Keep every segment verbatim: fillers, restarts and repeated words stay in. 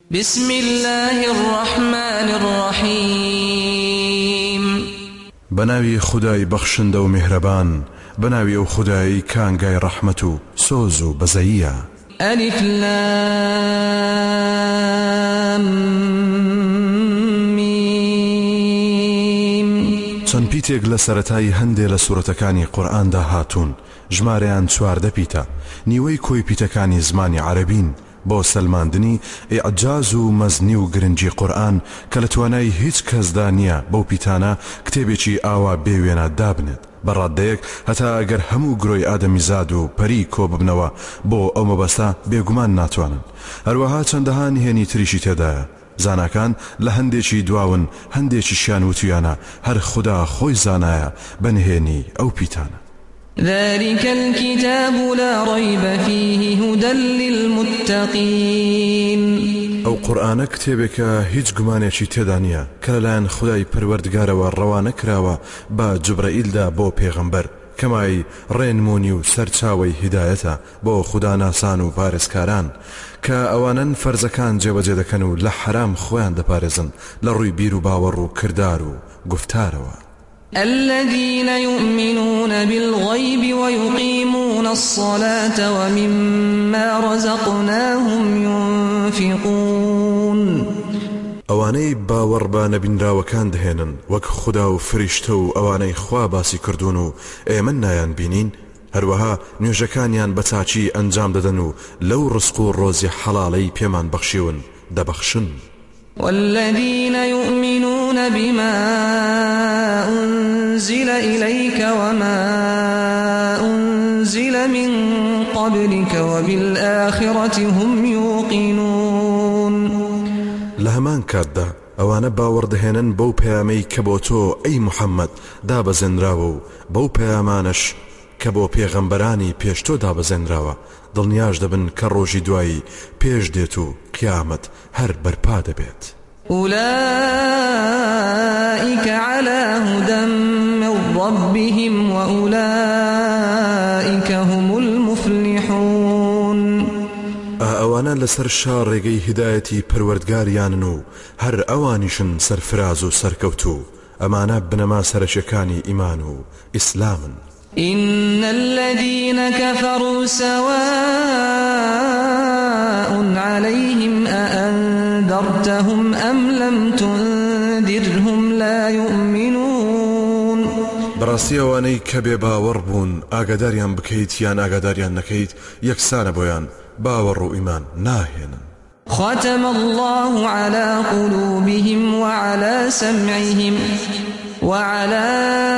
بسم الله الرحمن الرحيم بناوي خداي بخشند و مهربان بناوي او خداي كانغاي رحمتو سوزو بزايا ألف لام ميم چەند پیتێک لە سەرەتای هەندێک لە سوورەتەکانی قورئاندا هاتوون ژمارەیان چواردە پیتە نیوەی کۆی پیتەکانی زمانی عەرەبین بۆ سەلماندنی ئیعجاز و مەزنی و گرنگی قورئان کە لە توانای هیچ کەسدا نییە بەو پیتانە کتێبێکی ئاوا بێوێنە دابنێت بەڕادەیەک هەتا ئەگەر هەموو گرۆی ئادەمیزاد و پەری کۆ ببنەوە بۆ ئەو مەبەستە بێگومان ناتوانن هەروەها چەندەها نهێنی تریشی تێدایە زاناکان لە هەندێکی دواون هەندێکیشیان وتویانە هەر خدا خۆی زانایە بەنهێنی ئەو پیتانە ذلك الكتاب لا ريب فيه هدى للمتقين ئەو قورئانە کتێبێکە هیچ گومانێکی تێدا نییە کە لەلایەن خودای پەروەردگارەوە ڕەوانە کراوە بە جوبرەئیلدا بۆ پێغەمبەر کەمای ڕێنمونی و سەرچاوەی هیدایەتە بۆ خوداناسان و پارێزکاران کە ئەوانن فەرزەکان جێبەجێ دەکەن و لە حرام خۆیان دەپارێزن لە ڕووی بیر و باوەڕ و کردار و گفتارەوە الذين يؤمنون بالغيب ويقيمون الصلاة ومما رزقناهم ينفقون ئەوانەی باوەڕ بە نەبینراوەکان دەهێنن وەک خوددا و فریشتە و ئەوانەی خوا باسی کردوون و ئێمە نایان بینین هەروەها نوێژەکانیان بە چاچی ئەنجام دەدەن و لەو ڕزق و ڕۆزی حەڵاڵەی پێمان بەخشیون دەبەخشن والذين يؤمنون بما أنزل إليك وما أنزل من قبلك وبالآخرة هم يوقنون لهمان كادا ئەوانە باوەڕدەهێنن بەو پەیامەی کە بۆ تۆ ئەی محەممەد دابەزێنراوە و بەو پەیامانش کە بۆ پێغەمبەرانی پێش تۆ دابەزێنراوە دڵنیاش دەبن کە ڕۆژی دوایی پێش دێت و قیامەت هەر بەرپا دەبێت أولئك على هدى من ربهم وأولئك هم المفلحون ئەوانە لەسەر شاڕێگەی هیدایەتی پەروەردگاریانن و هەر ئەوانیشن سەرفراز و سەرکەوتوو ئەمانە بنەما سەرچەکانی ئیمان و ئیسلامن إن الذين كفروا سواء عليهم أأنذرتهم أم لم تنذرهم لا يؤمنون بەڕاستی ئەوانەی کە بێ باوەڕ بوون ئاگاداریان بکەیت یان ئاگاداریان نەکەیت یەکسانە بۆیان باوەڕ و ئیمان ناهێنن ختم الله على قلوبهم وعلى سمعهم وعلى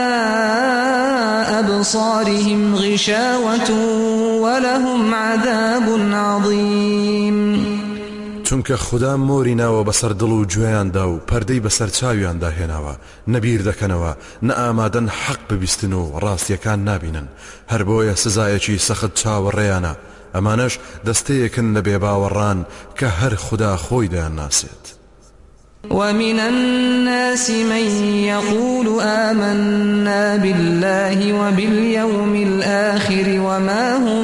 أبصارهم غشاوة ولهم عذاب عظيم چونکە خدا مۆری ناوە بەسەر دڵ و گوێیاندا و پەردەی بەسەر چاویاندا هێناوە نەبیر دەکەنەوە نە ئامادەن حەق ببیستن و ڕاستیەکان نابینن هەر بۆیە سزایەکی سەخت چاوەڕێیانە ئەمانەش دەستەیەکن لە بێباوەڕان کە هەر خدا خۆی دەیان ناسێت ومن الناس من يقول آمنا بالله وباليوم الآخر وما هم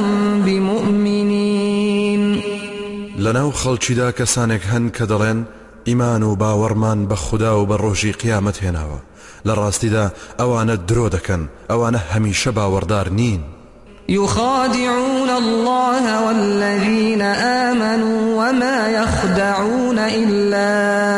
بمؤمنين لەناو خەڵکیدا کەسانێک هەن کە دەڵێن ئیمان و باوەڕمان بە خوددا و بە ڕۆژی قیامەت هێناوە لە ڕاستیدا ئەوانە درۆ دەکەن ئەوانە هەمیشە باوەڕدار نین يخادعون الله والذين آمنوا وما يخدعون إلا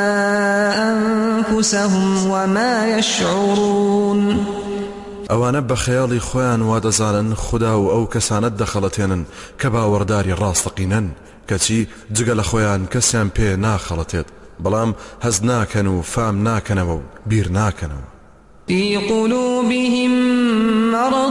أنفسهم وما يشعرون ئەوانە بە خەیاڵی خۆیان وا دەزانن خوددا و ئەو کەسانت دەخەڵەتێنن کە باوەڕداری ڕاستەقینەن کەچی جگە لە خۆیان کەسیان پێ ناخەڵەتێت بەڵام هەز ناکەن و فام ناکەنەوە و بیر ناکەنەوە في قلوبهم مرض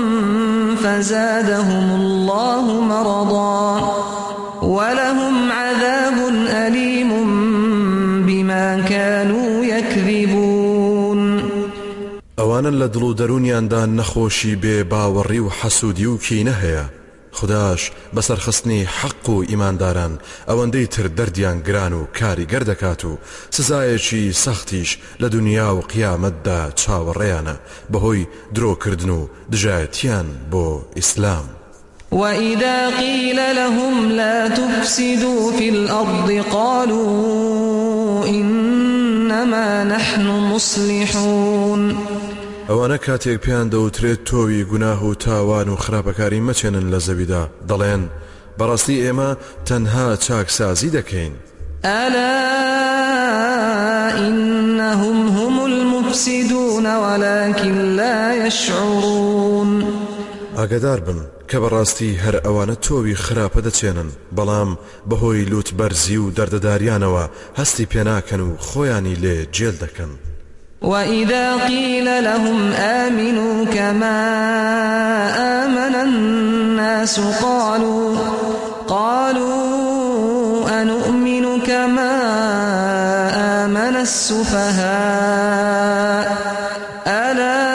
فزادهم الله مرضا ولهم عذاب أليم بما كانوا يكذبون ئەوانن لە دڵ و دەرونیاندا نەخۆشی بێ باوەڕی و حەسوودی و کینە هەیە خداش بەسەرخستنی حەق و ئیمانداران ئەوەندەی تر دەردیان گران و کاریگەر دەکات و سزایەکی سەختیش لە دنیا و قیامەتدا چاوەڕێیانە بەهۆی درۆکردن و دژایەتیان بۆ ئیسلام وإذا قيل لهم لا تفسدوا في الأرض قالوا إنما نحن مصلحون ئەوانە کاتێک پیان دەوترێت تۆوی گوناه و تاوان و خراپەکاری مەچێنن لە زەویدا دەڵێن بەڕاستی ئێمە تەنها چاکسازی دەکەین. ألا إنهم هم المفسدون ولكن لا يشعرون ئاگادار بن کە بەڕاستی هەر ئەوانە تۆوی خراپە دەچێنن بەڵام بەهۆی لوتبەرزی و دەردەداریانەوە هەستی پێناکەن و خۆیانی لێ جێل دەکەن. وإذا قيل لهم آمنوا كما آمن الناس قالوا قالوا أنؤمن كما آمن السفهاء ألا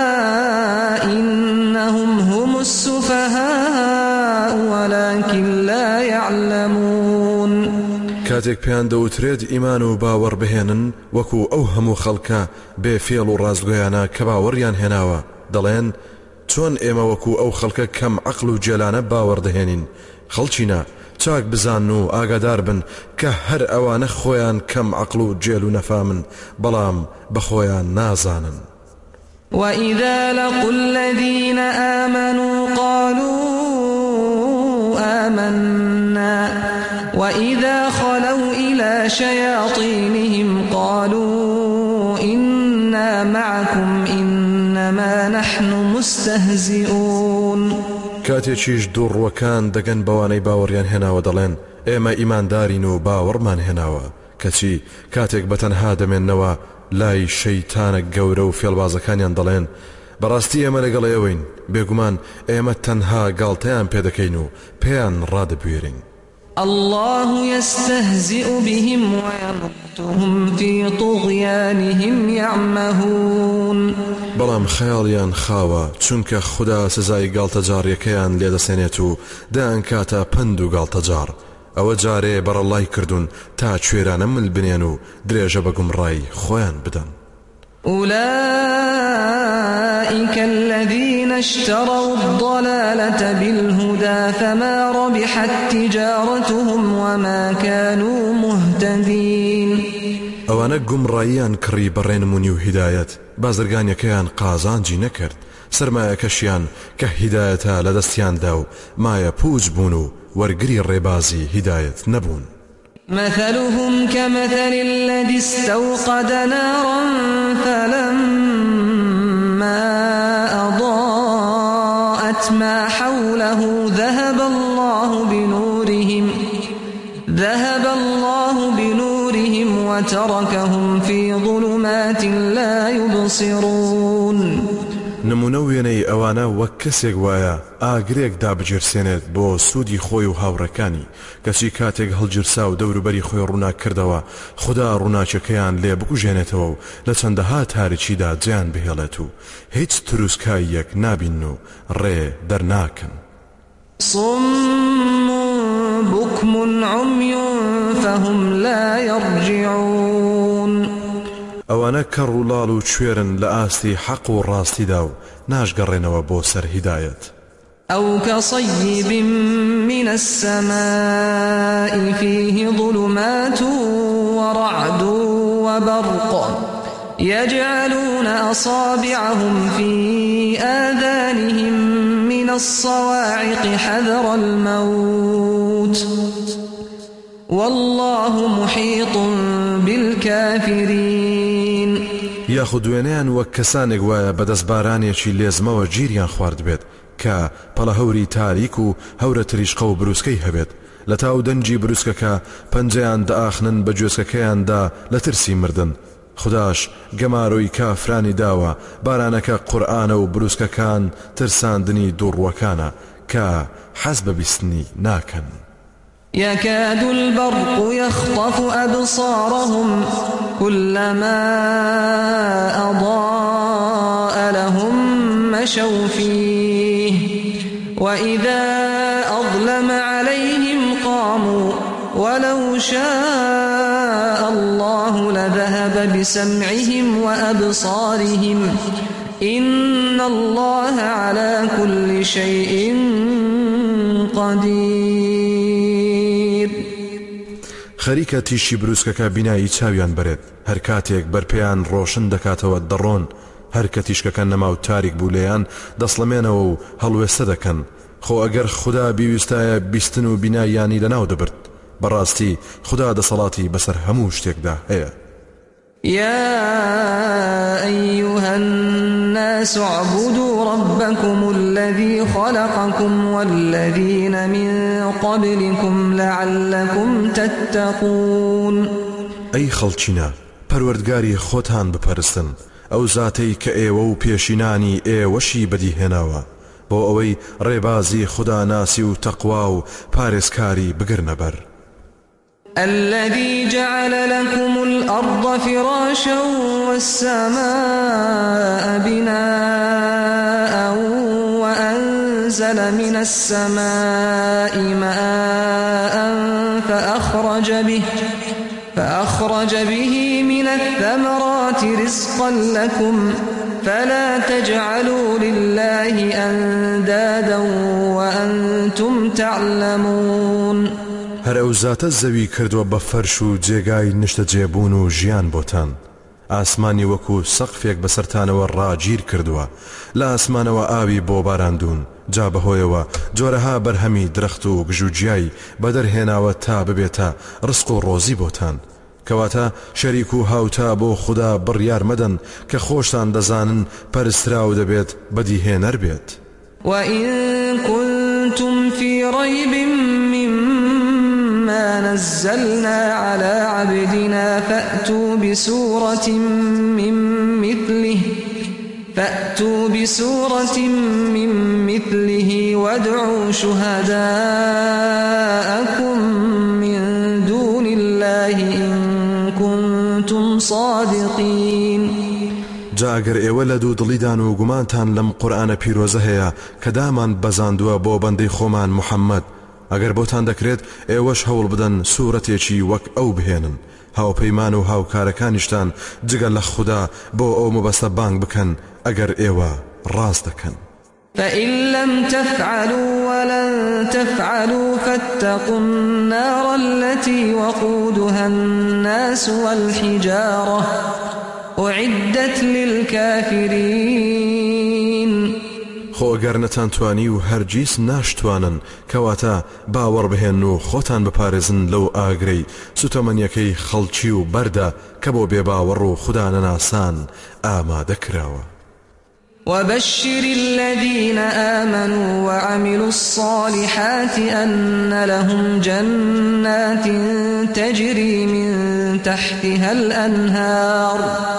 إنهم هم السفهاء ولكن لا يعلمون کاتێک پیان دەوترێت ئیمان و باوەڕ بهێنن وەکو ئەو هەموو خەڵکە بێفێڵ و ڕاستگۆیانە کە باوەڕیان هێناوە دەڵێن چۆن ئێمە وەکو ئەو خەڵکە کەم عەقڵ و جێلانە باوەڕ دەهێنین. خەڵچینە چاک بزان و ئاگادار بن کە هەر ئەوانە خۆیان کەم عەقڵ و جێل و نەفامن بەڵام بەخۆیان نازانن. وإذا لقوا الذين آمنوا قالوا آمنا وإذا خلوا إلى شياطينهم قالوا إنا معكم إنما نحن مستهزئون کاتێکیش دووڕوەکان دەگەن بەوانەی باوەڕیان هێناوە دەڵێن ئێمە ئیماندارین و باوەڕمان هێناوە کەچی کاتێک بەتەنها دەمێننەوە لای شەیتانە گەورە و فێڵبازەکانیان دەڵێن بەڕاستی ئێمە لەگەڵ ئێوەین بێگومان ئێمە تەنها گاڵتەیان پێدەکەین و پێیان ڕادەبوێرین. الله يستهزئ بهم ويمدهم في طغيانهم يعمهون بەڵام خەیاڵیان خاوە چونکە خوددا سزای گاڵتەجاڕیەکەیان لێدەسێنێت و دایانکاتە پند و گاڵتەجار ئەوە جارێ بەڕەڵای کردوون تا کوێرانە مل بنێن و درێژە بە گومڕای خۆیان بدەن. أولئك الذين اشتروا الضلالة بالهدى فما ربحت تجارتهم وما كانوا مهتدين ئەوانە گومڕاییان کڕی بەڕێنمونی و هیدایەت بازرگانیەکەیان قازانجی نەکرد سەرمایەکەشیان کە هیدایەتە لە دەستیاندا و مایە پوچ بوون و وەرگری ڕێبازی هیدایەت نەبوون. مثلهم كمثل الذي استوقد نارا فلما أضاءت ما حوله ذهب الله بنورهم ذهب الله بنورهم وتركهم في ظلمات لا يبصرون. نمونە وێنەی ئەوانە وەک کەسێک وایە ئاگرێک دابجرسێنێت بۆ سوودی خۆی و هاوڕەکانی کەچی کاتێک هەڵگیرسا و دەوروبەری خۆی ڕوونا کردەوە خوددا ڕووناچەکەیان لێ بکوژێنێتەوە و لە چەندەها تاریکیدا جیان بهێڵێت و هیچ تروسکاییەک نابین و ڕێ دەرناکەن. صم بكم عمي فهم لا يرجعون ئەوانە کەڕ و لاڵ و کوێرن لە ئاستی حەق و ڕاستیدا و ناشگەڕێنەوە بۆ سەر هیدایەت. أو كصيب من السماء فيه ظلمات ورعد وبرق يجعلون أصابعهم في آذانهم من الصواعق حذر الموت والله محيط بالكافرين. یاخود وێنەیان وەک کەسانێک وایە بەدەستبارانێکی لێزمەوە گیریان خوارد بێت کە پەڵە هەوری تاریک و هەورە تریشقە و بروسکەی هەبێت لە تاو دەنجی بروسکەکە پەنجەیان دائاخنن بە گوێچکەکەیاندا لە ترسی مردن. خوداش گەماڕۆی کافرانی داوە بارانەکە قورئانە و بروسکەکان ترساندنی دووڕوەکانە کە حەز بە بیستنی ناکەن. يكاد البرق يخطف أبصارهم كلما أضاء لهم مشوا فيه وإذا أظلم عليهم قاموا ولو شاء الله لذهب بسمعهم وأبصارهم إن الله على كل شيء قدير. خەریکە تیشی بروسکەکە بینایی چاویان بەرێت هەر کاتێک بەرپێیان ڕۆشن دەکاتەوە دەڕۆن هەر کە تیشکەکە نەما و تاریک بوو لێیان دەسڵەمێنەوە و هەڵوێستە دەکەن خۆ ئەگەر خوددا بیویستایە بیستن و بینایانی لەناو دەبرد بەڕاستی خوددا دەسەڵاتی بەسەر هەموو شتێکدا هەیە. يا أيها الناس اعبدوا ربكم الذي خلقكم والذين من قبلكم لعلكم تتقون. أي خەڵچینە پەروەردگاری خۆتان بپەرستن ئەو زاتەی کە ئێوە و پێشینانی ئێوەشی بەدیهێناوە بۆ ئەوەی ڕێبازی خوددا ناسی و تەقوا و پارێزکاری بگرنە بەر. الذي جعل لكم الأرض فراشا والسماء بناء وأنزل من السماء ماء فأخرج به فأخرج به من الثمرات رزقا لكم فلا تجعلوا لله أندادا وأنتم تعلمون. هەر ئەو زاتە زەوی کردووە بە فەرش و جێگای نیشتە جێبوون و ژیان بۆتان ئاسمانی وەکو سەقفێک بەسەرتانەوە ڕاگیر کردووە لە ئاسمانەوە ئاوی بۆ باراندون جا بەهۆیەوە جۆرەها بەرهەمی درەخت و گژوجیای بەدەرهێناوە تا ببێتە ڕزق و ڕۆزی بۆتان کەواتە شەریک و هاوتا بۆ خوددا بڕیار مەدەن کە خۆشتان دەزانن پەرستراو دەبێت بەدیهێنەر بێت. وإن كنتم في ريب مما نزلنا على عبدنا فأتوا بسورة من مثله فأتوا بسورة من مثله وادعوا شهداءكم من دون الله إن كنتم صادقين. جا ئەگەر ئێوە لە دوو دڵیدان و گومانتان لەم قورئانە پیرۆزە هەیە کە دامان بەزاندووە بۆ بەندەی خۆمان محەممەد ئەگەر بۆتان دەکرێت ئێوەش هەوڵ بدەن سوورەتێکی وەک ئەو بهێنن هاوپەیمان و هاوکارەکانیشتان جگەل لە خوددا بۆ ئەو مەبەستە بانگ بکەن ئەگەر ئێوە ڕاست دەکەن. فإن لم تفعلوا ولن تفعلوا فاتقوا النار التي وقودها الناس والحجارة أعدت للكافرين. خۆ ئەگەر نەتانتوانی و هەرگیز ناشتوانن کەواتە باوەڕ بهێن و خۆتان بپارێزن لەو ئاگرەی سوتەمەنیەکەی خەڵکی و بەردە کە بۆ بێباوەڕ و خوددا نەناسان ئامادەکراوە. وبشر الذين آمنوا وعملوا الصالحات أن لهم جنات تجري من تحتها الأنهار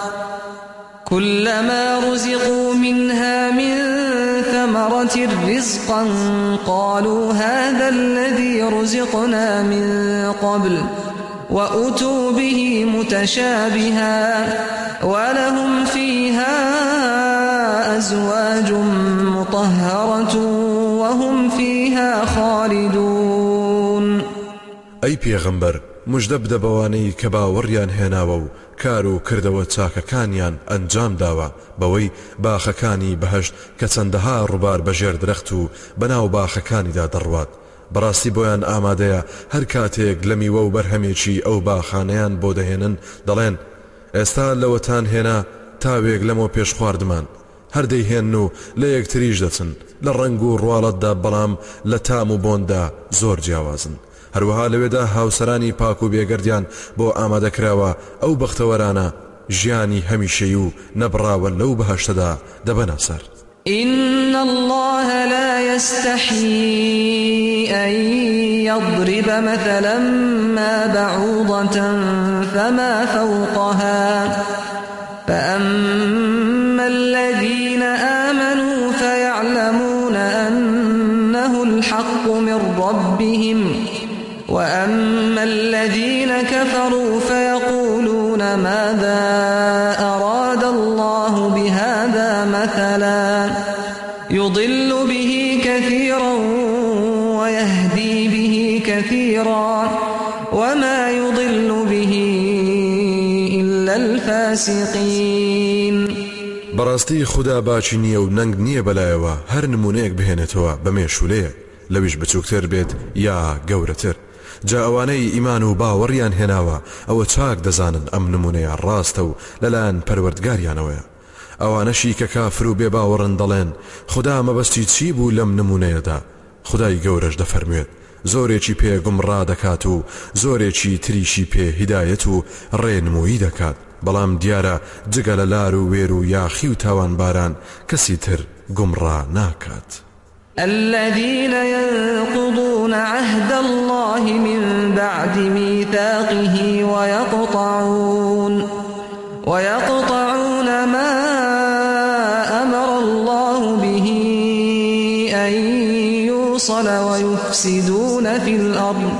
كلما رزقوا منها من ثمرة رزقا قالوا هذا الذي رزقنا من قبل وأتوا به متشابها ولهم فيها أزواج مطهرة وهم فيها خالدون. أي پیغمبر مژدە بدە بەوانەی کە باوەڕیان هێناوە و کار و کردەوە چاکەکانیان ئەنجام داوە بەوەی باخەکانی بەهەشت کە چەندەها ڕووبار بەژێر درەخت و بەناو باخەکانیدا دەڕوات بەڕاستی بۆیان ئامادەیە هەر کاتێک لە میوە و بەرهەمێکی ئەو باخانەیان بۆ دەهێنن دەڵێن ئێستا لەوەتان هێنا تاوێک لەمەوە پێش خواردمان هەردەی هێن و لە یەکتریش دەچن لە ڕنگ و ڕواڵەتدا بەڵام لە تام و بۆندا زۆر جیاوازن هەروەها لەوێدا هاوسەرانی پاک و بێگەردیان بۆ ئامادەکراوە ئەو بەختەوەرانە ژیانی هەمیشەیی و نەبڕاوە لەو بەهەشتەدا دەبەنە سەر. إن الله لا يستحيي أن يضرب مثلا ما بعوضة فما فوقها فأما الذين آمنوا فيعلمون أنه الحق من ربهم وأما الذين كفروا فيقولون ماذا أراد الله بهذا مثلا يضل به كثيرا ويهدي به كثيرا وما يضل به إلا الفاسقين. بەڕاستی خوددا باچی نییە و نەنگ نییە بەلایەوە هەر نمونەیەک بهێنێتەوە بە مێشولەیە لەویش بچووکتر بێت یا گەورەتر. جا ئەوانەی ئیمان و باوەڕیان هێناوە ئەوە چاک دەزانن ئەم نمونەیە ڕاستە و لەلایەن پەروەردگاریانەوەیە. ئەوانەشی کە کافر و بێباوەڕن دەڵێن خوددا مەبەستی چی بوو لەم نمونەیەدا؟ خودای گەورەش دەفەرموێت زۆرێکی پێ گومڕا دەکات و زۆرێکی تریشی پێ هیدایەت و ڕێنمویی دەکات، بەڵام دیارە جگە لە لار و وێر و یاخی و تاوانباران کەسی تر گومڕا ناکات. الذين ينقضون عهد الله من بعد ميثاقه ويقطعون ويقطعون ما أمر الله به أن يوصل ويفسدون في الأرض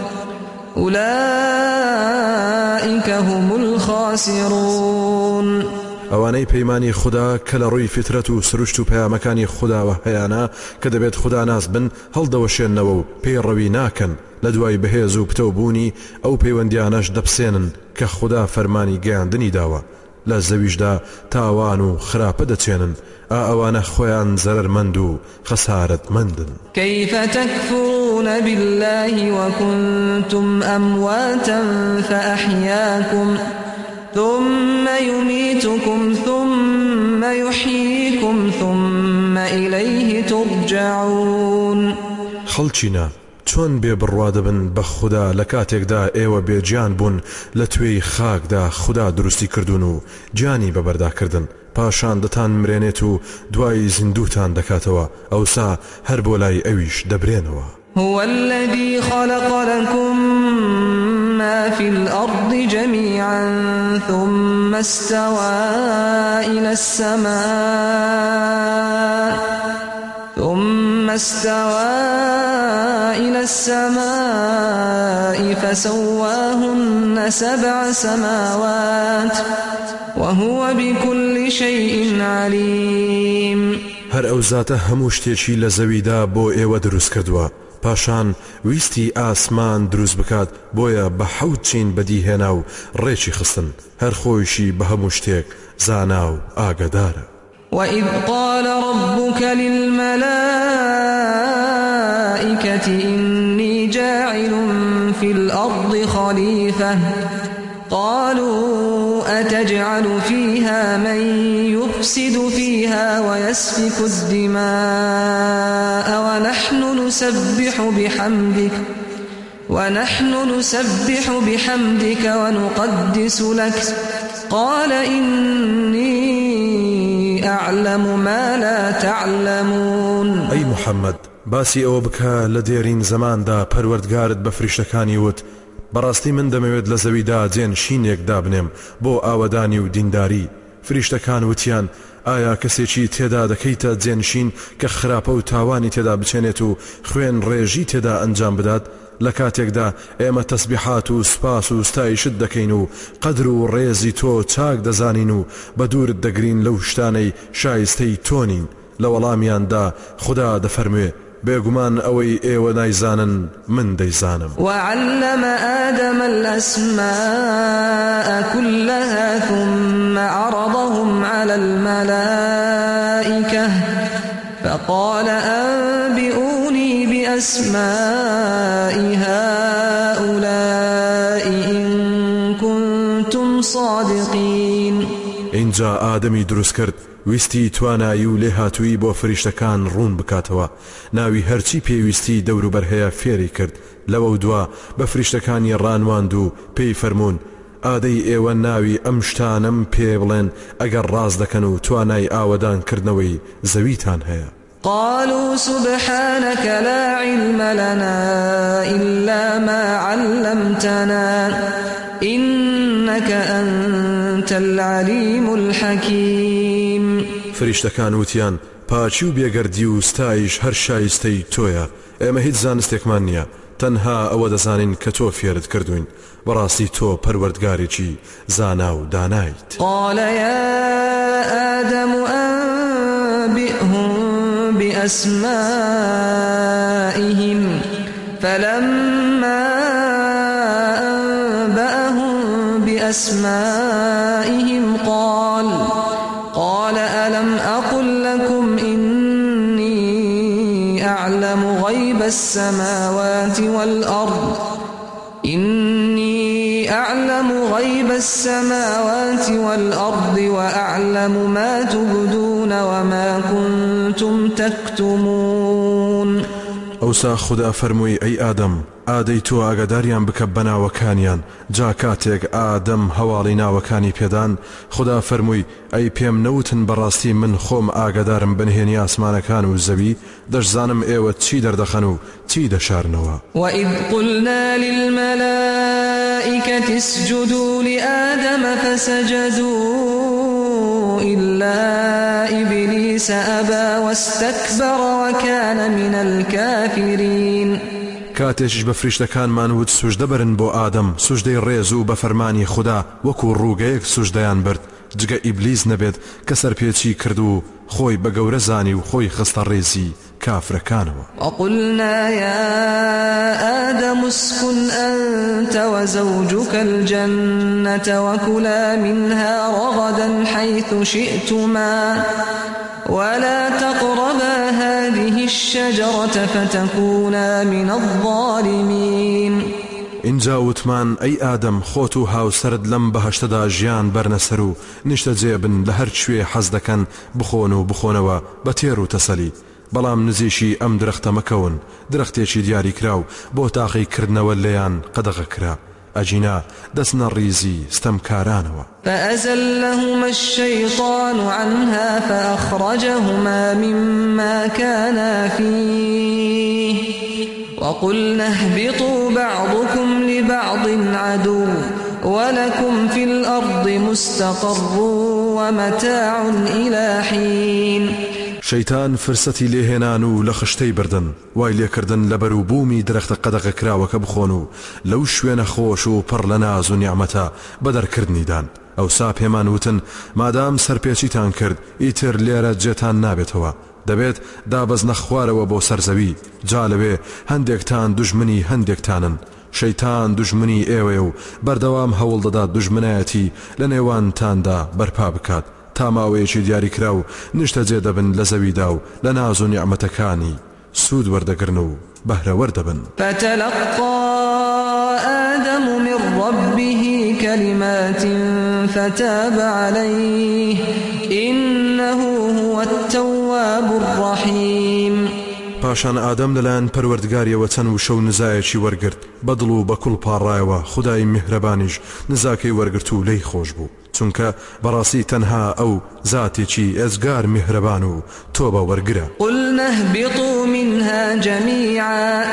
أولئك هم الخاسرون. ئەوانەی پەیمانی خوددا کە لە ڕووی فترەت و سروشت و پەیامەکانی خودداوە هەیەە کە دەبێت خوددا ناز بن هەڵدەوەشێننەوە و پێیڕەوی ناکەن لە دوای بەهێز و پتەوبوونی ئەو پەیوەندیانەش دەپسێنن کە خوددا فەرمانی گەیاندنی داوە، لە زەویشدا تاوان و خراپە دەچێنن، ئا ئەوانە خۆیان زەرەرمەند و خەسارەتمەندن. كيف تكفرون بالله وكنتم أمواتا فأحياكم ثم يميتكم ثم يحييكم ثم إليه ترجعون. خەڵچینە چۆن بێ بڕوا دەبن بە خوددا لە کاتێکدا ئێوە بێجیان بوون لە توێی خاکدا خوددا دروستی کردوون و گیانی بەبەرداکردن، پاشان دەتان مرێنێت و دوای زیندوتان دەکاتەوە، ئەوسا هەر بۆ لای ئەویش دەبرێنەوە. هو الذي خلق لكم ما في الأرض جميعا ثم استوى إلى السماء ثم استوى إلى السماء فسواهن سبع سماوات وهو بكل شيء عليم. هەر ئەو زاتە هەموو شتێکی لە زەویدا بۆ ئێوە دروست کردووە، پاشان ویستی ئاسمان دروست بکات، بۆیە بە حەوت چین بەدیهێنا و ڕێکی خستن، هەر خۆیشی بە هەموو شتێک زانا و ئاگدارە. وإذ قال ربك للملائكة إني جاعل في الأرض خليفة قالوا أتجعل فيها من يفسد فيها ويسفك الدماء ونحن نسبح بحمدك ونحن نسبح بحمدك ونقدس لك قال إني أعلم ما لا تعلمون. أي محمد باسی ئەوە بکە لە دێرین زەماندا پەروەردگارت بە فریشتەکانی وت بەڕاستی من دەمەوێت لە زەویدا جێن شینێک دابنێم بۆ ئاوەدانی و دینداری. فریشتەکان وتیان ئایا کەسێکی تێدا دەکەیتە جێنشین کە خراپە و تاوانی تێدا بچێنێت و خوێن ڕێژی تێدا ئەنجام بدات؟ لە کاتێکدا ئێمە تەسبیحات و سپاس و ستایشت دەکەین و قەدر و ڕێزی تۆ چاک دەزانین و بە دوورت دەگرین لەو شتانەی شایستەی تۆنین. لە وەڵامیاندا خوددا دەفەرموێ بێگومان ئەوەی ئێوە نایزانن من دەیزانم. وعلم آدم الأسماء كلها ثم عرضهم على الملائكة فقال أنبئوني بأسماء هؤلاء إن كنتم صادقين. اینجا ئادەمی دروست کرد، ویستی توانایی و لێهاتووی بۆ فریشتەکان ڕوون بکاتەوە، ناوی هەرچی پێویستی دەوروبەر هەیە فێری کرد، لەوە دوا بە فریشتەکانی ڕانواند و پێی فەرموون ئادەی ئێوە ناوی ئەم شتانم پێ بڵێن ئەگەر ڕاست دەکەن و توانای ئاوەدانکردنەوەی زەویتان هەیە. قالوا سبحانك لا علم لنا إلا ما علمتنا إنك أنت العليم الحكيم. فریشتەکان وتیان پاچی و بێگەردی و ستایش هەر شایستەی تۆیە، ئێمە هیچ زانستێکمان نییە، تەنها ئەوە دەزانین کە تۆ فێرت کردوین، بەڕاستی تۆ پەروەردگارێکی زانا و دانایت. قال يا آدم أنبئهم بأسمائهم فلما أنبأهم بأسمائهم قال قال ألم أقل لكم إني أعلم غيب غيب السماوات والأرض إني أعلم غيب السماوات والأرض وأعلم ما تبدون وما كنتم تكتمون. ئەوسا خدا فەرمووی ئەی ئادەم ئادەی تۆ ئاگاداریان بکە بەناوەکانیان. جا کاتێک ئادەم هەواڵی ناوەکانی پێدان خدا فەرمووی ئەی پێم نەوتن بەڕاستی من خۆم ئاگادارم بنهێنی ئاسمانەکان و زەوی دەشزانم ئێوە چی دەردەخەن و چی دەشارنەوە. وإذ قلنا للملائكة اسجدوا لآدم فسجدوا إلا إبليس أبى واستكبر وكان من الكافرين. کاتێکش بە فریشتەکانمان وت سوژدە بەرن بۆ ئادەم سوژدەی ڕێز و بە فەرمانی خوددا وەکو ڕووگەیەک سوژدەیان برد جگە ئیبلیس نەبێت کە سەرپێچی کرد و خۆی بە گەورە زانی و خۆی خستە ڕێزی كافركانوا. وقلنا يا آدم اسكن أنت وزوجك الجنة وكلا منها رغدا حيث شئتما ولا تقربا هذه الشجرة فتكونا من الظالمين. اینجا وتمان ئەی ئادەم خۆت و هاوسەرت لەم بەهەشتەدا ژیان بەرنەسەر و نیشتە جێبن لە هەر کوێ حەز دەکەن بخۆن و بخۆنەوە بە تێر و تەسەلی. بەڵام نزیشی ئەم درەختە مەکەون درەختێکی دیاری کراو بۆ تاقی کردنەوە لێیان قەدەغە کرا ئەجینا دەستنە ڕیزی ستەمکارانەوە. فأزلهما الشيطان عنها فأخرجهما مما كانا فيه وقلنا اهبطوا بعضكم لبعض عدو ولكم في الأرض مستقر ومتاع إلى حين. شەیتان فرسەتی لێهێنان و لە خشتەی بردن وای لێکردن لە بەرووبوومی درەختە قەدەغە کراوەکە بخۆن و لەو شوێنە خۆش و پڕ لە ناز و نیعمەتە بەدەرکردنیدان. ئەوسا پێمان وتن مادام سەرپێچیتان کرد ئیتر لێرە جێتان نابێتەوە دەبێت دابەزنە خوارەوە بۆ سەرزەوی جا لەوێ هەندێکتان دوژمنی هەندێکتانن. شەیتان دوژمنی ئێوێ و بەردەوام هەوڵ دەدات دوژمنایەتی لە نێوانتاندا بەرپا بکات تا ماوەیەکی دیاری کرا و نیشتە جێ دەبن لە زەویدا و لە ناز و نیعمەتەکانی سوود وەردەگرن و بەهرەوەر دەبن. فتلقى آدم من ربه كلمات فتاب عليه إنه هو التواب الرحيم. پاشان ئادەم لەلایەن پەروەردگاریەوە چەند و شەو نزایەکی وەرگرت بەدڵ و بەکوڵ پاڕایەوە خودای میهرەبانیش نزاکەی وەرگرت و لێی خۆش بوو چونکە بەڕاستی تەنها ئەو زاتێکی ئێزگار میهرەبان و تۆبە وەرگرە. قلنا اهبطوا منها جميعا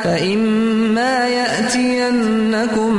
فإما يأتينكم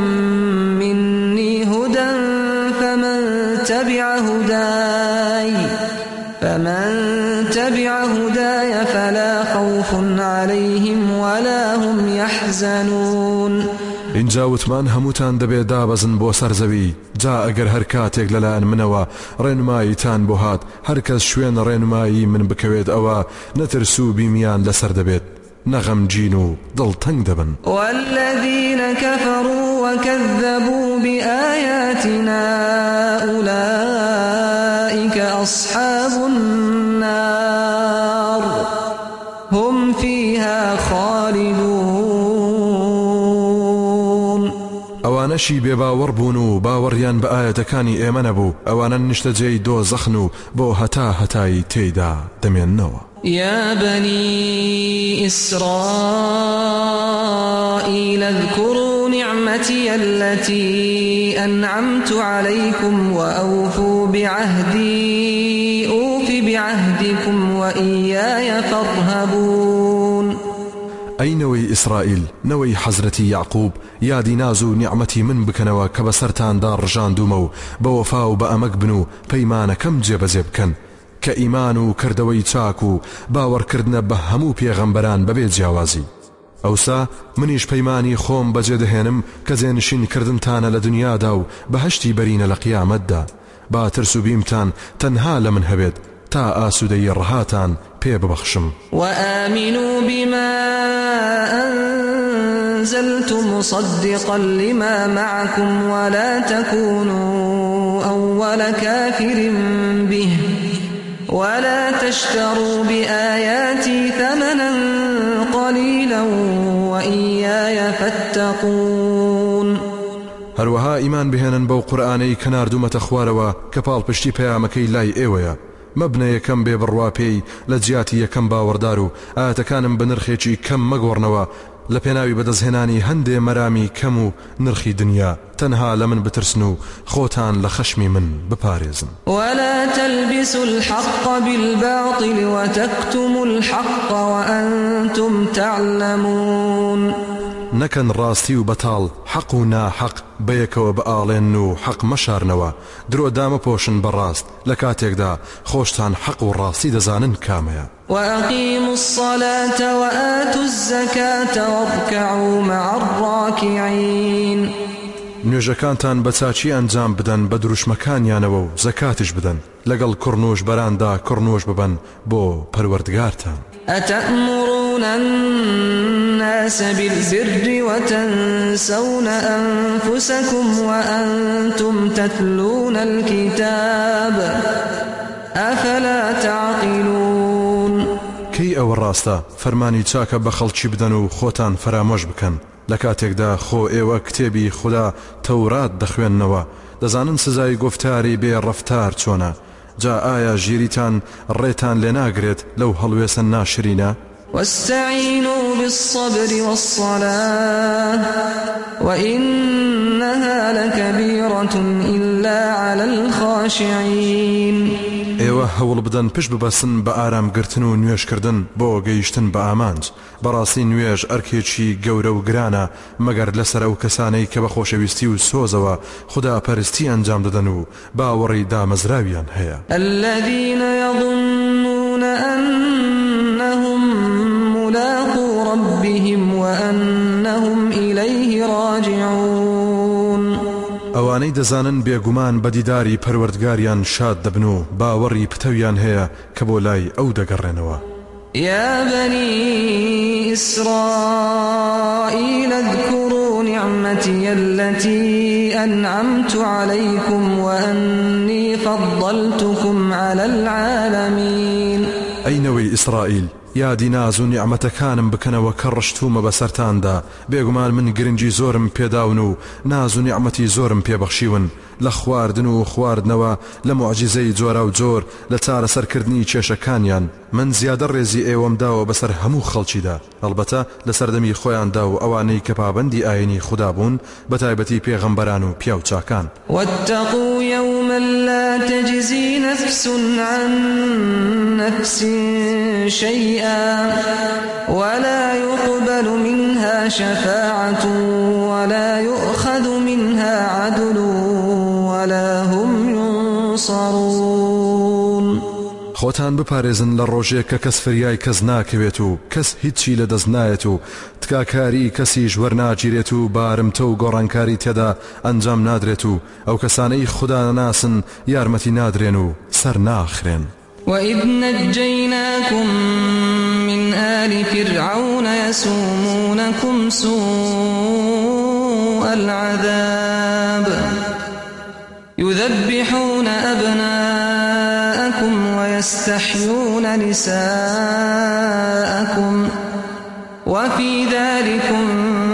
مني هدى فمن تبع هداي فمن تبع هداي فلا خوف عليهم ولا هم يحزنون. اینجا وتمان هەمووتان دەبێت دابەزن بۆ سەرزەوی جا ئەگەر هەر کاتێک لەلایەن منەوە ڕێنماییتان بۆ هات هەرکەس شوێن ڕێنمایی من بکەوێت ئەوە نەترس و بیمیان لەسەر دەبێت نەغەمگین و دڵتەنگ دەبن. والذين كفروا وكذبوا بآياتنا أولئك أصحاب النار هم فيها خالدون. ئەوانەشی بێباوەڕ بوون و باوەڕیان بە ئاەتەکانی ئێمە نەبوو ئەوانە نیشتەجێی دۆزەخن و بۆ هەتا هەتایی تێیدا دەمێننەوە. يا بني إسرائيل اذكروا نعمتي التي أنعمت عليكم وأوفوا بعهدي أوف بعهدكم وإياي فارهبون. ئەی نەوەی ئیسرائیل نەوەی حەزرەتی یعقوب یادی ناز و نیعمەتی من بکەنەوە کە بەسەرتاندا ڕژاندومە و بە وەفا و بە ئەمەک بن و پەیمانەکەم جێبەجێ بکەن کە ئیمان و کردەوەی چاک و باوەڕکردنە بە هەموو پێغەمبەران بەبێ جیاوازی. ئەوسا منیش پەیمانی خۆم بەجێ دەهێنم کە جێنشین کردنتانە لە دنیادا و بەهەشتی بەرینە لە قیامەتدا با ترس و بیمتان تەنها لە من هەبێت تا ئاسوودەی ڕەهاتان پێ ببەخشم. وآمنوا بما أنزلت مصدقا لما معكم ولا تكونوا أول كافر به ولا تشتروا بآياتي ثمنا قليلا تتقون هەروەها ئیمان بهێنن بەو قورئانەی کە ناردوومەتە خوارەوە کە پاڵپشتی پەیامەکەی لای ئێوەیە مەبنە یەکەم بێ بڕوا پێی لە جیاتی یەکەم باوەڕدار و ئاەتەکانم بە نرخێکی کەم مەگۆڕنەوە لە پێناوی بەدەستهێنانی هەندێ مەرامی کەم و نرخی دنیا تەنها لە من بترسن و خۆتان لە خەشمی من بپارێزن. ولا تلبسوا الحق بالباطل وتكتموا الحق وأنتم تعلمون. نەکەن ڕاستی و بەتاڵ حەق و ناحەق بەیەکەوە بەئاڵێن و حەق مەشارنەوە درۆ دامەپۆشن بەڕاست لە کاتێکدا خۆشتان حەق و ڕاستی دەزانن کامەیە. وأقيموا الصلاة وآتوا الزكاة واركعوا مع الراكعين. نوێژەکانتان بە چاچی ئەنجام بدەن بە دروشمەکانیانەوە و زەکاتش بدەن لەگەڵ کوڕنوش بەراندا کوڕنوش ببەن بۆ پەروەردگارتان. أتأمرون الناس بالبر وتنسون أنفسكم وأنتم تتلون الكتاب أفلا تعقلون. كي أو الراستا فرماني تاكا بخلچي بدن و خوتان فراموش بكن لكاتێکدا خۆ ئێوە کتێبی خوددا تەورات دەخوێننەوە دەزانن سزای گفتاری بێ ڕەفتار چۆنە جا ئایا ژیریتان ڕێتان لێ ناگرێت لەو هەڵوێسە ناشرینە؟ واستعينوا بالصبر والصلاة وإنها لكبيرة إلا على الخاشعين. ئێوە هەوڵ بدەن پشت ببەسن بە ئارامگرتن و نوێژکردن بۆ گەیشتن بە ئامانج بەڕاستی نوێژ ئەرکێکی گەورە و گرانە مەگەر لەسەر ئەو کەسانەی کە بە خۆشەویستی و سۆزەوە خوددا پەرستی ئەنجام دەدەن و باوەڕی دامەزراویان هەیە. الذين يظنون أنهم ملاقو ربهم وأنهم إليه راجعون. ئەوانەی دەزانن بێگومان بەدیداری پەروەردگاریان شاد دەبن و باوەڕی پتەویان هەیە کە بۆ لای ئەو دەگەڕێنەوە. يا بني إسرائيل اذكروا نعمتي التي أنعمت عليكم وأني فضلتكم على العالمين. أي نوي إسرائيل یادی ناز و نیعمەتەکانم بکەنەوە کە ڕشتومە بەسەرتاندا بێگومان من گرنگی زۆرم پێداون و ناز و نیعمەتی زۆرم پێبەخشیون لە خواردن و خواردنەوە لە موعجیزەی جۆرا و جۆر لە چارەسەرکردنی کێشەکانیان من زیادە ڕێزی ئێوەم داوە بەسەر هەموو خەڵکیدا ئەلبەتە لە سەردەمی خۆیاندا و ئەوانەی کە پابەندی ئاینی خوددا بوون بەتایبەتی پێغەمبەران و پیاو چاکان. واتقوا يوما لا تجزي نفس عن نفس شيئا ولا يقبل منها شفاعة ولا يؤخذ منها عدل ولا هم ينصرون. خۆتان بپارێزن لە ڕۆژێک کە کەس فریای کەس ناکەوێت و کەس هیچی لە دەست نایەت و تکاکاری کەسیش وەرناگیرێت و بارمتە و گۆڕانکاری تێدا ئەنجام نادرێت و ئەو کەسانەی خوددا ناسن یارمەتی نادرێن و سەر ناخرێن. وإذ نجيناكم من آل فرعون يسومونكم سوء العذاب يذبحون أبناءكم ويستحيون نساءكم وفي ذلكم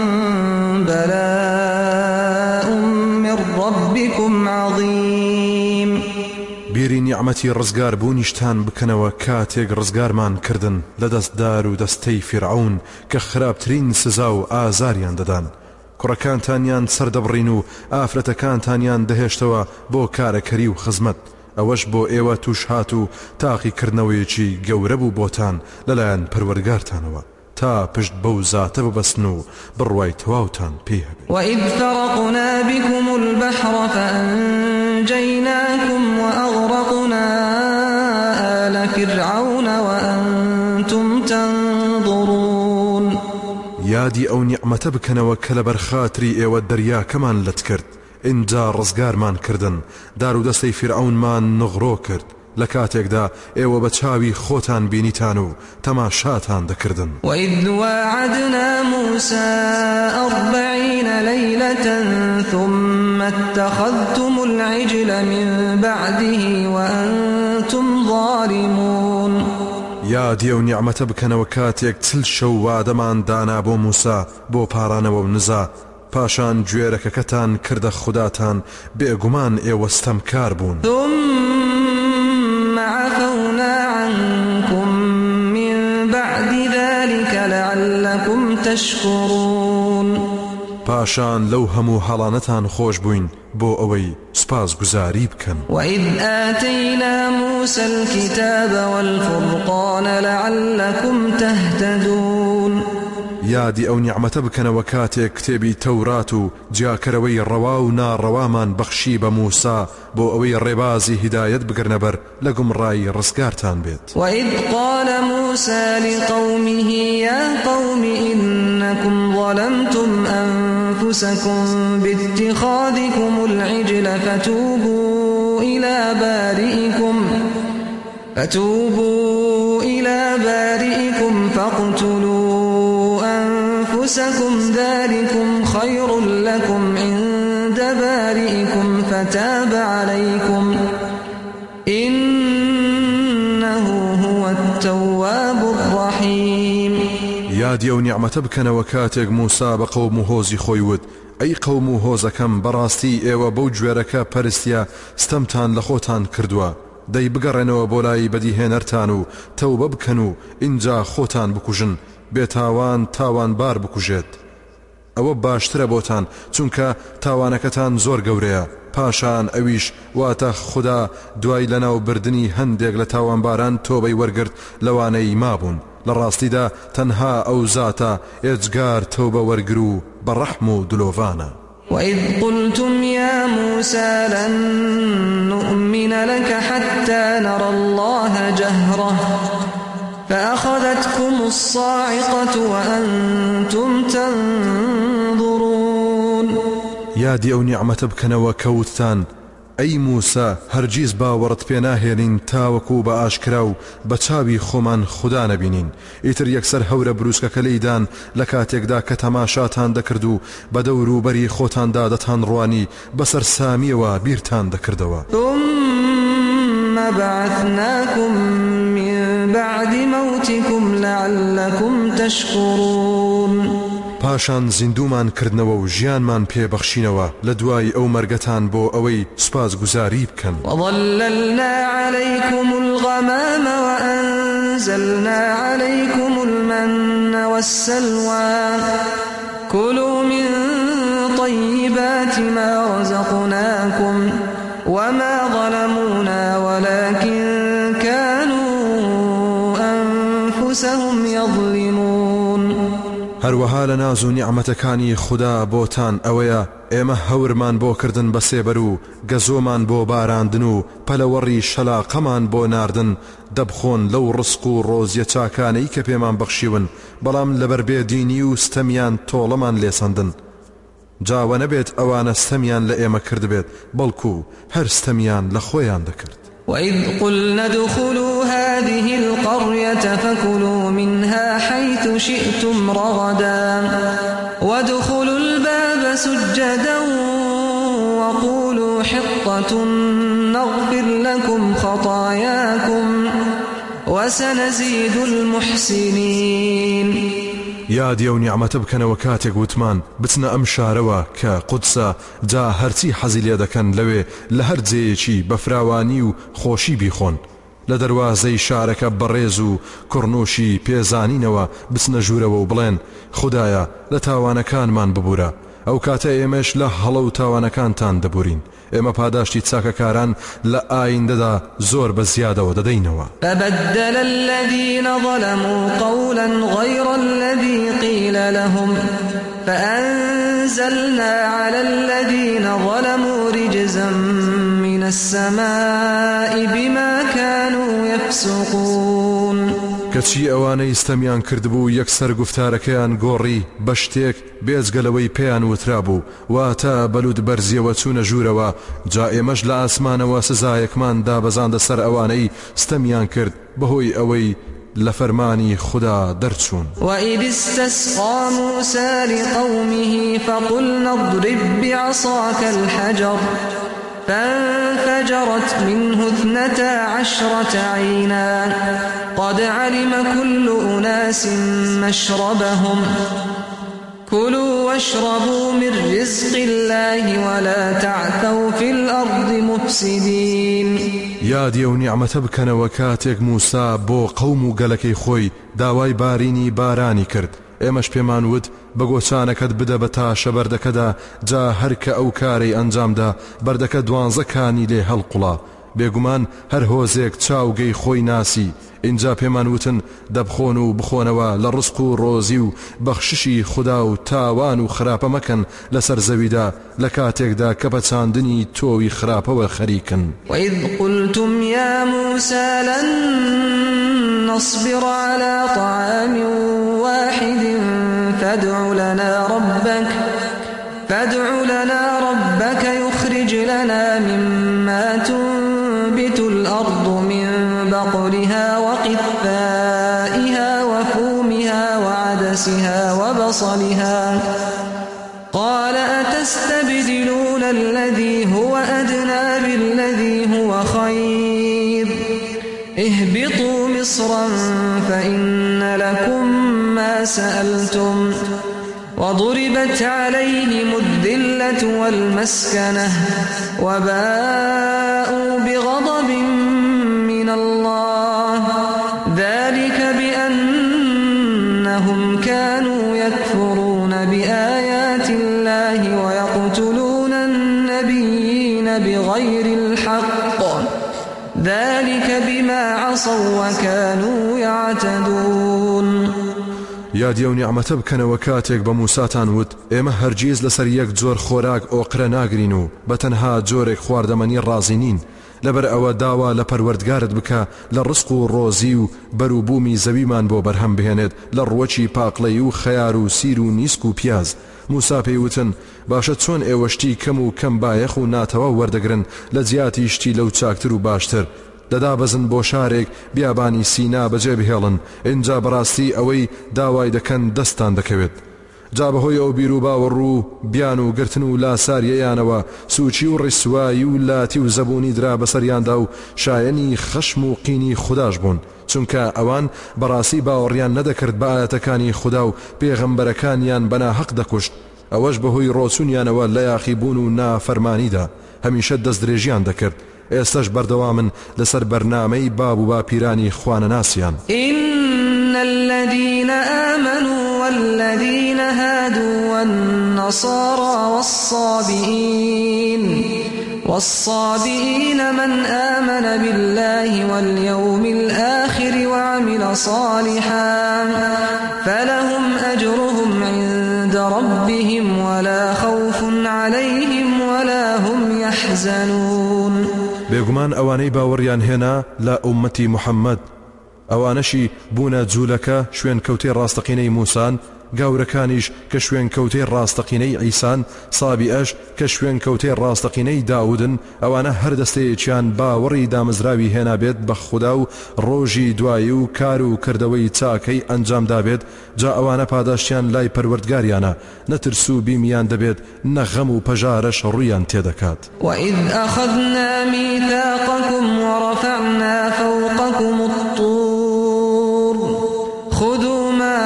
بلاء من ربكم عظيم. بیری نیعمەتی ڕزگار بوونیشتان بکەنەوە کاتێک ڕزگارمان کردن لە دەستدار و دەستەی فیرعون کە خراپترین سزا و ئازاریان دەدان کوڕەکانتانیان سەردەبڕین و ئافرەتەکانتانیان دەهێشتەوە بۆ کارەکەری و خزمەت ئەوەش بۆ ئێوە توش هات و تاقیکردنەوەیەکی گەورە بوو بۆتان لەلایەن پەروەردگارتانەوە تا پشت بەو زاتە ببەستن و بڕوای تەواوتان پێ هەبێت. وإذ فرقنا بكم البحر فأنجيناكم وأغرقنا آل فرعون وأنتم تنظرون. یادی ئەو نیعمەتە بکەنەوە کە لە بەرخاتری ئێوە دەریاکەمان لەت کرد ئینجا ڕزگارمان کردن دار و دەستەی فیرعونمان نغڕۆ کرد لە کاتێکدا ئێوە بە چاوی خۆتان بینیتان و تەماشاتان دەکردن. وإذ واعدنا موسى أربعين ليلة ثم اتخذتم العجل من بعده وأنتم ظالمون. یادی ئەو نیعمەتە بکەنەوە کاتێک چل شەو وادەمان دانا بۆ موسا بۆ پارانەوە و نزا پاشان گوێرەکەکەتان کردە خوداتان بێگومان ئێوەستەم کار بوون. ثم عفونا عنكم من بعد ذلك لعلكم تشكرون. پاشان لەو هەموو هەڵانەتان خۆش بووین بۆ ئەوەی سپاس گوزاری بکەن. وإذ آتينا موسى الكتاب والفرقان لعلكم تهتدون. یادی ئەو نیعمەتە بکەنەوە کاتێک کتێبی تەورات و جیاکەرەوەی ڕەوا و ناڕەوامان بەخشی بە موسا بۆ ئەوەی ڕێبازی هیدایەت بگرنەبەر لە گومڕایی ڕزگارتان بێت. وإذ قال موسى لقومه يا قوم إنكم ظلمتم أنفسكم باتخاذكم العجل فتوبوا إلى بارئكم فتوبوا إلى بارئكم فاقتلوا أنفسكم ذلكم خير لكم عند بارئكم فتاب عليكم إنه هو التواب الرحيم. یادی ئەو نیعمەتە بکەنەوە کاتێک موسا بە قەوم و هۆزی خۆی وت ئەی قەوم و هۆزەکەم بەڕاستی ئێوە بەو گوێرەکە پەرستیە ستەمتان لە خۆتان کردووە دەی بگەڕێنەوە بۆ لای بەدیهێنەرتان و تەوبە بکەن و اینجا خۆتان بکوژن بێتاوان تاوانبار بکوژێت ئەوە باشترە بۆتان چونکە تاوانەکەتان زۆر گەورەیە. پاشان ئەویش واتە خوددا دوای لەناو بردننی هەندێک لە تاوانباران تۆبەی وەرگرت لەوانەی مابوون. لە ڕاستیدا تەنها ئەو زاتە ئێجگار تەوبە وەرگر و بەڕەحم و دلۆڤانە. وإذ قلتم يا موسى لن نؤمن لك حتى نرى الله جهرة فأخذتكم الصاعقة وأنتم تنظرون. یادی ئەو نیعمەتە بکەنەوە کەوتتان ئەی موسا هەرگیز باوەڕت پێ ناهێنین تاوەکو بە ئاشکرا و بە چاوی خۆمان خوددا نەبینین. ئیتر یەکسەر هەورە بروسکەکە لەیدان لە کاتێکدا کە تەماشاتان دەکرد و بە دەور و بەری خۆتاندا دەتان ڕوانی بەسەر سامیەوە بیرتان دەکردەوە. ثم بعثناكم من بعد موتكم لعلكم تشكرون. پاشان زیندومان کردنەوە و ژیانمان پێبەخشینەوە لە دوای ئەو مەرگەتان بۆ ئەوەی سوپاس گوزاری بکەن. وظللنا عليكم الغمام وأنزلنا عليكم المن والسلوى كلوا من طيبات ما رزقناكم وما ظلمونا ولكن كانوا أنفسهم يظلمون. هەروەها لە ناز و نیعمەتەکانی خوددا بۆتان ئەوەیە ئێمە هەورمان بۆ کردن بە سێبەر و گەزۆمان بۆ باراندن و پەلەوەڕی شەلاقەمان بۆ ناردن دەبخۆن لەو ڕسق و ڕۆزیە چاکانەی کە پێمان بەخشیون بەڵام لەبەر بێدینی و ستەمیان تۆڵەمان لێسەندن. جاوە نەبێت ئەوانە ستەمیان لە ئێمە کردبێت بەڵکو هەر ستەمیان لە خۆیان دەکرد. وإذ قلنا ادخلوا هذه القرية فكلوا منها حيث شئتم رغدا وادخلوا الباب سجدا وقولوا حطة نغفر لكم خطاياكم وسنزيد المحسنين. یادی ئەو نیعمەتە بکەنەوە کاتێک وتمان بچنە ئەم شارەوە کە قودسە جا هەرچی حەزی لێ دەکەن لەوێ لە هەر جێیەکی بە فراوانی و خۆشی بیخۆن. لە دەروازەی شارەکە بەڕێز و کوڕنوشی پێزانینەوە بچنە ژوورەوە و بڵێن خودایە لە تاوانەکانمان ببوورە. ئەو کاتە ئێمەش لە هەڵە و تاوانەکانتان دەبورین. ئێمە پاداشتی چاکەکاران لە ئایندەدا زۆر بە زیادەوە دەدەینەوە. فبدل الذين ظلموا قولا غير الذي قيل لهم فأنزلنا على الذين ظلموا رجزا من السماء بما كانوا يفسقون. کەچی ئەوانەی ستەمیان کردبوو یەکسەر گفتارەکەیان گۆڕی بە شتێک بێجگەلەوەی پێیان وترا بوو واتە بەلود بەرزیەوە چوونە ژوورەوە جا ئێمەش لە ئاسمانەوە سزایەکمان دابەزاندە سەر ئەوانەی ستەمیان کرد بەهۆی ئەوەی لە فەرمانی خوددا دەرچوون. وإذ استسقى موسى لقومه فقلنا اضرب بعصاك الحجر فانفجرت منه اثنتا عشرة عينا قد علم كل أناس مشربهم كلوا واشربوا من رزق الله ولا تعثوا في الأرض مفسدين. یادی و نیعمەتە بکەنەوە کاتێک موسا بۆ قەوم و گەلەکەی خۆی داوای بارینی بارانی کرد. ئێمەش پێمان وت بە گۆچانەکەت بدە بە تاشە بەردەکەدا، جا هەرکە ئەو کارەی ئەنجامدا بەردەکە دوانزەکانی لێ هەڵقوڵا. بێگومان هەر هۆزێک چاوگەی خۆی ناسی. اینجا پێمان وتن دەبخۆن و بخۆنەوە لە ڕزق و ڕۆزی و بەخششی خوددا و تاوان و خراپە مەکەن لەسەر زەویدا لە کاتێکدا کە بە چاندنی تۆوی خراپەوە خەریکن. وإذ قلتم يا موسى لن نصبر على طعام واحد فادع لنا ربك فادع لنا ربك يخرج لنا مما تنبت الأرض من بقلها وقثائها وفومها وعدسها وبصلها قال أتستبدلون الذي هو أدنى بالذي هو خير اهبطوا مصرا فإن لكم ما سألتم وضربت عليهم الذلة والمسكنة وباءوا بغضب من الله ذلك بأنهم كانوا يكفرون بآيات الله ويقتلون النبيين بغير الحق ذلك بما عصوا وكانوا يعتدون. یادی و نیعمەتە بکەنەوە کاتێک بە موساتان وت ئێمە هەرگیز لەسەر یەک جۆر خۆراک ئۆقرە ناگرین و بەتەنها جۆرێک خواردەمەنی ڕازی نین. لەبەر ئەوە داوا لە پەروەردگارت بکە لە ڕزق و ڕۆزی و بەروبوومی زەویمان بۆ بەرهەم بهێنێت لە ڕوەچی پاقلەی و خەیار و سیر و نیسک و پیاز. موسا پێیوتن باشە چۆن ئێوەشتی کەم و کەم بایەخ و ناتەوە وەردەگرن لە جیاتی شتی لەو چاکتر و باشتر. دەدا بەزن بۆ شارێک بیابانی سینا بەجێ بهێڵن. اینجا بەڕاستی ئەوەی داوای دەکەن دەستان دەکەوێت. جا بەهۆی ئەو بیر و باوەڕوو بیان و گرتن و لاساریەیانەوە سوچی و ڕیسوایی و لاتی و زەبوونی درا بەسەریاندا و شایەنی خەشم و قینی خوداش بوون، چونکە ئەوان بەڕاستی باوەڕیان نەدەکرد بە ئاەتەکانی خوددا و پێغەمبەرەکانیان بەناحەق دەکوشت. ئەوەش بەهۆی ڕۆچوونیانەوە لە یاخیبوون و نافەرمانیدا هەمیشە دەستدرێژیان دەکرد. ئێستش بەردەوامن لەسەر بەرنامەی باب و باپیرانی خوانەناسیان. إن الذين آمنوا والذين هادوا والنصارى والصابئين والصابئين من آمن بالله واليوم الآخر وعمل صالحا فلهم أجرهم عند ربهم ولا خوف عليهم ولا هم يحزنون. بێگومان ئەوانەی باوەڕیان هێنا لە ئومەتی محەممەد ئەوانەشی بوونە جوولەکە شوێن کەوتەی ڕاستەقینەی موسان، گاورەکانیش کە شوێن کەوتەی ڕاستەقینەی ئەیسان، سابیئەش کە شوێن کەوتەی ڕاستەقینەی داودن. ئەوانە هەر دەستەیەکیان باوەڕی دامەزراوی هێنابێت بە خوددا و ڕۆژی دوایی و کار و کردەوەی چاکەی ئەنجام دابێت. جا ئەوانە پاداشتیان لای پەروەردگاریانە، نەترس و بیمیان دەبێت، نەغەم و پەژارەش ڕوویان تێدەکات. وإذ أخذنا ميثاقكم ورفعنا فوقكم الطور خذوا ما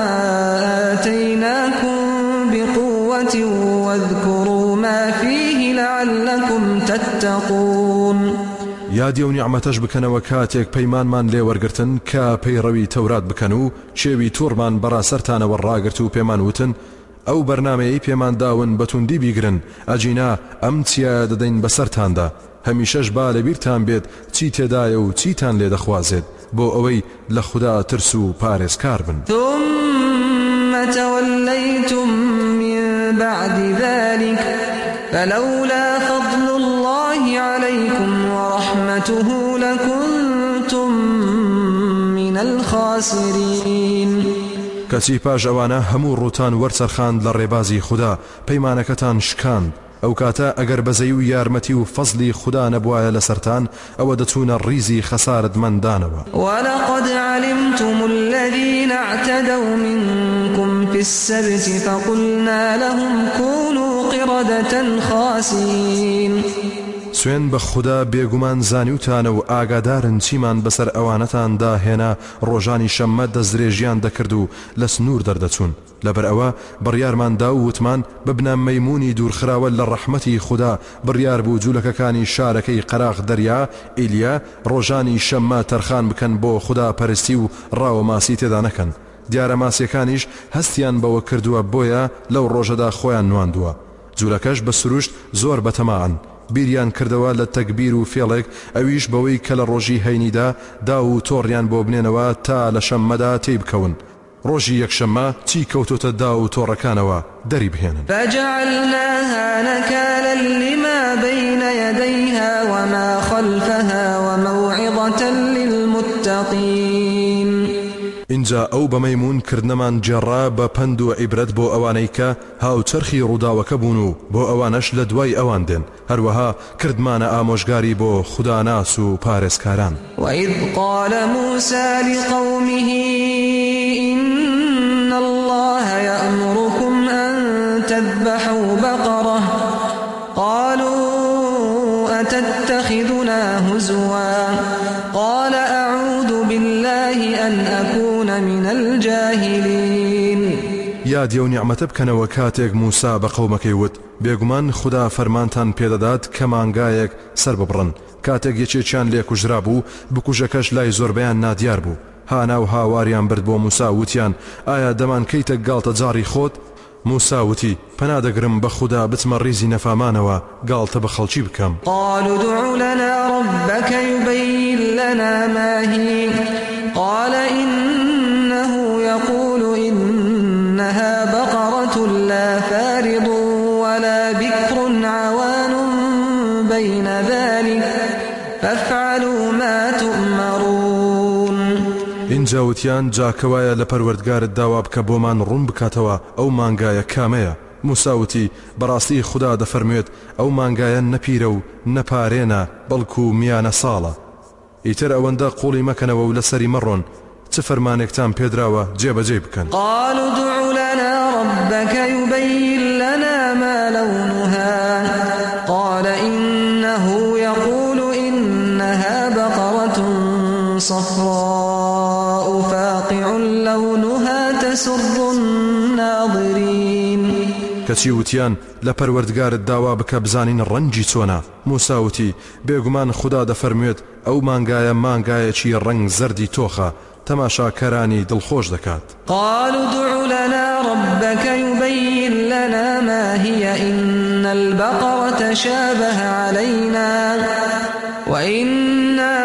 آتيناكم بقوة واذكروا ما فيه لعلكم تتقون. یادی و نیعمەتەش بکەنەوە کاتێک پەیمانمان لێ وەرگرتن کە پەیڕەوی تەورات بکەن و چێوی تووڕمان بەڕاسەرتانەوە ڕاگرت و پێمان وتن ئەو بەرنامەیەی پێمان داون بەتوندی بیگرن، ئەجینا ئەم چیایە دەدەین بەسەرتاندا. هەمیشەش با لەبیرتان بێت چی تێدایە و چیتان لێ دەخوازێت بۆ ئەوەی لە خوددا ترس و پارێزکار بن. ثم توليتم من بعد ذلك فلولا فضل الله عليكم ورحمته لكنتم من الخاسرين. کەچی پاش ئەوانە هەموو ڕووتان وەرچەرخاند لە ڕێبازی خوددا، پەیمانەکەتان شکاند. ئەو کاتە ئەگەر بەزەی و یارمەتی و فەزلی خوددا نەبوایە لەسەرتان ئەوە دەچوونە ڕیزی خەسارەتمەندانەوە. ولقد علمتم الذين اعتدوا منكم في السبت فقلنا لهم كونوا قردة خاسئين. سوێن بە خوددا بێگومان زانیوتانە و ئاگادارن چیمان بەسەر ئەوانەتاندا هێنا ڕۆژانی شەممە دەستدرێژیان دەکرد و لە سنوور دەردەچوون لەبەر ئەوە بڕیارماندا و وتمان ببنە مەیمونی دوورخراوە لە ڕەحمەتی خوددا بڕیار بوو جوولەکەکانی شارەکەی قەراق دەریا ئیلیا ڕۆژانی شەممە تەرخان بکەن بۆ خوددا پەرستی و ڕاوە ماسی تێدا نەکەن دیارە ماسیەکانیش هەستیان بەوە کردووە بۆیە لەو ڕۆژەدا خۆیان نواندووە جوولەکەش بە سروشت زۆر بەتەماعن بیریان کردەوە لە تەکبیر و فێڵێک ئەویش بەوەی کە لە ڕۆژی هەینیدا دا و تۆڕیان بۆ بنێنەوە تا لە شەممەدا تێی بکەون ڕۆژی یەکشەممە چی کەوتۆتە دا و تۆڕەکانەوە دەری بهێنن فجعلناها نكالا لما بين يديها وما خلفها وموعظة للمتقين اینجا ئەو بە مەیمون کردنەمان جێڕا بە پند و عیبرەت بۆ ئەوانەی کە هاوچەرخی ڕووداوەکە بوون و بۆ ئەوانەش لە دوای ئەوان دێن هەروەها کردمانە ئامۆژگاری بۆ خوداناس و پارێزکاران وإذ قال موسى لقومه إن الله يأمركم أن تذبحوا بقرة قالوا أتتخذنا هزوا قال أعوذ بالله أن أكون من الجاهلين یادی و نیعمەتە بکەنەوە کاتێک موسا بە قەومەکەی وت بێگومان خوددا فەرمانتان پێدەدات کە مانگایەک سەر ببڕن کاتێک یەکێکیان لێ کوژرا بوو بکوژەکەش لای زۆربەیان نادیار بوو هانا و هاواریان برد بۆ موسا وتیان ئایا دەمانکەیتە گاڵتە جاری خۆت موسا وتی پەنادەگرم بە خوددا بچمە ڕیزی نەفامانەوە گاڵتە بە خەڵکی بکەم قالوا ادع لنا ربك يبين لنا ما هي قال إنه يقول إنها بقرة لا فارض ولا بكر عوان بين ذلك فافعلوا ما تؤمرون اینجا وتیان جاکەوایە لە پەروەردگارت داوا بکە بۆمان ڕوون بکاتەوە ئەو مانگایە کامەیە موسا وتی بەڕاستی خوددا دەفەرموێت ئەو مانگایە نەپیرە و نەپارێنە بەڵکو میانە ساڵە ئیتر ئەوەندە قوڵی مەکەنەوە و لەسەری مەڕۆن چ فەرمانێکتان پێدراوە جێبەجێ بکەن قالوا ادع لنا ربك يبين لنا ما لونها قال إنه يقول إنها بقرة صفراء فاقع لونها تسر الناظرين کەچی وتیان لە پەروەردگارت داوا بکە بزانین ڕەنگی چۆنە موسا وتی بێگومان خوددا دەفەرموێت ئەو مانگایە مانگایەکی ڕەنگ زەردی تۆخە تەماشاکەرانی دڵخۆش دەکات قالوا ادع لنا ربك يبين لنا ما هي إن البقرة شابه علينا وإنا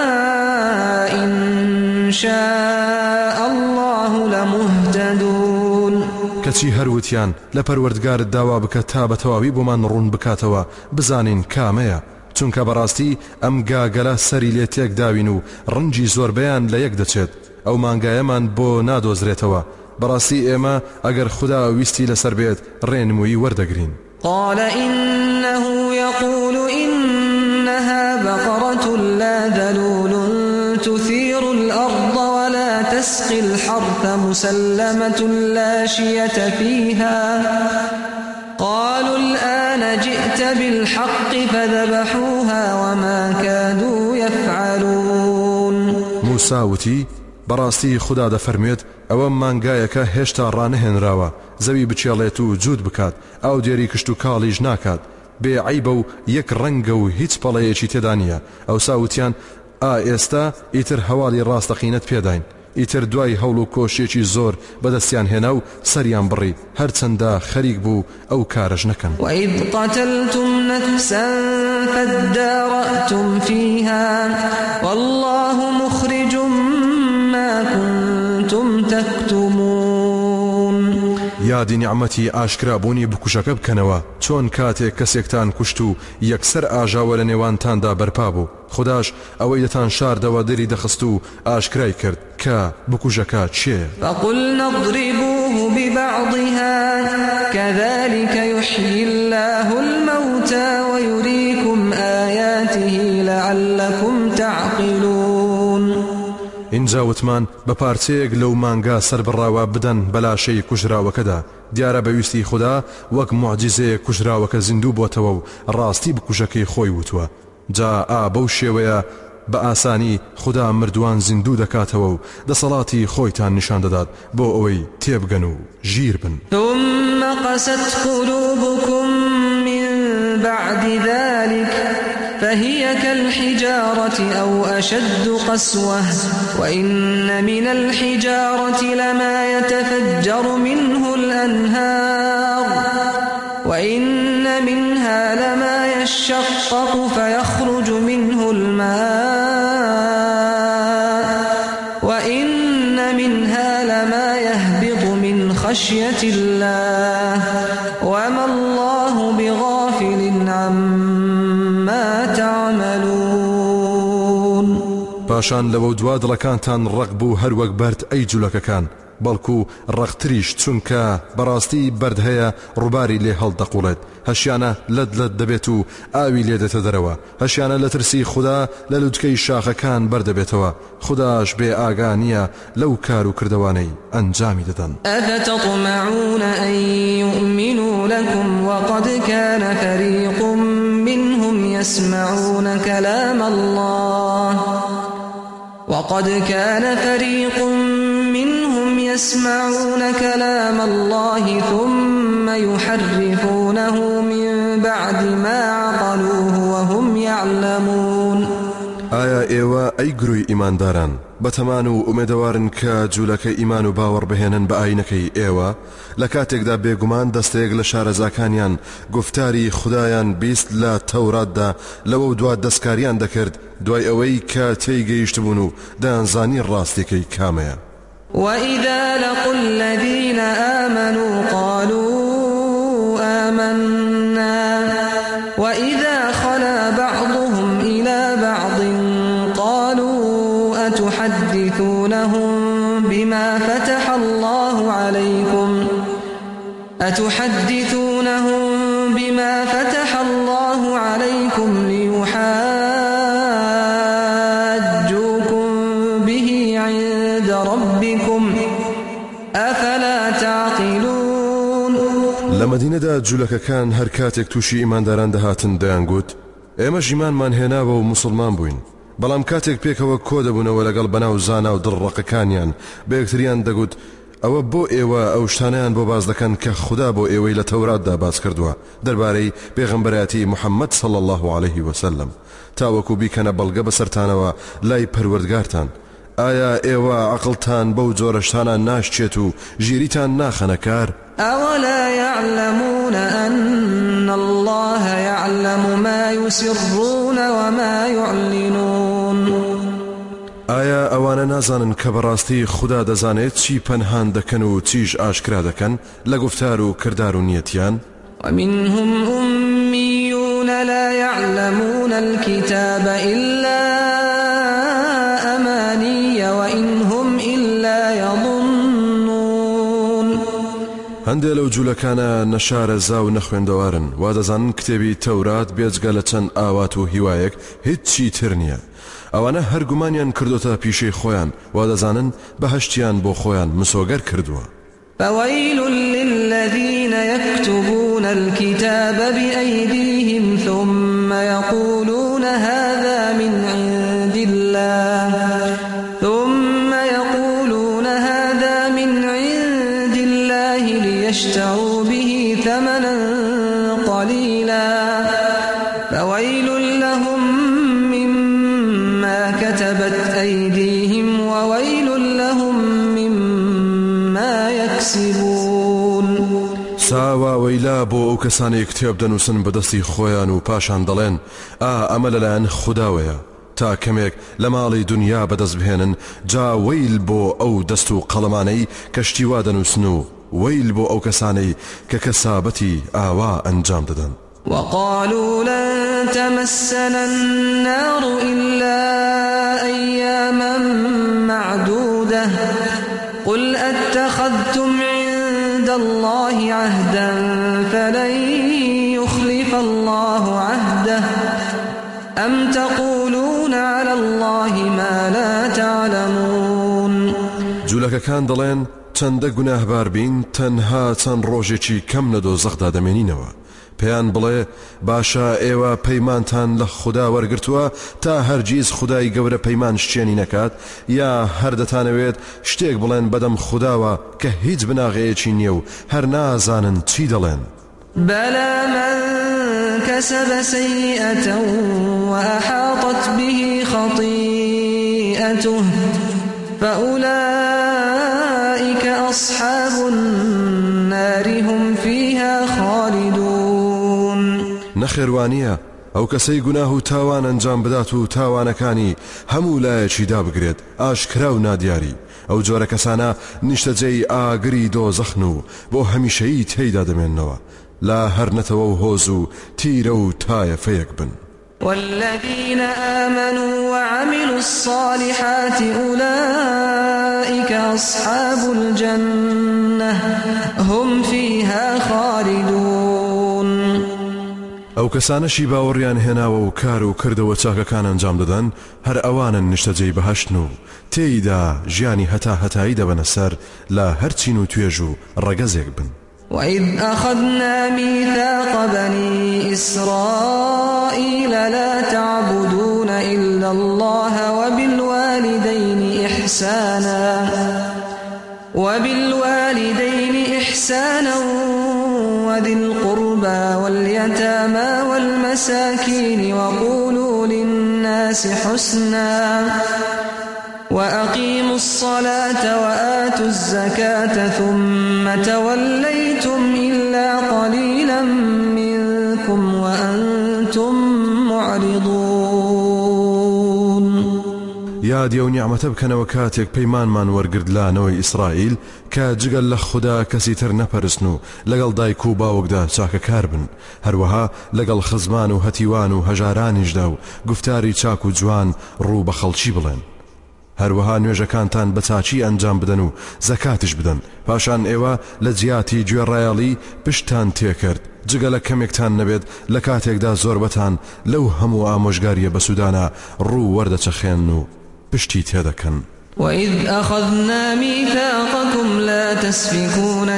إن شاء الله لمهتدون کەچی هەروتیان لە پەروەردگارت داوا بکە تا بە تەواوی بۆمان ڕوون بکاتەوە بزانین کامەیە چونکە بەڕاستی ئەم گاگەلە سەری لێ تێک داوین و ڕەنگی زۆربەیان لە یەک دەچێت ئەو مانگایەمان بۆ نادۆزرێتەوە بەڕاستی ئێمە ئەگەر خوددا ویستی لەسەر بێت ڕێنمووی وەردەگرین قال إنه يقول إنها بقرة لا ذلول تثير الأرض ولا تسقي الحرث مسلمة لا شية فيها قالوا الآن جئت بالحق فذبحوها وما كادوا يفعلون موسى وتی بەڕاستی خوددا دەفەرمێت ئەوە مانگایەکە هێشتا ڕانەهێنراوە زەوی بچێڵێت و جوود بکات ئەو دێری کشت و کاڵیش ناکات بێ عیبە و یەک ڕەنگە و هیچ پەڵەیەکی تێدا نییە ئەوسا وتیان ئا ئێستا ئیتر هەواڵی ڕاستەقینەت پێداین ئیتر دوای هەوڵ و کۆشیێکی زۆر بەدەستیان هێنا و سەریان بڕی هەرچەندە خەریک بوو ئەو کارەش نەکەن وإذ قتلتم نفسا فادارأتم فيها والله مخرج ما كنتم تكتمون یادی نیعمەتی ئاشکرابوونی بکوشەکە بکەنەوە چۆن کاتێک کەسێکتان کوشت و یەکسەر ئاژاوە لە نێوانتاندا بەرپا بوو خودداش ئەوەی دەتان شاردەوە دەری دەخست و ئاشکرای کرد کە بکوژەکە چێ فقلنا اضربوه ببعضها كذلك يحيي الله الموتى ويريكم آياته لعلكم تعقلون اینجاوتمان بە پارچەیەک لەو مانگا سەربڕاوە بدەن بەلاشەی کوژراوەکەدا دیارە بەویستی خوددا وەک معجزەیە کوژراوەکە زیندوو بۆتەوە و ڕاستی بکوژەکەی خۆی وتووە جا ئا بەو شێوەیە بە ئاسانی خوددا مردووان زیندوو دەکاتەوە و دەسەڵاتی خۆیتان نیشان دەدات بۆ ئەوەی تێبگەن و ژیر بن. ثم قست قلوبكم من بعد ذلك فهي كالحجارة أو أشد قسوة وإن من الحجارة لما يتفجر منه الأنهار وإن منها لما يشقق فيخرج منه الماء وإن منها لما يهبط من خشية الله وما الله بغافل عما تعملون. پاشان لەوە دوا دڵەکانتان ڕق بوو هەر وەک بەرد ئەی جوولەکەکان بەڵکو ڕقتریش چونکە بەڕاستی بەرد هەیە ڕووباری لێ هەڵدەقوڵێت هەشیانە لەت لەت دەبێت و ئاوی لێ دێتە دەرەوە هەشیانە لە ترسی خوددا لە لووتکەی شاخەکان بەردەبێتەوە خودداش بێ ئاگا نییە لەو کار و کردوانەی ئەنجامی دەدەن. ئەفتەطمعون أن يؤمنوا لكم وقد كان فريق منهم يسمعون كلام الله وقد كان فريق منهم يسمعون كلام الله ثم يحرفونه من بعد ما عقلوه وهم يعلمون. ئایا ئێوە ئەی گروی ئیمانداران بەتەمان و ئومێدەوارن کە جوولەکە ئیمان و باوەڕ بهێنن بە ئاینەکەی ئێوە لە کاتێکدا بێگومان دەستەیەک لە شارەزاکانیان گفتاری خودایان بیست لە تەوراتدا لەوە دوا دەستکاریان دەکرد دوای ئەوەی کە تێی گەیشتبوون و دەیانزانی ڕاستیەکەی کامەیە. وإذا لقوا الذين آمنوا قالوا آمنا وإذا خلا بعضهم إلى بعض قالوا أتحدثونهم بما فتح الله عليكم أتحدثونهم بما فتح الله عليكم ليحاجوكم به عند ربكم أفلا تعقلون. لە مەدینەدا جوولەکەکان هەر کاتێک تووشی ئیمانداران دەهاتن دەیانگوت ئێمە ژیمانمان هێناوە و موسڵمان بووین بەڵام کاتێک پێکەوە کۆ دەبوونەوە لەگەڵ بەناو زانا و دڕڕەقەکانیان بە یەکتریان دەگوت ئەوە بۆ ئێوە ئەو شتانیان بۆ باز دەکەن کە خوددا بۆ ئێوەی لە تەوراتدا باز کردووە دەربارەی پێغەمبەرەتی محەممەد صلی الله عليه وسلم تاوەکو بیکەنە بەڵگە بەسەرتانەوە لای پەروەردگارتان. ئایا ئێوە عەقڵتان بەو جۆرەشتانە ناشچێت و ژیریتان ناخەنە کار؟ أولا يعلمون أن الله يعلم ما يسرون وما يعلنون. ئایا ئەوانە نازانن کە بەڕاستی خوددا دەزانێت چی پەنهان دەکەن و چیش ئاشکرا دەکەن لە گفتار و کردار و نیەتیان؟ ومنهم أميون لا يعلمون الكتاب إلا أماني وإن هم إلا يظنون. هەندێک لەو جوولەکانە نەشارە زا و نەخوێندەوارن وا دەزانن کتێبی تەورات بێجگە لە چەند ئاوات و هیوایەک هیچی تر نییە ئەوانە هەر گومانیان کردوتە پیشەی خۆیان وا دەزانن بەهەشتیان بۆ خۆیان مسۆگەر کردووە. فويل للذين يكتبون الكتاب بأيديهم ثم يقولون هذا من عند الله ثم يقولون هذا من عند الله ليشتروا به ثمنا قليلا فويل لهم مما كتبت أيديهم وويل لهم مما يكسبون. ساوا وەیلا بۆ ئەو کەسانی کتێب دەنووسن بەدەستی خۆیان و پاشان دەڵێن ئا ئەمە لەلایەن خودداوەیە تا کەمێک لە ماڵی دنیا بەدەست بهێنن جا وەیل بۆ ئەو دەست و قەڵەمانەی کەشتی وا دەنووسن و وەیل بۆ ئەو کەسانەی کە کەسابەتی ئاوا ئەنجام دەدەن. وقالوا لن تمسنا النار إلا أياما معدودة قل أتخذتم عند الله عهدا فلن يخلف الله عهده أم تقولون على الله ما لا تعلمون. فرشتەکان دەڵێن چەندە گوناهبار بین تەنها چەند ڕۆژێکی کەم لە دۆزەخدا دەمێنینەوە. پێیان بڵێ باشە ئێوە پەیمانتان لە خوددا وەرگرتووە تا هەرگیز خودای گەورە پەیمان شتێنی نەکات، یا هەر دەتانەوێت شتێک بڵێن بەدەم خودداوە کە هیچ بناغەیەکی نییە و هەر نازانن چی دەڵێن. بلى من كسب سيئة وأحاطت به خطيئته فأولئك أصحاب النار هم فيها خالدون. نەخێوانیە ئەو کەسەی گوناه و تاوان ئەنجام بدات و تاوانەکانی هەموو لایەکی دابگرێت ئاشکرا و نادیاری، ئەو جۆرە کەسانە نیشتەجێی ئاگری دۆزەخن و بۆ هەمیشەیی تێیدا دەمێننەوە، لا هەرنەتەوە و هۆز و تیرە و تایەفەیەک بن. والذين آمنوا وعملوا الصالحات أولئك أصحاب الجنة هم فيها خالدون. ئەو کەسانەشی باوەڕیان هێناوە و کار و کردەوە چاکەکان ئەنجام دەدەن هەر ئەوانن نیشتەجێی بەهەشتن و تێیدا ژیانی هەتا هەتایی دەبەنە سەر لە هەرچین و توێژ و ڕەگەزێک بن. وإذ أخذنا ميثاق بني إسرائيل لا تعبدون إلا الله وبالوالدين إحسانا وبالوالدين إحسانا وذي القربى واليتامى والمساكين وقولوا للناس حسنا وأقيموا الصلاة وآتوا الزكاة ثم توليتم إلا قليلا منكم وأنتم معرضون. یادی و نیعمەتە بکەنەوە کاتێک پەیمانمان وەرگرت لانەوەی ئیسرائیل کە جگەل لە خوددا کەسی تر نەپەرستن و لەگەڵ دایک و باوکدا چاکەکار بن، هەروەها لەگەڵ خزمان و هەتیوان و هەژارانیشدا و گفتاری چاک و جوان ڕوو بە خەڵکی بڵێن. هەروەها نوێژەکانتان بە چاچی ئەنجام بدەن و زەکاتش بدەن، پاشان ئێوە لە جیاتی گوێڕایەڵی پشتان تێکرد، جگە لە کەمێکتان نەبێت لە کاتێکدا زۆربەتان لەو هەموو ئامۆژگاریە بە سوودانە ڕوو وەردەچەخێن و پشتی تێدەکەن. وإذ أخذنا ميثاقكم لا تسفكون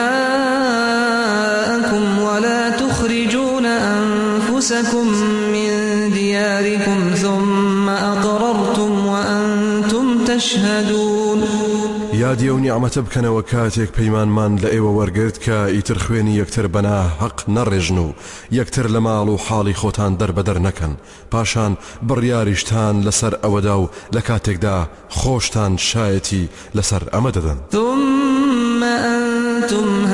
دماءكم ولا تخرجون أنفسكم من دياركم ثم أقررتم وأنتم تشهدون. یادی و نیعمەتە بکەنەوە کاتێک پەیمانمان لە ئێوە وەرگرت کە ئیتر خوێنی یەکتر بەنا حەق نەڕێژن و یەکتر لە ماڵ و حاڵی خۆتان دەربەدەر نەکەن، پاشان بڕیاریشتان لەسەر ئەوەدا و لە کاتێکدا خۆشتان شایەتی لەسەر ئەمە دەدەن. ثم أنتم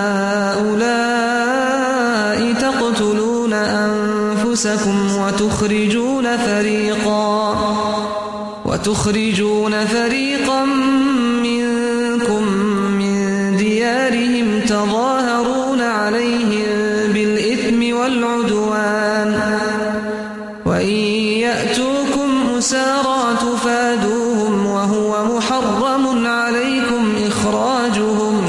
هؤلاء تقتلون أنفسكم وتخرجون فريقا وتخرجون فريقا منكم من ديارهم تظاهرون عليهم بالإثم والعدوان وإن يأتوكم أسارى تفادوهم وهو محرم عليكم إخراجهم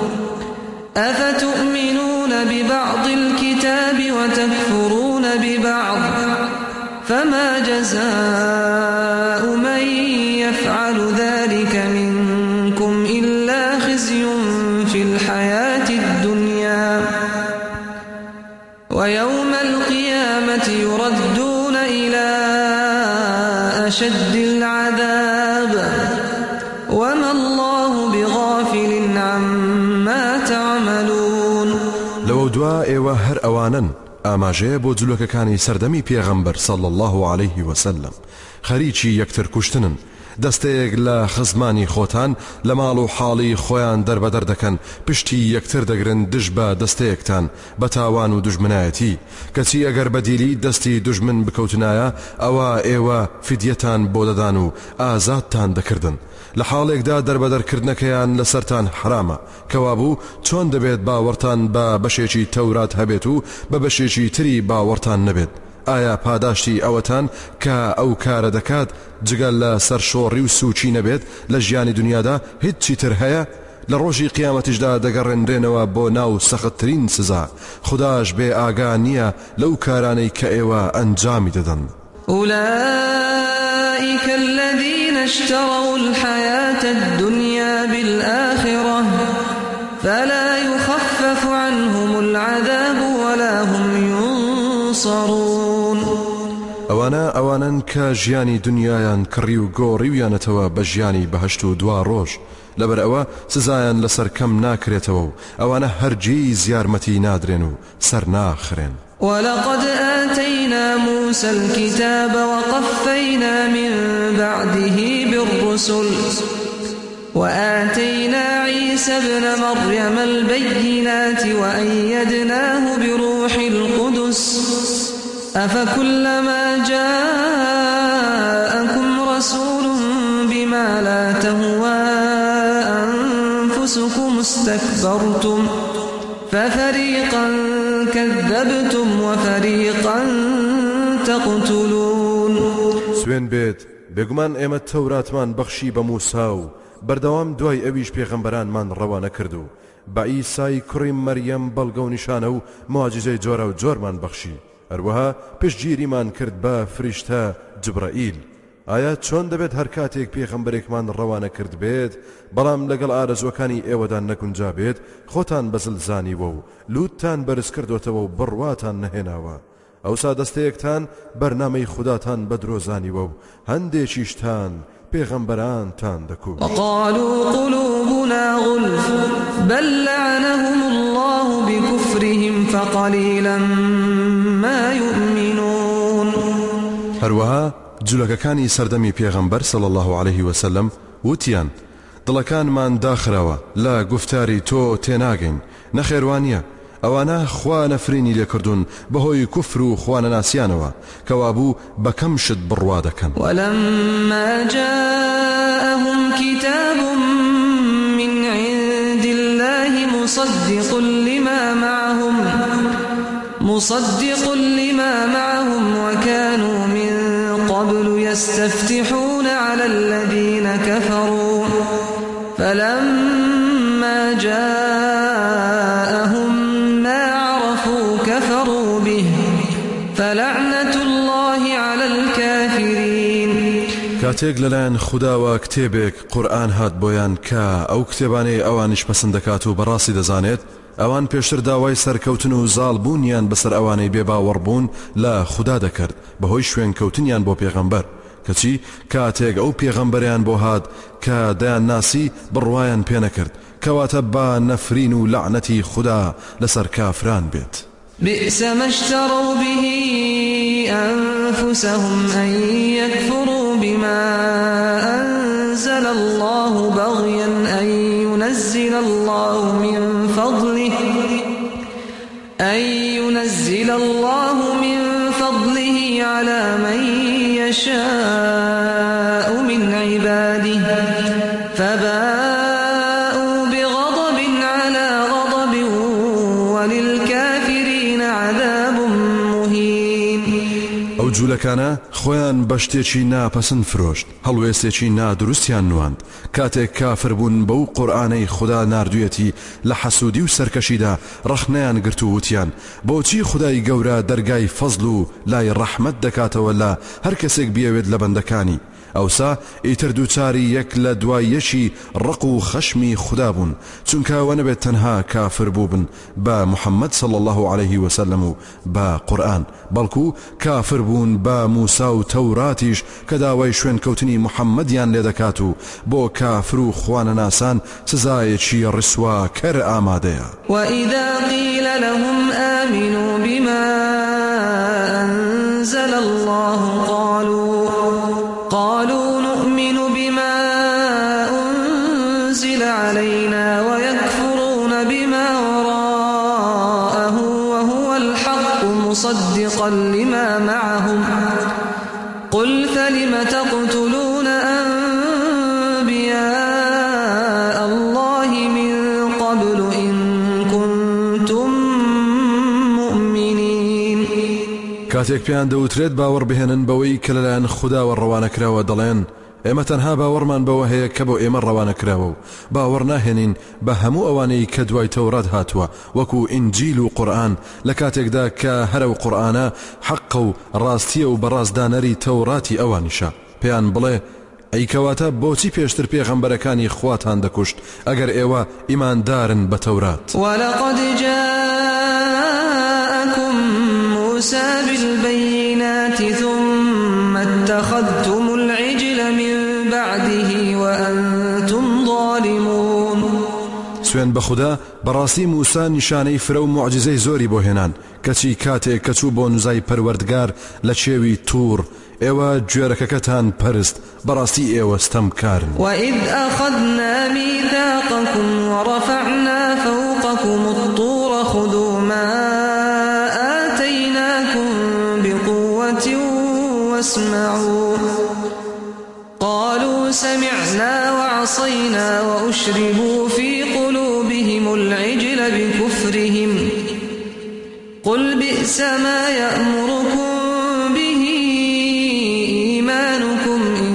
أفتؤمنون ببعض الكتاب وتكفرون ببعض فما جزاء من يفعل ذلك منكم إلا خزي في الحياة الدنيا ويوم القيامة يردون إلى أشد العذاب وما الله بغافل عما تعملون. لو دعاء وهر أوانا ئاماژەیە بۆ جلوکەکانی سەردەمی پێغەمبەر صلی الله عليه وسلم خەریکی یەکتر کوشتنن، دەستەیەک لە خزمانی خۆتان لە ماڵ و حاڵی خۆیان دەربەدەر دەکەن، پشتی یەکتر دەگرن دژ بە دەستەیەکتان بە تاوان و دوژمنایەتی، کەچی ئەگەر بەدیلی دەستی دوژمن بکەوتنایە ئەوە ئێوە فیدیەتان بۆ دەدان و ئازادتان دەکردن. لە حاڵێکدا دەربەدەرکردنەکەیان لەسەرتان حرامە، کەوابوو چۆن دەبێت باوەڕتان بە بەشێکی تەورات هەبێت و بە بەشێکی تری باوەڕتان نەبێت؟ ئایا پاداشتی ئەوەتان کە ئەو کارە دەکات جگەل لە سەرشۆڕی و سوچی نەبێت لە ژیانی دنیادا هیچی تر هەیە؟ لە ڕۆژی قیامەتیشدا دەگەڕێنرێنەوە بۆ ناو سەختترین سزا، خوداش بێ ئاگا نییە لەو کارانەی کە ئێوە ئەنجامی دەدەن. أولئك الذين اشتروا الحياة الدنيا بالآخرة فلا يخفف عنهم العذاب ولا هم ينصرون. ئەوانە ئەوانن کە ژیانی دنیایان کڕی و گۆڕیویانەتەوە بە ژیانی بەهەشت و دوا ڕۆژ، لەبەر ئەوە سزایان لەسەر کەم ناکرێتەوە و ئەوانە هەرگیز یارمەتی نادرێن و سەر ناخرێن. ولقد آتينا موسى الكتاب وقفينا من بعده بالرسل وآتينا عيسى ابن مريم البينات وأيدناه بروح القدس أفكلما جاءكم رسول بما لا تهوى أنفسكم استكبرتم ففريقا كذبتم وفريقا تقتلون. سوێن بێت بێگومان ئێمە تەوراتمان بەخشی بە موسا و بەردەوام دوای ئەویش پێغەمبەرانمان ڕەوانە کرد و بە ئیسای کوڕی مەریەم بەڵگە و نیشانە و معجزەی جۆرە و جۆرمان بەخشی، هەروەها پشتگیریمان کرد بە فریشتە جبرائیل. ئایا چۆن دەبێت هەر کاتێک پێغەمبەرێکمان ڕەوانە کرد بێت بەڵام لەگەڵ ئارەزوەکانی ئێوەدان نەگونجا بێت خۆتان بەزل زانیوە و لوتتان بەرز کردوتەوە و بڕواتان نەهێناوە، ئەوسا دەستەیەکتان بەرنامەی خوداتان بەدرۆزانیوە و هەندێکیشتان پێغەمبەرانتان دەکوت. وقالوا قلوبنا غلف بل لعنهم الله بكفرهم فقليلا ما يؤمنون. هەروەها جولەکەکانی سەردەمی پێغەمبەر صلی الله عليه وسلم وتیان دڵەکانمان داخراوە لە گفتاری تۆ تێناگەین، نەخێوانیە ئەوانە خوا نەفرینی لێکردوون بەهۆی کوفر و خوانەناسیانەوە کەوابوو بەکەم شت بڕوا دەکەن. ولما جاءهم كتاب من عند الله مصدق لما معهم مصدق لما معهم وكانوا من قبل يستفتحون على الذين كفروا فلما جاءهم ما عرفوا كفروا به فلعنة الله على الكافرين. کاتێک لەلایەن خوداوە کتێبێک قورئان هات بۆیان کە ئەو کتێبانەی ئەوانش پەسەند دەکات و بەڕاستی دەزانێت، ئەوان پێشتر داوای سەرکەوتن و زاڵبوونیان بەسەر ئەوانەی بێباوەڕبوون لە خوددا دەکرد بەهۆی شوێن کەوتنیان بۆ پێغەمبەر، کەچی کاتێک ئەو پێغەمبەریان بۆ هات کە دەیان ناسی بڕوایان پێ نەکرد، کەواتە با نەفرین و لعنەتی خوددا لەسەر کافران بێت. بئس ما اشتروا به أنفسهم أن يكفروا بما أنزل الله بغيا أن ينزل الله من فضله أن ينزل الله من فضله على من يشاء من عباده فباءوا بغضب على غضب وللكافرين عذاب مهين. ئەو جوولەکانە خۆیان بە شتێکی ناپەسند فرۆشت، هەڵوێستێکی نادروستیان نواند، کاتێک کافر بوون بەو قورئانەی خوددا ناردوویەتی لە حەسوودی و سەرکەشیدا ڕەخنەیان گرت و وتیان بۆچی خودای گەورە دەرگای فەزڵ و لای ڕەحمەت دەکاتەوە لە هەر کەسێک بیەوێت لە بەندەکانی، ئەوسا ئیتر دووچاری یەک لە دوای یەکی ڕق و خەشمی خوددا بوون، چونکە ئەوە نەبێت تەنها کافر بووبن بە محەممەد صلی الله عليه وسلم و بە قورئان، بەڵکو کافر بوون بە موسا و تەوراتیش کە داوای شوێن کەوتنی محەممەدیان لێ دەکات و بۆ کافر و خوانەناسان سزایەکی ڕسوا کەر ئامادەیە. وإذا قيل لهم آمنوا بما أنزل الله قالوا قالوا نؤمن بما أنزل علينا ويكفرون بما وراءه وهو الحق مصدقا لما معهم قل فلم تقتلون أنبياء الله من قبل إن كنتم مؤمنين. کاتێک پێیان دەوترێت باوەڕ بهێنن بەوەی کە لەلایەن خودداوە ڕەوانەکراوە دەڵێن ئێمە تەنها باوەڕمان بەوە هەیە کە بۆ ئێمە ڕەوانەکراوە و باوەڕ ناهێنین بە هەموو ئەوانەی کە دوای تەورات هاتووە وەکو ئینجیل و قورئان، لە کاتێکدا کە هەرە و قورئانە حەقە و ڕاستیە و بەڕازدانەری تەوراتی ئەوانیشە. پێیان بڵێ ئەی کەواتە بۆچی پێشتر پێغەمبەرەکانی خواتان دەکوشت ئەگەر ئێوە ئیماندارن بە تەورات؟ وَلَقَدْ جَاءَكُم مُوسَى بِالْبَيِّنَاتِ ثُمَّ اتَّخَذْتُمُ الْعِجْلَ مِن بَعْدِهِ وَأَنتُمْ ظَالِمُونَ. سوێن بە خوددا بەڕاستی موسا نیشانەی فرە و موعجزەی زۆری بۆ هێنان کەچی کاتێک کەچوو بۆ نوزای پەروەردگار لە چێوی توور ئێوە گوێرەکەکەتان پەرست بەڕاستی ئێوە ستەمکارن. وَإِذْ أَخَذْنَا مِيثَاقَكُمْ وَرَفَعْنَا فَوْقَكُمُ الطُّورَ خُذُوا مَا آتَيْنَاكُمْ بِقُوَّةٍ وَاسْمَعُوا قَالُوا سَمِعْنَا وَعَصَيْنَا وَأُشْرِبُوا فِي قُلُوبِهِمُ الْعِجْلَ بِكُفْرِهِمْ قُلْ بِئْسَ مَا يَأْمُرُكُمْ بِهِ إِيمَانُكُمْ إِن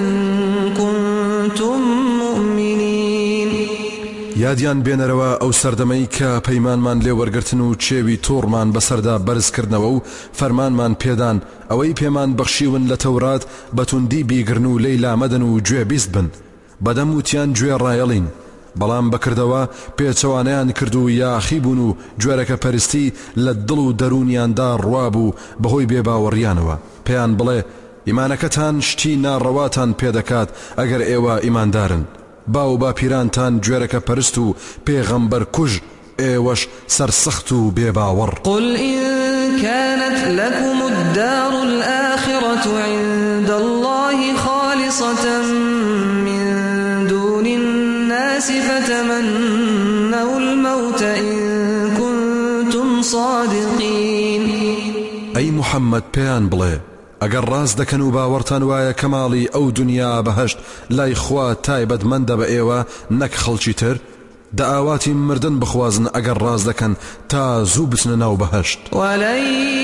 كُنتُم مُّؤْمِنِينَ. یادیان بێنەرەوە ئەو سەردەمەی کە پەیمانمان لێ وەرگرتن و چێوی تۆڕمان بەسەردا بەرزکردنەوە و فەرمانمان پێدان ئەوەی پێمان بەخشیون لە تەورات بەتوندی بیگرن و لێی لامەدەن و گوێ بیست بن بەدەم وتیان گوێ ڕایەڵین بەڵام بەکردەوە پێچەوانەیان کرد و یاخی بوون و گوێرەکە پەرستی لە دڵ و دەرونیاندا ڕوابوو بەهۆی بێباوەڕیانەوە. پێیان بڵێ ئیمانەکەتان شتی ناڕەواتان پێدەکات ئەگەر ئێوە ئیماندارن. باو باپیرانتان گوێرەکە پەرست و پێغەمبەر کوژ ئێوەش سەرسەخت و بێباوەڕ. قل إن كانت لكم الدار الآخرة عند الله خالصة من دون الناس فتمنوا الموت إن كنتم صادقين. أي محمد بيان بڵێ ئەگەر ڕاست دەکەن و باوەڕتان وایە کەماڵی ئەو دنیا بەهەشت لای خوا تایبەتمەندە بە ئێوە نەک خەڵکی تر دەئاواتی مردن بخوازن ئەگەر ڕاست دەکەن تا زوو بچنە ناو بەهەشت. وَلَن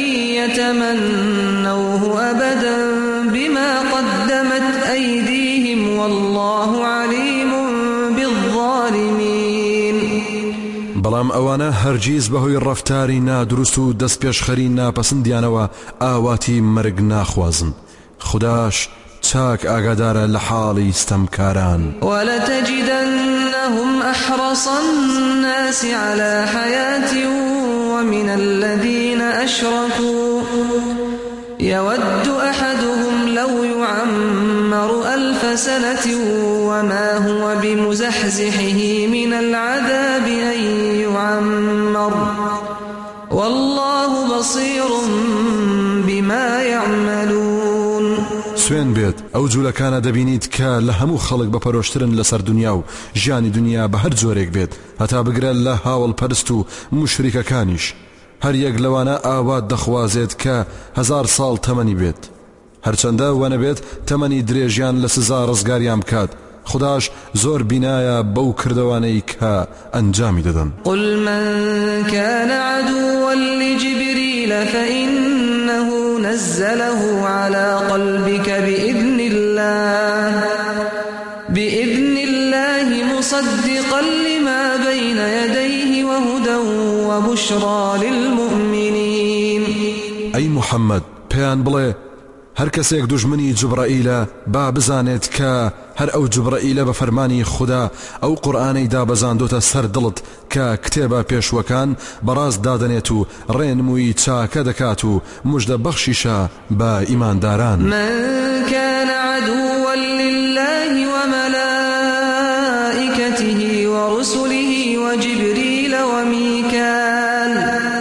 يَتَمَنَّوْهُ أَبَدًا بِمَا قَدَّمَتْ أَيْدِيهِمْ وَاللَّهُ عَلِيمٌ بِالظَّالِمِينَ. بەڵام ئەوانە هەرگیز بەهۆی ڕەفتاری نادروست و دەست پێشخەری ناپەسندیانەوە ئاواتی مرگ ناخوازن. خوداش چاک ئاگادارە لە حاڵی ستەمکاران. وَلَتَجِدَنَّهُمْ أَحْرَصَ النَّاسِ عَلَى حَيَاةٍ وَمِنَ الَّذِينَ أَشْرَكُوا يَوَدُّ أَحَدُهُمْ لَوْ يُعَمَّرُ أَلْفَ سَنَةٍ وَمَا هُوَ بِمُزَحْزِحِهِ مِنَ الْعَذَابِ أَن يُعَمَّرَ وَاللَّهُ بَصِيرٌ بِمَا يَعْمَلُونَ. سوێن بێت ئەو جوولەکانە دەبینیت کە لە هەموو خەڵک بەپەرۆشترن لەسەر دنیا و ژیانی دنیا بە هەر جۆرێک بێت هەتا بگرە لە هاوڵ پەرست و مشریکەکانیش. هەر یەک لەوانە ئاوات دەخوازێت کە هەزار ساڵ تەمەنی بێت هەرچەندە وەنەبێت تەمەنی درێژیان لە سزا ڕزگاریان بکات. خداش زۆر بینایە بەو کردوانەی کە ئەنجامی دەدەن. قل من كان عدوا لجبريل فإنه نزله على قلبك بإذن الله بإذن الله مصدقا لما بين يديه وهدى وبشرى للمؤمنين. أي محمد بيان بڵێ هەر کەسێک دوژمنی جوبرائیلە با بزانێت کە هەر ئەو جوبرائیلە بە فەرمانی خوددا ئەو قورئانەی دابەزاندۆتە سەر دڵت کە کتێبە پێشوەکان بەڕاست دادەنێت و ڕێنمووی چاکە دەکات و موژدە بەخشیشە بە ئیمانداران. من كان عدوا لله وملائكته ورسله وجبريل وميكال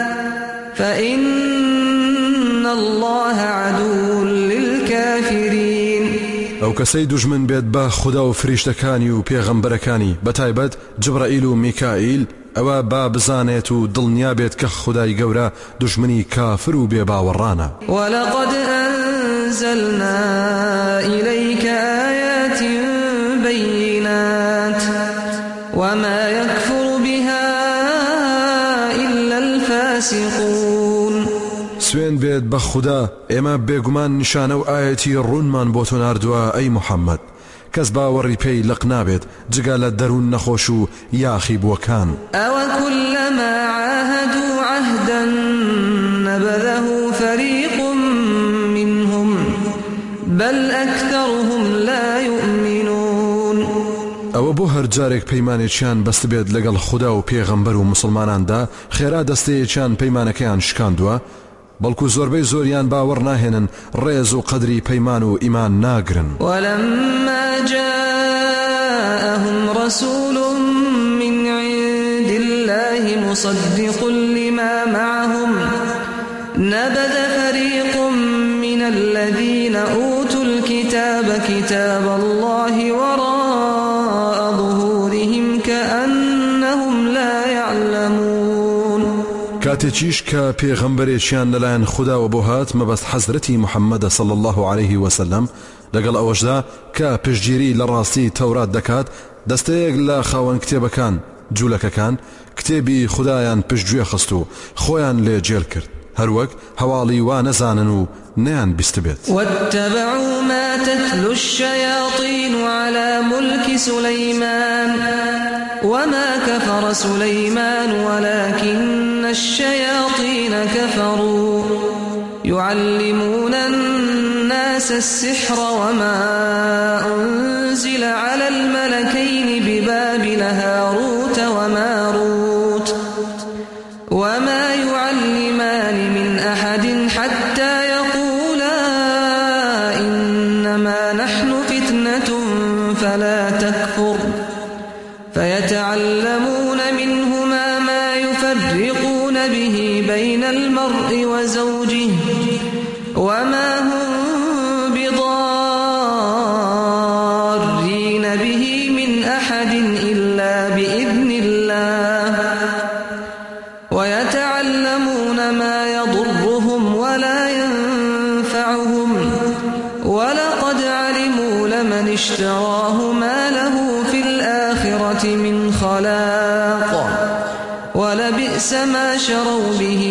فإن الله عدو للكافرين. ئەو کەسەی دوژمن بێت بە خوددا و فریشتەکانی و پێغەمبەرەکانی بەتایبەت جبرائیل و میکائیل ئەوە با بزانێت و دڵنیا بێت کە خودای گەورە دوژمنی کافر و بێباوەڕانە. وَلَقَدْ أَنزَلْنَا إِلَيْكَ آيَاتٍ بَيِّنَاتٍ وَمَا يَكْفُرُ بِهَا إِلَّا الْفَاسِقُونَ. سوێن بێت بە خوددا ئێمە بێگومان نیشانە و ئاەتی ڕوونمان بۆ تۆ ناردووە ئەی محەممەد کەس باوەڕی پێی لەق نابێت جگا لە دەروون نەخۆش و یاخی بووەکان. ئەوە كلما عاهدوا عهدا نبذه فريق منهم بل أكثرهم لا يؤمنون. ئەوە بۆ هەر جارێک پەیمانێکیان بەست بێت لەگەڵ خوددا و پێغەمبەر و مسلماناندا خێرا دەستەیەکیان پەیمانەکەیان شکاندووە، بەڵکو زۆربەی زۆریان باوەڕ ناهێنن، ڕێز و قەدری پەیمان و ئیمان ناگرن. ولما جاءهم رسول من عند الله مصدق لما معهم نبذ فريق من الذين أوتوا الكتاب كتاب الله وراء ظهورهم كأنهم لا يعلمون. کاتێکیش کە پێغەمبەرێکیان لەلایەن خودداوە بۆ هات مەبەست حەزرەتی محەممەدە صلی الله عليه وسلم، لەگەڵ ئەوەشدا کە پشتگیری لە ڕاستی تەورات دەکات، دەستەیەک لە خاوەن کتێبەکان جوولەکەکان کتێبی خوددایان پشتگوێ خست و خۆیان لێ جێل کرد، هەروەک هەواڵی وا نەزانن و نەیان بیست بێت. واتبعوا ما تتلو الشياطين على ملك سليمان وما كفر سليمان ولكن الشياطين كفروا يعلمون الناس السحر وما أنزل على الملكين ببابل هاروت وماروت وما يعلمان من أحد حتى يقولا إنما نحن فتنة فلا تكفر فيتعلمون منهما ما يفرقون به بين المرء وزوجه وما هم بضارين به من أحد إلا بإذن الله ويتعلمون ما يضرهم ولا ينفعهم ولقد علموا لمن اشتراه ما له في الآخرة من خلاق ولبئس ما شروا به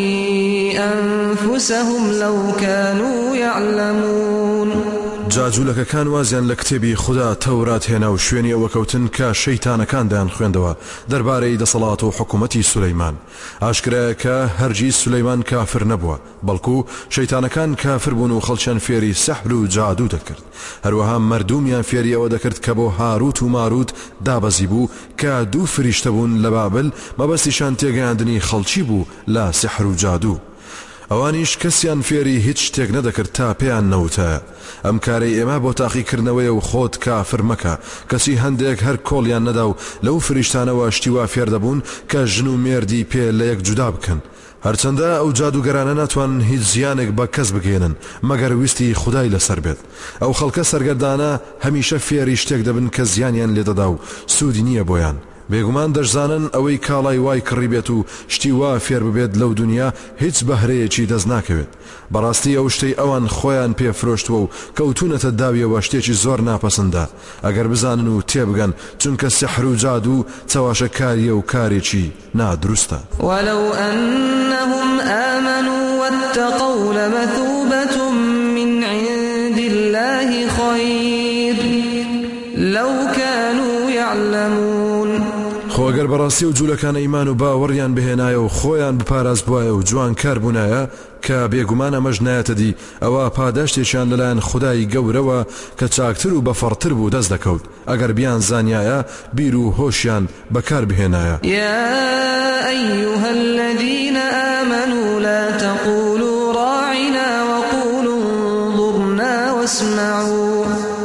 أنفسهم لو كانوا يعلمون. جاجوولەکەکان وازیان لە کتێبی خوددا تەورات هێنا و شوێنی ئەوە کەوتن کە شەیتانەکاندایان خوێندەوە دەربارەی دەسەڵات و حکومەتی سولەیمان. ئاشکرایە کە هەرگیز سولەیمان کافر نەبووە، بەڵکو شەیتانەکان کافر بوون و خەڵکیان فێری سەحر و جادوو دەکرد. هەروەها مردومیان فێری ئەوە دەکرد کە بۆ هاروت و ماروت دابەزی بوو کە دوو فریشتە بوون لە بابل، مەبەستیشان تێگەیاندنی خەڵکی بوو لە سەحر و جادوو. ئەوانیش کەسیان فێری هیچ شتێک نەدەکرد تا پێیان نەوتە. ئەم کارەی ئێمە بۆ تاقیکردنەوەیە و خۆت کافر مەکە. کەسی هەندێک هەر کۆڵیان نەدا و لەو فریشتانەوە شتیوا فێر دەبوون کە ژن و مێردی پێ لە یەک جودا بکەن. هەرچەندە ئەو جادوگەرانە ناتوان هیچ زیانێک بە کەس بگێنن مەگەر ویستی خودای لەسەر بێت. ئەو خەڵکە سەرگەردانە هەمیشە فێری شتێک دەبن کە زیانیان لێدەدا و سوودی نییە بۆیان. بێگومان دەشزانن ئەوەی کاڵای وای کڕی بێت و شتی وا فێر ببێت لەو دنیا هیچ بەهرەیەکی دەست ناکەوێت. بەڕاستی ئەو شتەی ئەوان خۆیان پێفرۆشتووە و کەوتونەتە داویەوە شتێکی زۆر ناپەسەندە ئەگەر بزانن و تێبگەن، چونکە سحر و جادو چاواشەکاریە و کارێکی نادروستە. ولو أنهم آمنوا واتقوا لمثوبة من عند الله خير لو كانوا يعلمون. خۆگەر بەڕاستی و جوولەکان ئیمان و باوەڕیان بهێنایە و خۆیان بپاراز بووایە و جوان کار بوونایە کە بێگومان ئەمەش نایەتە دی ئەوە پاداشتێکیان لەلایەن خودای گەورەوە کە چاکتر و بەفەڕتر بوو دەست دەکەوت ئەگەر بیان زانیایە بیر و هۆشیان بەکار بهێنایە. يا أيها الذين آمنوا لا تقولوا راعنا وقولوا انظرنا واسمعوا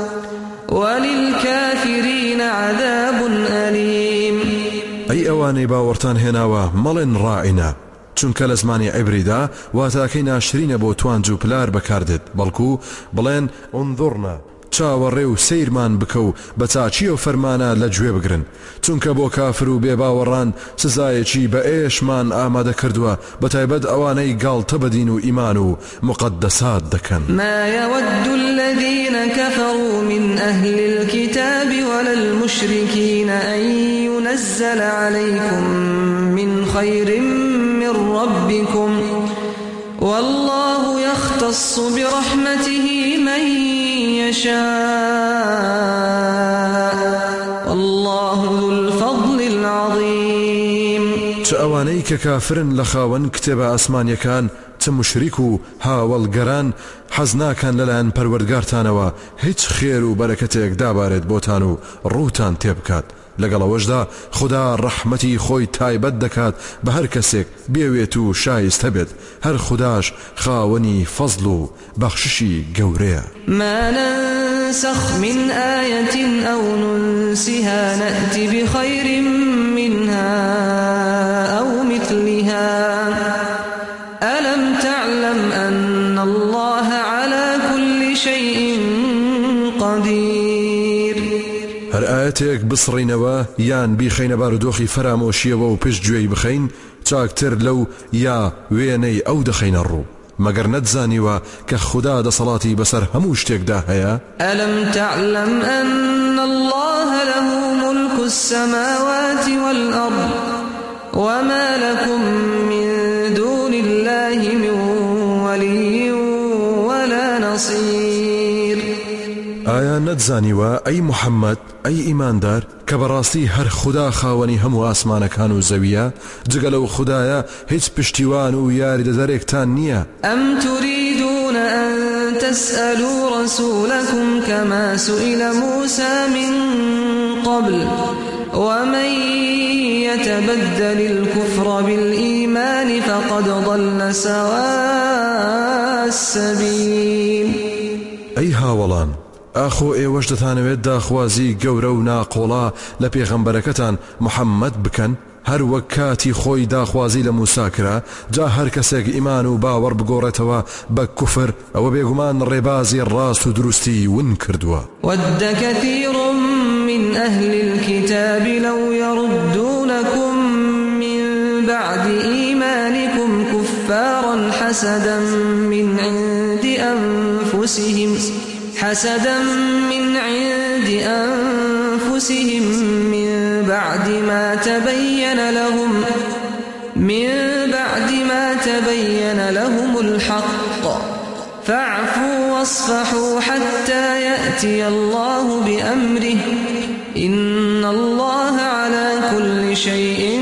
وللكافرين عذاب أليم. ئەی ئەوانەی باوەڕتان هێناوە مەڵێن ڕائینە، چونکە لە زمانی عیبریدا واتاکەی ناشرینە بۆ توانج و پلار بەکاردێت، بەڵکو بڵێن ئونظورنا، چاوەڕێ و سەیرمان بکە و بە چاچی و فەرمانە لە گوێ بگرن، چونکە بۆ کافر و بێباوەڕان سزایەکی بە ئێشمان ئامادە کردووە، بەتایبەت ئەوانەی گاڵتە بەدین و ئیمان و مقدسات دەکەن. ما يود الذين كفروا من أهل الكتاب ولا المشركين أن ينزل عليكم من خير من ربكم والله يختص برحمته من يشاء والله ذو الفضل العظيم. چه ئەوانەی کە کافرن لە خاوەن کتێبە ئاسمانیەکان چ مشریک و هاوڵگەران حەز ناکەن لەلایەن پەروەردگارتانەوە هیچ خێر و بەرەکەتێک دابارێت بۆتان و ڕووتان تێبکات. لەگەڵەوەشدا خدا ڕەحمەتی خۆی تایبەت دەکات بە هەر کەسێک بێوێت و شایستە بێت. هەر خوداش خاوەنی فەزڵ و بەخششی گەورەیە. ما ننسخ من آية أو ننسها نأت بخير منها أو مثلها ألم تعلم أن الله على كل شيء قدير. هەر ئاەتێک بسڕینەوە یان بیخەینە بارودۆخی فەرامۆشیەوە و پشت گوێی بخەین چاکتر لەو یا وێنەی ئەو دەخەینە ڕوو. مەگەر نەتزانیوە کە خوددا دەسەڵاتی بەسەر هەموو شتێکدا هەیە؟ ألم تعلم أن الله له ملك السماوات والأرض وما لكم من دون الله من ولي ولا نصير. ئایا نەتزانیوە ئەی محەممەد ئەی ئیماندار کە بەڕاستی هەر خوددا خاوەنی هەموو ئاسمانەکان و زەویە جگە لەو خوددایە هیچ پشتیوان و یاریدەدەرێکتان نییە؟ ئەم تريدون أن تسألوا رسولكم كما سئل موسى من قبل ومن يتبدل الكفر بالإيمان فقد ضل سواء السبيل. ئەی هاوڵان ئاخۆ ئێوەش دەتانەوێت داخوازی گەورە و ناقۆڵا لە پێغەمبەرەکەتان محەممەد بکەن هەر وەک کاتی خۆی داخوازی لە موسا کرا جا هەر کەسێک ئیمان و باوەڕ بگۆڕێتەوە بە کوفر ئەوە بێگومان ڕێبازی ڕاست و دروستی ون کردووە. وَدَّ كَثِيرٌ من أهل الكتاب لو يردونكم من بعد إيمانكم كفارا حسدا من عند أنفسهم حسدا من عند أنفسهم من بعد ما تبين لهم من بعد ما تبين لهم الحق فاعفوا واصفحوا حتى يأتي الله بأمره إن الله على كل شيء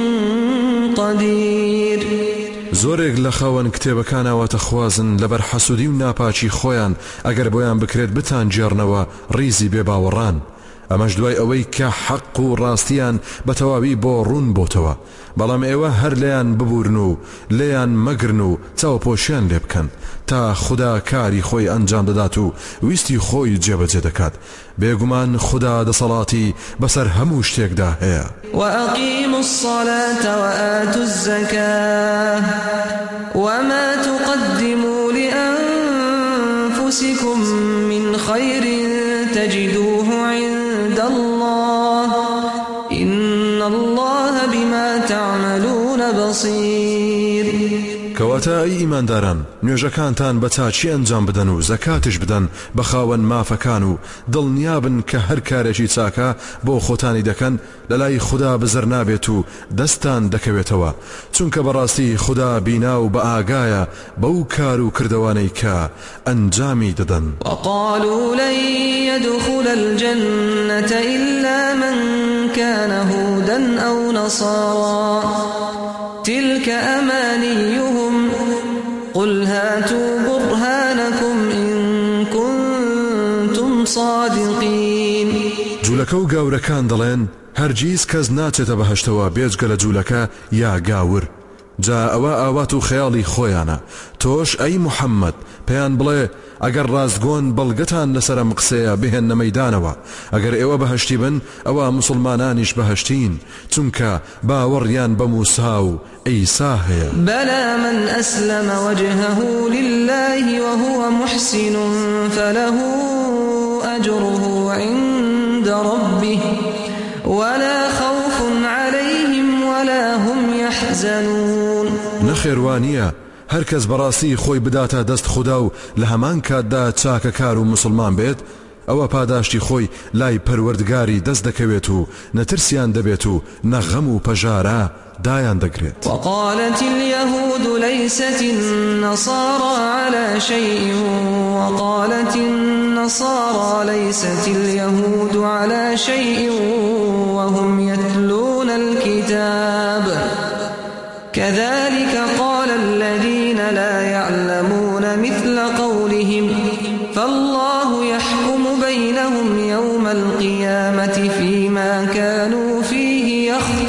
قدير. زۆرێک لە خاوەن کتێبەکانەوە تەخوازن لەبەر حەسوودی و ناپاچی خۆیان ئەگەر بۆیان بکرێت بتان جێڕنەوە ڕیزی بێباوەڕان. ئەمەش دوای ئەوەی کە حەق و ڕاستیان بە تەواوی بۆ ڕوون بۆتەوە. بەڵام ئێوە هەر لێیان ببورن و لێیان مەگرن و چاوپۆشیان لێ بکەن تا خوددا کاری خۆی ئەنجام دەدات و ویستی خۆی جێبەجێ دەکات. بێگومان خوددا دەسەڵاتی بەسەر هەموو شتێکدا هەیە. وأقيموا الصلاة وآتوا الزكاة وما تقدموا لأنفسكم من خير تجدوه عند الله إن الله بما تعملون بصير. کەواتە ئەی ئیمانداران نوێژەکانتان بە چاچی ئەنجام بدەن و زەکاتش بدەن بە خاوەن مافەکان و دڵنیابن کە هەر کارێکی چاکە بۆ خۆتانی دەکەن لەلای خوددا بزر نابێت و دەستان دەکەوێتەوە چونکە بەڕاستی خوددا بینا و بە ئاگایە بەو کار و کردوانەی کە ئەنجامی دەدەن. وقالوا لن يدخل الجنة إلا من كان هودا أو نصارى تلك أمانيهم قل هاتوا برهانكم إن كنتم صادقين. جوولەکە و گاورەکان دەڵێن هەرگیز کەس ناچێتە بەهەشتەوە بێجگە لە جوولەکە یا گاور. جا ئەوە ئاوات و خەیاڵی خۆیانە. تۆش ئەی محەممەد پێیان بڵێ ئەگەر ڕاستگۆن بەڵگەتان لەسەرم قسەیە بهێنە مەیدانەوە ئەگەر ئێوە بەهەشتی بن ئەوە مسلمانانیش بەهەشتین چونکە باوەڕیان بە موسا و ئەیسا هەیە. بەلى من أسلم وجهه لله وهو محسن فله أجره عند ربه ولا خوف عليهم ولا هم يحزنون. نەخێوانیە هەر کەس بەڕاستی خۆی بداتە دەست خوددا و لە هەمان کاتدا چاکەکار و مسلمان بێت ئەوە پاداشتی خۆی لای پەروەردگاری دەست دەکەوێت و نەترسیان دەبێت و نەغەم و پەژارە دایان دەگرێت. وقالت اليهود ليست النصارى على شيء وقالت النصارى ليست اليهود على شيء وهم يتلون الكتاب كذلك قال الذين لا الله يحكم بينهم يوم القيامة فيما كانوا فيه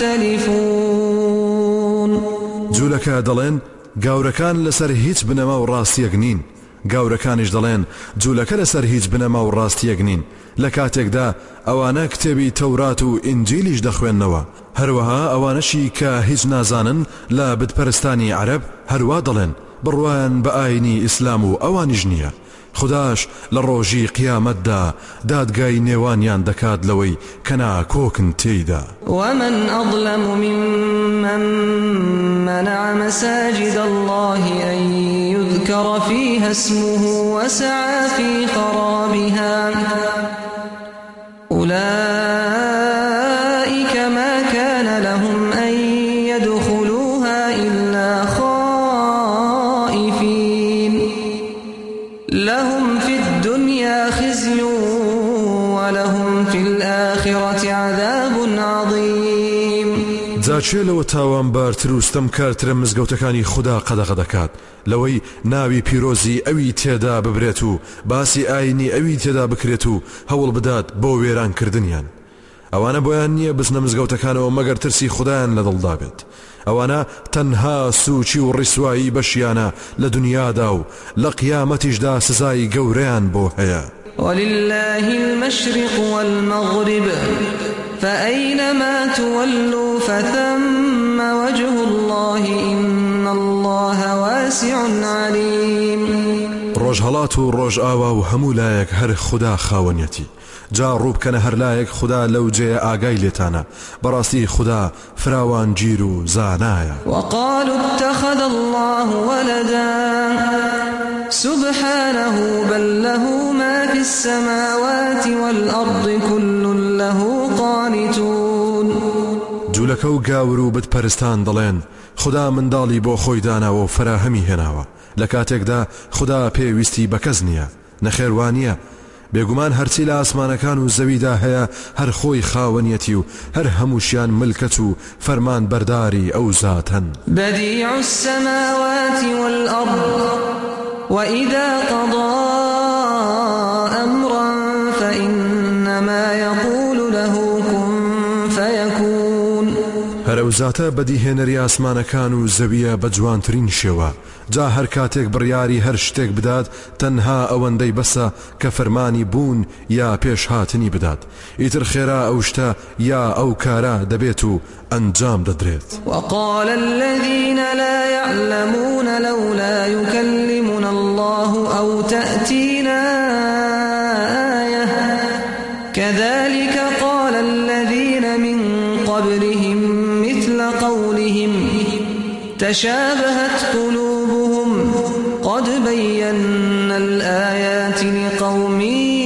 يختلفون. جولەکە دەڵێن گاورەکان لەسەر هیچ بنەما و ڕاستیەک نین، گاورەکانیش دەڵێن جوولەکە لەسەر هیچ بنەما و ڕاستیەک نین. لە کاتێکدا ئەوانە کتێبی تەورات و ئینجیلیش دەخوێننەوە، هەروەها ئەوانەشی کە هیچ نازانن لە بتپەرستانی عەرەب هەروە دەڵێن بڕوایان بە ئاینی ئیسلام و ئەوانیش نییە. خداش لە ڕۆژی قیامەتدا دادگای نێوانیان دەکات لەوەی کە ناکۆکن تێیدا. ومن أظلم ممن منع مساجد الله أن يذكر فيها اسمه وسعى في خرابها أولئك ما كان لهم أن يدخلوها إلا خائفين لهم في الدنيا خزي ولهم في الآخرة عذاب عظيم. جاچێ لەوە تاوانبارتر و ستەمکارترە مزگەوتەکانی خوددا قەدەغە دەکات لەوەی ناوی پیرۆزی ئەوی تێدا ببرێت و باسی ئاینی ئەوی تێدا بکرێت و هەوڵ بدات بۆ وێرانکردنیان. ئەوانە بۆیان نییە بزنە مزگەوتەکانەوە مەگەر ترسی خوددایان لەدڵدا بێت. ئەوانە تەنها سوچی و ڕیسوایی بەشیانە لە دنیادا و لە قیامەتیشدا سزای گەورەیان بۆ هەیە. ولله المشرق والمغرب فأينما تولوا فثم وجه الله إن الله واسع عليم. ڕۆژهەڵات و ڕۆژ ئاوا و هەموو لایەک هەر خوددا خاوەنیەتی. جا ڕووبکەنە هەر لایەک خوددا لەو جێ ئاگای لێتانە، بەڕاستی خوددا فراوان گیر و زانایە. وقالوا اتخذ الله ولدا سبحانه بل له ما في السماوات والأرض كل له قانتون. جوولەکە و گاور و بتپەرستان دەڵێن خوددا منداڵی بۆ خۆی داناوە و فراهەمی هێناوە، لە کاتێکدا خوددا پێویستی بە کەس نییە، نەخێوانیە. بێگومان هەرچی لە ئاسمانەکان و زەویدا هەیە هەر خۆی خاوەنیەتی و هەر هەمووشیان ملکەت و فەرمان بەرداری ئەو زاتن. بديع السماوات والأرض وإذا قضى أمرا فإنما يقول له كن فيكون. هەرەو زاتە بەدیهێنەری ئاسمانەکان و زەویە بە جوانترین شێوە، جا هەر کاتێک بڕیاری هەر شتێک بدات تەنها ئەوەندەی بەسە کە فەرمانی بوون یا پێش هاتنی بدات، ئیتر خێرا ئەو شتە یا ئەو کارە دەبێت و ئەنجام دەدرێت. وقال الذين لا يعلمون لولا يكلمنا الله أو تأتينا آية كذلك قال الذين من قبلهم مثل قولهم تشابهت قلوبهم قد بينا الآيات لقوم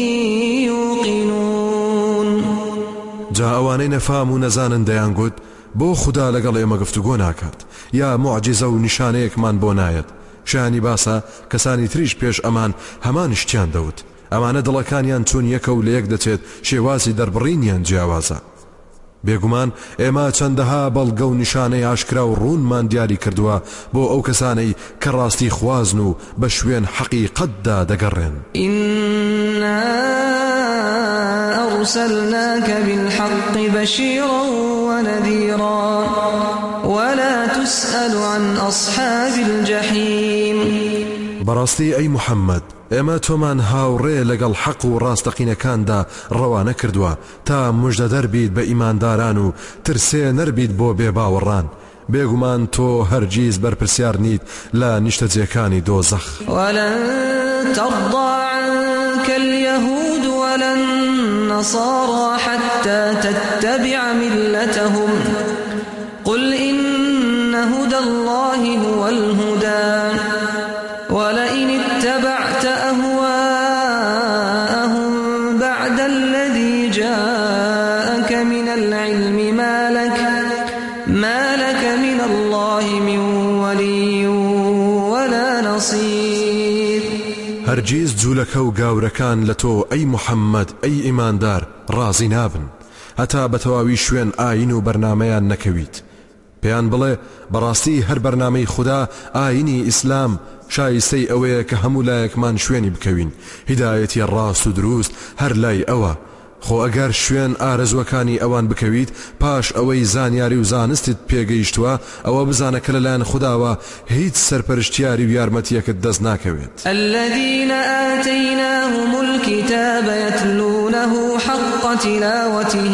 يوقنون. جا ئەوانەی نەفام و نەزانن دەیان گوت بۆ خوددا لەگەڵ ئێمە گفتوگۆ ناکات یا موعجزە و نیشانەیەکمان بۆ نایەت. شانی باسە کەسانی تریش پێش ئەمان هەمان شتیان دەوت، ئەمانە دڵەکانیان چون یەکە و لە یەک دەچێت شێوازی دەربڕینیان جیاوازە. بێگومان ئێمە چەندەها بەڵگە و نیشانەی ئاشکرا و ڕوونمان دیاری کردووە بۆ ئەو کەسانەی کە ڕاستی خوازن و بە شوێن حەقیقەتدا دەگەڕێن. إنا أرسلناك بالحق بشيرا ونذيرا ولا تسأل عن أصحاب الجحيم. بەڕاستی ئەی محەممەد ئێمە تۆمان هاوڕێ لەگەڵ حەق و ڕاستەقینەکاندا ڕەوانە کردووە تا موژدە دەربیت بە ئیمانداران و ترسێ نەربیت بۆ بێباوەڕان. بێگومان تۆ هەرگیز بەرپرسیار نیت لە نیشتەجێکانی دۆزەخ. ولن ترضى عنك اليهود ولا النصارى حتى تتبع ملتهم قل إن هدى الله هو الهدى ولئن اتبعت أهواءهم بعد الذي جاءك من العلم ما لك ما لك من الله من ولي ولا نصير. هەرگیز جوولەکە و گاورەکان لە تۆ ئەی محەممەد ئەی ئیماندار ڕازی نابن هەتا بە تەواوی شوێن ئاین و بەرنامەیان نەکەویت. پێیان بڵێ بەڕاستی هەر بەرنامەی خوددا ئاینی ئیسلام شایستەی ئەوەیە کە هەموو لایەکمان شوێنی بکەوین هیدایەتی ڕاست و دروست هەر لای ئەوە خۆ ئەگەر شوێن ئارەزوەکانی ئەوان بکەویت پاش ئەوەی زانیاری و زانستت پێگەیشتووە ئەوە بزانە کە لەلایەن خودداوە هیچ سەرپەرشتیاری و یارمەتیەکت دەست ناکەوێت. الذين آتيناهم الكتاب يتلونه حق تلاوته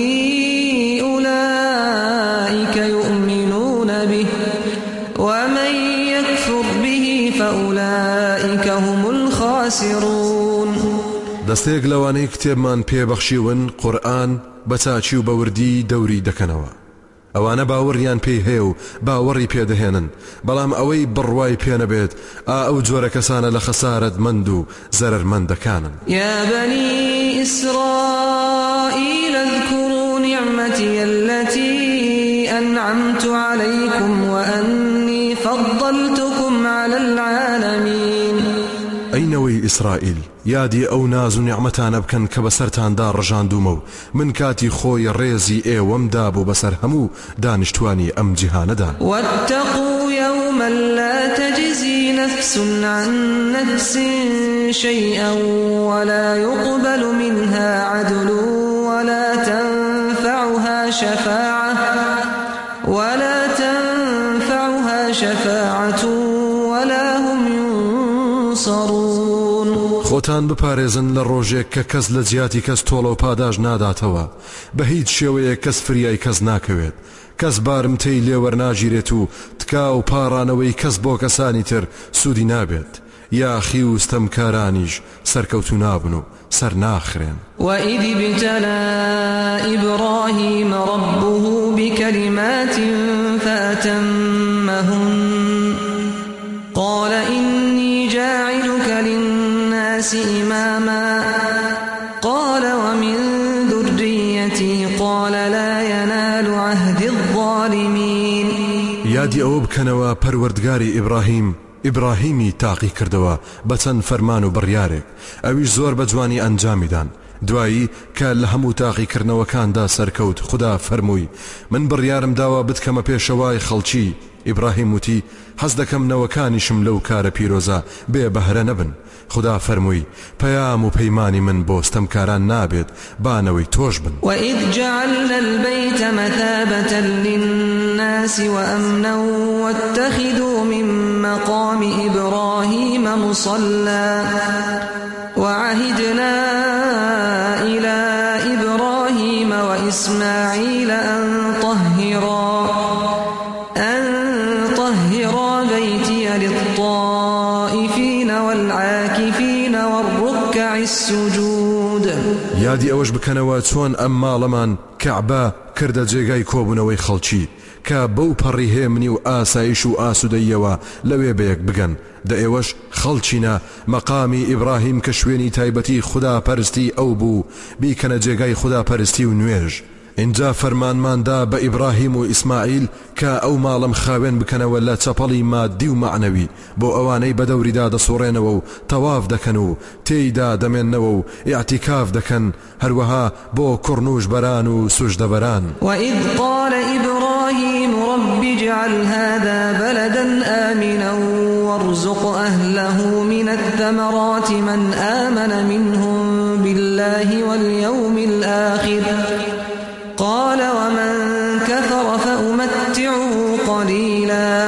أولئك يؤمنون به ومن يكفر به فأولئك هم الخاسرون. دەستێک لەوانەی کتێبمان پێبەخشیون قورئان بە چاچی و بەوردی دەوری دەکەنەوە ئەوانە باوەڕیان پێی هەیە و باوەڕی پێدەهێنن بەڵام ئەوەی بڕوای پێنەبێت ئا ئەو جۆرە کەسانە لە خەسارەت مند و زەرەرمەندەکانن. يا بني إسرائيل اذكروا نعمتي التي أنعمت عليكم وأني فضلتكم على العالمين. ئەینەوەی ئیسرائیل یادی ئەو ناز و نیعمەتانە بکەن کە بەسەرتاندا ڕژاندومە و من کاتی خۆی ڕێزی ئێوەمدا بوو بەسەر هەموو دانیشتوانی ئەم جیهانەدا. واتقوا يوما لا تجزي نفس عن نفس شيئا ولا يقبل منها عدل ولا تنفعها شفاعة ولا تنفعها شفاعة ولا هم ينصرون. خۆتان بپارێزن لە ڕۆژێک کە کەس لە جیاتی کەس تۆڵە و پاداش ناداتەوە بە هیچ شێوەیە کەس فریای کەس ناکەوێت کەس بارمتەی لێوەرناگیرێت و تکا و پاڕانەوەی کەس بۆ کەسانی تر سوودی نابێت یاخی و ستەمکارانیش سەرکەوتو نابن و سەر ناخرێن. وإذ ابتلى إبراهيم ربه بكلمات فأتمهن قال إني جاعلك للناس إماما قال ومن ذريتي قال لا ينال عهد الظالمين. یادی ئەوە بکەنەوە پەروەردگاری ئیبراهیم ئیبراهیمی تاقی کردەوە بە چەند فەرمان و بڕیارێک ئەویش زۆر بە جوانی ئەنجامیدان دوایی کە لە هەموو تاقیکردنەوەکاندا سەرکەوت خدا فەرمووی من بڕیارم داوە بتکەمە پێشەوای خەڵکی. ئیبراهیم وتی حەز دەکەم نەوەکانیشم لەو کارە پیرۆزە بێ بەهرە نەبن. خدا فەرمووی پەیام و پەیمانی من بۆ ستەمکاران نابێت بانەوەی تۆش بن. وإذ جعلنا البيت مثابة للناس وأمنا واتخذوا من مقام إبراهيم مصلى وعهدنا إلى إبراهيم وإسماعيل أن طهرا أن طهرا بيتي للطائفين والعاكفين والركع السجود. یادی ئەوەش بکەنەوە چۆن ئەم ماڵەمان کەعبە کردە جێگای کۆبوونەوەی خەڵکی کە بەو پەڕی هێمنی و ئاسایش و ئاسوودەیەوە لەوێ بەیەک بگەن دە ئێوەش خەڵچینە مەقامی ئیبراهیم کە شوێنی تایبەتی خوداپەرستی ئەو بوو بیکەنە جێگای خوداپەرستی و نوێژ. اینجا فەرمانماندا بە ئیبراهیم و ئیسماعیل کە ئەو ماڵم خاوێن بکەنەوە لە چەپەڵی مادی و معنەوی بۆ ئەوانەی بەدەوریدا دەسوڕێنەوە و تەواف دەکەن و تێیدا دەمێننەوە و ئیعتیکاف دەکەن هەروەها بۆ کوڕنوش بەران و سوژدەبەران. وإذ قال إبراهيم رب اجعل هذا بلدا آمنا وارزق أهله من الثمرات من آمن منهم بالله واليوم الآخر قال ومن كفر فأمتعه قليلا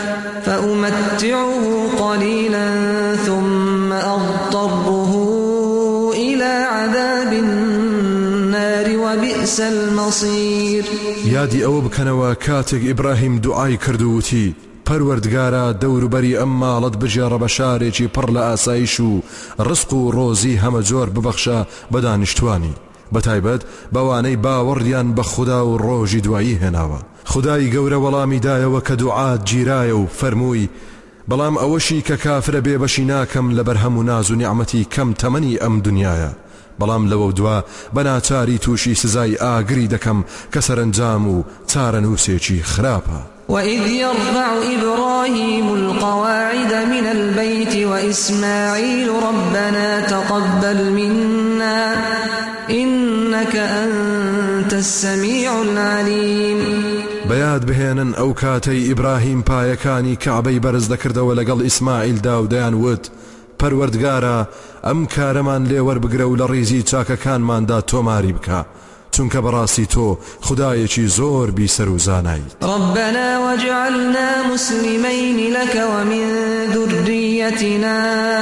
فأمتعه قليلا ثم أضطره إلى عذاب النار وبئس المصير. یادی ئەوە بکەنەوە کاتێک ئیبراهیم دوعای کردووتی پەروەردگارە دەوروبەری ئەم ماڵت بژێڕە بە شارێکی پڕ لە ئاسایش و ڕزق و ڕۆزی هەمە جۆر ببەخشە بە دانیشتوانی بەتایبەت بەوانەی باوەڕیان بە خوددا و ڕۆژی دوایی هێناوە. خدای گەورە وەڵامی دایەوە کە دوعات گیرایە و فەرمووی بەڵام ئەوەشی کە کافرە بێبەشی ناکەم لەبەر هەموو ناز و نیعمەتی کەم تەمەنی ئەم دنیایە بەڵام لەوە دوا بە ناچاری تووشی سزای ئاگری دەکەم کە سەرنجام و چارەنووسێکی خراپە. وإذ يرفع إبراهيم القواعد من البيت وإسماعيل ربنا تقبل منا إنك أنت السميع العليم. بەیاد یاد بهێنن ئەو کاتەی ئیبراهیم پایەکانی کەعبەی بەرز دەکردەوە لەگەڵ ئیسماعیلدا و دەیانوت پەروەردگارە ئەم کارەمان لێوەربگرە و لە ڕیزی چاکەکانماندا تۆماری بکە چونکە بەڕاستی تۆ خودایەکی زۆر بیسەر و زانایت. ربنا واجعلنا مسلمين لك ومن ذريتنا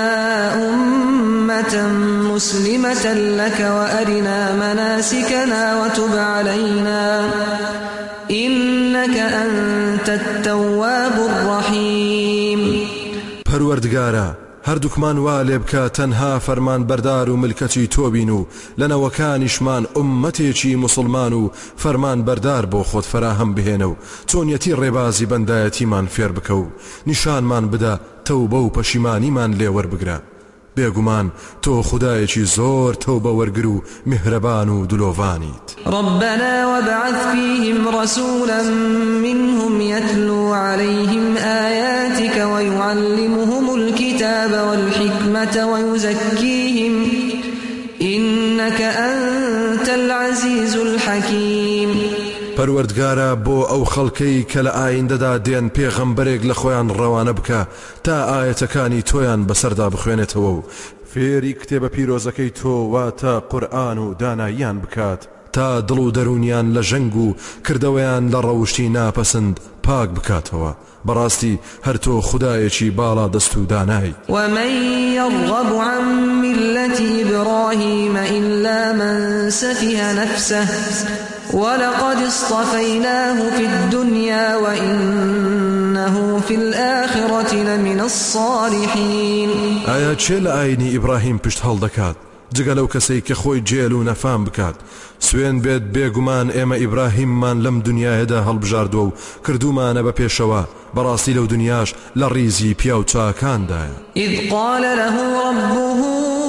أمة مسلمة لك وأرنا مناسكنا وتب علينا إنك أنت التواب الرحيم. پەروەردگارە هەردووکمان وا لێ بکە تەنها فەرمان بەردار و ملکەتی تۆ بین و لەنەوەکانیشمان ئوممەتێکی موسڵمان و فەرمان بەردار بۆ خۆت فەراهەم بهێنە و چۆنیەتی ڕێبازی بەندایەتیمان فێر بکە و نیشانمان بدە تەوبە و پەشیمانیمان لێوەربگرە. بێگومان تۆ خودایەکی زۆر تەوبە وەرگر و میهرەبان و دلۆڤانیت. ربنا وابعث فيهم رسولا منهم يتلو عليهم آياتك ويعلمهم الكتاب والحكمة ويزكيهم إنك أنت العزيز الحكيم. پەروەردگارە بۆ ئەو خەڵکەی کە لە ئایندەدا دێن پێغەمبەرێک لە خۆیان ڕەوانە بکە تا ئاەتەکانی تۆیان بەسەردا بخوێنێتەوە و فێری کتێبە پیرۆزەکەی تۆ واتە قورئان و داناییان بکات تا دڵ و دەرونیان لە ژەنگ و کردەوەیان لە ڕەوشی ناپەسند پاک بکاتەوە. بەڕاستی هەر تۆ خودایەکی باڵا دەست و دانای. ومن يرغب عن ملة إبراهيم إلا من سفه نفسه ولقد اصطفيناه في الدنيا وإنه في الآخرة لمن الصالحين. ئایا چێ لە ئاینی ئیبراهیم پشت هەڵدەکات جگە لەو کەسەی کە خۆی جێل و نەفام بکات؟ سوێن بێت بێگومان ئێمە ئیبراهیممان لەم دنیاەدا هەڵبژاردووە و کردومانە بە پێشەوە بەڕاستی لەو دنیاش لە ڕیزی پیا و چاکاندایە. إذ قال له ربه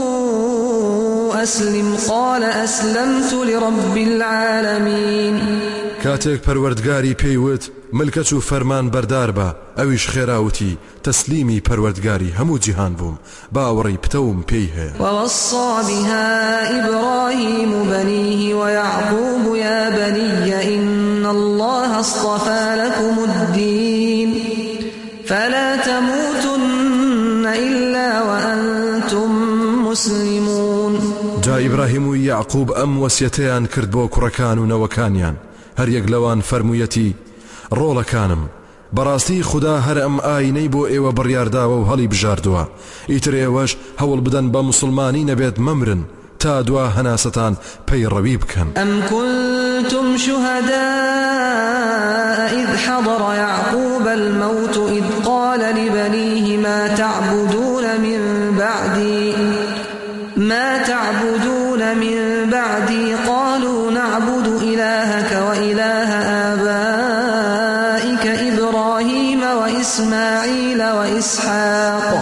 أسلم قال أسلمت لرب العالمين. کاتێک پەروەردگاری پێیوت ملکەت و فەرمان بەردار بە ئەویش خێراوتی تەسلیمی پەروەردگاری هەموو جیهان بووم باوەڕی پتەوم پێی هەیە. ووصى بها إبراهيم بنيه ويعقوب يا بني إن الله اصطفى لكم الدين فلا تموتن إلا وأنتم مسلمون. جا ئیبراهیم و یعقوب ئەم وەسیەتەیان کرد بۆ کوڕەکان و نەوەکانیان. هەر یەک لەوان فەرموویەتی ڕۆڵەکانم بەڕاستی خوددا هەر ئەم ئاینەی بۆ ئێوە بڕیارداوە و هەڵی بژاردووە ئیتر ئێوەش هەوڵ بدەن بە موسڵمانی نەبێت مەمرن تا دوا هەناسەتان پەیڕەوی بکەن. ئەم كنتم شهداء إذ حضر يعقوب الموت إذ قال لبنيه ما تعبدون من بعدي ما تعبدون من بعدي قالوا نعبد إلهك وإله آبائك إبراهيم وإسماعيل وإسحاق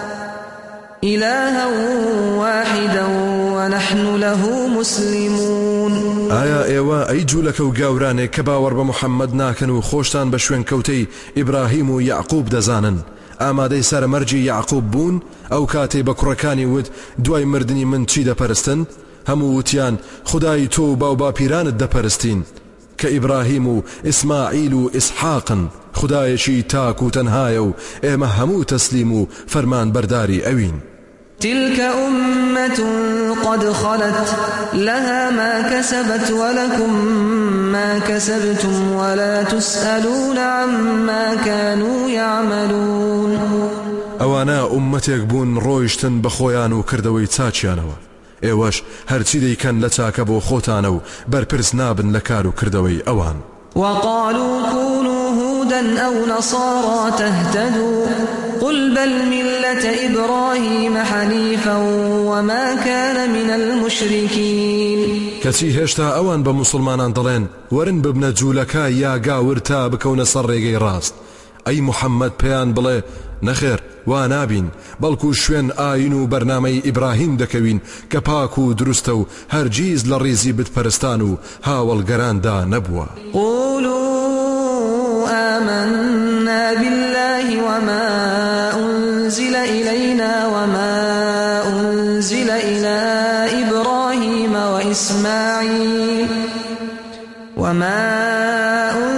إلها واحدا ونحن له مسلمون. ئایا ئێوە ئەی جوولەکە و گاورانێک کە باوەڕ بە محەممەد ناکەن و خۆشتان بە شوێن کەوتەی ئیبراهیم و یعقوب دەزانن ئامادەی سەرمەرجی یعقوب بوون ئەو کاتێ بە کوڕەکانی وت دوای مردنی من چی دەپەرستن؟ هەموو وتیان خودای تۆ و باو باپیرانت دەپەرستین کە ئیبراهیم و ئیسماعیل و ئیسحاقن خودایەکی تاک و تەنهایە و ئێمە هەموو تەسلیم و فەرمان بەرداری ئەوین. تلك أمة قد خلت لها ما كسبت ولكم ما كسبتم ولا تسألون عما كانوا يعملون. ئەوانە ئومەتێک بوون ڕۆیشتن بە خۆیان و کردەوەی چاچیانەوە ئێوەش هەرچی دەیکەن لە چاکە بۆ خۆتانە و بەرپرس نابن لە کار و کردەوەی ئەوان. وقالوا كونوا هودا أو نصارى تهتدوا قل بل ملة إبراهيم حنيفا وما كان من المشركين. کەچی هێشتا ئەوان بە موسڵمانان دەڵێن وەرن ببنە جوولەکە یا گاور تا بکەونە سەر ڕێگەی ڕاست. ئەی محەممەد پێیان بڵێ نەخێر وا نابین بەڵکو شوێن ئاین و بەرنامەی ئیبراهیم دەکەوین کە پاک و دروستە و هەرگیز لە ڕێزی بتپەرستان و هاوڵگەراندا نەبووە. قولوا آمنا بالله وما أنزل إلينا وما أنزل إلى إبراهيم وإسماعيل وما أنزل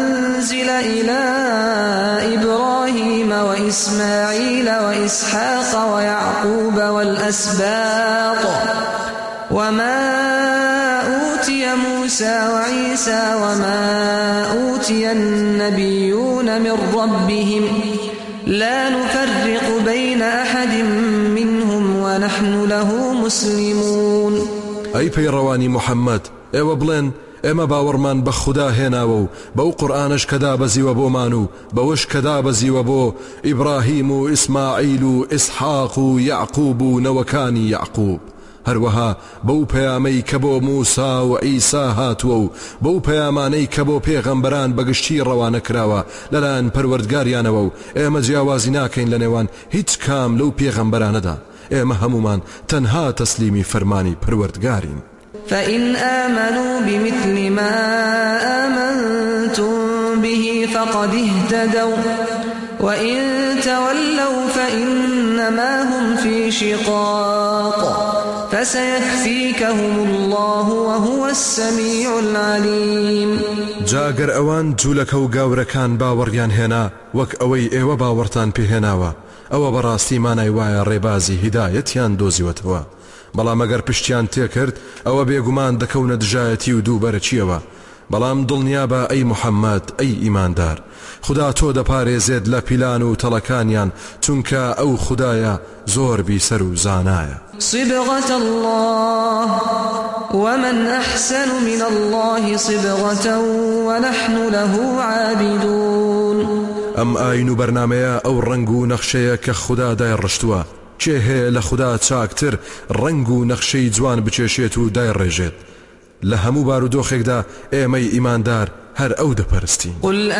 أنزل إلى إبراهيم وإسماعيل وإسحاق ويعقوب والأسباط وما أوتي موسى وعيسى وما أوتي النبيون من ربهم لا نفرق بين أحد منهم ونحن له مسلمون. أي بيرواني محمد ايوه بلين اما باورمان بخدا هناو بو قرآنش كدا بزيو بو مانو بوش كدا بزيو بو إبراهيم وإسماعيل إسحاق يعقوب نوكاني يعقوب هروها بو پیامی کبو موسى و عيسى هاتوو بو پیامانەی کبو پیغمبران بگشتی روانه کراوە لەلایەن پەروەردگاریانەوە ئێمە جیاوازی ناکەین لە نێوان هیچ کام لەو پیغمبرانەدا ئێمە هەمومان تەنها تەسلیمی فەرمانی پەروەردگارین. فإن آمنوا بمثل ما آمنتم به فقد اهتدوا وإن تولوا فإنما هم في شقاق فسيكفيكهم الله وهو السميع العليم. جاگر اوان جولك و گاورکان باوریان هێنا وەک ئەوەی ئێوە باوەڕتان پێهێناوە ئەوە بەڕاستی مانای وایە ڕێبازی هیدایەتیان دۆزیوەتەوە بەڵام ئەگەر پشتیان تێکرد ئەوە بێگومان دەکەونە دژایەتی و دووبەرەچیەوە. بەڵام دڵنیابە ئەی محەممەد ئەی ئیماندار خدا تۆ دەپارێزێت لە پیلان و تەڵەکانیان چونکە ئەو خدایە زۆر بیسەر و زانایە. صبغة الله ومن أحسن من الله صبغة ونحن له عابدون. ئەم ئاین و بەرنامەیە ئەو ڕنگ و نەخشەیە کە خدا دایڕشتووە چێ هەیە لە خدا چاکتر ڕنگ و نەخشەی جوان بچێشێت و دایڕێژێت لە هەموو بارودۆخێکدا ئێمەی ئیماندار هەر ئەو دەپەرستین. قل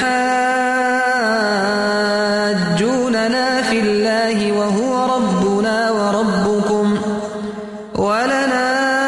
أتحاجوننا في الله وهو ربنا وربكم ولنا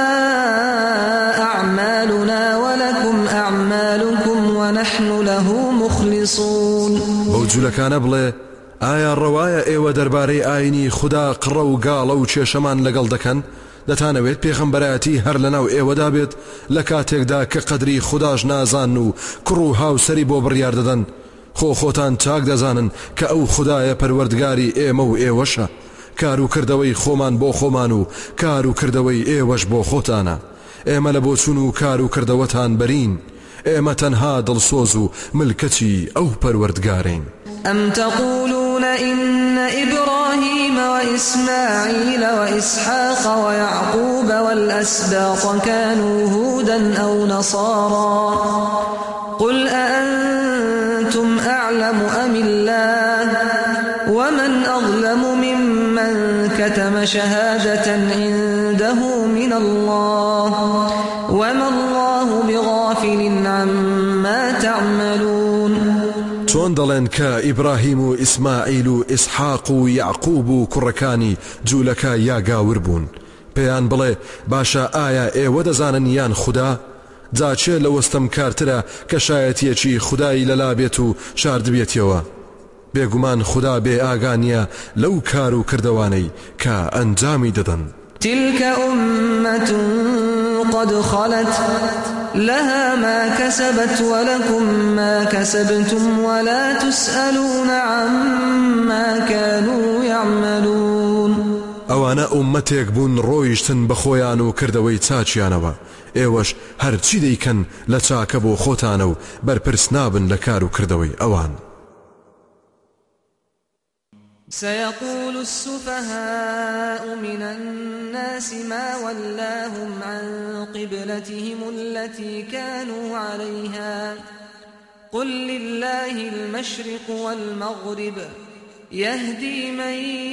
أعمالنا ولكم أعمالكم ونحن له مخلصون. بوجولەکانە بڵێ ئایا ڕەوایە ئێوە دەربارەی ئاینی خدا قڕە و گاڵە و کێشەمان لەگەڵ دەکەن؟ دەتانەوێت پێغەمبەرایەتی هەر لەناو ئێوەدا بێت لە کاتێکدا کە قەدری خوداش نازان و کوڕ و هاوسەری بۆ بڕیار دەدەن؟ خۆ خۆتان چاک دەزانن کە ئەو خدایە پەروەردگاری ئێمە و ئێوەشە. کار و کردەوەی خۆمان بۆ خۆمان و کار و کردەوەی ئێوەش بۆ خۆتانە. ئێمە لە بۆچوون و کار و کردەوەتان بەرین. ئێمە تەنها دڵسۆز و ملکەتی ئەو پەروەردگارین. أم تقولون إن إبراهيم وإسماعيل وإسحاق ويعقوب والأسباط كانوا هودا أو نصارى قل أأنتم أعلم أم الله ومن أظلم ممن كتم شهادة عنده من الله وما الله بغافل عما تعملون. چۆن دەڵێن کە ئیبراهیم و ئیسماعیل و ئیسحاق و یعقوب و کوڕەکانی جوولەکە یا گاور بوون؟ پێیان بڵێ باشە ئایا ئێوە دەزانن یان خوددا؟ جاچێ لە وەستەم کارترە کە شایەتیەکی خودایی لەلا بێت و شاردبێتیەوە. بێگومان خوددا بێ ئاگانیە لەو کار و کردەوانەی کە ئەنجامی دەدەن. تلك أمة قد خلت لها ما كسبت ولكم ما كسبتم ولا تسألون عما كانوا يعملون. ئەوانە ئومەتێک بوون ڕۆیشتن بە خۆیان و کردەوەی چاچیانەوە ئێوەش هەرچی دەیکەن لە چاکە بۆ خۆتانە و بەرپرس نابن لە کار و کردەوەی ئەوان. سيقول السفهاء من الناس ما ولاهم عن قبلتهم التي كانوا عليها قل لله المشرق والمغرب يهدي من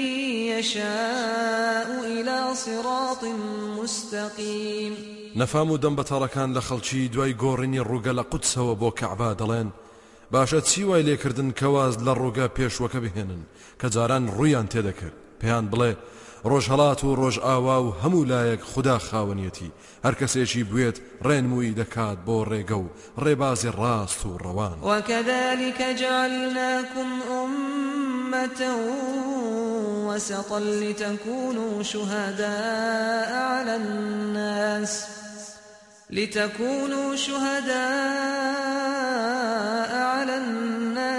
يشاء إلى صراط مستقيم. نەفام و دەم بەتاڵەکان لە خەڵکی دوای گۆڕینی ڕووگە لە قودسەوە بۆ کەعبا دەڵێن باشە چی وای لێکردن کەواز لە ڕووگە پێشوەکە بهێنن کە جاران ڕوویان تێدەکرد؟ پێیان بڵێ ڕۆژهەڵات و ڕۆژ ئاوا و هەموو لایەک خوددا خاوەنیەتی هەر کەسێکی بوێت ڕێنمووی دەکات بۆ ڕێگە و ڕێبازی ڕاست و ڕەوان. وكذلك جعلناكم أمة وسطا لتكونوا شهداء على الناس لتكونوا شهداء على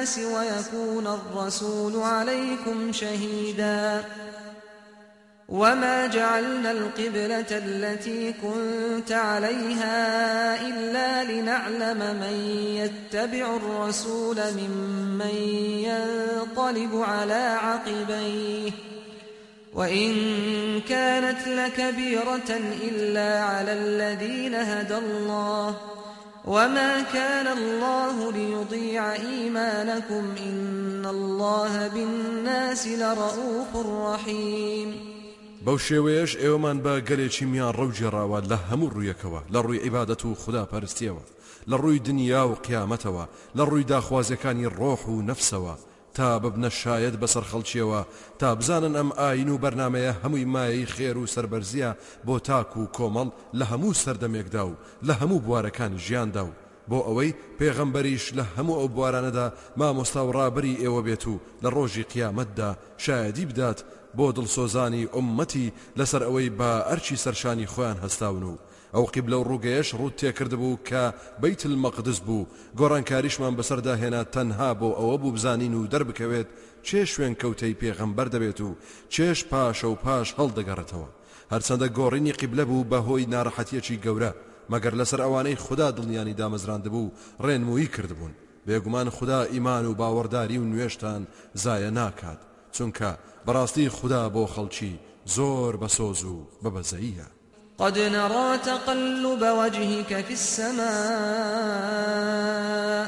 الناس ويكون الرسول عليكم شهيدا وما جعلنا القبلة التي كنت عليها إلا لنعلم من يتبع الرسول ممن ينقلب على عقبيه وإن كانت لكبيرة إلا على الذين هدى الله وما كان الله ليضيع إيمانكم إن الله بالناس لرؤوف رحيم بەو شێوەیەش ئێوەمان بە گەلێکی میان ڕەوجێڕاوە لە هەموو ڕوویەکەوە لە ڕووی عیبادەت و خوددا پەرستیەوە لە ڕووی دنیا و قیامەتەوە لە ڕووی داخوازەکانی ڕۆح و نەفسەوە تا ببنە شایەت بەسەر خەڵکیەوە تا بزانن ئەم ئاین و بەرنامەیە هەمووی مایەی خێر و سەربەرزیە بۆ تاک و کۆمەڵ لە هەموو سەردەمێکدا و لە هەموو بوارەکانی ژیاندا و بۆ ئەوەی پێغەمبەریش لە هەموو ئەو بوارانەدا مامۆستا و ڕابری ئێوە بێت و لە ڕۆژی قیامەتدا شایەدی بدات بۆ دڵسۆزانی ئوممەتی لەسەر ئەوەی بە ئەرچی سەرشانی خۆیان هەستاون و ئەو قیبلە و ڕووگەیەش ڕوت تێکردبوو کە بەیت المەقدس بوو گۆڕانکاریشمان بەسەردا هێنا تەنها بۆ ئەوە بوو بزانین و دەربکەوێت چێ شوێن کەوتەی پێغەمبەر دەبێت و چێش پاشە و پاش هەڵدەگەڕێتەوە هەرچەندە گۆڕینی قیبلە بوو بەهۆی ناڕەحەتیەکی گەورە مەگەر لەسەر ئەوانەی خوددا دڵنیانی دامەزراندبوو ڕێنمویی کردبوون بێگومان خوددا ئیمان و باوەڕداری و نوێشتان زایە ناکات چونکە بەڕاستی خوددا بۆ خەڵکی زۆر بەسۆز و بەبەزەییە قد نرى تقلب وجهك في السماء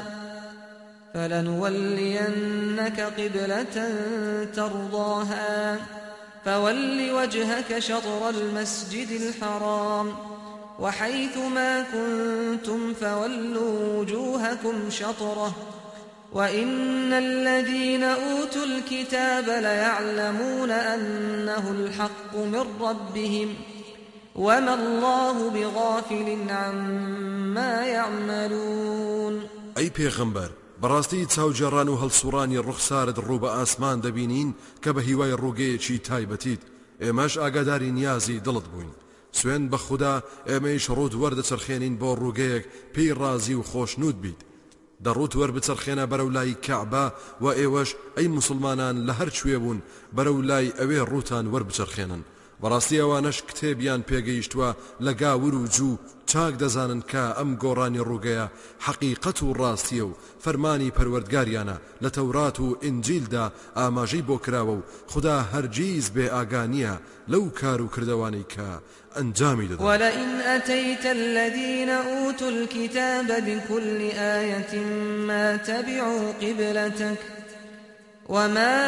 فلنولينك قبلة ترضاها فول وجهك شطر المسجد الحرام وحيث ما كنتم فولوا وجوهكم شطره وإن الذين أوتوا الكتاب ليعلمون أنه الحق من ربهم وما الله بغافل عما يعملون أي پیغمبر بەڕاستی چاوجێڕان و هەڵسوڕانی ڕوخسارت ڕوو بە ئاسمان دەبینین کە بە هیوای ڕووگەیەکی تایبەتیت ئێمەش ئاگاداری نیازی دڵت بووین سوێن بە خوددا ئێمەیش ڕوود وەردەچرخێنین بۆ ڕووگەیەک پێی ڕازی و خۆشنود بیت دەڕوت وەربچرخێنە بەرەو لای کەعبە و ئێوەش ئەی موسڵمانان لە هەر کوێ بوون بەرەو لای ئەوێ ڕووتان وەربچرخێنن بەڕاستی ئەوانەش کتێبیان پێگەیشتووە لە گاور و جوو چاک دەزانن کە ئەم گۆڕانی ڕووگەیە حەقیقەت و ڕاستیە و فەرمانی پەروەردگاریانە لە تەورات و ئینجیلدا ئاماژەی بۆ کراوە و خوددا هەرگیز بێ ئاگانیە لەو کار و کردەوانی کە ئەنجامی دەدەن ولئن أتيت الذين أوتوا الكتاب بكل آية ما تبعوا قبلتك وما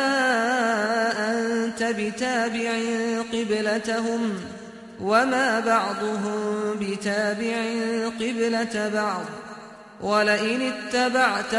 أنت بتابع قبلتهم وما بعضهم بتابع قبلة بعض ولئن اتبعت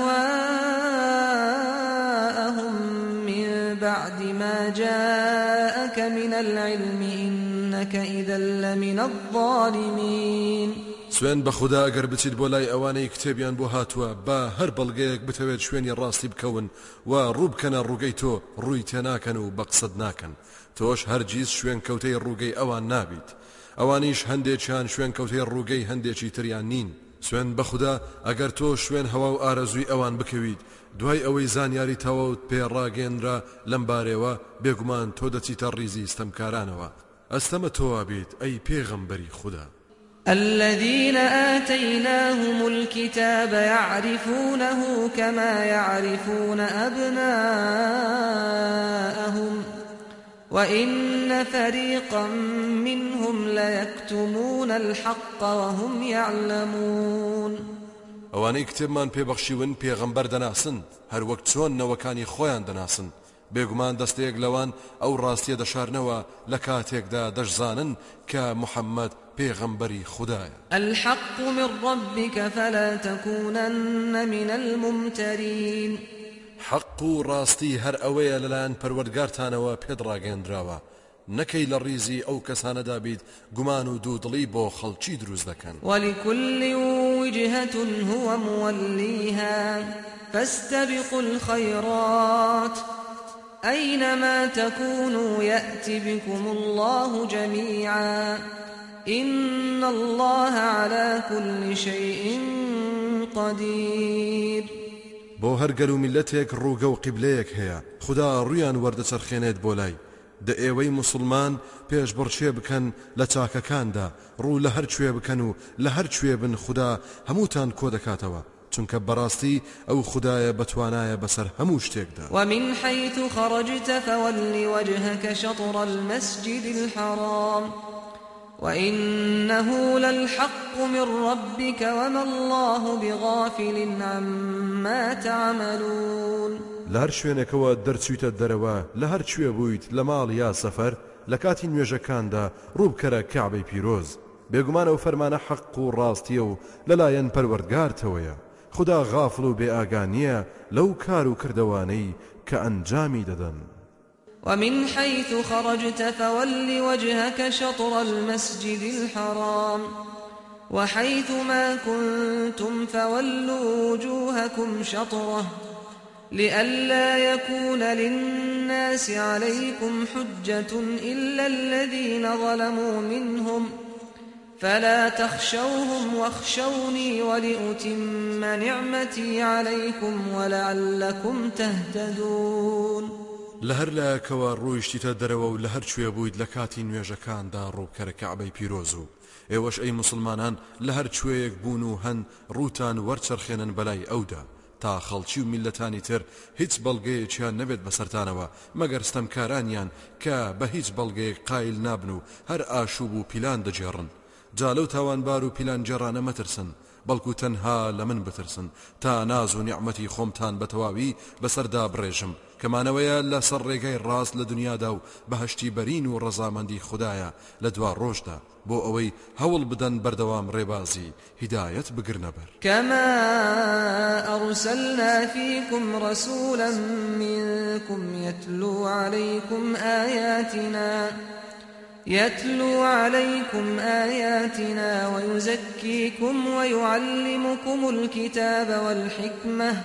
أهواءهم من بعد ما جاءك من العلم إنك إذا لمن الظالمين سوێن بە خوددا ئەگەر بچیت بۆ لای ئەوانەی کتێبیان بۆ هاتووە بە هەر بەڵگەیەک بتەوێت شوێنی ڕاستی بکەون و ڕوو بکەنە ڕووگەی تۆ ڕووی تێناکەن و بە قسەت ناکەن تۆش هەرگیز شوێن کەوتەی ڕووگەی ئەوان نابیت ئەوانیش هەندێکیان شوێن کەوتەی ڕووگەی هەندێکی تریان نین سوێن بە خوددا ئەگەر تۆ شوێن هەوا و ئارەزووی ئەوان بکەویت دوای ئەوەی زانیاری تەواوت پێڕاگەێنرا لەم بارەوە بێگومان تۆ دەچیتە ڕیزی ستەمکارانەوە ئەستەمە تۆوا بیت ئەی پێغەمبەری خوددا الذين آتيناهم الكتاب يعرفونه كما يعرفون أبناءهم وإن فريقا منهم ليكتمون الحق وهم يعلمون ئەوانەی کتێبمان پێبەخشیون پێغەمبەر دەناسن هەر وەک چۆن نەوەکانی خۆیان دەناسن بێگومان دەستەیەک لەوان ئەو ڕاستیە دەشارنەوە لە کاتێکدا دەشزانن کە محەممەد پێغەمبەری خوددایە الحق من ربك فلا تكونن من الممترين حق و ڕاستی هەر ئەوەیە لەلایەن پەروەردگارتانەوە پێدڕاگەێنراوە نەکەی لە ڕیزی ئەو کەسانەدا بیت گومان و دوودڵی بۆ خەڵکی دروست دەکەن ولكل وجهة هو موليها فاستبقوا الخيرات أينما تكونوا يأت بكم الله جميعا إن الله على كل شيء قدير بۆ هەرگەل و میلەتێک ڕووگە و قیبلەیەک هەیە خدا ڕویان وەردەچەرخێنێت بۆ لای دە ئێوەی موسڵمان پێش بڕچێ بکەن لە چاکەکاندا ڕوو لە هەر کوێ بکەن و لە هەر کوێ بن خدا هەمووتان کۆ دەکاتەوە چونکە بەڕاستی ئەو خدایە بەتوانایە بەسەر هەموو شتێکدا. ومن حيث خرجت فول وجهك شطر المسجد الحرام وإنه للحق من ربك وما الله بغافل عما تعملون. لە هەر شوێنێکەوە دەرچوویتە دەرەوە لە هەر کوێ بوویت لە ماڵ یا سەفەر لە کاتی نوێژەکاندا ڕووبکەرە کەعبەی پیرۆز بێگومان ئەو فەرمانە حەق و ڕاستیە و لەلایەن پەروەردگارتەوەیە خدا غافڵ و بێئاگانیە لەو کار و کردەوانەی کە ئەنجامی دەدەن. ومن حيث خرجت فول وجهك شطر المسجد الحرام وحيث ما كنتم فولوا وجوهكم شطره لئلا يكون للناس عليكم حجة إلا الذين ظلموا منهم فلا تخشوهم واخشوني ولأتم نعمتي عليكم ولعلكم تهتدون. لهر لا كوا رويشتيتا دروا لهر شويه بويد لكاتي نوێژەکان دا ڕووکەرە کەعبەی پیرۆزو ئێوەش ئەی مسلمانان لهر شوێیەک بوون و هەن ڕووتان وەرچەرخێنن بەلای ئەودا تا خەڵکی و میلەتانی تر هیچ بەڵگەیەکیان نەبێت بەسەرتانەوە مەگەر ستەمکارانیان کە بە هیچ بەڵگەیەک قایل نابن و هەر ئاشوب و پیلان دەجێڕن جا لەو تاوانبار و پیلان جێڕانە مەترسن بەڵکو تەنها لە من بترسن تا ناز و نیعمەتی خۆمتان بەتەواوی بەسەردا بڕێژم کەمانەوەیە لە سەر ڕێگەی ڕاست لە دنیادا و بەهەشتی بەرین و ڕەزامەندی خوددایە لە دوا ڕۆژدا بۆ ئەوەی هەوڵ بدەن بەردەوام ڕێبازی هیدایەت بگرنە بەر. كما أرسلنا فيكم رسولا منكم يتلو عليكم آياتنا يتلو عليكم آياتنا ويزكيكم ويعلمكم الكتاب والحكمة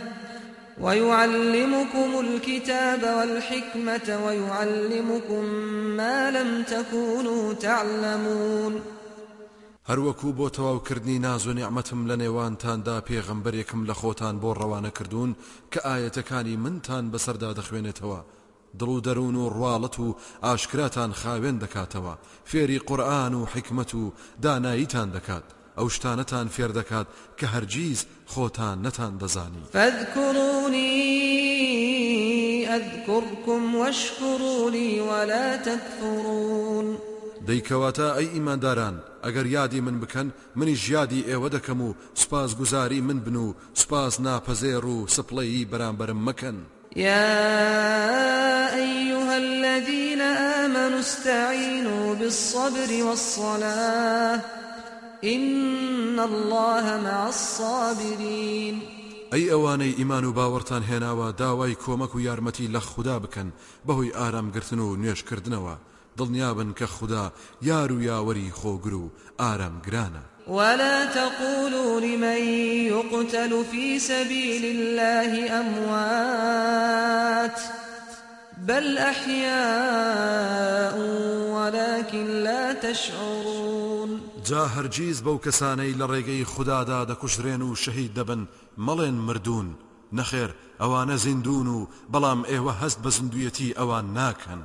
ويعلمكم الكتاب والحكمة ويعلمكم ما لم تكونوا تعلمون. هەروەکو بۆ تەواوکردنی ناز و نیعمەتم لە نێوانتاندا پێغەمبەرێکم لە خۆتان بۆ ڕەوانە کردوون کە ئاەتەکانی منتان بەسەردا دەخوێنێتەوە دڵ و دەروون و ڕواڵەت و ئاشکراتان خاوێن دەکاتەوە فێری قورئان و حکمت و داناییتان دەکات ئەو شتانەتان فێر دەکات کە هەرگیز خۆتان نەتان دەزانی. فاذكروني أذكركم واشكروا لي ولا تكفرون. دەیکەواتە ئەی ئیمانداران ئەگەر یادی من بکەن منیش یادی ئێوە دەکەم و سوپاس گوزاری من بن و سوپاس ناپەزێر و سپڵەیی بەرامبەرم مەکەن. يا أيها الذين آمنوا استعينوا بالصبر والصلاة إن الله مع الصابرين. ئەی ئەوانەی ئیمان و باوەڕتان هێناوە داوای کۆمەک و یارمەتی لە خوددا بکەن بەهۆی ئارامگرتن و نوێژکردنەوە دڵنیابن کە خوددا یار و یاوەری خۆگر و ئارامگرانە. ولا تقولوا لمن يقتل في سبيل الله أموات بل أحياء ولكن لا تشعرون. جا هەرگیز بەو کەسانەی لە ڕێگەی خوددادا دەکوژرێن و شەهید دەبن مەڵێن مردوون نەخێر ئەوانە زیندون و بەڵام ئێوە هەست بە زیندویەتی ئەوان ناکەن.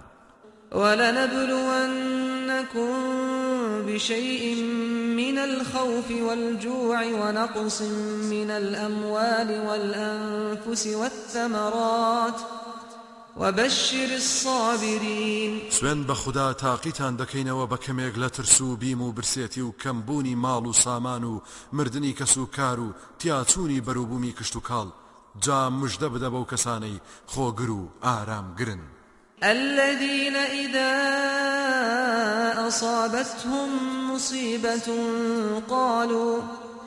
ولنبلونكم بشيء من الخوف والجوع ونقص من الأموال والأنفس والثمرات وبشر الصابرين. سوێن بە خوددا تاقیتان دەکەینەوە بە کەمێک لە ترس و بیم و برسێتی و کەمبوونی ماڵ و سامان و مردنی کەس و کار و تیاچوونی بەروبوومی کشت و کاڵ جا مژدە بدە بەو کەسانەی خۆگر و ئارام گرن. الذين إذا أصابتهم مصيبة قالوا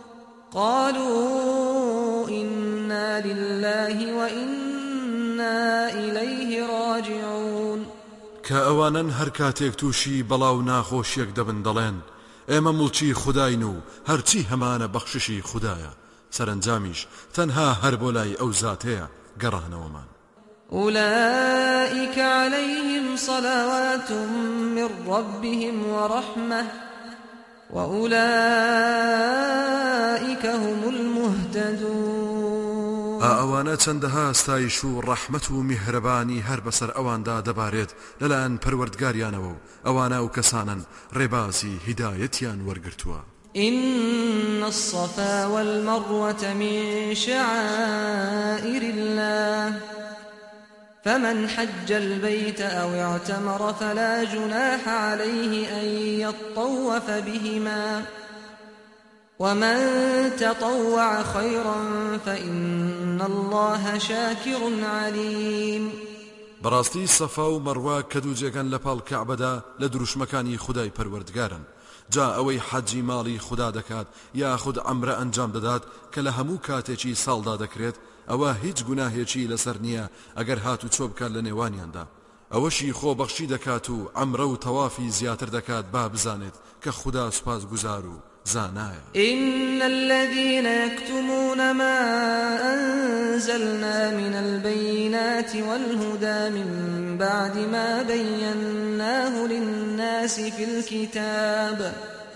قالوا إنا لله وإنا إليه راجعون. كأوانا هر كاتيك توشي بلاو ناخوشيك دبن دلين ئێمە مڵکی خوداین و هەرچی هەمانە بەخششی خوددایە سەرنجامیش تەنها هەر بۆ لای ئەو زاتەیە گەڕانەوەمان. أولئك عليهم صلوات من ربهم ورحمة وأولئك هم المهتدون. ئەوانە چەندەها ستایش و ڕەحمەت و میهرەبانی هەر بەسەر ئەواندا دەبارێت لەلایەن پەروەردگاریانەوە و ئەوانە ئەو کەسانن ڕێبازی هیدایەتیان وەرگرتووە. إن الصفا والمروة من شعائر الله فمن حج البيت أو اعتمر فلا جناح عليه أن يطوف بهما ومن تطوع خيرا فإن الله شاكر عليم. بەڕاستی سەفا و مەڕوا کە دوو جێگەن لە پاڵ کەعبەدا لە دروشمەکانی خودای پەروەردگارن. جا ئەوەی حەجی ماڵی خوددا دەکات یاخود عەمرە ئەنجام دەدات کە لە هەموو کاتێکی ساڵدا دەکرێت ئەوە هیچ گوناهێکی لەسەر نییە ئەگەر هات و چۆ بکات لە نێوانیاندا. ئەوەشی خۆبەخشی دەکات و عەمرە و تەوافی زیاتر دەکات با بزانێت کە خوددا سوپاسگوزار و زانایە. إن الذين يكتمون ما أنزلنا من البينات والهدى من بعد ما بيناه للناس في الكتاب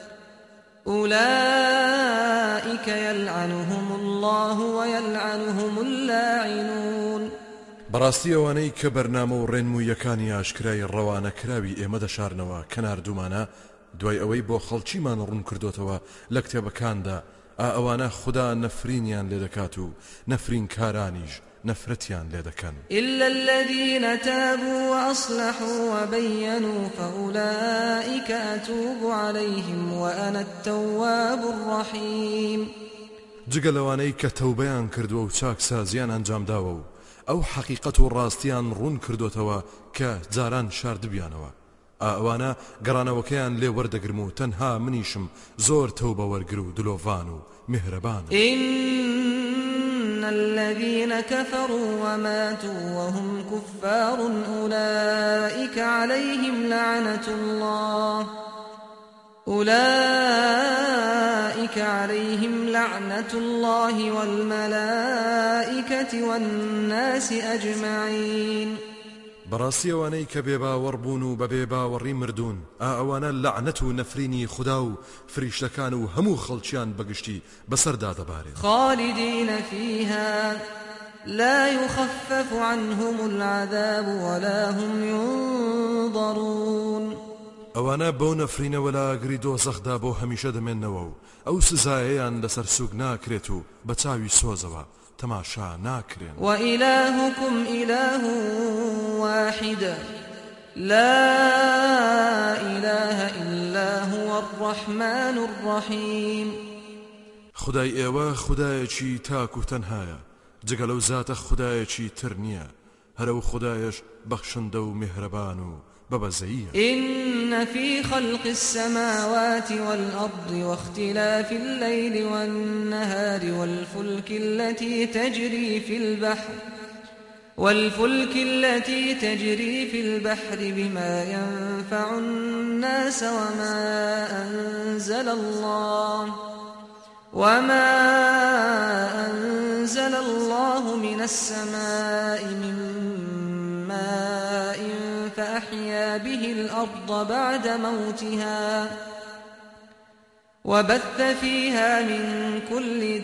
أولئك يلعنهم الله ويلعنهم اللاعنون. بەڕاستی ئەوانەی کە بەرنامە و ڕێنموویەکانی ئاشکرای ڕەوانە کراوی ئێمە دەشارنەوە کە ناردوومانە دوای ئەوەی بۆ خەڵکیمان ڕوون کردوتەوە لە کتێبەکاندا ئا ئەوانە خوددا نەفرینیان لێ دەکات و نەفرین کارانیش نەفرەتیان لێ دەکەن. إلا الذين تابوا وأصلحوا وبينوا فأولئك أتوب عليهم وأنا التواب الرحيم. جگە لەوانەی کە تەوبەیان کردووە و چاکسازیان ئەنجام داوە و ئەو حەقیقەت و ڕاستیان ڕوون کردوتەوە کە جاران شاردبیانەوە ئەوانە گەڕانەوەکەیان لێ وەردەگرم و تەنها منیشم زۆر تەوبە وەرگر و دلۆڤان و میهرەبان. إن الذين كفروا وماتوا وهم كفار أولئك عليهم لعنة الله أولئك عليهم لعنة الله والملائكة والناس أجمعين. بەڕاستی ئەوانەی کە بێباوەڕبوون و بە بێباوەڕی مردوون ئەوانە لەعنەت و نەفرینی خوددا و فریشتەکان و هەموو خەڵکیان بەگشتی بەسەردا دەبارێت. خالدين فيها لا يخفف عنهم العذاب ولا هم ينظرون. ئەوانە بەو نەفرینەوە لە ئاگری دۆزەخدا بۆ هەمیشە دەمێننەوە و ئەو سزایەیان لەسەر سوگ ناکرێت و بە چاوی سۆزەوە تەماشا ناکرێن. وإلهكم إله واحد لا إله إلا هو الرحمن الرحيم. خدای ئێوە خدایەکی تاک و تەنهایە جگە لەو زاتە خدایەکی تر نییە هەرە و خدایەش بەخشندە و میهرەبان و ببزئية. إن في خلق السماوات والأرض واختلاف الليل والنهار والفلك التي تجري في البحر والفلك التي تجري في البحر بما ينفع الناس وما أنزل الله وما أنزل الله من السماء من ماء فأحيا به الأرض بعد موتها وبث فيها من كل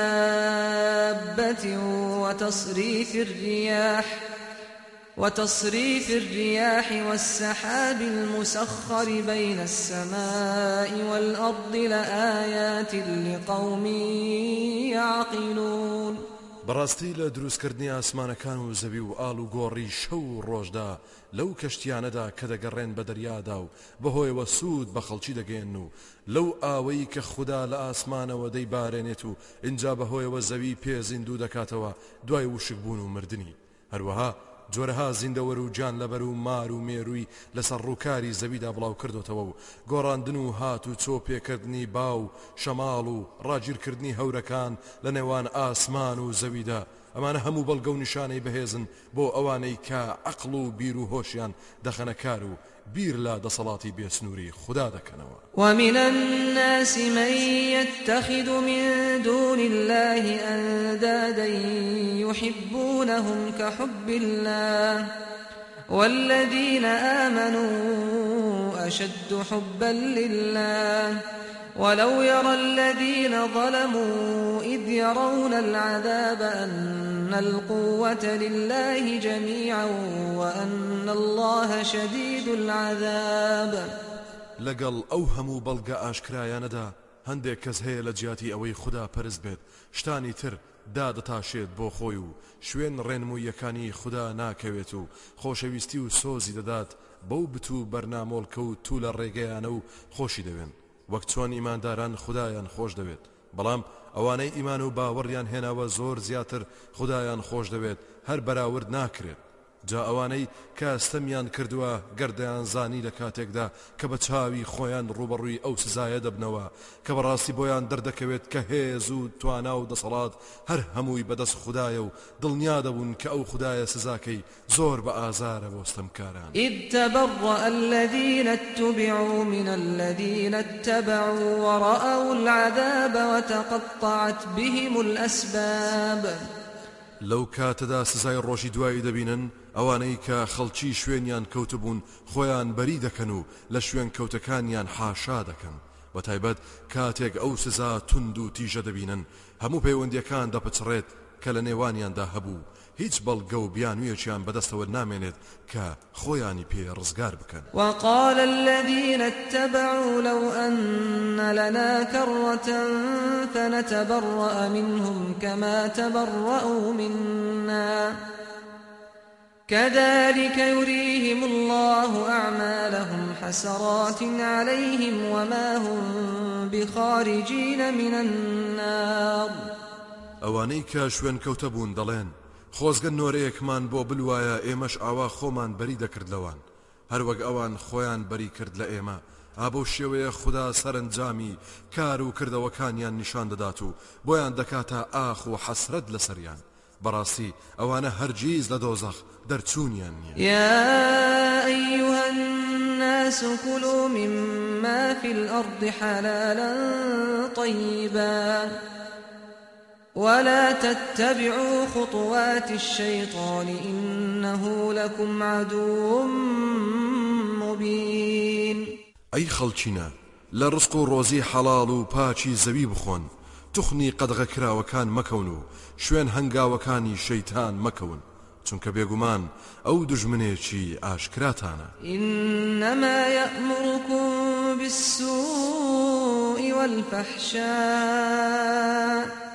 دابة وتصريف الرياح وتصريف الرياح والسحاب المسخر بين السماء والأرض لآيات لقوم يعقلون. بەڕاستی لە دروستکردنی ئاسمانەکان و زەوی و ئاڵ و گۆڕی شەو و ڕۆژدا لەو کەشتیانەدا کە دەگەڕێن بە دەریادا و بەهۆیەوە سوود بە خەڵکی دەگەێن و لەو ئاوەی کە خوددا لە ئاسمانەوە دەیبارێنێت و اینجا بەهۆیەوە زەوی پێ زیندوو دەکاتەوە دوای وشک بوون و مردنی هەروەها جۆرەها زیندەوەر و جان لەبەر و مار و مێرووی لەسەر ڕووکاری زەویدا بڵاو کردوتەوە و گۆڕاندن و هات و چۆ پێکردنی باو شەماڵ و ڕاگیرکردنی هەورەکان لە نێوان ئاسمان و زەویدا ئەمانە هەموو بەڵگە و نیشانەی بەهێزن بۆ ئەوانەی کە عەقڵ و بیر و هۆشیان دەخەنە کار و بیر لا دەسەڵاتی بێسنووری خوددا دەکەنەوە. ومن الناس من يتخذ من دون الله أندادا يحبونهم كحب الله والذين آمنوا أشد حبا لله ولو يرى الذين ظلموا إذ يرون العذاب أن القوة لله جميعا وأن الله شديد العذاب لەگەڵ ئەو هەموو بەڵگە ئاشکرایانەدا هەندێک کەس هەیە لە جیاتی ئەوەی خوددا پەرست بێت شتانی تر دادەتاشێت بۆ خۆی و شوێن ڕێنموویەکانی خوددا ناکەوێت و خۆشەویستی و سۆزی دەدات بەو بتوو بەرنامۆڵکە و تو لە ڕێگەیانە و خۆشی دەوێن وەک چۆن ئیمانداران خوددایان خۆش دەوێت بەڵام ئەوانەی ئیمان و باوەڕیان هێناوە زۆر زیاتر خوددایان خۆش دەوێت هەر بەراورد ناکرێت جا ئەوانەی کە ستەمیان کردووە گەردەیان زانی لە کاتێکدا کە بە چاوی خۆیان ڕوبەڕووی ئەو سزایە دەبنەوە کە بەڕاستی بۆیان دەردەکەوێت کە هێز و توانا و دەسەڵات هەر هەمووی بەدەست خوددایە و دڵنیا دەبوون کە ئەو خوددایە سزاکەی زۆر بە ئازارە بۆ ستەمکاران. إذ تبرأ الذين اتبعوا من الذين اتبعوا ورأوا العذاب وتقطعت بهم الأسباب. لەو کاتەدا سزای ڕۆژی دوایی دەبینن ئەوانەی کە خەڵکی شوێنیان کەوتبوون خۆیان بەری دەکەن و لە شوێن کەوتەکانیان حاشا دەکەن بە تایبەت کاتێک ئەو سزا تند و تیژە دەبینن هەموو پەیوەندیەکان دەپچڕێت کە لە نێوانیاندا هەبوو هیچ بەڵگە و بیانوویەکیان بەدەستەوە نامێنێت کە خۆیانی پێ ڕزگار بکەن. وقال الذين اتبعوا لو أن لنا كرة فنتبرأ منهم كما تبرأوا منا كذلك يريهم الله أعمالهم حسرات عليهم وما هم بخارجين من النار. ئەوانەی کە شوێن کەوتەبوون دەڵێن خۆزگە نۆرەیەکمان بۆ بلوایە ئێمەش ئاوا خۆمان بەری دەکرد لەوان هەروەک ئەوان خۆیان بەری کرد لە ئێمە ئابۆ شێوەیە خوددا سەرنجامی کار و کردەوەکانیان نیشان دەدات و بۆیان دەکاتە ئاخ و حەسرەت لەسەریان بەڕاستی ئەوانە هەرگیز لە دۆزەخ دەرچوونیان نییە. يا أيها الناس كلوا مما في الأرض حلالا طيبا ولا تتبعوا خطوات الشيطان إنه لكم عدو مبين. أي خلچينا لرزق روزي حلال و پاچی زەوی بخۆن تخنی قەدغەکراوەکان مەکەون و شوێن هەنگاوەکانی شەیتان مەکەون چونکە بێگومان ئەو دژمنێکی ئاشکراتانە. إنما يأمركم بالسوء والفحشاء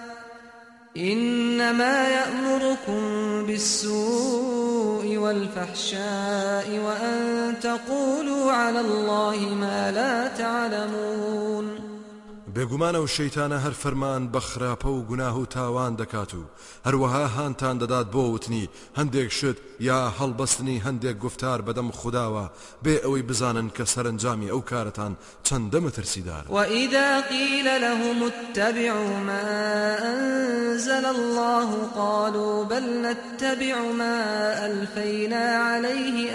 إنما يأمركم بالسوء والفحشاء وأن تقولوا على الله ما لا تعلمون. بێگومانە و شەیتانە هەر فەرمان بە خراپە و گوناه و تاوان دەکات و هەروەها هانتان دەدات بۆ وتنی هەندێک شت یا هەڵبەستنی هەندێک گفتار بەدەم خودداوە بێ ئەوەی بزانن کە سەرنجامی ئەو کارەتان چەندە مەترسیدارە. وإذا قيل لهم اتبعوا ما أنزل الله قالوا بل نتبع ما ألفينا عليه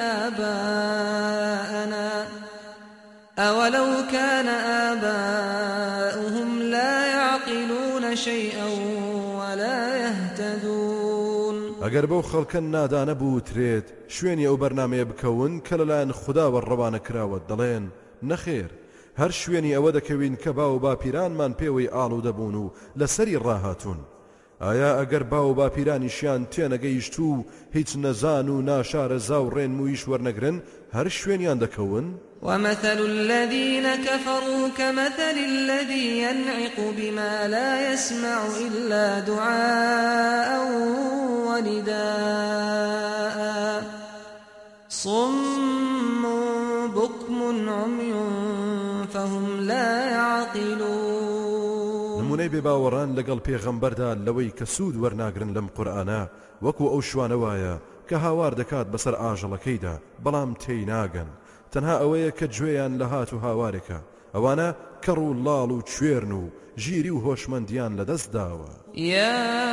آباءنا أولو كان آباؤهم لا يعقلون شيئا ولا يهتدون. ئەگەر بەو خەڵکە نادانە بوترێت شوێنی ئەو بەرنامەیە بکەون کە لەلایەن خودداوە ڕەوانە کراوە دەڵێن نەخێر هەر شوێنی ئەوە دەکەوین کە باو باپیرانمان پێوەی ئاڵوودە بوون و لەسەری ڕاهاتون ئایا ئەگەر باو باپیرانیشیان تێنەگەیشت و هیچ نەزان و ناشارە زاو ڕێنموویش وەرنەگرن هەر شوێنیان دەکەون. ومثل الذين كفروا كمثل الذي ينعق بما لا يسمع إلا دعاء ونداء صم بكم عمي فهم لا يعقلون. نمونەی بێباوەڕان لەگەڵ پێغەمبەردا لەوەی کە سوود وەرناگرن لەم قورئانە وەکو ئەو شوانەوایە کە هاوار دەکات بەسەر ئاژەڵەکەیدا بەڵام تێی ناگەن تەنها ئەوەیە کە گوێیان لە هات و هاوارێکە ئەوانە کەڕ و لاڵ و کوێرن و ژیری و هۆشمەندیان لەدەست داوە. يا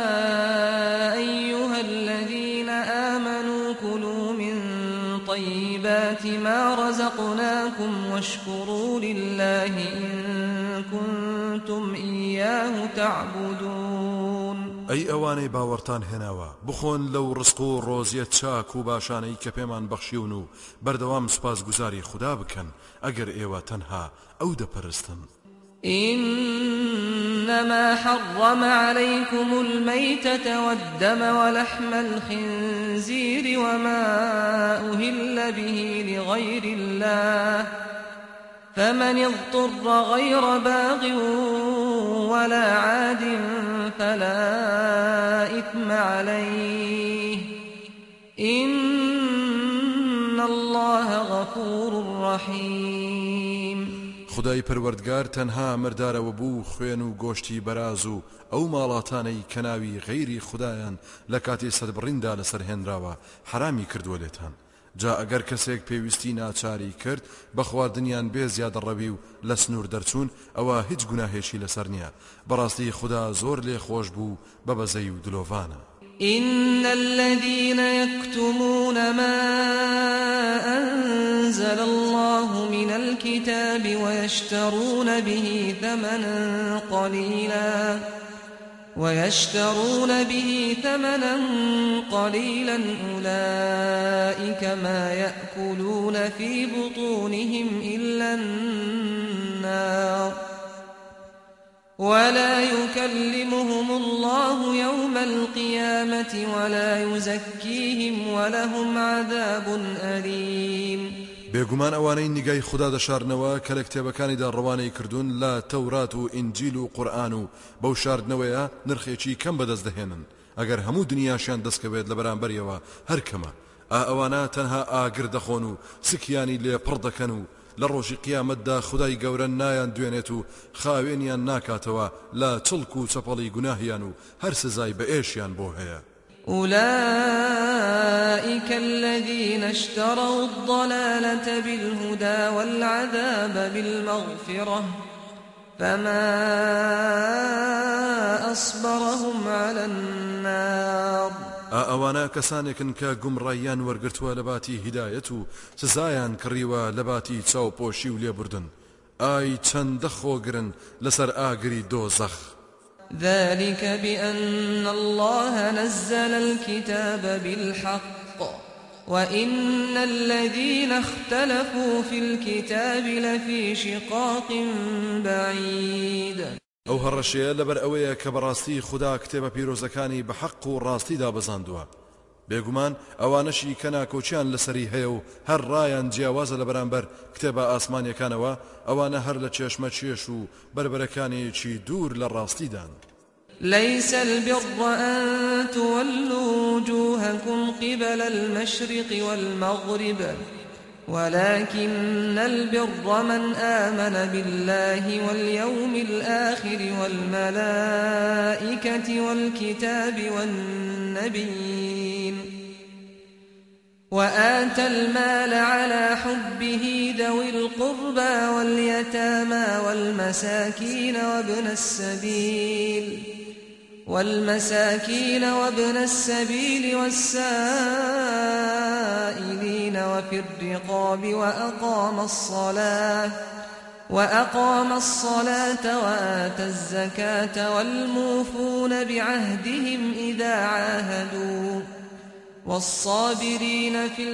أيها الذين آمنوا كلوا من طيبات ما رزقناكم واشكروا لله إن كنتم إياه تعبدون. ئەی ئەوانەی باوەڕتان هێناوە بخۆن لەو ڕزق و ڕۆزیە چاک و باشانەی کە پێمان بەخشیون و بەردەوام سوپاسگوزاری خوددا بکەن ئەگەر ئێوە تەنها ئەو دەپەرستن. إنما حرم عليكم الميتة والدم ولحم الخنزير وما أهل به لغير الله فمن اضطر غير باغ ولا عاد فلا إثم عليه إن الله غفور رحيم. خدای پەروەردگار تەنها مردارەوە بوو خوێن و گۆشتی بەراز و ئەو ماڵاتانەی کە ناوی غەیری خودایان لە کاتی سەدبڕیندا لەسەر هێنراوە حرامی کردووە لێتان. جا ئەگەر کەسێک پێویستی ناچاری کرد بە خواردنیان بێ زیادەڕەوی و لە سنوور دەرچوون ئەوە هیچ گوناهێکی لەسەر نییە. بەڕاستی خدا زۆر لێ خۆش بوو بە بەزەی و دلۆڤانە. إن الذين يكتمون ما أنزل الله من الكتاب ويشترون به ثمنا قليلا ويشترون به ثمنا قليلا أولئك ما يأكلون في بطونهم إلا النار ولا يكلمهم الله يوم القيامة ولا يزكيهم ولهم عذاب أليم. بێگومان ئەوانەی نیگای خوددا دەشارنەوە کە لە کتێبەکانیدا ڕەوانەی کردوون لە تەورات و ئینجیل و قورئان و بەو شاردنەوەیە نرخێکی کەم بەدەست دەهێنن ئەگەر هەموو دنیاشیان دەستکەوێت لە بەرامبەریەوە هەر کەمە. ئا ئەوانە تەنها ئاگر دەخۆن و سکیانی لێ پڕ دەکەن و لە ڕۆژی قیامەتدا خدای گەورە نایان دوێنێت و خاوێنیان ناکاتەوە لە چڵک و چەپەڵی گوناهیان و هەر سزای بە ئێشیان بۆ هەیە. أولئك الذين اشتروا الضلالة بالهدى والعذاب بالمغفرة فما أصبرهم على النار. ئەوانە کەسانێکن کە گومڕاییان وەرگرتووە لە باتی هیدایەت و سزایان کڕیوە لە باتی چاوپۆشی و لێبوردن. ئای چەندە خۆگرن لەسەر ئاگری دۆزەخ. ذلك بأن الله نزل الكتاب بالحق وإن الذين اختلفوا في الكتاب لفي شقاق بعيد. ئەو هەڕەشەیە لەبەر ئەوەیە کە بەڕاستی خوددا کتێبە پیرۆزەکانی بە حەق و ڕاستیدا بەزاندووە. بێگومان ئەوانەشی کە ناکۆچیان لەسەری هەیە و هەر ڕایان جیاوازە لە بەرامبەر کتێبە ئاسمانیەکانەوە ئەوانە هەر لە چێشمە چێش و بربەرەکانێکی دوور لە ڕاستیدان. ليس البر أن تولوا وجوهكم قبل المشرق والمغرب ولكن البر من آمن بالله واليوم الآخر والملائكة والكتاب والنبيين وآتى المال على حبه ذوي القربى واليتامى والمساكين وابن السبيل والمساكين وابن السبيل والسائلين وفي الرقاب وأقام الصلاة وأقام الصلاة وآتى الزكاة والموفون بعهدهم إذا عاهدوا والصابرين في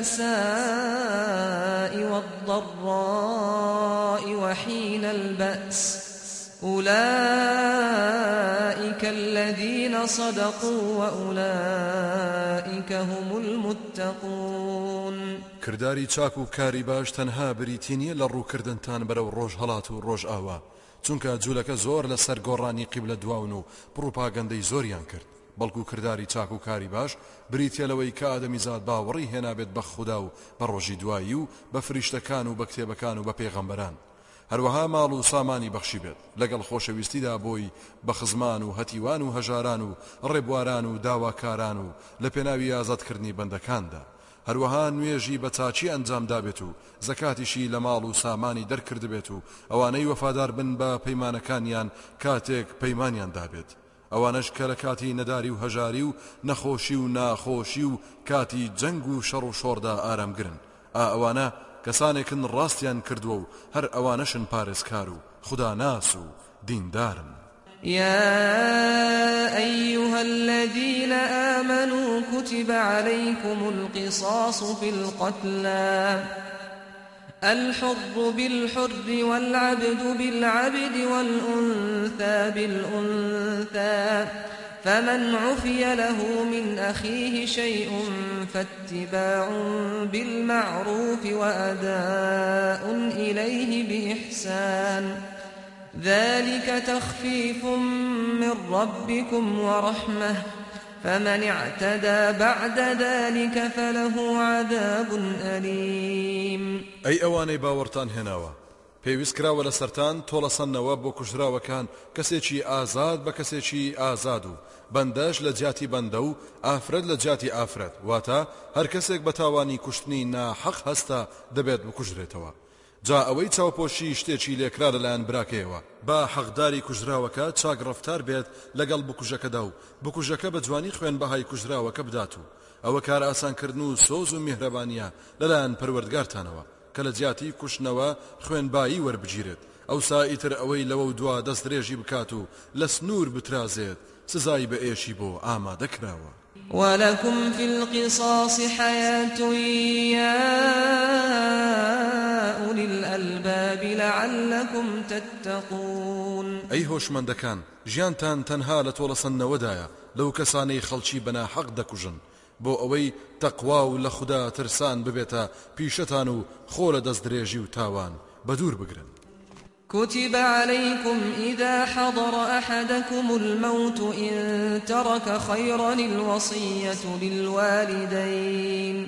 البأساء والضراء وحين البأس أولئك الذين صدقوا وأولئك هم المتقون. کرداری چاک و کاری باش تەنها بریتی نیە لە ڕووکردنتان بەرەو ڕۆژ هەڵات و ڕۆژ ئاوا، چونکە جوولەکە زۆر لە سەر گۆڕانی قیبلە دواون و پڕوپاگەندەی زۆریان کرد. بەڵکو کرداری چاک و کاری باش بریتە لەوەی کە ئادەمیزاد باوەڕی هێنابێت بە خوددا و بە ڕۆژی دوایی و بە فریشتەکان و بە کتێبەکان و بە پێغەمبەران. هەروەها ماڵ و سامانی بەخشی بێت لەگەڵ خۆشەویستیدا بۆی بە خزمان و هەتیوان و هەژاران و ڕێبواران و داواکاران و لە پێناوی ئازادکردنی بەندەکاندا. هەروەها نوێژی بە چاچی ئەنجام دابێت و زەکاتیشی لە ماڵ و سامانی دەرکرد بێت و ئەوانەی وەفادار بن بە پەیمانەکانیان کاتێک پەیمانیان دابێت. ئەوانەش کە لە کاتی نەداری و هەژاری و نەخۆشی و ناخۆشی و کاتی جەنگ و شەڕ و شۆڕدا ئارامگرن. ئا ئەوانە کەسانێکن ڕاستیان کردووە و هەر ئەوانەشن پارێزکار و خوددا ناس و دیندارن. يا أيها الذين آمنوا كتب عليكم القصاص في القتلى الحر بالحر والعبد بالعبد والأنثى بالأنثى فمن عفي له من أخيه شيء فاتباع بالمعروف وأداء إليه بإحسان ذلك تخفيف من ربكم ورحمة فمن اعتدى بعد ذلك فله عذاب أليم. أي أواني باورتان هناوا پێویست کراوە لە سەرتان تۆڵەسەنەوە بۆ کوژراوەکان کەسێکی ئازاد بە کەسێکی ئازاد و بەندەش لە جیاتی بەندە و ئافرەت لە جیاتی ئافرەت، واتە هەر کەسێک بە تاوانی کوشتنی ناحەق هەستا دەبێت بکوژرێتەوە. جا ئەوەی چاوپۆشی شتێکی لێکرا لەلایەن براکەیەوە با حەقداری کوژراوەکە چاک ڕەفتار بێت لەگەڵ بکوژەکەدا و بکوژەکە بە جوانی خوێن بەهای کوژراوەکە بدات و ئەوە کار ئاسانکردن و سۆز و میهرەبانیە لەلایەن پەروەردگارتانەوە کە لە جیاتی کوشتنەوە خوێنبایی وەربگیرێت. ئەوسا ئیتر ئەوەی لەوە و دوا دەست درێژی بکات و لە سنوور بترازێت سزای بە ئێشی بۆ ئامادە کراوە. ولكم في القصاص حياة يا أولي الألباب لعلكم تتقون. أي هۆشمەندەکان ژیانتان تەنها لە تۆڵەسەنەوەدایە لەو کەسانەی خەڵکی بەنا حەق دەکوژن بۆ ئەوەی تەقوا و لە خوددا ترسان ببێتە پیشەتان و خۆ لە دەست درێژی و تاوان بەدوور بگرن. كتب عليكم إذا حضر أحدكم الموت إن ترك خيرا الوصية للوالدين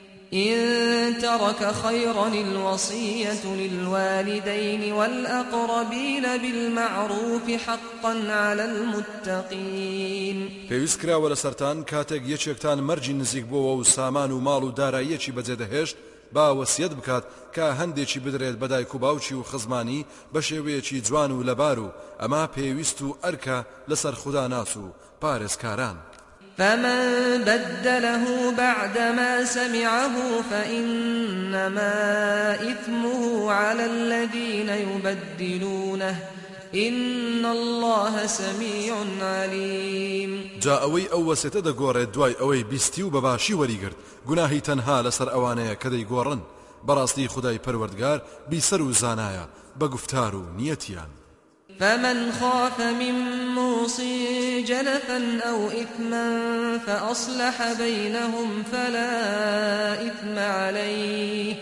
إن ترك خيرا الوصية للوالدين والأقربين بالمعروف حقا على المتقين. پێویست کراوە لە سەرتان کاتێک یەکێکتان مەرجی نزیک بۆەوە و سامان و ماڵ و داراییەکی بەجێدەهێشت با وەسیەت بکات کە هەندێکی بدرێت بە دایک و باوکی و خزمانی بە شێوەیەکی جوان و لەبار و ئەمە پێویست و ئەرکە لەسەر خوددا ناس و پارێزکاران. فمن بدله بعدما سمعه فإنما إثمه على الذين يبدلونه إن الله سميع عليم. جا ئەوەی ئەو وەسێتە دەگۆڕێت دوای ئەوەی بیستی و بەباشی وەریگرت گوناهی تەنها لەسەر ئەوانەیە کە دەیگۆڕن بەڕاستی خودای پەروەردگار بیسەر و زانایە بە گفتار و نیەتیان. فمن خاف من موص جنفا أو إثما فأصلح بينهم فلا إثم عليه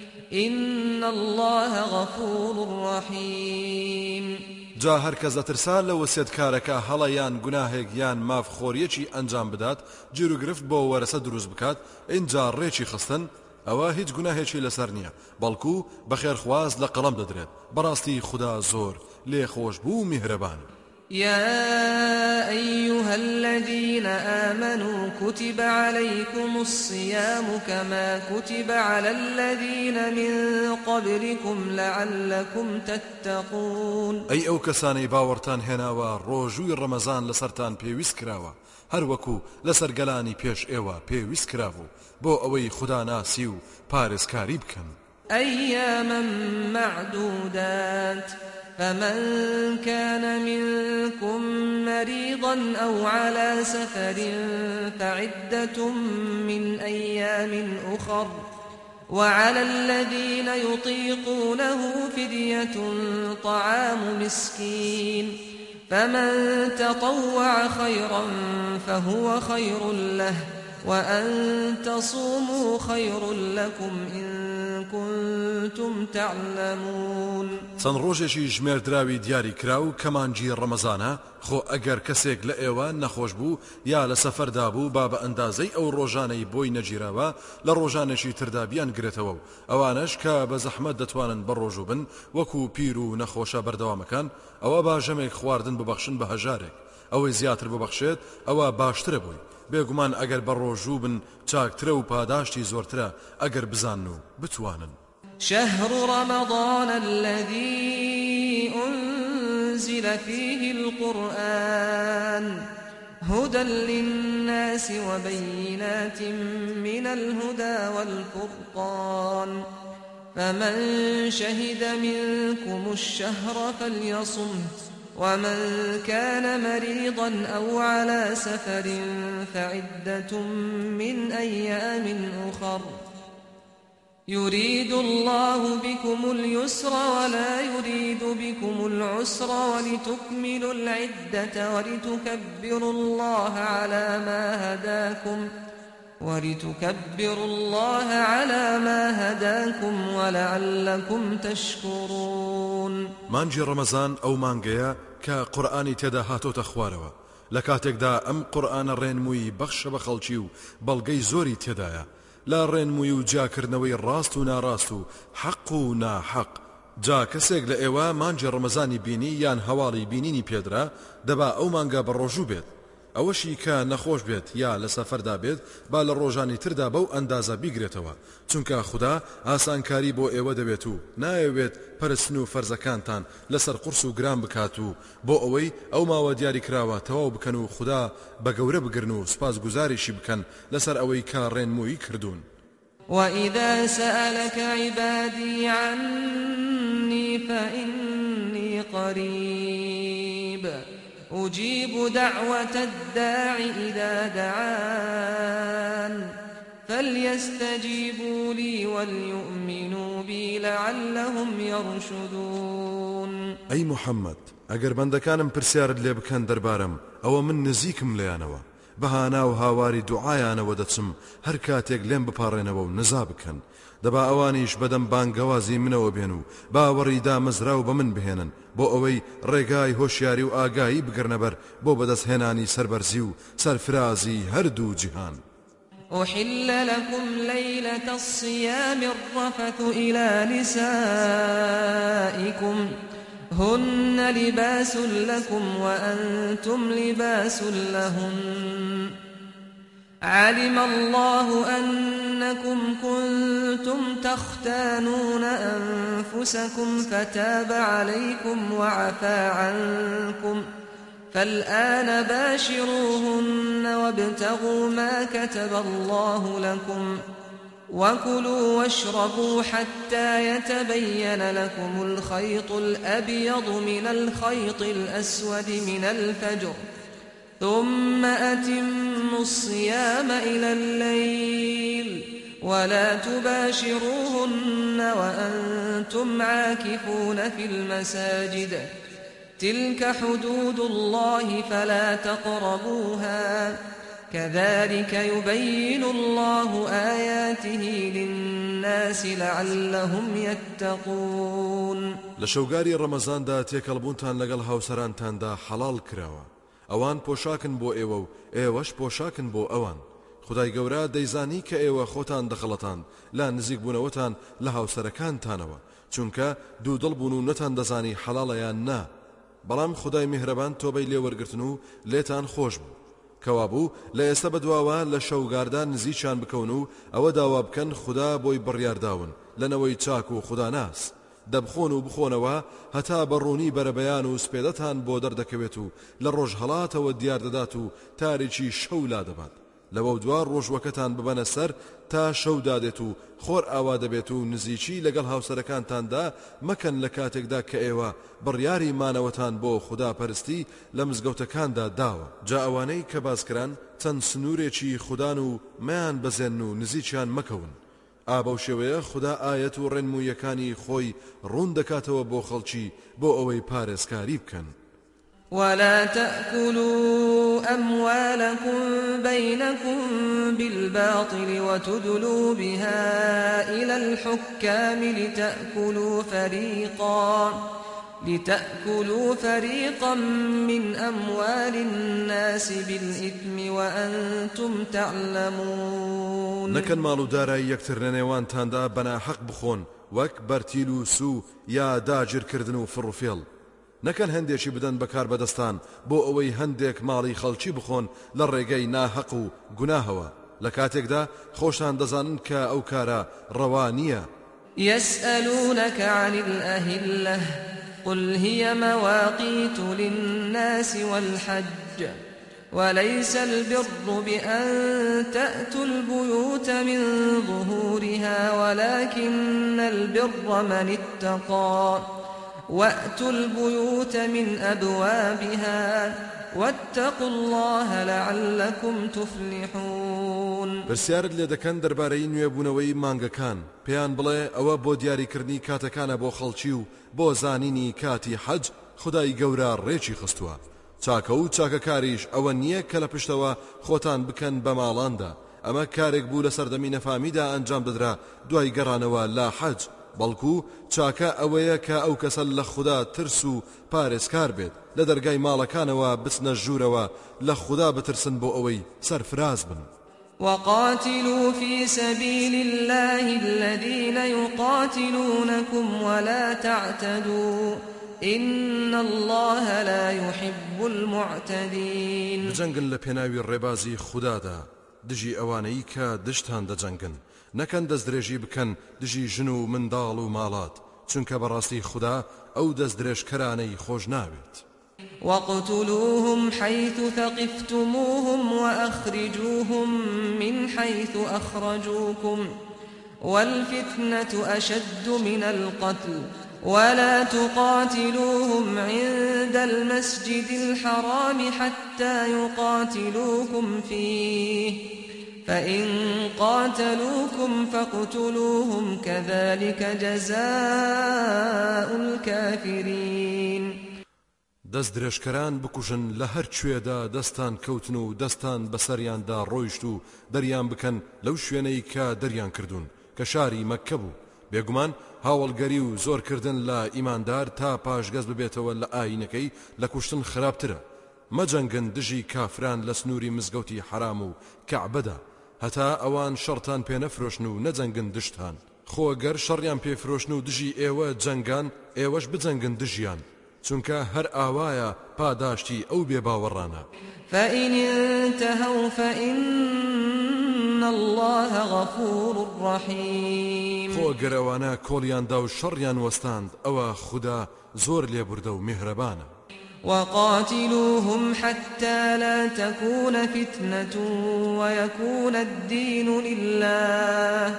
إن الله غفور رحيم. جا هەر کەس دەترسان لە وەسێتکارەکە هەڵەیان گوناهێک یان مافخۆریەکی ئەنجام بدات گیر و گرفت بۆ وەرەسە دروست بکات اینجا ڕێکی خستن ئەوە هیچ گوناهێکی لەسەر نییە بەڵکو بەخێرخواز لە قەڵەم دەدرێت بەڕاستی خوددا زۆر لێخۆش بوو میهرەبان. يا أيها الذين آمنوا كتب عليكم الصيام كما كتب على الذين من قبلكم لعلكم تتقون. أي أو كساني باورتان هناوا روجوي رمضان لسرتان بيويس كراوا هر وكو لسر گلاني پیش ايوا بيويس كراو بو اوي خدا ناسي و پارس كاري بكن. أياما معدودات فمن كان منكم مريضا أو على سفر فعدة من أيام أخر وعلى الذين يطيقونه فدية طعام مسكين فمن تطوع خيرا فهو خير له وأن تصوموا خير لكم إن كنتم تعلمون. چەند ڕۆژێکی ژمێردراوی دیاری کراو کەمانجی ڕەمەزانە خۆ ئەگەر کەسێک لە ئێوە نەخۆش بوو یا لە سەفەردا بوو با بە ئەندازەی ئەو ڕۆژانەی بۆی نەگیراوە لە ڕۆژانێکی تردا بیان گرێتەوە و ئەوانش کە بە زەحمەت دەتوانن بەڕۆژوو بن وەکو پیر و نەخۆشە بەردەوامەکان ئەوە با ژەمێک خواردن ببەخشن بە هەژارێک ئەوەی زیاتر ببەخشێت ئەوە باشترە بووی بێگومان ئەگەر بەڕۆژوو بن چاکترە و پاداشتی زۆرترە ئەگەر بزان و بتوانن. شهر رمضان الذي أنزل فيه القرآن هدى للناس وبينات من الهدى والفرقان فمن شهد منكم الشهر فليصمه ومن كان مريضا أو على سفر فعدة من أيام أخر يريد الله بكم اليسر ولا يريد بكم العسر ولتكملوا العدة ولتكبروا الله على ما هداكم ولتكبروا الله على ما هداكم ولعلكم تشكرون. مانجی ڕەمەزان ئەو مانگەیە کە قورئانی تێدا هاتۆتە خوارەوە لە کاتێکدا ئەم قورئانە ڕێنمووی بەخشە بە خەڵکی و بەڵگەی زۆری تێدایە لا ڕێنمووی و جاکردنەوەی ڕاست و ناڕاست و حەق و ناحەق. جا کەسێک لە ئێوە مانجی ڕەمەزانی بینی یان هەواڵی بینینی پێدرا دەبا ئەو مانگە بە ڕۆژوو بێت، ئەوەشی کە نەخۆش بێت یا لە سەفەردا بێت با لە ڕۆژانی تردا بەو ئەندازە بیگرێتەوە، چونکە خوددا ئاسانکاری بۆ ئێوە دەبێت و نایەوێت پەرستن و فەرزەکانتان لەسەر قورس و گران بکات و بۆ ئەوەی ئەو ماوە دیاری کراوە تەواو بکەن و خوددا بە گەورە بگرن و سپاس گوزاریشی بکەن لەسەر ئەوەی کە ڕێنمووی کردوون. وإذا سألك عبادي عني فإني قريب أجيب دعوة الداع إذا دعان فليستجيبوا لي وليؤمنوا بي لعلهم يرشدون. أي محمد ئەگەر بەندەکانم پرسیارت لێ بکەن دەربارم ئەوە من نزیکم لێیانەوە بەهانا و هاواری دوعایانەوە دەچم هەر کاتێک لێم بپاڕێنەوە و نزا بکەن. دەبا ئەوانیش بەدەم بانگەوازی منەوە بێن و باوەڕی دامەزراو بە من بهێنن بۆ ئەوەی ڕێگای هۆشیاری و ئاگایی بگرنەبەر بۆ بەدەستهێنانی سەربەرزی و سەرفرازی هەردوو جیهان. أحل لكم ليلة الصيام الرفث إلى نسائكم هن لباس لكم وأنتم لباس لهن علم الله أنكم كنتم تختانون أنفسكم فتاب عليكم وعفى عنكم فالآن باشروهن وابتغوا ما كتب الله لكم وكلوا واشربوا حتى يتبين لكم الخيط الأبيض من الخيط الأسود من الفجر ثم أتموا الصيام إلى الليل ولا تباشروهن وأنتم عاكفون في المساجد تلك حدود الله فلا تقربوها كذلك يبين الله آياته للناس لعلهم يتقون. لشوغاري رمضان دا تێکەڵبوونتان لەگەڵ هاوسەرانتاندا حەڵال کراوە ئەوان پۆشاکن بۆ ئێوە و ئێوەش پۆشاکن بۆ ئەوان. خدای گەورە دەیزانی کە ئێوە خۆتان دەخەڵەتان لا نزیک بوونەوەتان لە هاوسەرەکانتانەوە چونکە دوو دڵ بوون و نەتان دەزانی حەڵاڵەیان نا، بەڵام خدای میهرەبان تۆبەی لێوەرگرتن و لێتان خۆش بوو کەوابوو لە ئێستا بەدواوە لە شەوگاردان نزیکیان بکەون و ئەوە داوا بکەن خوددا بۆی بڕیارداون لەنەوەی چاک و خوددا ناس دەبخۆن و بخۆنەوە هەتا بەڕوونی بەرەبەیان و سپێدەتان بۆ دەردەکەوێت و لە ڕۆژ هەڵاتەوە دیار دەدات و تاریکی شەو لا دەبات لەوە دوار ڕۆژوەکەتان ببەنە سەر تا شەو دادێت و خۆر ئاوا دەبێت و نزیکی لەگەڵ هاوسەرەکانتاندا مەکەن لە کاتێکدا کە ئێوە بڕیاری مانەوەتان بۆ خوددا پەرستی لە مزگەوتەکاندا داوە. جا ئەوانەی کە باسکران چەند سنوورێکی خوددان و مەیان بەزێن و نزیکیان مەکەون. ئابە شێوەیە خوددا ئاەت و ڕێنموویەکانی خۆی ڕوون دەکاتەوە بۆ خەڵکی بۆ ئەوەی پارێزکاری بکەن. ولا تأكلوا أموالكم بينكم بالباطل وتدلوا بها إلى الحكام لتأكلوا فريقا لتأكلوا فريقا من أموال الناس بالإثم وأنتم تعلمون. نكن مالو دارای یەکتر لە نێوانتاندا بەنا حەق بخۆن وەک بەرتیل و سو یا داگیرکردن و فڕوفێڵ. نەکەن هەندێکی بدەن بەکار بەدەستان بۆ ئەوەی هەندێک ماڵی خەڵکی بخۆن لە ڕێگەی ناحەق و گوناهەوە لە کاتێکدا خۆشان دەزانن کە ئەو کارە ڕەوا نییە. يسألونك عن الأهلة قل هي مواقيت للناس والحج وليس البر بأن تأتوا البيوت من ظهورها ولكن البر من اتقى وأتوا البيوت من أبوابها واتقوا الله لعلكم تفلحون. برسیارت لێ دەکەن دەربارەی نوێبوونەوەی مانگەکان، پێیان بڵێ ئەوە بۆ دیاریکردنی کاتەکانە بۆ خەڵکی و بۆ زانینی کاتی حەج خودای گەورە ڕێکی خستووە. چاکە و چاکەکاریش ئەوە نییە کە لە پشتەوە خۆتان بکەن بە ماڵاندا، ئەمە کارێک بوو لە سەردەمی نەفامیدا ئەنجام دەدرا دوای گەڕانەوە لا حەج، بەڵکو چاکە ئەوەیە کە ئەو کەسە لە خوددا ترس و پارێزکار بێت، لە دەرگای ماڵەکانەوە بچنە ژوورەوە لە خوددا بترسن بۆ ئەوەی سەرفراز بن. وقاتلوا في سبيل الله الذين يقاتلونكم ولا تعتدوا إن الله لا يحب المعتدين. بجنگن لپێناوی ڕێبازی خوددادا دژی ئەوانەی کە دشتان دەجەنگن، نەکەن دەستدرێژی بکەن دژی ژن و منداڵ و ماڵات، چونکە بەڕاستی خوددا ئەو دەستدرێژکەرانەی خۆش ناوێت. وَاقْتُلُوهُمْ حَيْثُ ثَقِفْتُمُوهُمْ وَأَخْرِجُوهُمْ مِنْ حَيْثُ أَخْرَجُوكُمْ وَالْفِتْنَةُ أَشَدُّ مِنَ الْقَتْلِ وَلَا تُقَاتِلُوهُمْ عِندَ الْمَسْجِدِ الْحَرَامِ حَتَّى يُقَاتِلُوكُمْ فِيهِ فَإِنْ قَاتَلُوكُمْ فَاقْتُلُوهُمْ كَذَلِكَ جَزَاءُ الْكَافِرِينَ. دەست درێژکەران بکوژن لە هەر کوێدا دەستان کەوتن و دەستان بەسەریاندا ڕۆیشت و دەریان بکەن لەو شوێنەی کە دەریان کردوون کە شاری مەککە بوو. بێگومان هاوڵگەری و زۆرکردن لە ئیماندار تا پاشگەز ببێتەوە لە ئاینەکەی لە کوشتن خراپترە. مەجەنگن دژی کافران لە سنووری مزگەوتی حرام و کەعبەدا، هەتا ئەوان شەڕتان پێ نەفرۆشن و نەجەنگن دشتان. خۆ گەر شەڕیان پێفرۆشن و دژی ئێوە جەنگان، ئێوەش بجەنگن دژیان، چونکە هەر ئاوایە پاداشتی ئەو بێباوەڕانە. فإن انتهوا فإن الله غفور رحيم. خۆ گەرەوانە کۆڵیاندا و شەڕیان وەستاند، ئەوە خوددا زۆر لێبوردە و میهرەبانە. وقاتلوهم حتى لا تكون فتنة ويكون الدين لله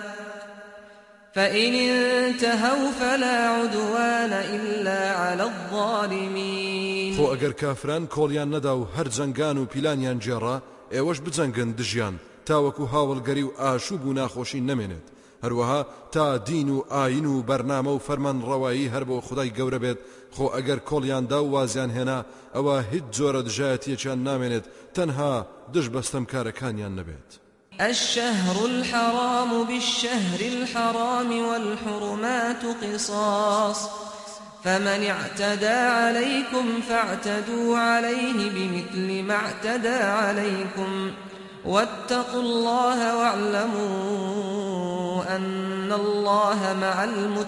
فإن انتهوا فلا عدوان إلا على الظالمين. خۆ ئەگەر کافران کۆڵیان نەدا و هەر جەنگان و پیلانیان جێڕا، ئێوەش بجەنگن دژیان تاوەکو هاوڵگەری و ئاشوب و ناخۆشی نەمێنێت، هەروەها تا دین و ئاین و بەرنامە و فەرمان ڕەوایی هەر بۆ خودای گەورە بێت. خۆ ئەگەر کۆڵیاندا و وازیان هێنا، ئەوە هیچ جۆرە دژایەتیەکیان نامێنێت، تەنها دژ بەستەم کارەکانیان نەبێت. الشهر الحرام بالشهر الحرام والحرمات قصاص فمن اعتدى عليكم فاعتدوا عليه بمثل ما اعتدى عليكم واتقوا الله واعلموا أن الله مع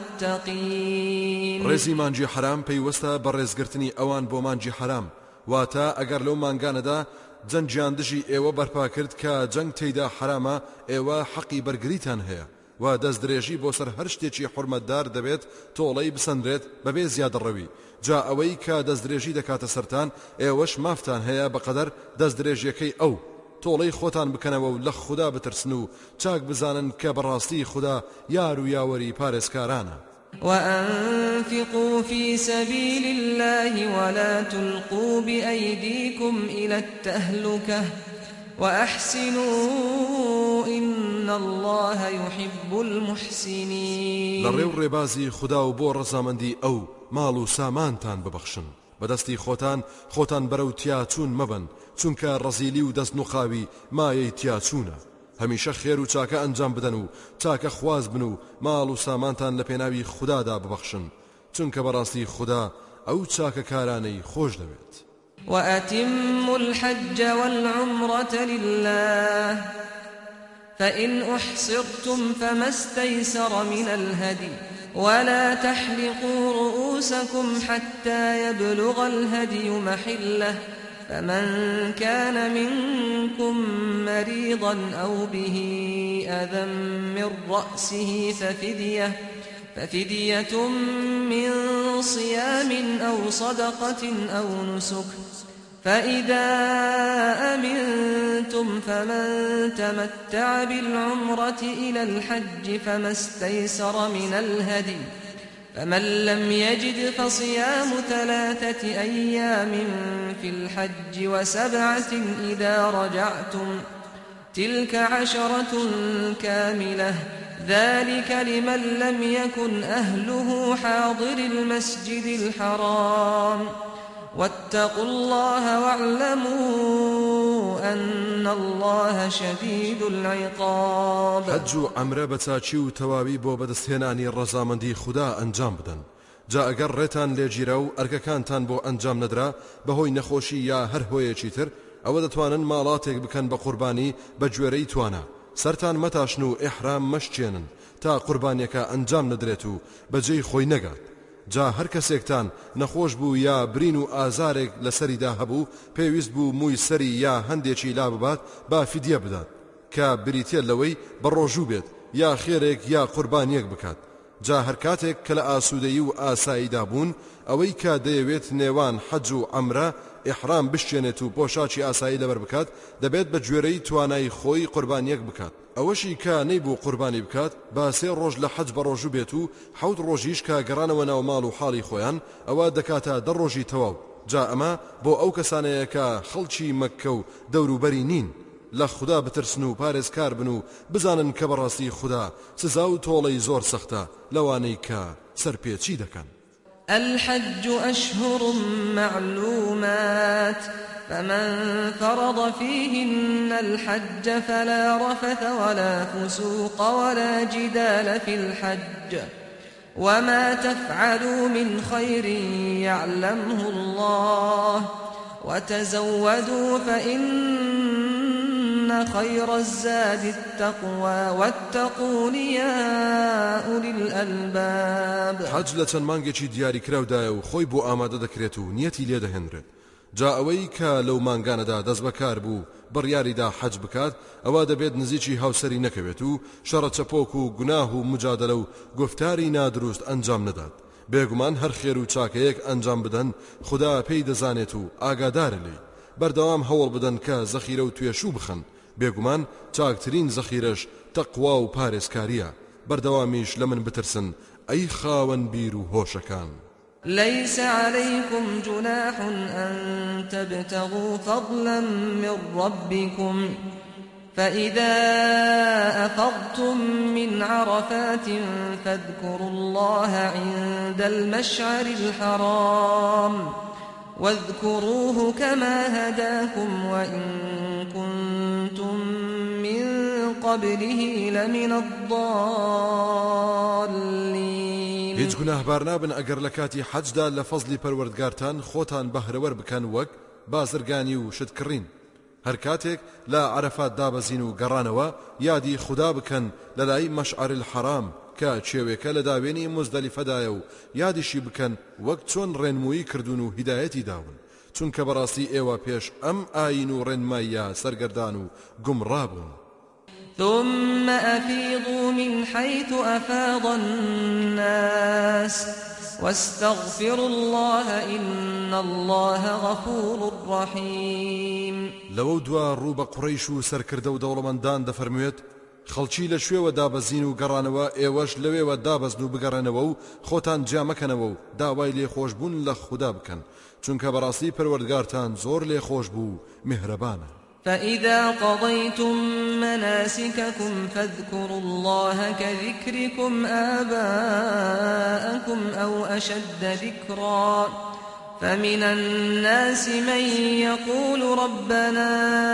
المتقين. ڕێزی مانجی حرام پەیوەستە بە ڕێزگرتنی ئەوان بۆ مانجی حرام، واتە ئەگەر لەو مانگانەدا جەنجیان دژی ئێوە بەرپا کرد کە جەنگ تێیدا حرامە، ئێوە حەقی بەرگریتان هەیە و دەست درێژی بۆ سەر هەر شتێکی حورمەتدار دەبێت تۆڵەی بسەندرێت بەبێ زیادەڕەوی. جا ئەوەی کە دەست درێژی دەکاتە سەرتان، ئێوەش مافتان هەیە بەقەدەر دەست درێژیەکەی ئەو تۆڵەی خۆتان بکەنەوە و لە خوددا بترسن و چاک بزانن کە بەڕاستی خوددا یار و یاوەری پارێزکارانە. وأنفقوا في سبيل الله ولا تلقوا بأيديكم إلى التهلكة وأحسنوا إن الله يحب المحسنين. لڕێو ڕێبازی خوددا و بۆ ڕەزامەندی ئەو ماڵ و سامانتان ببەخشن، بەدەستی خۆتان خۆتان بەرەو تیاچوون مەبن، چونکە ڕەزیلی و دەست نوقاوی مایەی تیاچوونە. هەمیشە خێر و چاکە ئەنجام بدەن و چاکە خواز بن و ماڵ و سامانتان لە پێناوی خوددادا ببەخشن، چونکە بەڕاستی خوددا ئەو چاکە کارانەی خۆش دەوێت. وأتموا الحج والعمرة لله فإن أحصرتم فما استيسر من الهدي ولا تحلقوا رؤوسكم حتى يبلغ الهدي محله فمن كان منكم مريضا أو به أذى من رأسه ففدية ففدية من صيام أو صدقة أو نسك فإذا أمنتم فمن تمتع بالعمرة إلى الحج فما استيسر من الهدي فمن لم يجد فصيام ثلاثة أيام في الحج وسبعة إذا رجعتم تلك عشرة كاملة ذلك لمن لم يكن أهله حاضر المسجد الحرام واتقوا الله واعلموا أن الله شديد العقاب. حج و عمرە بە چاچی و تەواوی بۆ بەدەستهێنانی ڕەزامەندی خوددا ئەنجام بدەن. جا ئەگەر ڕێتان لێگیرە و ئەرکەکانتان بۆ ئەنجام نەدرا بەهۆی نەخۆشی یا هەر هۆیەکی تر ئەوە دەتوانن ماڵاتێک بکەن بە قوربانی بە گوێرەی توانە. سەرتان مەتاشن و ئیحرام مەشچێنن تا قوربانیەکە ئەنجام نەدرێت و بەجێی خۆی نەگات. جا هەر کەسێکتان نەخۆش بوو یا برین و ئازارێک لەسەریدا هەبوو پێویست بوو مووی سەری یا هەندێکی لا ببات با فیدیە بدات کە بریتێ لەوەی بە ڕۆژوو بێت یا خێرێک یا قوربانیەک بکات. جا هەر کاتێک کە لە ئاسوودەیی و ئاساییدا بوون ئەوەی کە دەیەوێت نێوان حەج و عەمرە ئیحرام بشتێنێت و پۆشاکی ئاسایی لەبەر بکات دەبێت بە گوێرەی توانای خۆی قوربانیەک بکات. ئەوەشی کە نەیبوو قوربانی بکات با سێ ڕۆژ لە حەج بە ڕۆژوو بێت و حەوت ڕۆژیش کە گەڕانەوە ناو ماڵ و حاڵی خۆیان ئەوە دەکاتە دە ڕۆژی تەواو. جا ئەمە بۆ ئەو کەسانەیە کە خەڵکی مەککە و دەوروبەری نین لە خوددا بترسن و پارێزکار بن و بزانن کە بەڕاستی خوددا سزا و تۆڵەی زۆر سەختە لەوانەی کە سەرپێچی دەکەن. الحج أشهر معلومات فمن فرض فيهن الحج فلا رفث ولا فسوق ولا جدال في الحج وما تفعلوا من خير يعلمه الله وتزودوا فإن خير الزاد التقوى واتقون يا أولي الألباب. حج لە چەند مانگێکی دیاری کراودایە و خۆی بۆ ئامادە دەکرێت و نیەتی لێ دەهێنرێت. جا ئەوەی کە لەو مانگانەدا دەست بەکار بوو بڕیاریدا حەج بکات ئەوە دەبێت نزیکی هاوسەری نەکەوێت و شەڕە چەپۆک و گوناه و مجادلە و گفتاری نادروست ئەنجام نەدات. بێگومان هەر خێر و چاکەیەک ئەنجام بدەن خوددا پێی دەزانێت و ئاگادارە لێی. بەردەوام هەوڵ بدەن کە زەخیرە و توێشوو بخەن. بێگومان چاکترین زەخیرەش تەقوا و پارێزکاریە. بەردەوامیش لە من بترسن ئەی خاوەن بیر و هۆشەکان. ليس عليكم جناح أن تبتغوا فضلا من ربكم فإذا أفضتم من عرفات فاذكروا الله عند المشعر الحرام واذكروه كما هداكم وإن كنتم من قبله لمن الضالين. هیچ گوناهبار نابن ئەگەر لە کاتی حەجدا لە فەزلی پەروەردگارتان خۆتان بەهرەوەر بکەن وەک بازرگانی و شتکڕین. هەر کاتێک لە عەرەفات دابەزین و گەڕانەوە یادی خوددا بکەن لە لای مەشعر الحرام کە چێوێکە لە داوێنی مزدەلیفەدایە و یادیشی بکەن وەک چۆن ڕێنمویی کردوون و هیدایەتی داون چونکە بەڕاستی ئێوە پێش ئەم ئاین و ڕێنماییە سەرگەردان و گومڕا بوون. ثم أفيضوا من حيث أفاض الناس واستغفروا الله إن الله غفور رحيم. لو دوا روب قريش سركرده و دەوڵەمەندان دەفەرموێت خەڵکی لە شوێوە دابەزین و گەڕانەوە ئێوەش لەوێوە دابەزن و بگەڕێنەوە و خۆتان جامەکەنەوە و داوای لێخۆشبوون لە خوددا بکەن چونکە بەڕاستی پەروەردگارتان زۆر لێخۆش بوو میهرەبانە. فإذا قضيتم مناسككم فاذكروا الله كذكركم آباءكم أو أشد ذكرا فمن الناس من يقول ربنا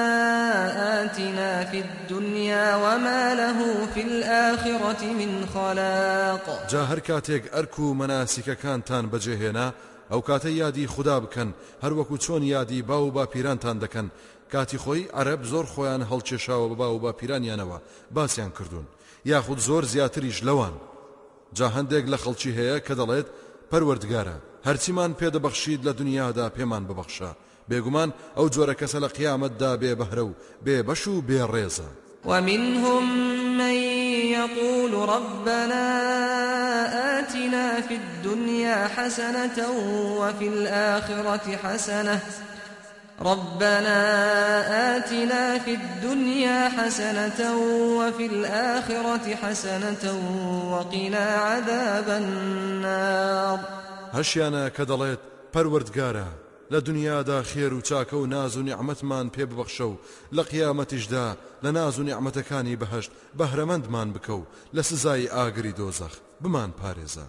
آتنا في الدنيا وما له في الآخرة من خلاق. جا هەر کاتێک ئەرک و مەناسیکەکانتان بەجێهێنا ئەو کاتە یادی خوددا بکەن هەر وەکو چۆن یادی باو و باپیرانتان دەکەن. کاتی خۆی عەرەب زۆر خۆیان هەڵکێشاوە بە باو و باپیرانیانەوە باسییان کردوون یاخود زۆر زیاتریش لەوان. جا هەندێک لە خەڵکی هەیە کە دەڵێت پەروەردگارە هەرچیمان پێدەبەخشید لە دنیادا پێمان ببەخشە. بێگومان ئەو جۆرە کەسە لە قیامەتدا بێ بەهرە و بێ بەش و بێ ڕێزە. ومنهم من يقول ربنا آتنا في الدنيا حسنة وفي الآخرة حسنة ربنا آتنا في الدنيا حسنة وفي الآخرة حسنة وقنا عذاب النار. هەشیانە کە دەڵێت پەروەردگارە لە دنیادا خێر و چاکە و ناز و نیعمەتمان پێ ببەخشە و لە قیامەتیشدا لە ناز و نیعمەتەکانی بەهەشت بەهرەمەندمان بکە و لە سزای ئاگری دۆزەخ بمان پارێزە.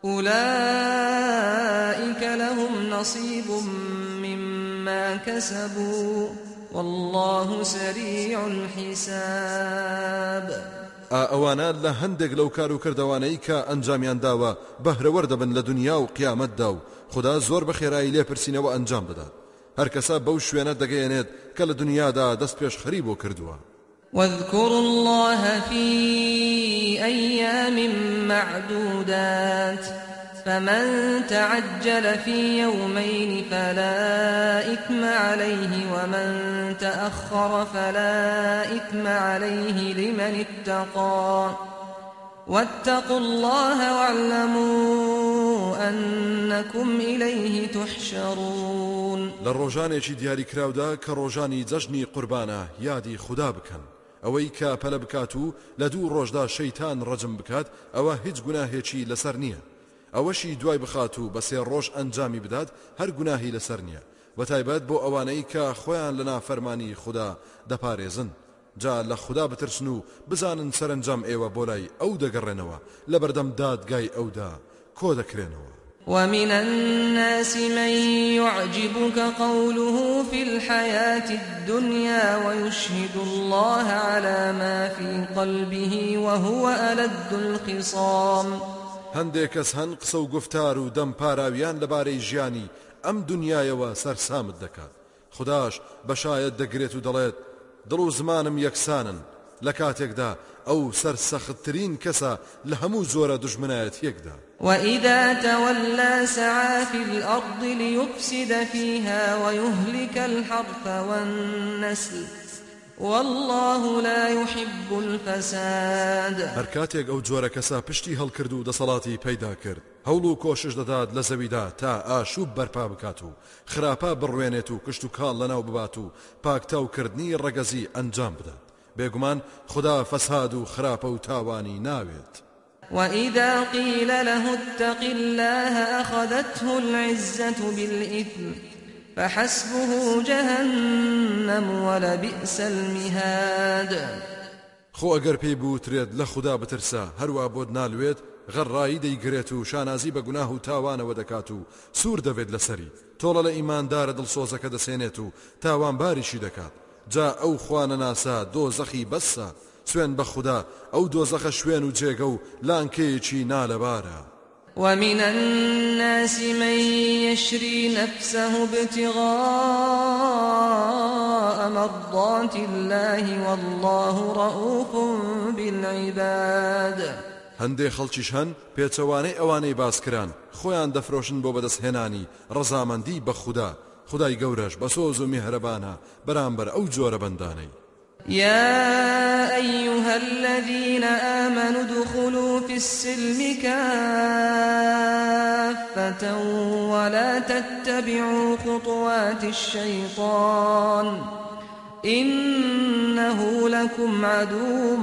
أولئك لهم نصيب مما كسبوا والله سريع الحساب. ئەوانە لە هەندێک لەو کار و کردەوانەی کە ئەنجامیان داوە بەهرەوەر دەبن لە دنیا و قیامەتدا و خدا زۆر بە خێرایی لێپرسینەوە ئەنجام بدات. هەر کەسە بەو شوێنە دەگەیەنێت کە لە دنیادا دەست پێش خەری بۆ کردووە. واذكروا الله في أيام معدودات فمن تعجل في يومين فلا إثم عليه ومن تأخر فلا إثم عليه لمن اتقى واتقوا الله واعلموا أنكم إليه تحشرون. للروجانێکی دیاری کراودا کە ڕۆژانی جەژنی قوربانە یادی خدا بکەن ئەوەی کە پەلە بکات و لە دوو ڕۆژدا شەیتان ڕەجم بکات ئەوە هیچ گوناهێکی لەسەر نییە. ئەوەشی دوای بخات و بە سێ ڕۆژ ئەنجامی بدات هەر گوناهی لەسەر نییە بەتایبەت بۆ ئەوانەی کە خۆیان لە نافەرمانی خدا دەپارێزن. جا لە خدا بترسن و بزانن سەرنجام ئێوە بۆ لای ئەو دەگەڕێنەوە لە بەردەم دادگای ئەودا کۆ دەکرێنەوە. ومن الناس من يعجبك قوله في الحياة الدنيا ويشهد الله على ما في قلبه وهو ألد الخصام. هەندێک کەس هەن قسە و گفتار و دەم پاراویان لەبارەی ژیانی ئەم دنیایەوە سەرسامت دەکات. خداش بەشایەت دەگرێت و دەڵێت دڵ و زمانم یەکسانن لە کاتێکدا ئەو سەرسەختترین کەسە لە هەموو زۆرە دوژمنایەتیەکدا. وإذا تولى سعى في الأرض ليفسد فيها ويهلك الحرث والنسل والله لا يحب الفساد. هەر کاتێک ئەو جۆرە کەسا پشتی هەڵکرد و دەسەڵاتی پەیدا کرد هەوڵ و کۆشش دەدات لە زەویدا تا ئاشوب بەرپا بکات و خراپە بڕوێنێت و کشت و کاڵ لەناو ببات و پاکتاوکردنی ڕەگەزی ئەنجام بدات. بێگومان خدا فەساد و خراپە و تاوانی ناوێت. وإذا قيل له اتق الله أخذته العزة بالإثم فحسبه جهنم ولبئس المهاد. خۆ ئەگەر پێی بوترێت لە خدا بترسە هەروە بۆت نالوێت غەڕایی دەیگرێت و شانازی بە گوناه و تاوانەوە دەکات و سوور دەبێت لەسەری تۆڵە لە ئیماندارە دڵسۆزەکە دەسێنێت و تاوانباریشی دەکات. جا ئەو خوانە ناسا دۆزەخی بەسە سوێن بە خدا ئەو دۆزەخە شوێن و جێگە و لانکەیەکی نالەبارە. ومن الناس من يشري نفسه ابتغاء مرضات الله والله رؤوف بالعباد. هەندێک خەڵکیش هەن پێچەوانەی ئەوانەی باسکران خۆیان دەفرۆشن بۆ بەدەستهێنانی ڕەزامەندی بە خوددا. خدای گەورەش بە سۆز و میهرەبانە بەرامبەر ئەو جۆرە بەندانەی. يا أيها الذين آمنوا ادخلوا في السلم كافة ولا تتبعوا خطوات الشيطان إنه لكم عدو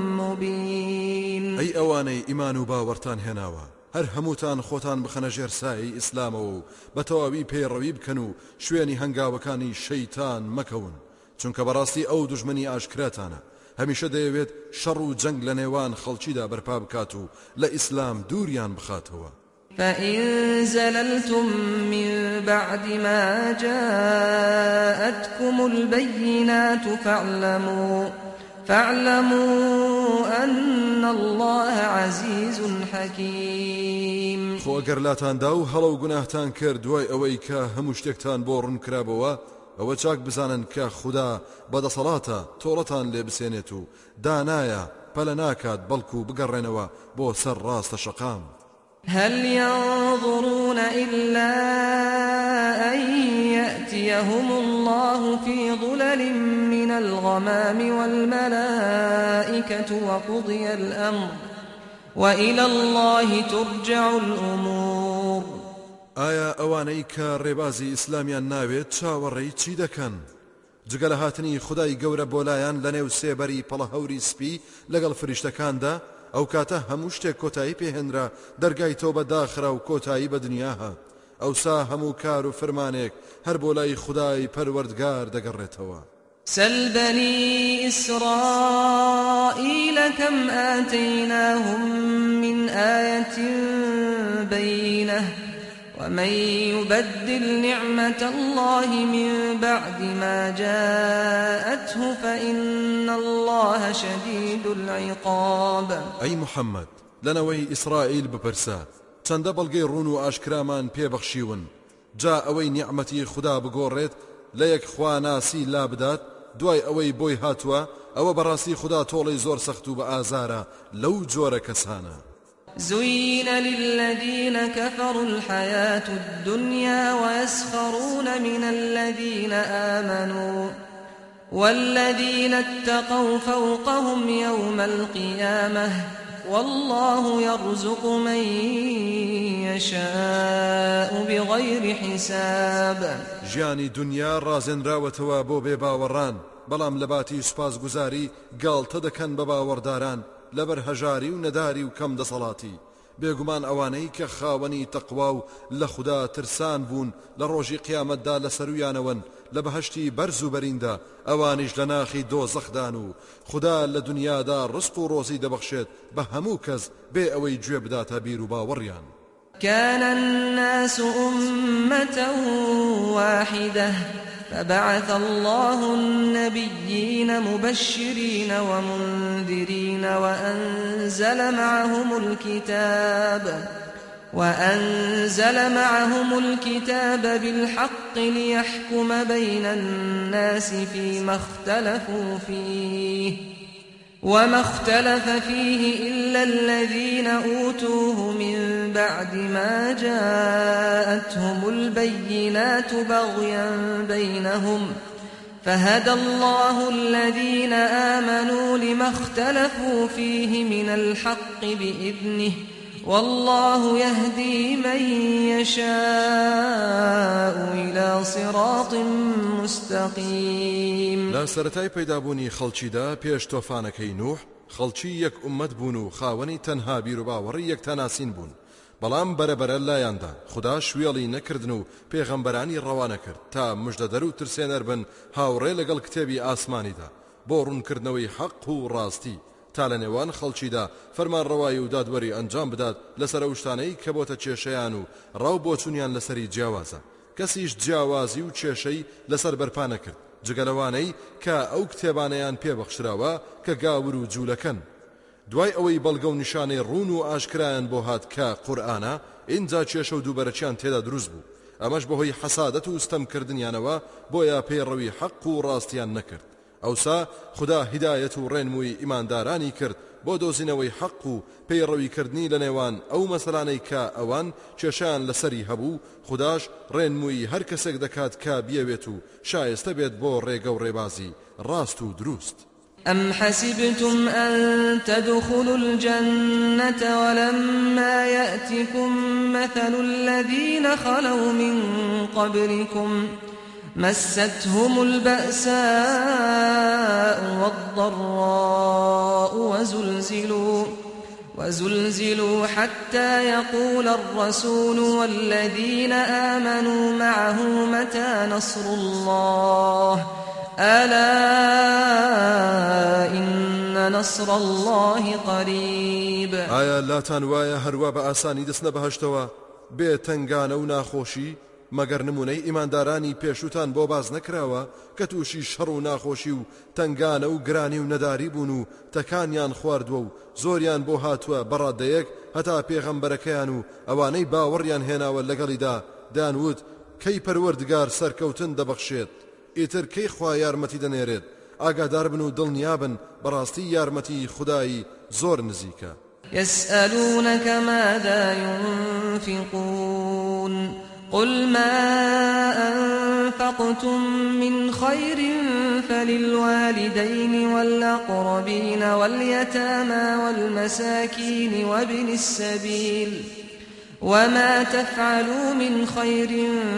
مبين. أي أواني إيمان باورتان هناوا هەر هەمووتان خۆتان بخەنە ژێر سایەی ئیسلامەوە و بە تەواوی پێڕەوی بکەن و شوێنی هەنگاوەکانی شەیتان مەکەون چونکە بەڕاستی ئەو دوژمنی ئاشکراتانە هەمیشە دەیەوێت شەڕ و جەنگ لە نێوان خەڵکیدا بەرپا بکات و لە ئیسلام دووریان بخاتەوە. فإن زللتم من بعد ما جاءتكم البينات فاعلموا فاعلموا أن الله عزيز حكيم. خۆ ئەگەر لاتاندا و هەڵە و گوناهتان کرد دوای ئەوەی کە هەموو شتێکتان بۆ ڕوون کرابەوە ئەوە چاک بزانن کە خوددا بەدەسەڵاتە تۆڵەتان لێ بسێنێت و دانایە پەلە ناکات بەڵکو بگەڕێنەوە بۆ سەر ڕاستە شەقام. هل ينظرون إلا أن يأتيهم الله في ظلل من الغمام والملائكة وقضي الأمر وإلى الله ترجع الأمور. ئایا ئەوانەی کە ڕێبازی ئیسلامیان ناوێت چاوەڕێی چی دەکەن؟ جگە لە هاتنی خودای گەورە بۆ لایەن لە نێو سێبەری پەڵە هەوری سپی لەگەڵ فریشتەکاندا ئەو کاتە هەموو شتێک کۆتایی پێهێنرا دەرگای تۆبە داخرا و کۆتایی بە دنیا هات ئەوسا هەموو کار و فرمانێک هەر بۆ لای خودای پەروەردگار دەگەڕێتەوە. سل بني إسرائيل كم آتيناهم من آية بينة ومن يبدل نعمة الله من بعد ما جاءته فإن الله شديد العقاب. أي محمد لنوي إسرائيل ببرسا چەندە بەڵگەی ڕوون و ئاشکرامان پێبەخشیون جا ئەوەی نیعمەتی خوددا بگۆڕێت لە یەک خواناسی لا بدات دوای ئەوەی بۆی هاتووە ئەوە بەڕاستی خوددا تۆڵی زۆر سەخت و بە ئازارە لەو جۆرە کەسانە. زين للذين كفروا الحياة الدنيا ويسخرون من الذين آمنوا والذين اتقوا فوقهم يوم القيامة والله يرزق من يشاء بغير حساب. ژیانی دنیا ڕازێنراوەتەوە بۆ بێباوەڕان بەڵام لە باتی سوپاسگوزاری گاڵتە دەکەن بە باوەڕداران لەبەر هەژاری و نەداری و کەم دەسەڵاتی. بێگومان ئەوانەی کە خاوەنی تەقوا و لە خوددا ترسان بوون لە ڕۆژی قیامەتدا لە سەرویانەوەن لە بەهەشتی بەرز و بەریندا ئەوانیش لە ناخی دۆزەخدان و خوددا لە دنیادا ڕزق و ڕۆزی دەبەخشێت بە هەموو کەس بێ ئەوەی گوێ بداتە بیر و باوەڕیان. كان الناس أمة واحدة فبعث الله النبيين مبشرين ومنذرين وأنزل معهم الكتاب وأنزل معهم الكتاب بالحق ليحكم بين الناس فيما اختلفوا فيه وما اختلف فيه إلا الذين أوتوه من بعد ما جاءتهم البينات بغيا بينهم فهدى الله الذين آمنوا لما اختلفوا فيه من الحق بإذنه والله يهدي من يشاء إلى صراط مستقيم. لا سرتای پەیدابوونی خەڵکیدا پێش تۆفانەکەی نوح خەڵکی یەک ئومەت بوون و خاوەنی تەنها بیر و باوەڕی یەکتەناسین بوون بەڵام بەرەبەرە لایەندا خوددا شوێڵی نەکردن و پێغەمبەرانی ڕەوانە کرد تا مژدەدەر و ترسێنەر بن هاوڕێ لەگەڵ کتێبی ئاسمانیدا بۆ ڕوونکردنەوەی حەق و ڕاستی تا لە نێوان خەڵکیدا فەرمانڕەوایی و دادوەری ئەنجام بدات لەسەر ئەو شتانەی کە بۆتە کێشەیان و ڕاو بۆچوونیان لەسەری جیاوازە کەسیش جیاوازی و کێشەی لەسەر بەرپا نەکرد جگەلەوانەی کە ئەو کتێبانەیان پێبەخشراوە کە گاور و جوولەکەن. دوای ئەوەی بەڵگە و نیشانەی ڕوون و ئاشکرایان بۆ هات کە قورئانە ئینجا کێشە و دووبەرەچیان تێدا دروست بوو ئەمەش بەهۆی حەسادەت و ستەمکردنیانەوە بۆیە پەیڕەوی حەق و ڕاستیان نەکرد. ئەوسا خوددا هیدایەت و ڕێنمووی ئیماندارانی کرد بۆ دۆزینەوەی حەق و پەیڕەویکردنی لە نێوان ئەو مەسەلانەی کە ئەوان کێشیان لەسەری هەبوو خودداش ڕێنمووی هەر کەسێک دەکات کە بیەوێت و شایستە بێت بۆ ڕێگە و ڕێبازی ڕاست و دروست. أم حسبتم أن تدخلوا الجنة ولما يأتكم مثل الذين خلوا من قبلكم مستهم البأساء والضراء وزلزلوا وزلزلوا حتى يقول الرسول والذين آمنوا معه متى نصر الله ألا إن نصر الله قريب. آیا لا تانوایا هەروە بە ئاسانی دەستنە بەهەشتەوە بێ تەنگانە و ناخۆشی مەگەر نمونەی ئیماندارانی پێشوتان بۆ باز نەکراوە کە تووشی شەڕ و ناخۆشی و تەنگانە و گرانی و نەداری بوون و تەکانیان خواردووە و زۆریان بۆ هاتووە بەڕادەیەک هەتا پێغەمبەرەکەیان و ئەوانەی باوەڕیان هێناوە لەگەڵیدا دانوت کەی پەروەردگار سەرکەوتن دەبەخشێت ئیتر کەی خوا یارمەتی دەنێرێت ئاگادار بن و دڵنیابن بەڕاستی یارمەتی خودایی زۆر نزیکە. يسألونك ماذا ينفقون قل ما أنفقتم من خير فللوالدين والأقربين واليتامى والمساكين وابن السبيل وما تفعلوا من خير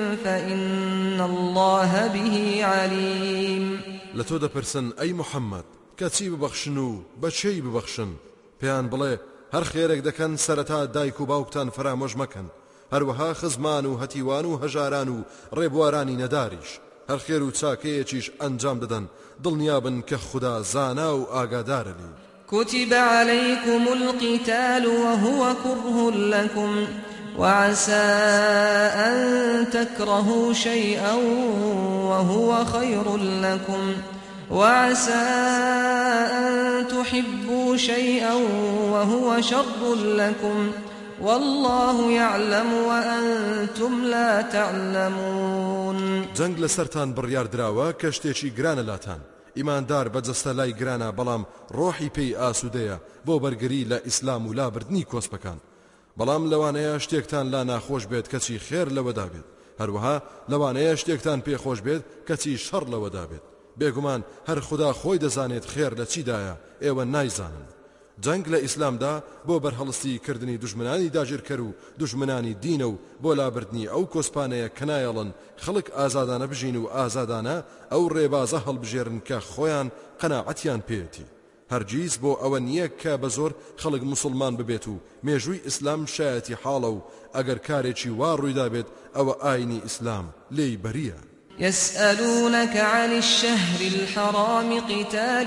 فإن الله به عليم. لتو دەپرسن ئەی محەممەد کەچی ببەخشن و بەچەی ببەخشن پێیان بڵێ هەر خێرێک دەکەن سەرەتا دایک و باوکتان فرامۆژ مەکەن هەروەها خزمان و هەتیوان و هەژاران و ڕێبوارانی نەداریش هەر خێر و چاکەیەکیش ئەنجام دەدەن دڵنیابن کە خوددا زانا و ئاگادارە لی. كتب عليكم القتال وهو كره لكم وعسى أن تكرهوا شيئا وهو خير لكم وعسى أن تحبوا شيئا وهو شر لكم والله يعلم وأنتم لا تعلمون. جنگ لسرتان بڕیار دراوە کە شتێکی گرانە لاتان ئیماندار بەجەستە لای گرانە بەڵام ڕۆحی پێی ئاسوودەیە بۆ بەرگری لە ئیسلام و لابردنی کۆسپەکان بەڵام لەوانەیە شتێکتان لا ناخۆش بێت کەچی خێر لەوەدا بێت هەروەها لەوانەیە شتێکتان پێخۆش بێت کەچی شەڕ لەوەدا بێت بێگومان هەر خوددا خۆی دەزانێت خێر لە چیدایە ئێوە نایزانن. جنگ لە ئیسلامدا بۆ بەرهەڵستی کردنی دوژمنانی داگیرکەر و دوژمنانی دینە و بۆ لابردنی ئەو کۆسپانەیە کە نایەڵن خەڵک ئازادانە بژین و ئازادانە ئەو ڕێبازە هەڵبژێرن کە خۆیان قەناعەتیان پێێتی هەرگیز بۆ ئەوە نییە کە بە زۆر خەڵک موسڵمان ببێت و مێژووی ئیسلام شایەتی حاڵە و ئەگەر کارێکی وا ڕوویدا بێت ئەوە ئاینی ئیسلام لێی بەریە. يسألونك عن الشهر الحرام قتال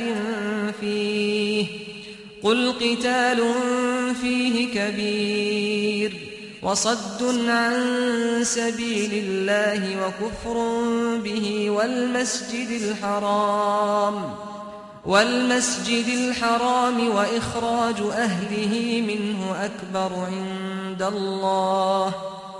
فيه قل قتال فيه كبير وصد عن سبيل الله وكفر به والمسجد الحرام والمسجد الحرام وإخراج أهله منه أكبر عند الله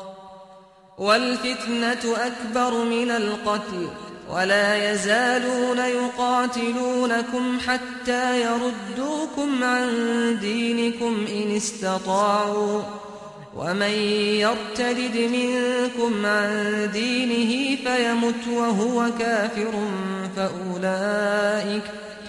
والفتنة أكبر من القتل ولا يزالون يقاتلونكم حتى يردوكم عن دينكم إن استطاعوا ومن يرتد منكم عن دينه فيمت وهو كافر فأولئك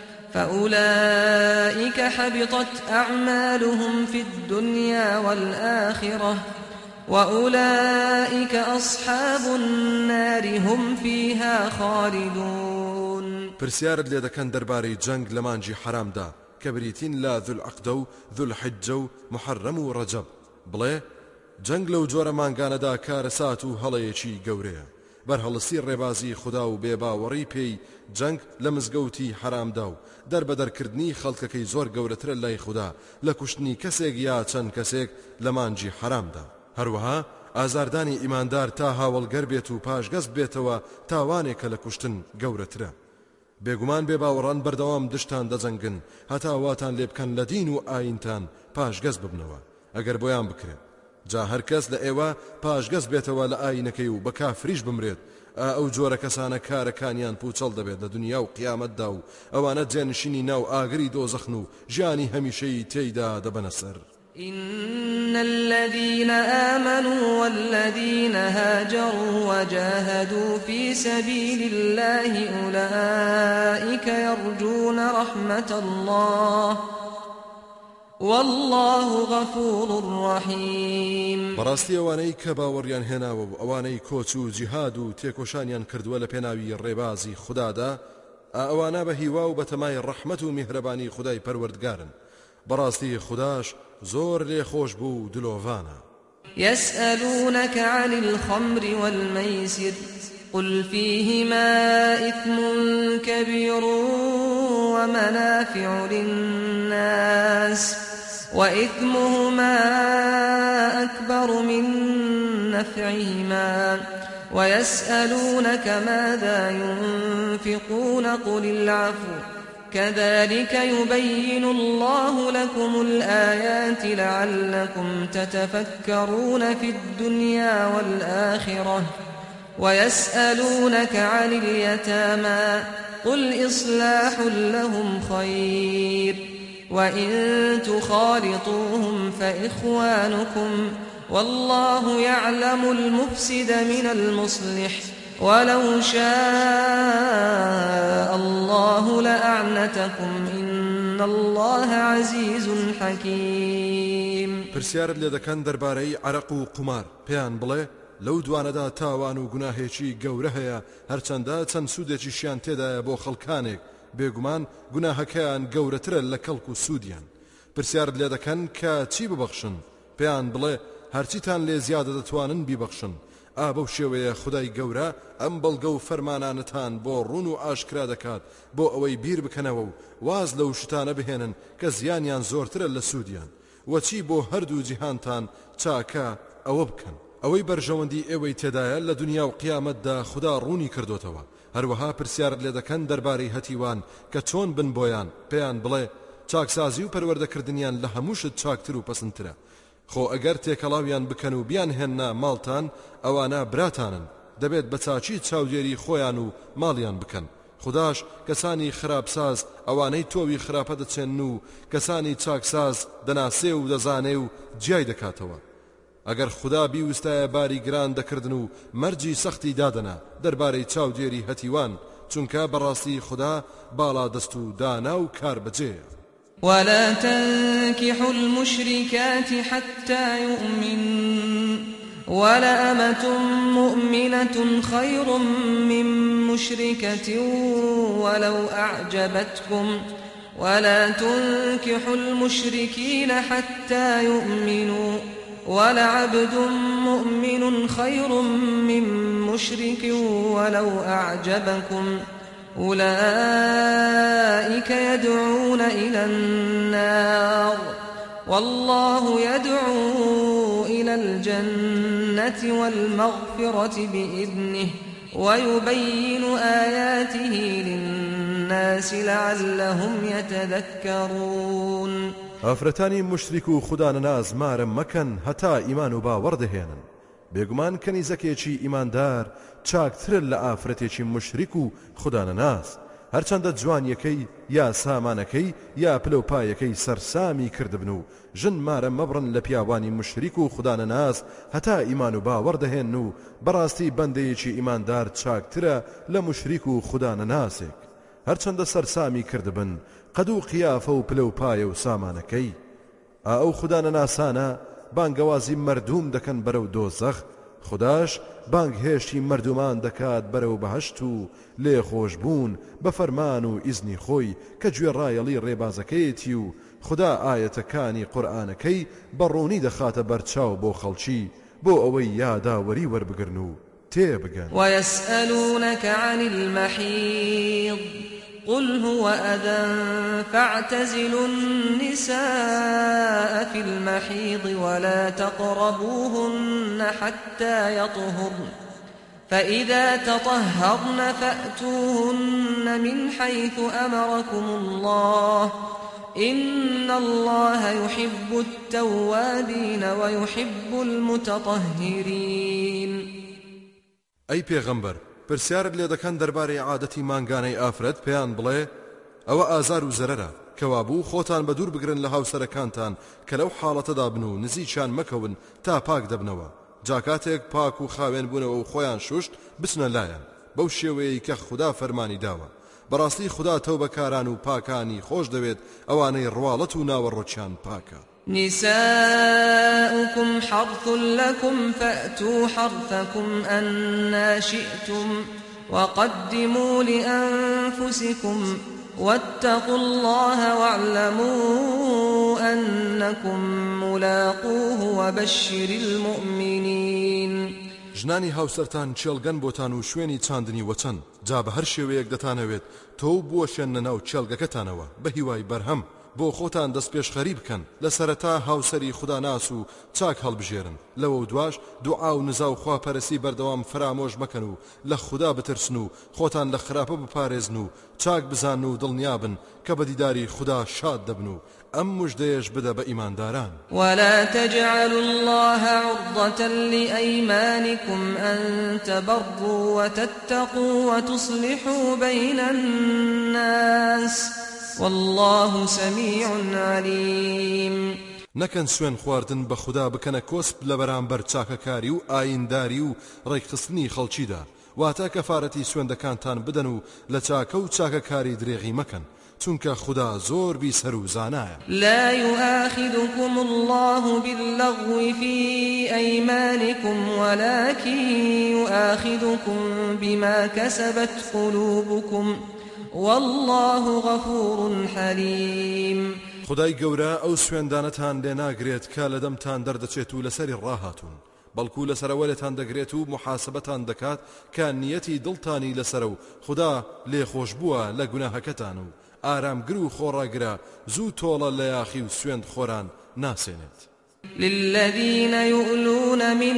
فأولئك حبطت أعمالهم في الدنيا والآخرة وأولئك أصحاب النار هم فيها خالدون. پرسیارت لێ دەکەن دەربارەی جەنگ لە مانجی حرامدا کە بریتین لا ذو العقدە و ذو الحجە و محەرەم و ڕەجەب بڵێ جەنگ لەو جۆرە مانگانەدا کارەسات و هەڵەیەکی گەورەیە بەرهەڵستی ڕێبازی خوددا و بێباوەڕی پێی جەنگ لە مزگەوتی حرامدا و دەربەدەرکردنی خەڵکەکەی زۆر گەورەترە لای خوددا لە کوشتنی کەسێک یا چەند کەسێک لە مانجی حرامدا هەروەها ئازاردانی ئیماندار تا هاوڵگەر بێت و پاشگەز بێتەوە تاوانێکە لە کوشتن گەورەترە بێگومان بێباوەڕان بەردەوام دشتان دەجەنگن هەتا واتان لێ بکەن لە دین و ئاینتان پاشگەز ببنەوە ئەگەر بۆیان بکرێت جا هەر کەس لە ئێوە پاشگەز بێتەوە لە ئاینەکەی و بە کافریش بمرێت ئەو جۆرە کەسانە کارەکانیان پوچەڵ دەبێت لە دنیا و قیامەتدا و ئەوانە جێنشینی ناو ئاگری دۆزەخن و ژیانی هەمیشەی تێیدا دەبەنە سەر. إن الذين آمنوا والذين هاجروا وجاهدوا في سبيل الله أولئك يرجون رحمة الله والله غفور رحيم. بەڕاستی ئەوانەی کە باوەڕیان هێناوە و ئەوانەی کۆچ و جیهاد و تێکۆشانیان کردووە لە پێناوی ڕێبازی خوددادا ئەوانە بە هیوا و بەتەمای ڕەحمەت و میهرەبانی خودای پەروەردگارن بەڕاستی خوداش زۆر لێخۆش بوو دلۆڤانە. يسألونك عن الخمر والميسر قل فيهما إثم كبير ومنافع للناس وإثمهما أكبر من نفعهما ويسألونك ماذا ينفقون قل العفو كذلك يبين الله لكم الآيات لعلكم تتفكرون في الدنيا والآخرة ويسألونك عن اليتامى قل إصلاح لهم خير وإن تخالطوهم فإخوانكم والله يعلم المفسد من المصلح ولو شاء الله لأعنتكم إن الله عزيز حكيم. پرسیارت لێ دەکەن دەربارەی عەرەق و قومار پێیان بڵێ لەو دوانەدا تاوان و گوناهێکی گەورە هەیە هەرچەندە چەند سوودێکیشیان تێدایە بۆ خەڵکانێک بێگومان گوناهەکەیان گەورەترە لە کەڵک و سوودیان پرسیارت لێ دەکەن کە چی ببەخشن پێیان بڵێ هەرچیتان لێ زیادە دەتوانن بیبەخشن ئا بەو شێوەیە خودای گەورە ئەم بەڵگە و فەرمانانتان بۆ ڕوون و ئاشکرا دەکات بۆ ئەوەی بیر بکەنەوە و واز لەو شتانە بهێنن کە زیانیان زۆرترە لە سوودیان وەچی بۆ هەردوو جیهانتان چاکە ئەوە بکەن ئەوەی بەرژەوەندی ئێوەی تێدایە لە دنیا و قیامەتدا خوددا ڕوونی کردوتەوە هەروەها پرسیارت لێ دەکەن دەربارەی هەتیوان کە چۆن بن بۆیان پێیان بڵێ چاکسازی و پەروەردەکردنیان لە هەمووشت چاکتر و پەسندترە خۆ ئەگەر تێکەڵاویان بکەن و بیان هێننا ماڵتان ئەوانە براتانن دەبێت بە چاچی چاودێری خۆیان و ماڵیان بکەن خوداش کەسانی خراپساز ئەوانەی تۆوی خراپە دەچێن و کەسانی چاکساز دەناسێ و دەزانێ و جیای دەکاتەوە ئەگەر خوددا بیوستایە باری گران دەکردن و مەرجی سەختی دادەنا دەربارەی چاودێری هەتیوان چونکە بەڕاستی خوددا باڵا دەست و دانا و کار بەجێیە ولا تنكحوا المشركات حتى يؤمنوا ولأمة مؤمنة خير من مشركة ولو أعجبتكم ولا تنكحوا المشركين حتى يؤمنوا ولعبد مؤمن خير من مشرك ولو أعجبكم أولئك يدعون إلى النار والله يدعو إلى الجنة والمغفرة بإذنه ويبين آياته للناس لعلهم يتذكرون ئافرەتانی مشریک و خودانەناز مارە مەکەن هەتا ئیمان و باوەڕ دەهێنن بێگومان کەنیزەکێکی ئیماندار چاکترە لە ئافرەتێکی مشریک و خودانەناز هەرچەندە جوانیەکەی یا سامانەکەی یا پلەپایەکەی سەرسامی کردبن و ژن مارە مەبڕن لە پیاوانی مشریک و خودانەناز هەتا ئیمان و باوەڕ دەهێن و بەڕاستی بەندەیەکی ئیماندار چاکترە لە مشریک و خودانەناسێک هەرچەندە سەرسامی کردبن قەد و قیافە و پلەپایە و سامانەکەی ئەو خودانەناسانە بانگەوازی مردوم دەکەن بەرەو دۆزەخ خوداش بانگ هێشتی مردومان دەکات بەرەو بەهەشت و لێ خۆشبوون بە فەرمان و ئیزنی خۆی کە گوێڕایەڵی ڕێبازەکەیەتی و خدا ئاەتەکانی قورئانەکەی بەڕوونی دەخاتە بەرچاو بۆ خەڵکی بۆ ئەوەی یاداوەری وەربگرن و تێبگەن ويسألونك عن المحيض قل هو أذى فاعتزلوا النساء في المحيض ولا تقربوهن حتى يطهرن فإذا تطهرن فأتوهن من حيث أمركم الله إن الله يحب التوابين ويحب المتطهرين أي پیغمبر پرسیارت لێ دەکەن دەربارەی عادەتی مانگانەی ئافرەت پێیان بڵێ ئەوە ئازار و زەرەرە کەوابوو خۆتان بە دوور بگرن لە هاوسەرەکانتان کە لەو حاڵەتەدا بن و نزیکیان مەکەون تا پاک دەبنەوە جاکاتێک پاک و خاوێن بوونەوە و خۆیان شوشت بچنە لایەن بەو شێوەیەی کە خوددا فەرمانی داوە بەڕاستی خوددا تەوبەکاران و پاکانی خۆش دەوێت ئەوانەی ڕواڵەت و ناوەڕۆکیان پاکە نساؤكم حرث لكم فأتوا حرثكم أنا شئتم وقدموا لأنفسكم واتقوا الله واعلموا أنكم ملاقوه وبشر المؤمنين ژنانی هاوسەرتان چێلگەن بۆتان و شوێنی چاندنی وەچەن جا بە هەر شێوەیەک دەتانەوێت تۆ بوەشێنە ناو چێلگەکەتانەوە بە هیوای بەرهەم بۆ خۆتان دەست پێشخەری بکەن لە سەرەتا هاوسەری خوداناس و چاک هەڵبژێرن لەوە دواش دوعا و نزا و خواپەرستی بەردەوام فرامۆژ مەکەن و لە خوددا بترسن و خۆتان لە خراپە بپارێزن و چاک بزان و دڵنیابن کە بە دیداری خوددا شاد دەبن و ئەم مژدەیەش بدە بە ئیمانداران ولا تجعلوا الله عرضة لأيمانكم أن تبروا وتتقوا وتصلحوا بين الناس والله سميع عليم نەکەن سوێن خواردن بە خوددا بکەنە کۆسپ لە بەرامبەر چاکەکاری و ئاینداری و ڕێکخستنی خەڵکیدا واتە کەفارەتی سوێندەکانتان بدەن و لە چاکە و چاکەکاری درێغی مەکەن چونکە خدا زۆر بیسەر و زانایە. لا يؤاخذكم الله باللغو في أيمانكم ولكن يؤاخذكم بما كسبت قلوبكم والله غفور حليم. خدای گەورە ئەو سوێندانەتان لێ ناگرێت کە لە دەمتان دەردەچێت و لەسەری ڕاهاتون، بەڵکو لەسەرەوە لێتان دەگرێت و محاسبەتان دەکات کە نیەتی دڵتانی لەسەرە و خدا لێخۆش بووە لە گوناهەکەتان و ئارامگر و خۆڕاگرە زوو تۆڵە لە یاخی و سوێند خۆران ناسێنێت. للذين يؤلون من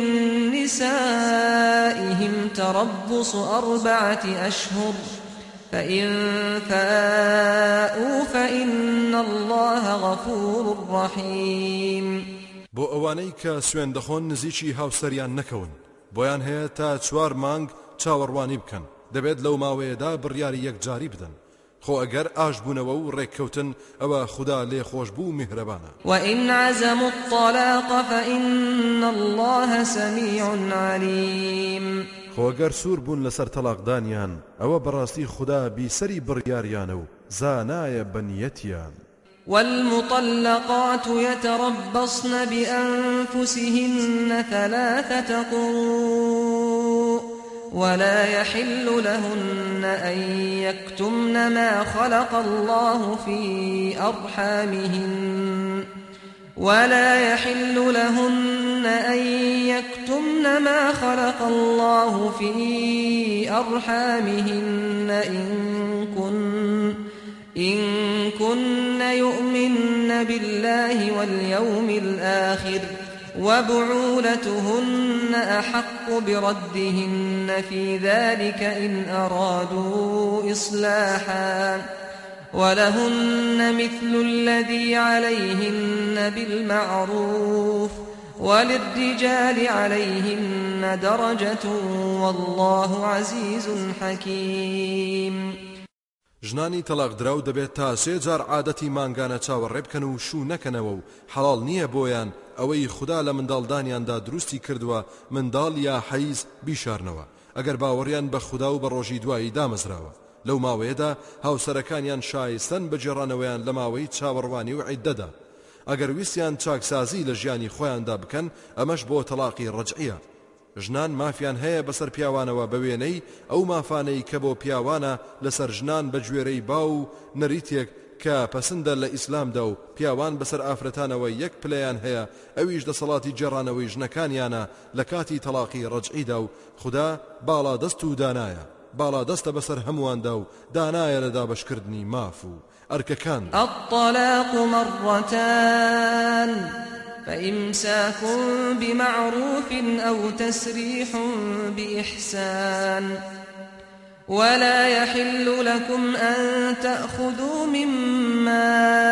نسائهم تربص أربعة أشهر فإن فاءوا فإن الله غفور رحيم. بۆ ئەوانەی کە سوێن دەخۆن نزیکی هاوسەریان نەکەون، بۆیان هەیە تا چوار مانگ چاوەڕوانی بکەن، دەبێت لەو ماوەیەدا بڕیاری یەکجاری بدەن. خۆ ئەگەر ئاشبوونەوە و ڕێککەوتن ئەوە خدا لێ خۆش بوو میهرەبانە. وإن عزموا الطلاق فإن الله سميع عليم. خۆ ئەگەر سوور بوون لەسەر تەلاقدانیان ئەوە بەڕاستی خدا بیسەری بڕیاریانە و زانایە بەنیەتیان. والمطلقات يتربصن بأنفسهن ثلاثة قروء ولا يحل لهن أن يكتمن ما خلق الله في أرحامهن ولا يحل لهن أن يكتمن ما خلق الله في أرحامهن إن كن إن كن يؤمن بالله واليوم الآخر وبعولتهن أحق بردهن في ذلك إن أرادوا إصلاحا ولهن مثل الذي عليهن بالمعروف وللرجال عليهن درجة والله عزيز حكيم. ژنانی تەلاق دراو دەبێت تا سێ جار عادەتی مانگانە چاوەڕێ بکەن و شوو نەکەنەوە و حەڵال نییە بۆیان ئەوەی خدا لە منداڵدانیاندا دروستی کردووە منداڵ یا حەیز بیشارنەوە ئەگەر باوەڕیان بە خدا و بە ڕۆژی دوایی دامەزراوە. لەو ماوەیەدا هاوسەرەکانیان شایستەن بە جێڕانەوەیان لە ماوەی چاوەڕوانی و عیددەدا. ئەگەر ویستیان چاکسازی لە ژیانی خۆیاندا بکەن ئەمەش بۆ تەلاقی ڕەجعیە. ژنان مافیان هەیە بەسەر پیاوانەوە بە وێنەی ئەو مافانەی کە بۆ پیاوانە لەسەر ژنان بە گوێرەی با و نەریتێک کە پەسەندە لە ئیسلامدا و پیاوان بەسەر ئافرەتانەوە یەک پلەیان هەیە ئەویش دەسەڵاتی جێڕانەوەی ژنەکانیانە لە کاتی تەلاقی ڕەجعیدا و خدا باڵا دەست و دانایە، باڵا دەستە بەسەر هەموواندا و دانایە لە دابەشکردنی ماف و ئەرکەکان. الطلاق مرتان فإمساك بمعروف أو تسريح بإحسان ولا يحل لكم أن تأخذوا مما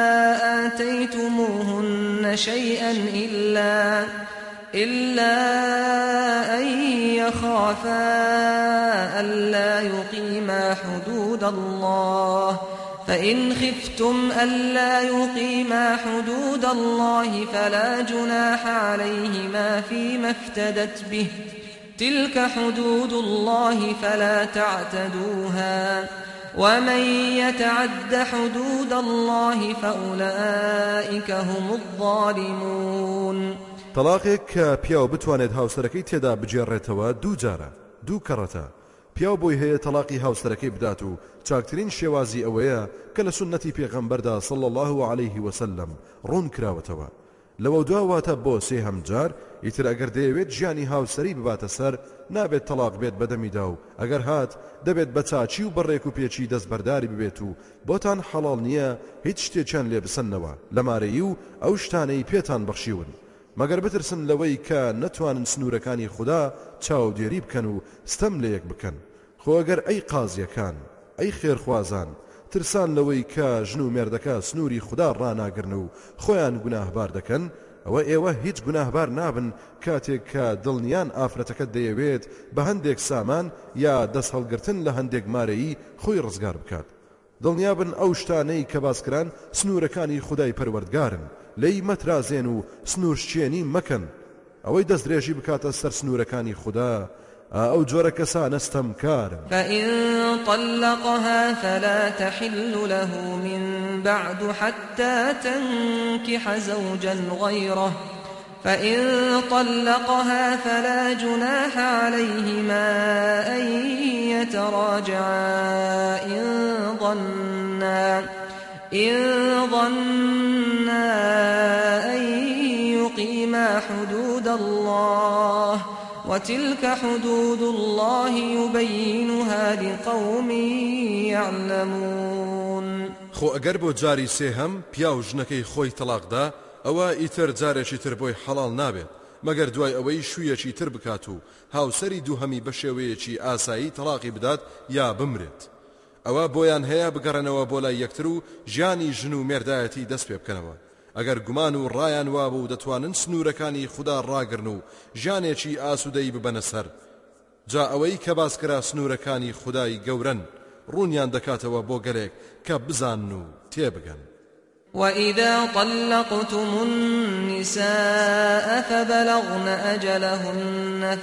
آتيتموهن شيئا إلا إلا أن يخافا ألا يقيما حدود الله فإن خفتم ألا يقيما حدود الله فلا جناح عليهما فيما افتدت به تلك حدود الله فلا تعتدوها ومن يتعد حدود الله فأولئك هم الظالمون. تەلاقێک کە پیاو بتوانێت هاوسەرەکەی تێدا بجێڕێتەوە دوو جارە دوو کەڕەتە. پیاو بۆی هەیە تەلاقی هاوسەرەکەی بدات و چاکترین شێوازی ئەوەیە کە لە سنەتی پێغەمبەردا صلی الله عليه وسلم ڕوون کراوەتەوە. لەوە دواواتە بۆ سێ هەمجار ئیتر ئەگەر دەیەوێت ژیانی هاوسەری بباتە سەر نابێت تەلاق بێت بەدەمیدا و ئەگەر هات دەبێت بە چاچی و بەڕێک و پێچی دەستبەرداری ببێت و بۆتان حەڵاڵ نییە هیچ شتێکیان لێ بسەنەوە لەمارەیی و ئەو شتانەی پێتان بەخشیون مەگەر بترسن لەوەی کە نەتوانن سنوورەکانی خوددا چاودێری بکەن و ستەم لە یەک بکەن. خۆ ئەگەر ئەی قازیەکان ئەی خێرخوازان ترسان لەوەی کە ژن و مێردەکە سنووری خوددا ڕناگرن و خۆیان گوناهبار دەکەن ئەوە ئێوە هیچ گوناهبار نابن کاتێک کە دڵنیان ئافرەتەکە دەیەوێت بە هەندێک سامان یا دەست هەڵگرتن لە هەندێک مارەیی خۆی ڕزگار بکات. دڵنیابن ئەو شتانەی کە باسکران سنوورەکانی خودای پەروەردگارن لەی مەترازێن و سنوورشچێنی مەکەن. ئەوەی دەست درێژی بکاتە سەر سنوورەکانی خوددا أو جور كسان استمكار فإن طلقها فلا تحل له من بعد حتى تنكح زوجا غيره فإن طلقها فلا جناح عليهما أن يتراجعا إن ظنا إن ظنا أن يقيما حدود الله وتلك حدود الله يبينها لقوم يعلمون. خو ئەگەر بۆ جاری سێهەم پیا و ژنەکەی خۆی تەلاقدا ئەوە ئیتر جارێکی تر بۆی حەڵال نابێت مەگەر دوای ئەوەی شوویەکی تر بکات و هاوسەری دووهەمی بە شێوەیەکی ئاسایی تەلاقی بدات یا بمرێت. ئەوە بۆیان هەیە بگەڕێنەوە بۆ لای یەکتر و ژیانی ژن و مێردایەتی دەست پێ بکەنەوە. ئەگەر گومان و ڕایان وابوو و دەتوانن سنوورەکانی خوددا ڕاگرن و ژیانێکی ئاسوودەی ببەنە سەر جا ئەوەی کە باسکرا سنوورەکانی خودای گەورن ڕوونیان دەکاتەوە بۆ گەلێک کە بزانن و تێبگەن. وإذا طلقتم النساء فبلغن أجلهن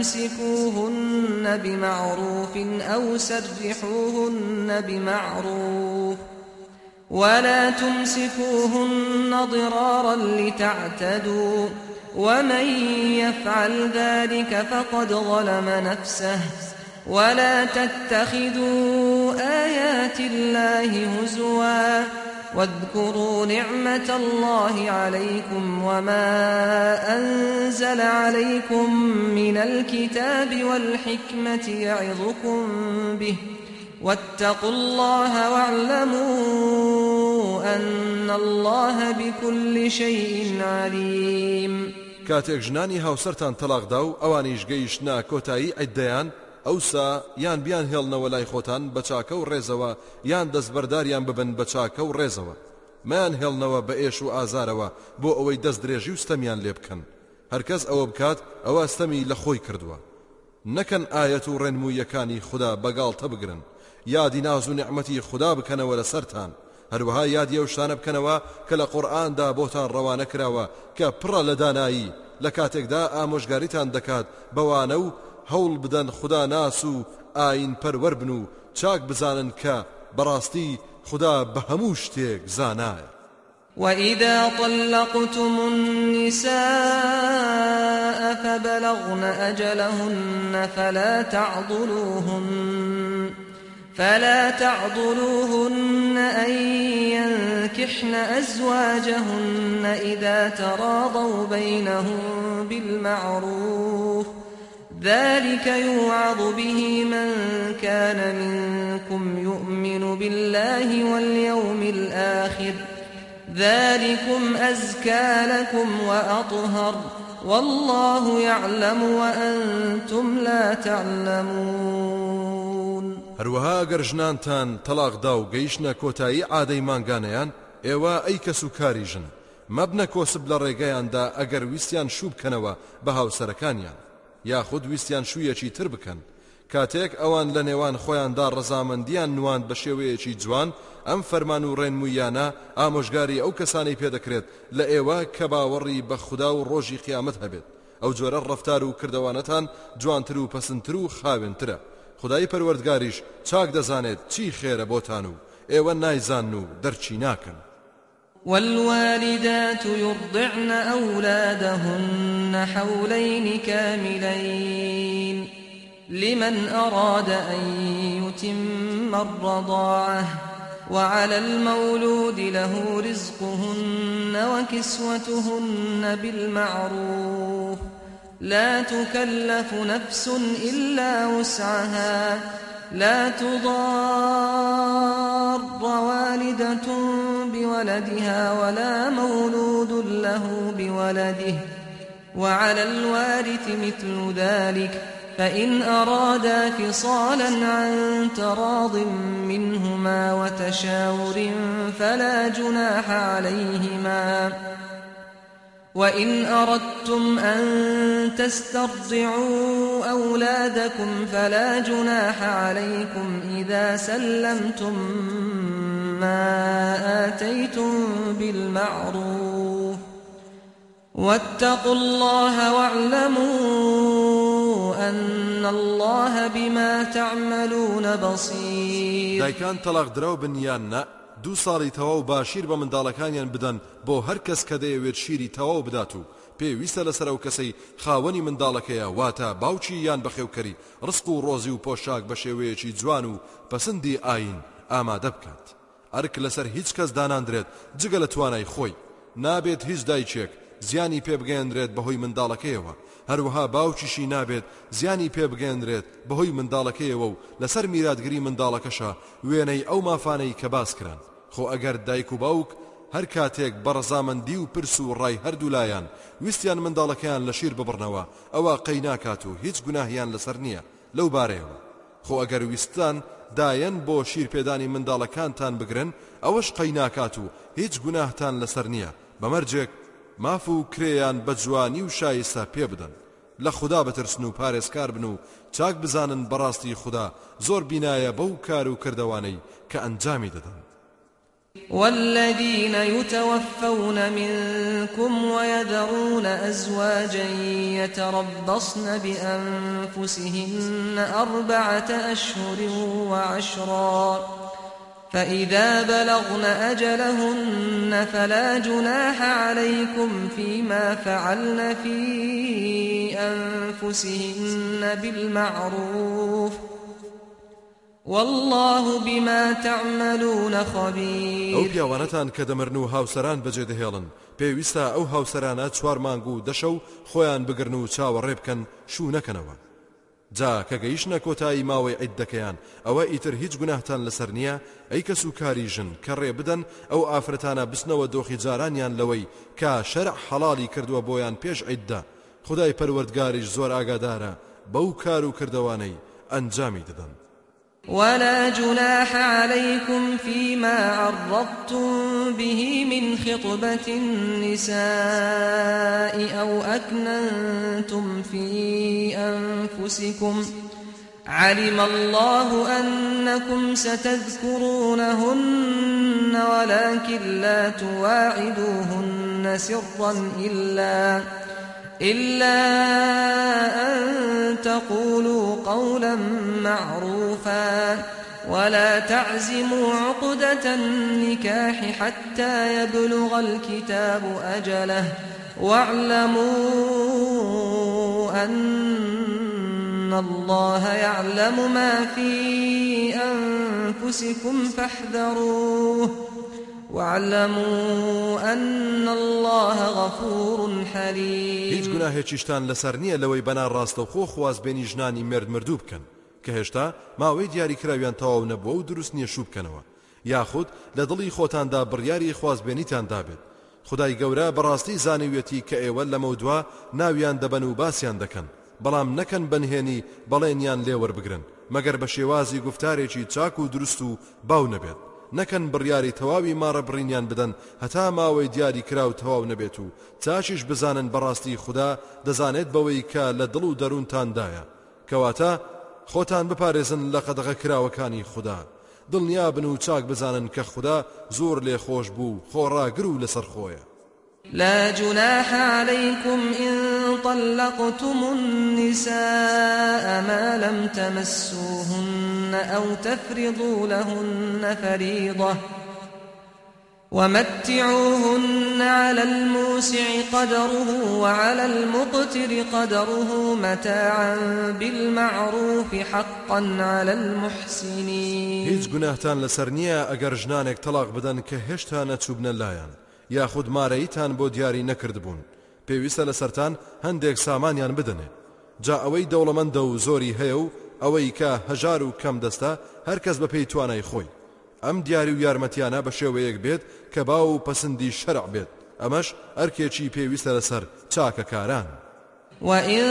فأمسكوهن بمعروف أو سرحوهن بمعروف ولا تمسكوهن ضرارا لتعتدوا ومن يفعل ذلك فقد ظلم نفسه ولا تتخذوا آيات الله هزوا واذكروا نعمة الله عليكم وما أنزل عليكم من الكتاب والحكمة يعظكم به واتقوا الله واعلموا أن الله بكل شيء عليم. كاتێک ژنانی هاوسەرتان تەلاقدا و ئەوانیش گەیشتنا کۆتایی عیددەیان ئەوسا یان بیان هێڵنەوە لای خۆتان بە چاکە و ڕێزەوە یان دەستبەرداریان ببن بە چاکە و ڕێزەوە مایان هێڵنەوە بە ئێش و ئازارەوە بۆ ئەوەی دەست درێژی و ستەمیان لێ بکەن. هەرکەس ئەوە بکات ئەوە ستەمی لە خۆی کردووە. نەکەن ئایەت و ڕێنموویەکانی خوددا بەگاڵتە بگرن یادی ناز و نعمەتی خوددا بکەنەوە لەسەرتان هەروەها یادی ئەو شتانە بکەنەوە کە لە قورئاندا بۆتان ڕەوانە کراوە کە پڕە لە دانایی لە کاتێکدا ئامۆژگاریتان دەکات بەوانە و هەوڵ بدەن خوددا ناس و ئاین پەروەر بن و چاک بزانن کە بەڕاستی خوددا بە هەموو شتێک زانایە. وإذا طلقتم النساء فبلغن أجلهن فلا تعضلوهن فلا تعضلوهن أن ينكحن أزواجهن إذا تراضوا بينهم بالمعروف ذلك يوعظ به من كان منكم يؤمن بالله واليوم الآخر ذلكم أزكى لكم وأطهر والله يعلم وأنتم لا تعلمون. هەروەها ئەگەر ژنانتان تەلاقدا و گەیشتنە کۆتایی عادەی مانگانەیان ئێوە ئەی کەس و کاری ژن مەبنە کۆسب لە ڕێگەیاندا ئەگەر ویستیان شوو بکەنەوە بە هاوسەرەکانیان یاخود ویستیان شوویەکی تر بکەن کاتێک ئەوان لە نێوان خۆیاندا ڕەزامەندیان نوان بە شێوەیەکی جوان ئەم فەرمان و ڕێنموویانە ئامۆژگاری ئەو کەسانی پێدەکرێت لە ئێوە کە باوەڕی بە خوددا و ڕۆژی قیامەت هەبێت ئەو جۆرە ڕەفتار و کردەوانەتان جوانتر و پەسندتر و خاوێنترە خدای پەروەردگاریش چاک دەزانێت چی خێرە بۆتان و ئێوە نایزان و دەرچی ناکەن. والوالدات يرضعن أولادهن حولين كاملين لمن أراد أن يتم الرضاعة وعلى المولود له رزقهن وكسوتهن بالمعروف لا تكلف نفس إلا وسعها لا تضار والدة بولدها ولا مولود له بولده وعلى الوارث مثل ذلك فإن أرادا فصالا عن تراض منهما وتشاور فلا جناح عليهما وإن أردتم أن تسترضعوا أولادكم فلا جناح عليكم إذا سلمتم ما آتيتم بالمعروف واتقوا الله واعلموا أن إن الله بما تعملون بصير. دایکان تەلاق دراو بن یان نە دوو ساڵی تەواو باشیر بە منداڵەکانیان بدەن بۆ هەر کەس کە دەیەوێت شیری تەواو بدات و پێویستە لەسەر ئەو کەسەی خاوەنی منداڵەکەیە واتە باوکی یان بەخێوکەری ڕزق و ڕۆزی و پۆشاک بە شێوەیەکی جوان و پەسەندی ئاین ئامادە بکات. ئەرک لەسەر هیچ کەس داناندرێت جگە لە توانای خۆی. نابێت هیچ دایکێک زیانی پێ بگەێنرێت بەهۆی منداڵەکەیەوە، هەروەها باوکیشی نابێت زیانی پێ بگەێنرێت بەهۆی منداڵەکەیەوە و لەسەر میراتگری منداڵەکەشە وێنەی ئەو مافانەی کە باس کران. خۆ ئەگەر دایک و باوک هەر کاتێک بەڕەزامەندی و پرس و ڕای هەردوولایان ویستیان منداڵەکەیان لە شیر ببڕنەوە ئەوە قەی ناکات و هیچ گوناهیان لەسەر نییە لەو بارەیەوە. خۆ ئەگەر ویستان دایەن بۆ شیرپێدانی منداڵەکانتان بگرن ئەوەش قەی ناکات و هیچ گوناهتان لەسەر نییە. بەمەرجێک ماف و کرێیان بە جوانی و شایستە پێ بدەن. لە خوددا بترسن و پارێزکار بن و چاک بزانن بەڕاستی خوددا زۆر بینایە بەو کار و کردەوانەی کە ئەنجامی دەدەن. والذين يتوفون منكم ويذرون أزواجا يتربصن بأنفسهن أربعة أشهر وعشرا فإذا بلغن أجلهن فلا جناح عليكم فيما فعلن في أنفسهن بالمعروف والله بما تعملون خبير. ئەو پیاوانەتان کە دەمرن و هاوسەران بەجێ دەهێڵن پێویستە ئەو هاوسەرانە چوار مانگ و دەشە و خۆیان بگرن و چاوەڕێ بکەن شوو نەکەنەوە. جا کە گەیشتنە کۆتایی ماوەی عیددەکەیان ئەوە ئیتر هیچ گوناهتان لەسەر نییە ئەی کەس و کاری ژن کە ڕێ بدەن ئەو ئافرەتانە بستنەوە دۆخی جارانیان لەوەی کە شەرع حەڵالی کردووە بۆیان پێش عیددە. خودای پەروەردگاریش زۆر ئاگادارە بەو کار و کردەوانەی ئەنجامی دەدەن. ولا جناح عليكم فيما عرضتم به من خطبة النساء أو أكننتم في أنفسكم علم الله أنكم ستذكرونهن ولكن لا تواعدوهن سرا إلا إلا أن تقولوا قولا معروفا ولا تعزموا عقدة النكاح حتى يبلغ الكتاب أجله واعلموا أن الله يعلم ما في أنفسكم فاحذروه واعلموا أن الله غفور حليم. هیچ گوناهێکیشتان لەسەر نییە لەوەی بەنار ڕاستە و خۆ خوازبێنی ژنانی مرد مردوو بکەن کە هێشتا ماوەی دیاریکراویان تەواو نەبووە و دروست نییە شوو بکەنەوە یاخود لە دڵی خۆتاندا بڕیاری خوازبێنیتان دابێت. خدای گەورە بەڕاستی زانیوێتی کە ئێوە لەمە دووە ناویان دەبەن و باسییان دەکەن بەڵام نەکەن بەنهێنی بەڵێنیان لێوەربگرن مەگەر بە شێوازی گفتارێکی چاک و دروست و باو نەبێت. نەکەن بڕیاری تەواوی ماڕە بڕینیان بدەن هەتا ماوەی دیاری کراو تەواو نەبێت و چاشیش بزانن بەڕاستی خوددا دەزانێت بەوەی کە لە دڵ و دەروونتاندایە کەواتە خۆتان بپارێزن لە قەدەغە کراوەکانی خوددا. دڵنیا بن و چاک بزانن کە خوددا زۆر لێ خۆش بوو خۆڕاگر و لەسەر خۆیە. لا جناح عليكم إن طلقتم النساء ما لم تمسوهن أو تفرضوا لهن فريضة ومتعوهن على الموسع قدره وعلى المقتر قدره متاعا بالمعروف حقا على المحسنين. هیچ گوناهتان لەسەر نییە ئەگەر ژنانێک تەلاق بدەن کە هێشتا نەچوبنە لایەن یاخود مارەیتان بۆ دیاری نەکردبوون پێویستە لەسەرتان هەندێک سامانیان بدەنێ. جا ئەوەی دەوڵەمەندە و زۆری هەیە و ئەوەی کە هەژار و کەم دەستە هەر کەس بە پێی توانای خۆی. ئەم دیاری و یارمەتیانە بە شێوەیەک بێت کە باو و پەسەندی شەرع بێت. ئەمەش ئەرکێکی پێویستە لەسەر چاکەکاران. وإن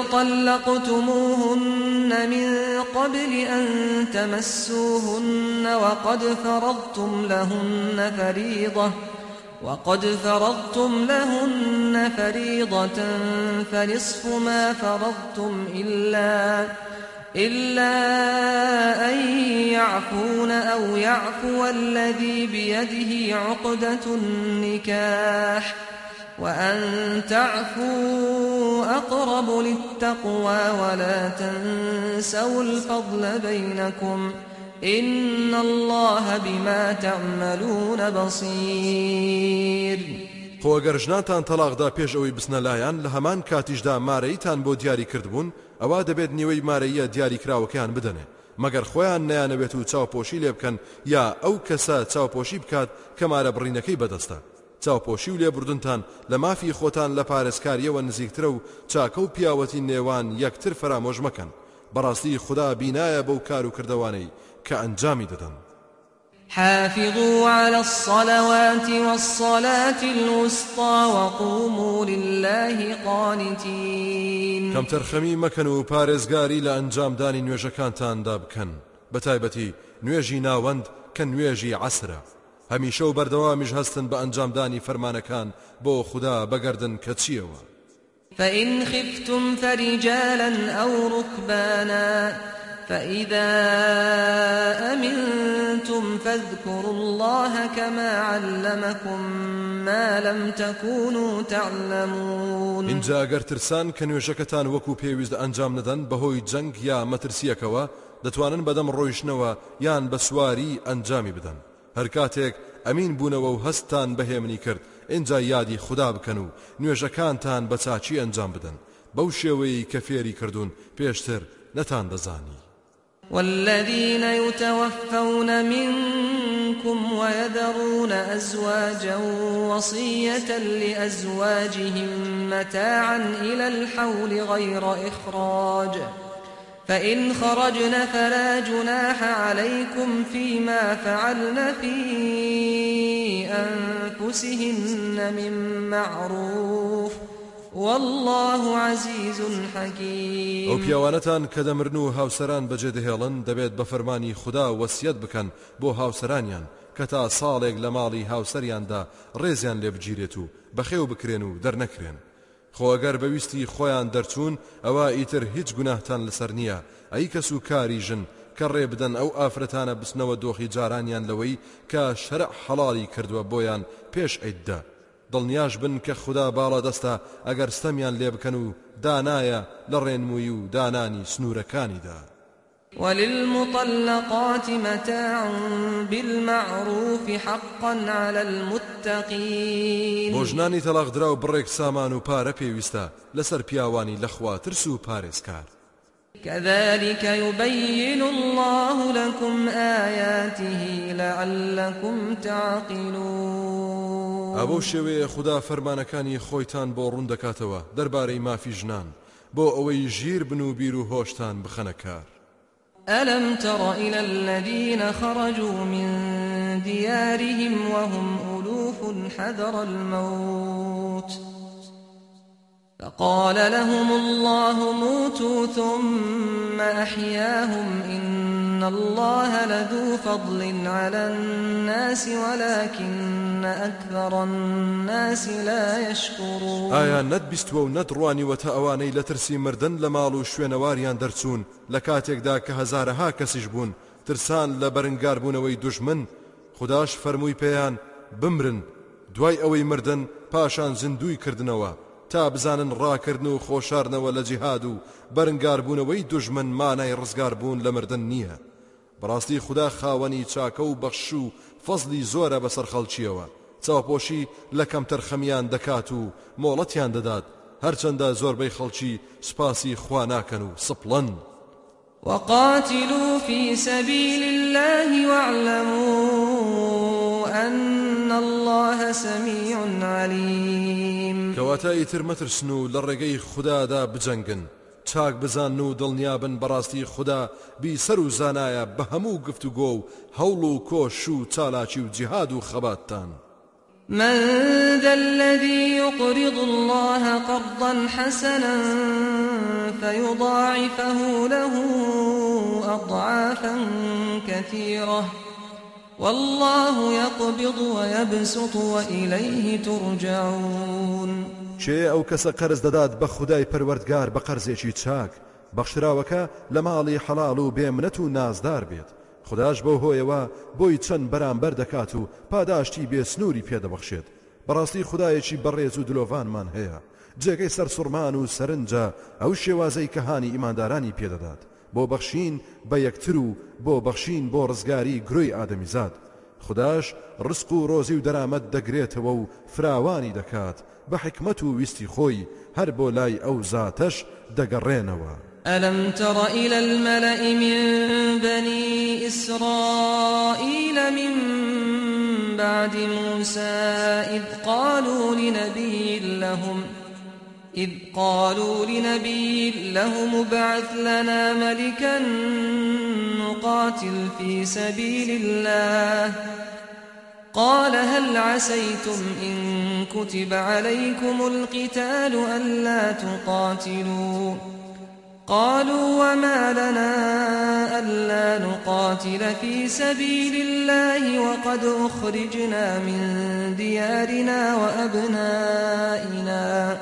طلقتموهن من قبل أن تمسوهن وقد فرضتم لهن فريضة وقد فرضتم لهن فريضة فنصف ما فرضتم إلا إلا أن يعفون أو يعفو الذي بيده عقدة النكاح وأن تعفوا أقرب للتقوى ولا تنسوا الفضل بينكم إن الله بما تعملون بصير. خۆ ئەگەر ژنانتان تەلاقدا پێش ئەوەی بچنە لایەن لە هەمان کاتیشدا مارەیتان بۆ دیاری کردبوون ئەوا دەبێت نیوەی مارەیە دیاری کراوەکەیان بدەنێ مەگەر خۆیان نەیانەوێت و چاوپۆشی لێ بکەن یا ئەو کەسە چاوپۆشی بکات کە مارە بڕینەکەی بەدەستە. چاوپۆشی و لێبوردنتان لە مافی خۆتان لە پارێزکاریەوە نزیکترە و چاکە و پیاوەتی نێوان یەکتر فەرامۆژ مەکەن. بەڕاستی خوددا بینایە بەو کار و کردەوانەی کە ئەنجامی دەدەن. حافظوا على الصلوات والصلاة الوسطى وقوموا لله قانتين. كم ترخمي مكن و پارێزگاری لە ئەنجامدانی نوێژەکانتاندا بکەن بەتایبەتی نوێژی ناوەند کە نوێژی عەسرە. هەمیشە و بەردەوامیش هەستن بە ئەنجامدانی فەرمانەکان بۆ خوددا بەگەردن کە چیەوە. فإن خفتم فرجالا أو ركبانا فإذا أمنتم فاذكروا الله كما علمكم ما لم تكونوا تعلمون. اینجا ئەگەر ترسان کە نوێژەکەتان وەکو پێویست ئەنجام نەدەن بەهۆی جەنگ یا مەترسیەکەوە دەتوانن بەدەم ڕۆیشتنەوە یان بە سواری ئەنجامی بدەن. هەر کاتێک ئەمین بوونەوە و هەستان بەهێمنی کرد اینجا یادی خوددا بکەن و نوێژەکانتان بە چاچی ئەنجام بدەن بەو شێوەیەی کە فێری کردوون پێشتر نەتان دەزانی. والذين يتوفون منكم ويذرون أزواجا وصية لأزواجهم متاعا إلى الحول غير إخراج فإن خرجن فلا جناح عليكم فيما فعلن في أنفسهن من معروف والله عزيز حكيم. او پیاوانتان کە دەمرن و هاوسەران بەجێ دەهێڵن دەبێت بە فەرمانی خوددا وەسیەت بکەن بۆ هاوسەرانیان کە تا ساڵێک لە ماڵی هاوسەریاندا ڕێزیان لێ بگیرێت و بەخێو بکرێن و دەرنەکرێن. خۆ ئەگەر بەویستی خۆیان دەرچوون ئەوە ئیتر هیچ گوناهتان لەسەر نییە ئەی کەس و کاری ژن کە ڕێ بدەن ئەو ئافرەتانە بچنەوە دۆخی جارانیان لەوەی کە شەرع حەڵاڵی کردووە بۆیان پێش ئەیددا. دڵنیاش بن کە خوددا باڵا دەستە ئەگەر ستەمیان لێ بکەن و دانایە لە ڕێنمووی و دانانی سنوورەکانیدا. وللمطلقات متاع بالمعروف حقا على المتقين. بۆ ژنانی تەلاقدرا و بڕێک سامان و پارە پێویستە لەسەر پیاوانی لەخوا ترس و پارێزکار. كذلك يبين الله لكم آياته لعلكم تعقلون. ئەبەو شێوەیە خوددا فەرمانەکانی خۆیتان بۆ ڕوون دەکاتەوە دەربارەی مافی ژنان بۆ ئەوەی ژیر بن و بیر و هۆشتان بخەنە کار. ألم تر إلى الذين خرجوا من ديارهم وهم ألوف حذر الموت فقال لهم الله موتوا ثم أحياهم إن الله لذو فضل على الناس ولكن أكثر الناس لا يشكرون. آیا نەتبیستوە و نەدڕوانیوەتە ئەوانەی لە ترسی مردن لە ماڵ و شوێنەواریان دەرچوون لە کاتێکدا کە هەزارەها کەسیش بوون ترسان لە بەرنگاربوونەوەی دوژمن خودداش فەرمووی پێیان بمرن دوای ئەوەی مردن پاشان زیندوی کردنەوە تا بزانن ڕاکردن و خۆشارنەوە لە جیهاد و بەرنگاربوونەوەی دوژمن مانای ڕزگاربوون لە مردن نییە. بەڕاستی خوددا خاوەنی چاکە و بەخش و فەزلی زۆرە بەسەر خەڵکیەوە چاوپۆشی لە کەمتر خەمیان دەکات و مۆڵەتیان دەدات هەرچەندە زۆربەی خەڵکی سپاسی خوا ناکەن و سپڵن. وقاتلوا في سبيل الله واعلموا أن الله سميع عليم. کەواتە ئیتر مەترسن و لە ڕێگەی خوددادا بجەنگن چاک بزان و دڵنیابن بەڕاستی خوددا بیسەر و زانایە بە هەموو گفتوگۆ و هەوڵ و کۆش و چالاکی و جیهاد و خەباتتان. من ذا الذي يقرض الله قرضا حسنا فيضاعفه له أضعافا كثيرة والله يقبض ويبسط وإليه ترجعون. چێ ئەو کەسە قەرز دەدات بە خودای پەروەردگار بە قەرزێکی چاک بەخشراوەکە لە ماڵی حەڵاڵ و بێمنەت و نازدار بێت خودداش بۆ هۆیەوە بۆی چەند بەرامبەر دەکات و پاداشتی بێسنووری پێدەبەخشێت بەڕاستی خدایەکی بەڕێز و دلۆڤانمان هەیە جێگەی سەر سوڕمان و سەرنجە ئەو شێوازەی کە هانی ئیماندارانی پێدەدات بۆ بەخشین بە یەکتر و بۆ بەخشین بۆ ڕزگاری گروی ئادەمیزاد خداش ڕزق و ڕۆزی و دەرامەت دەگرێتەوە و فراوانی دەکات بە حکمت و ویستی خۆی هەر بۆ لای ئەو زاتەش دەگەڕێنەوە. ألم تر إلى الملأ من بني إسرائيل من بعد موسى إذ قالوا لنبي لهم إذ قالوا لنبي لهم ابعث لنا ملكا نقاتل في سبيل الله قال هل عسيتم إن كتب عليكم القتال ألا تقاتلوا قالوا وما لنا ألا نقاتل في سبيل الله وقد أخرجنا من ديارنا وأبنائنا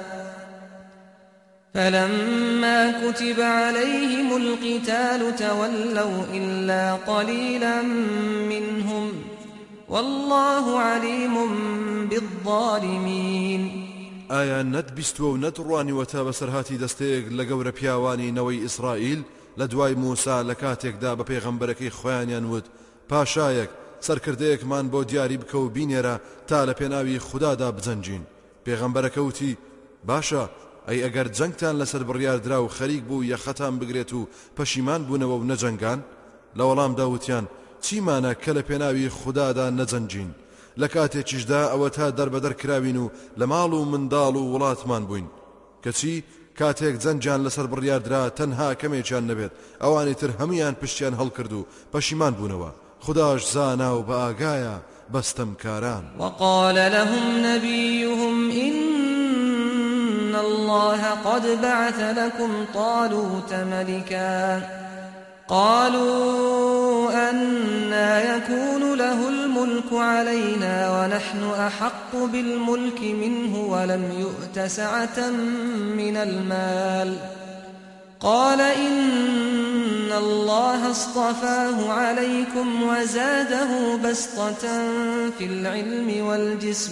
فلما كتب عليهم القتال تولوا إلا قليلا منهم والله عليم بالظالمين. ئایا نەتبیستوە و نەتڕوانیوەتە بەسەرهاتی دەستەیەک لە گەورە پیاوانی نەوەی ئیسرائیل لە دوای موسا لە کاتێکدا بە پێغەمبەرەکەی خۆیانیان وت پاشایەک سەرکردەیەکمان بۆ دیاری بکە و بینێرە تا لە پێناوی خوددادا بجەنجین. پێغەمبەرەکە وتی باشە ئەی ئەگەر جەنگتان لەسەر بڕیاردرا و خەریک بوو یەخەتان بگرێت و پەشیمان بوونەوە و نەجەنگان لە وەڵامدا وتیان چیمانە کە لە پێناوی خوددادا نەجەنجین لە کاتێکیشدا ئەوە تا دەربەدەر کراوین و لە ماڵ و منداڵ و وڵاتمان بووین کەچی کاتێک جەنجان لەسەر بڕیاردرا تەنها کەمێکیان نەبێت ئەوانی تر هەمویان پشتیان هەڵکرد و پەشیمان بوونەوە خداش زانا و بە ئاگایە بەستەمکاران. وقال لهم نبيهم إن الله قد بعث لكم طالوت ملكا قالوا أنا يكون له الملك علينا ونحن أحق بالملك منه ولم يؤت سعة من المال قال إن الله اصطفاه عليكم وزاده بسطة في العلم والجسم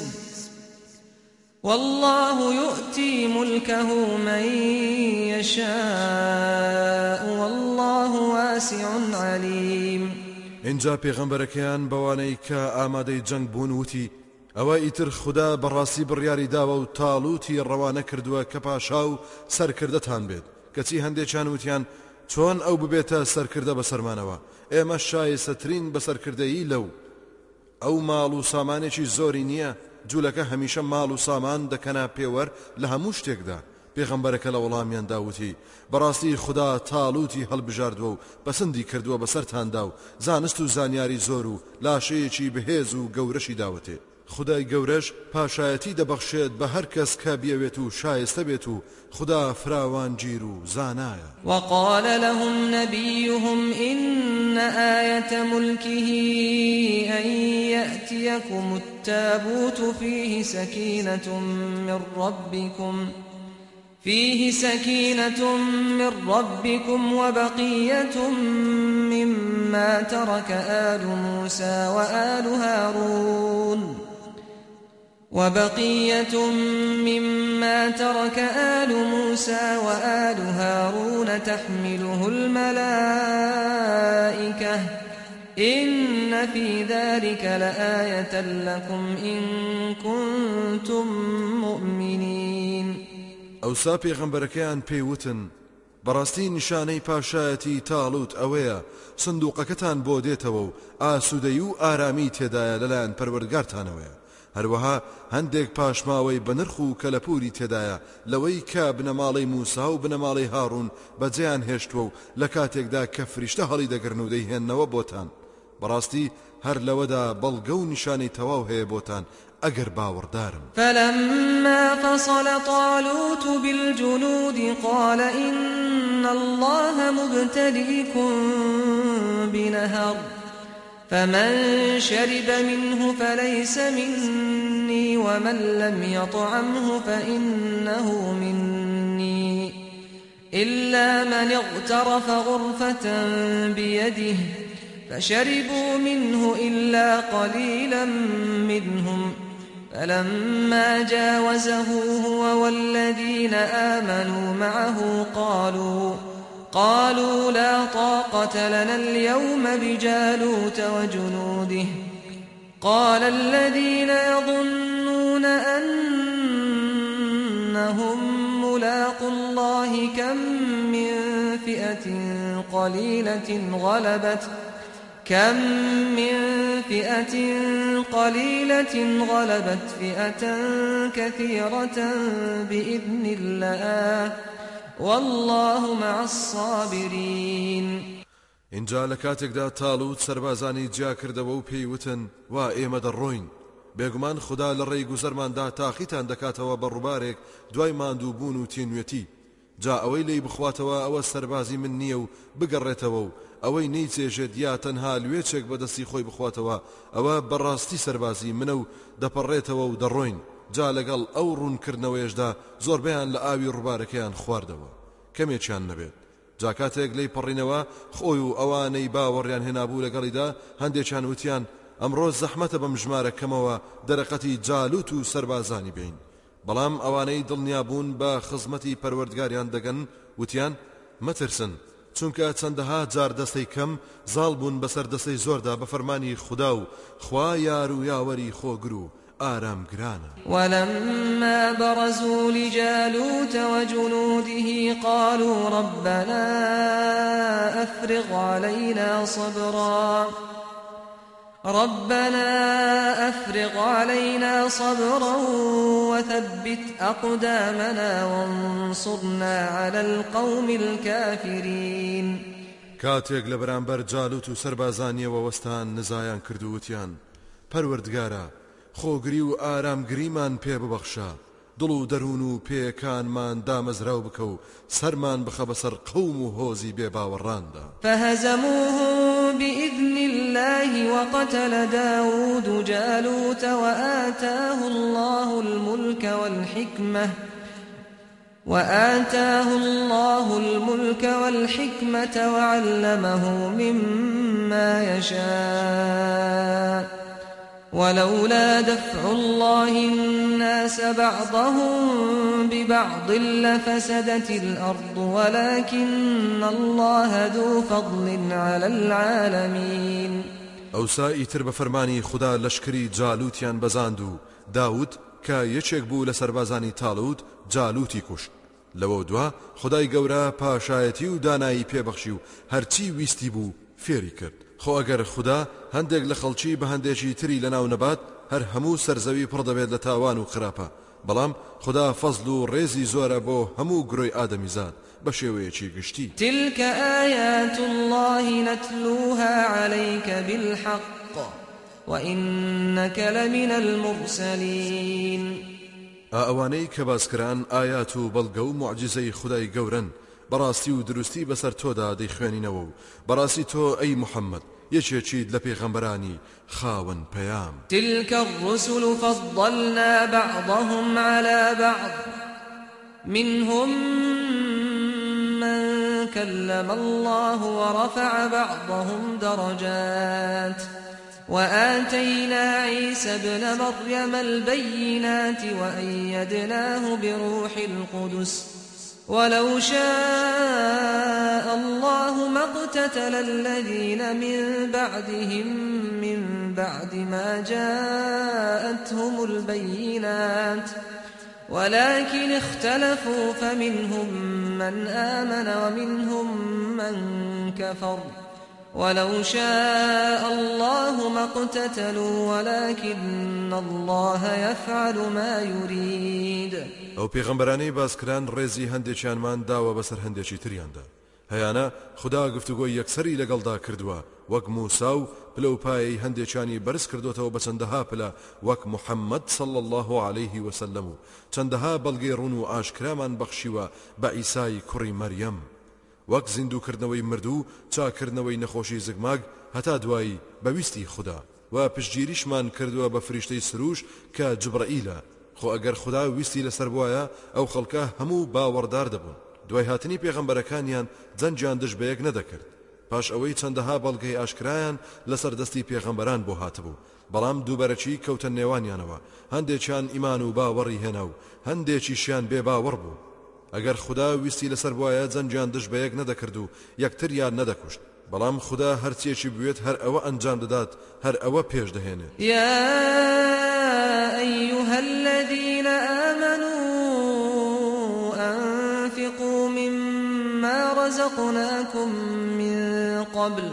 والله يؤتي ملكه من يشاء والله واسع عليم. اینجا پێغەمبەرەکەیان بەوانەی کە ئامادەی جەنگ بوون وتی ئەوە ئیتر خوددا بەڕاستی بڕیاری داوە و تاڵوتی ڕەوانە کردووە کە پاشا و سەرکردەتان بێت کەچی هەندێکیان وتیان چۆن ئەو ببێتە سەرکردە بەسەرمانەوە ئێمە شایستەترین بەسەرکردەیی لەو ئەو ماڵ و سامانێکی زۆری نییە جوولەکە هەمیشە ماڵ و سامان دەکەنا پێوەەر لە هەموو شتێکدا. پێغەمبەرەکە لە وەڵامیان داوتی بەڕاستی خوددا تاڵوتی هەڵبژاردووە و بەسەندی کردووە بەسەرتاندا و زانست و زانیاری زۆر و لاشەیەکی بەهێز و گەورەشی داوەتێ. خدای گەورەش پاشایەتی دەبەخشێت بە هەر کەس کە بیەوێت و شایستە بێت و خدا فراوان گیر و زانایە. وقال لهم نبيهم إن آية ملكه أن يأتيكم التابوت فيه سكينة من ربكم فيه سكينة من ربكم وبقية مما ترك آل موسى وآل هارون وبقية مما ترك آل موسى وآل هارون تحمله الملائكة إن في ذلك لآية لكم إن كنتم مؤمنين. ئەوسا پێغەمبەرەکەیان پێیوتن بەڕاستی نیشانەی پاشایەتی تاڵوت ئەوەیە سندوقەکەتان بۆ دێتەوە و ئاسوودەی و ئارامی تێدایە لەلایەن پەروەردگارتانەوەیە هەروەها هەندێک پاشماوەی بە نرخ و کەلەپوری تێدایە لەوەی کە بنەماڵەی موسا و بنەماڵەی هاڕون بەجێیان هێشتووە و لە کاتێکدا کە فریشتە هەڵی دەگرن و دەیهێننەوە بۆتان بەڕاستی هەر لەوەدا بەڵگە و نیشانەی تەواو هەیە بۆتان ئەگەر باوەڕدارم. فلما فصل طالوت بالجنود قال إن الله مبتليكم بنهر فمن شرب منه فليس مني ومن لم يطعمه فإنه مني إلا من اغترف غرفة بيده فشربوا منه إلا قليلا منهم فلما جاوزه هو والذين آمنوا معه قالوا قالوا لا طاقة لنا اليوم بجالوت وجنوده قال الذين يظنون أنهم ملاقوا الله كم من فئة قليلة غلبت كم من فئة قليلة غلبت فئة كثيرة بإذن الله والله مع الصابرين. اینجا لە کاتێکدا تاڵوت سەربازانی جیا کردەوە و پێیوتن وا ئێمە دەڕۆین بێگومان خوددا لە ڕێی گوزەرماندا تاقیتان دەکاتەوە بە ڕووبارێک دوای ماندوو بوون و تینوێتی جا ئەوەی لی بخواتەوە ئەوە سەربازی من نییە و بگەڕێتەوە و ئەوەی نەیچێژێت یا تەنها لوێچێک بەدەستی خۆی بخواتەوە ئەوە بەڕاستی سەربازی منە و دەپەڕێتەوە و دەڕۆین جا لەگەڵ ئەو ڕوونکردنەوەیشدا زۆربیان لە ئاوی ڕووبارەکەیان خواردەوە کەمێکیان نەبێت جا کاتێک لی پەڕینەوە خۆی و ئەوانەی باوەڕیان هێنابوو لەگەڵیدا هەندێکیان وتیان ئەمڕۆ زەحمەتە بەم ژمارە کەمەوە دەرەقەتی جالوت و سەربازانی بین بەڵام ئەوانەی دڵنیابوون بە خزمەتی پەروەردگاریان دەگەن وتیان مەترسن چونکە چەندەها جار دەستەی کەم زاڵ بوون بەسەر دەستەی زۆردا بە فەرمانی خوددا و خوا یار و یاوەری خۆگر و آرام گرانه. ولما برزوا لجالوت وجنوده قالوا ربنا أفرغ علينا صبرا ربنا أفرغ علينا صبرا وثبت أقدامنا وانصرنا على القوم الكافرين. كاتێک لە بەرامبەر جالوت و سەربازانیەوە وەستان نزایان کردووتیان پەروەردگارە خۆگری و ئارامگریمان پێ ببەخشە دڵ و دەروون و پێکانمان دامەزراو بکە و سەرمان بخە بەسەر قەوم و هۆزی بێ باوەڕاندا. فهزموهم بإذن الله وقتل داود جالوت وآتاه الله الملك والحكمة وآتاه الله الملك والحكمة وعلمه مما يشاء ولولا دفع الله الناس بعضهم ببعض لفسدت الأرض ولكن الله ذو فضل على العالمين. ئەو سائیتر بە فەرمانی خوددا لەشکری جالوتیان بەزاند و داود کە یەکێک بوو لە سەربازانی تاڵوت جالوتی کوشت لەوە دوا خودای گەورە پاشایەتی و دانایی پێبەخشی و هەرچی ویستی بوو فێری کرد. خۆ ئەگەر خوددا هەندێک لە خەڵکی بە هەندێکی تری لەناو نەبات هەر هەموو سەرزەوی پڕ دەبێت لە تاوان و خراپە بەڵام خوددا فەزل و ڕێزی زۆرە بۆ هەموو گرۆی ئادەمیزاد بە شێوەیەکی گشتی. تلك آيات الله نتلوها عليك بالحق وإنك لمن المرسلين. ئەوانەی کە باسکران ئايات و بەڵگە و معجزەی خودای گەورن بەڕاستی و دروستی بەسەر تۆدا دەیخوێنینەوە و بەڕاستی تۆ ئەی محەممەد یەکێکیت لە پێغەمبەرانی خاوەن پەیام. تلك الرسل فضلنا بعضهم على بعض منهم من كلم الله ورفع بعضهم درجات وآتينا عيسى ابن مريم البينات وأيدناه بروح القدس ولو شاء الله ما اقتتل الذين من بعدهم من بعد ما جاءتهم البينات ولكن اختلفوا فمنهم من آمن ومنهم من كفر ولو شاء الله ما اقتتلوا ولكن الله يفعل ما يريد. ئەو پێغەمبەرانەی باسکران ڕێزی هەندێکیانمان داوە بەسەر هەندێکی تریاندا هەیانە خوددا گفتوگۆی یەکسەری لەگەڵدا کردووە وەک موسا و پلەپایەی هەندێکیانی بەرز کردوتەوە بە چەندەها پلە وەک محەممەد صلى الله عليه وسلم و چەندەها بەڵگەی ڕوون و ئاشکرامان بەخشیوە بە ئیسای کوڕی مەریەم وەک زیندووکردنەوەی مردوو چاکردنەوەی نەخۆشی زگماگ هەتا دوایی بەویستی خوددا و پشتگیریشمان کردووە بە فریشتەی سروش کە جبرائیلە خۆ ئەگەر خوددا ویستی لەسەر بوایە ئەو خەڵکە هەموو باوەڕدار دەبوون دوای هاتنی پێغەمبەرەکانیان جەنجیان دژ بە یەک نەدەکرد پاش ئەوەی چەندەها بەڵگەی ئاشکرایان لەسەر دەستی پێغەمبەران بۆ هاتبوو بەڵام دووبەرەکی کەوتە نێوانیانەوە هەندێکیان ئیمان و باوەڕی هێنا و هەندێکیشیان بێ باوەڕ بوو ئەگەر خدا ویستی لەسەر بوایە جەنجیان دژ بە یەک نەدەکرد و یەکتریان نەدەکوشت بەڵام خدا هەرچیەکی بوێت هەر ئەوە ئەنجام دەدات هەر ئەوە پێش دەهێنێت يا أيها الذين آمنوا أنفقوا مما رزقناكم من قبل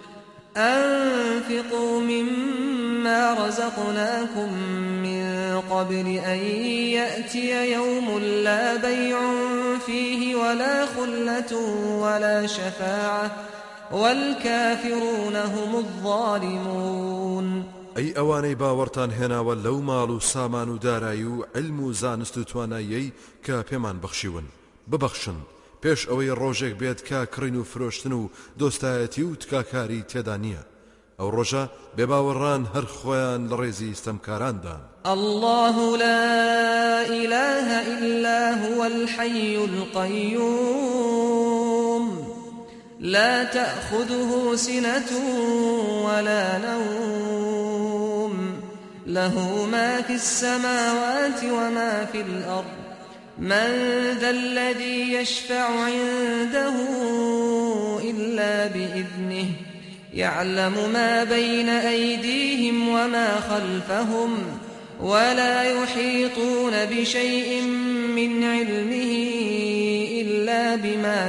أنفقوا مما رزقناكم من قبل أن يأتي يوم لا بيع فيه ولا خلة ولا شفاعة والكافرون هم الظالمون ئەی ئەوانەی باوەڕتان هێناوە لەو ماڵ و سامان و دارایی و علم و زانست و تواناییەی کە پێمان بەخشیون ببەخشن پێش ئەوەی ڕۆژێک بێت کە کڕین و فرۆشتن و دۆستایەتی و تکاکاری تێدا نییە ئەو ڕۆژە بێباوەڕان هەر خۆیان لە ڕێزی ستەمکاراندان الله لا إله إلا هو الحي القيوم لا تأخذه سنة ولا نوم له ما في السماوات وما في الأرض من ذا الذي يشفع عنده إلا بإذنه يعلم ما بين أيديهم وما خلفهم ولا يحيطون بشيء من علمه إلا بما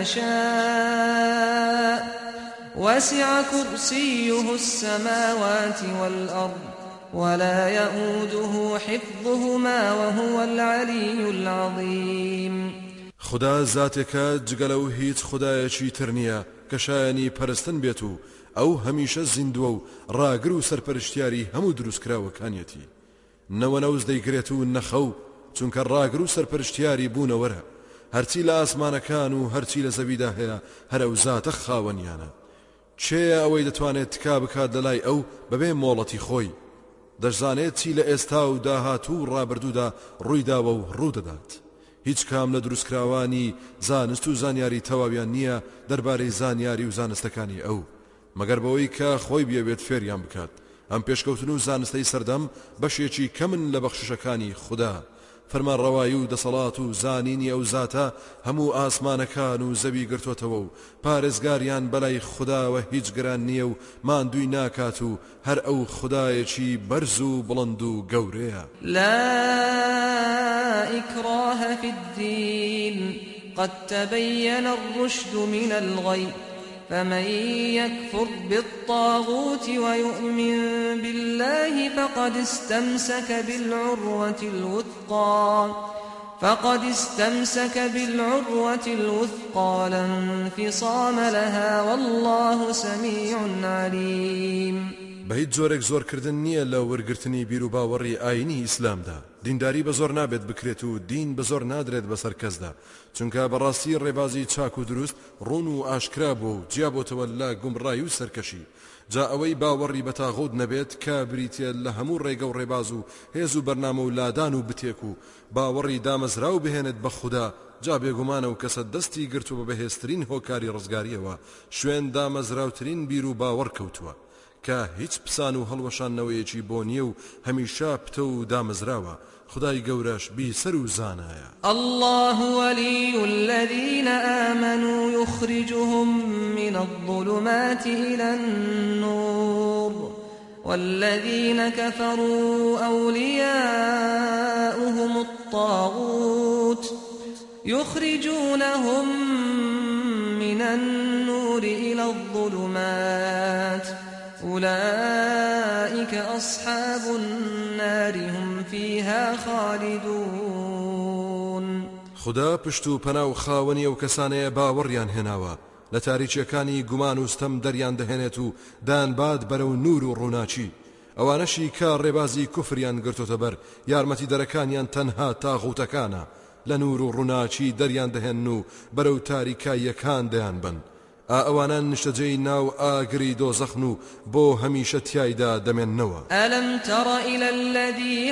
شاء وسع كرسيه السماوات والأرض ولا يؤوده حفظهما وهو العلي العظيم خدا ذاتێکە جگەلەو هیچ خدایەکی تر نییە کە شایەنی پەرستن بێت و ئەو هەمیشە زیندووە و ڕاگر و سەرپەرشتیاری هەموو دروستکراوەکانیەتی نەوەنەوز دەیگرێت و نەخەو چونکە ڕاگر و سەرپەرشتیاری بوونەوەرە هەرچی لە ئاسمانەکان و هەرچی لە زەویدا هەیە هەر ئەو زاتە خاوەنیانە چێە ئەوەی دەتوانێت تکا بکات لەلای ئەو بەبێ مۆڵەتی خۆی دەشزانێت چی لە ئێستا و داهات و ڕابردوودا ڕوویداوە و ڕوودەدات هیچ کام لە دروستکراوانی زانست و زانیاری تەواویان نییە دەربارەی زانیاری و زانستەکانی ئەو مەگەر بەوەی کە خۆی بێوێت فێریان بکات ئەم پێشکەوتن و زانستەی سەردەم بەشێکی کەمن لە بەخششەکانی خوددا فەرمان ڕەوایی و دەسەڵات و زانینی ئەو زاتە هەموو ئاسمانەکان و زەوی گرتوتەوە و پارێزگاریان بەلای خودداوە هیچ گران نییە و ماندووی ناکات و هەر ئەو خودایەکی بەرز و بڵند و گەورەیە لا إكراه في الدين قد تبين الرشد من الغي فمن يكفر بالطاغوت ويؤمن بالله فقد استمسك بالعروة الوثقى فقد استمسك بالعروة الوثقى لا انفصام لها والله سميع عليم بەهیچ جۆرێک زۆرکردن نییە لە وەرگرتنی بیر و باوەڕی ئاینی ئیسلامدا دینداری بە زۆر نابێت بکرێت و دین بە زۆر نادرێت بەسەر کەسدا چونکە بەڕاستی ڕێبازی چاک و دروست ڕوون و ئاشکرا بۆ و جیابۆتەوە لە گومڕایی و سەرکەشی جا ئەوەی باوەڕی بە تاغوت نەبێت کە بریتە لە هەموو ڕێگە و ڕێباز و هێز و بەرنامە و لادان و بتێک و باوەڕی دامەزراو بهێنێت بە خوددا جا بێگومانە و کەسە دەستی گرتو بە بەهێزترین هۆکاری ڕزگاریەوە شوێن دامەزراوترین بیر و باوەڕ کەوتووە کە هیچ پسان و هەڵوەشانەوەیەکی بۆ نییە و هەمیشە پتە و دامەزراوە خدای گەورەش بیسەر و زانایە الله ولي الذين آمنوا يخرجهم من الظلمات إلى النور والذين كفروا أولياؤهم الطاغوت يخرجونهم من النور إلى الظلمات أولئك أصحاب النار هم فيها خالدون خدا پشتو پەنا و خاوەنی ئەو کەسانەیە باوەڕیان هێناوە لە تاریچیەکانی گومان و ستەم دەریان دەهێنێت و دانباد بەرەو نور و ڕووناچی ئەوانەشی کە ڕێبازی کوفریان گرتوتە بەر یارمەتی دەرەکانیان تەنها تاغوتەکانە لە نور و ڕووناچی دەریان دەهێن و بەرەو تاریکاییەکان دەیان بن ئەوانان نیشتەجێی ناو ئاگری دۆزەخن و بۆ هەمیشە تیایدا دەمێننەوە ألم تر إلى الذي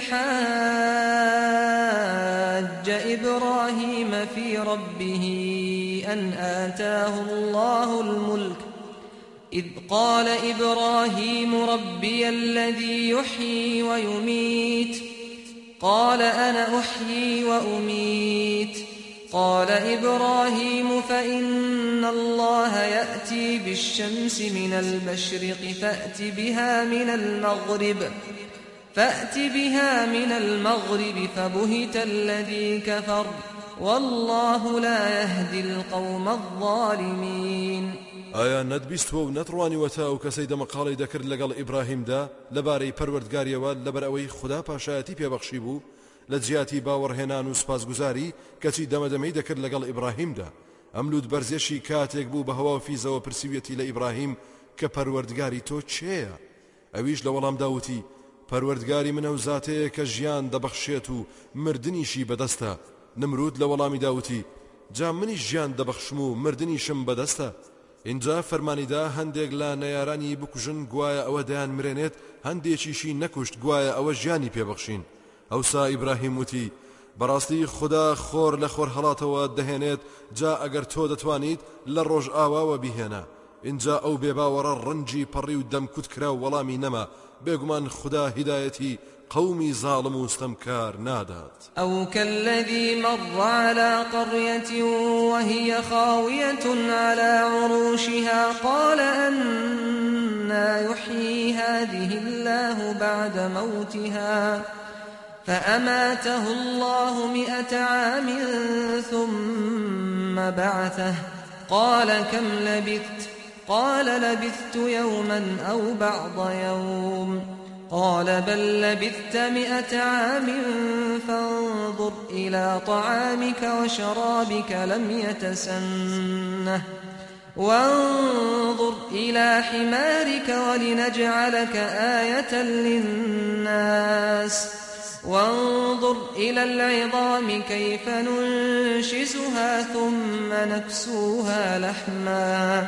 حاج إبراهيم في ربه أن آتاه الله الملك إذ قال إبراهيم ربي الذي يحيي ويميت قال أنا أحيي وأميت قال إبراهيم فإن الله يأتي بالشمس من المشرق فأت بها من المغرب فأت بها من المغرب فبهت الذي كفر والله لا يهدي القوم الظالمين. ئایا نەتبیستوە و نەتڕوانیوەتە ئەو کەسەی دەمەقاڵی دەکرد لەگەڵ ئیبراهیمدا لەبارەی پەروەردگاریەوە لەبەر ئەوەی خوددا پاشایەتی پێبەخشی بوو لە جیاتی باوەڕهێنان و سوپاسگوزاری کەچی دەمەدەمەی دەکرد لەگەڵ ئیبراهیمدا. ئەم لوود بەرزێشی کاتێک بوو بە هەوا و فیزەوە پرسیویەتی لە ئیبراهیم کە پەروەردگاری تۆ چێیە؟ ئەویش لە وەڵام داوتی پەروەردگاری منە و زاتەیە کە ژیان دەبەخشێت و مردنیشی بەدەستە. نمرود لە وەڵامی داوتی جا منیش ژیان دەبەخشم و مردنیشم بەدەستە. اینجا فەرمانیدا هەندێک لە نەیارانی بکوژن گوایە ئەوە دەیان مرێنێت هەندێکیشی نەکوشت گوایە ئەوە ژیانی پێبەخشین. ئەوسا ئیبراهیم وتی بەڕاستی خوددا خۆر لە خۆر هەڵاتەوە دەهێنێت جا ئەگەر تۆ دەتوانیت لە ڕۆژ ئاواوە بیهێنە. اینجا ئەو بێباوەڕە ڕەنجی پەڕی و دەمکوت کرا و وەڵامی نەما بێگومان خوددا هیدایەتی قومی ظالم و ستەمکار نادات. أو كالذي مر على قرية وهي خاوية على عروشها قال أنى يحيي هذه الله بعد موتها فأماته الله مئة عام ثم بعثه قال كم لبثت قال لبثت يوما أو بعض يوم قال بل لبثت مئة عام فانظر إلى طعامك وشرابك لم يتسنه وانظر إلى حمارك ولنجعلك آية للناس وانظر إلى العظام كيف ننشزها ثم نكسوها لحما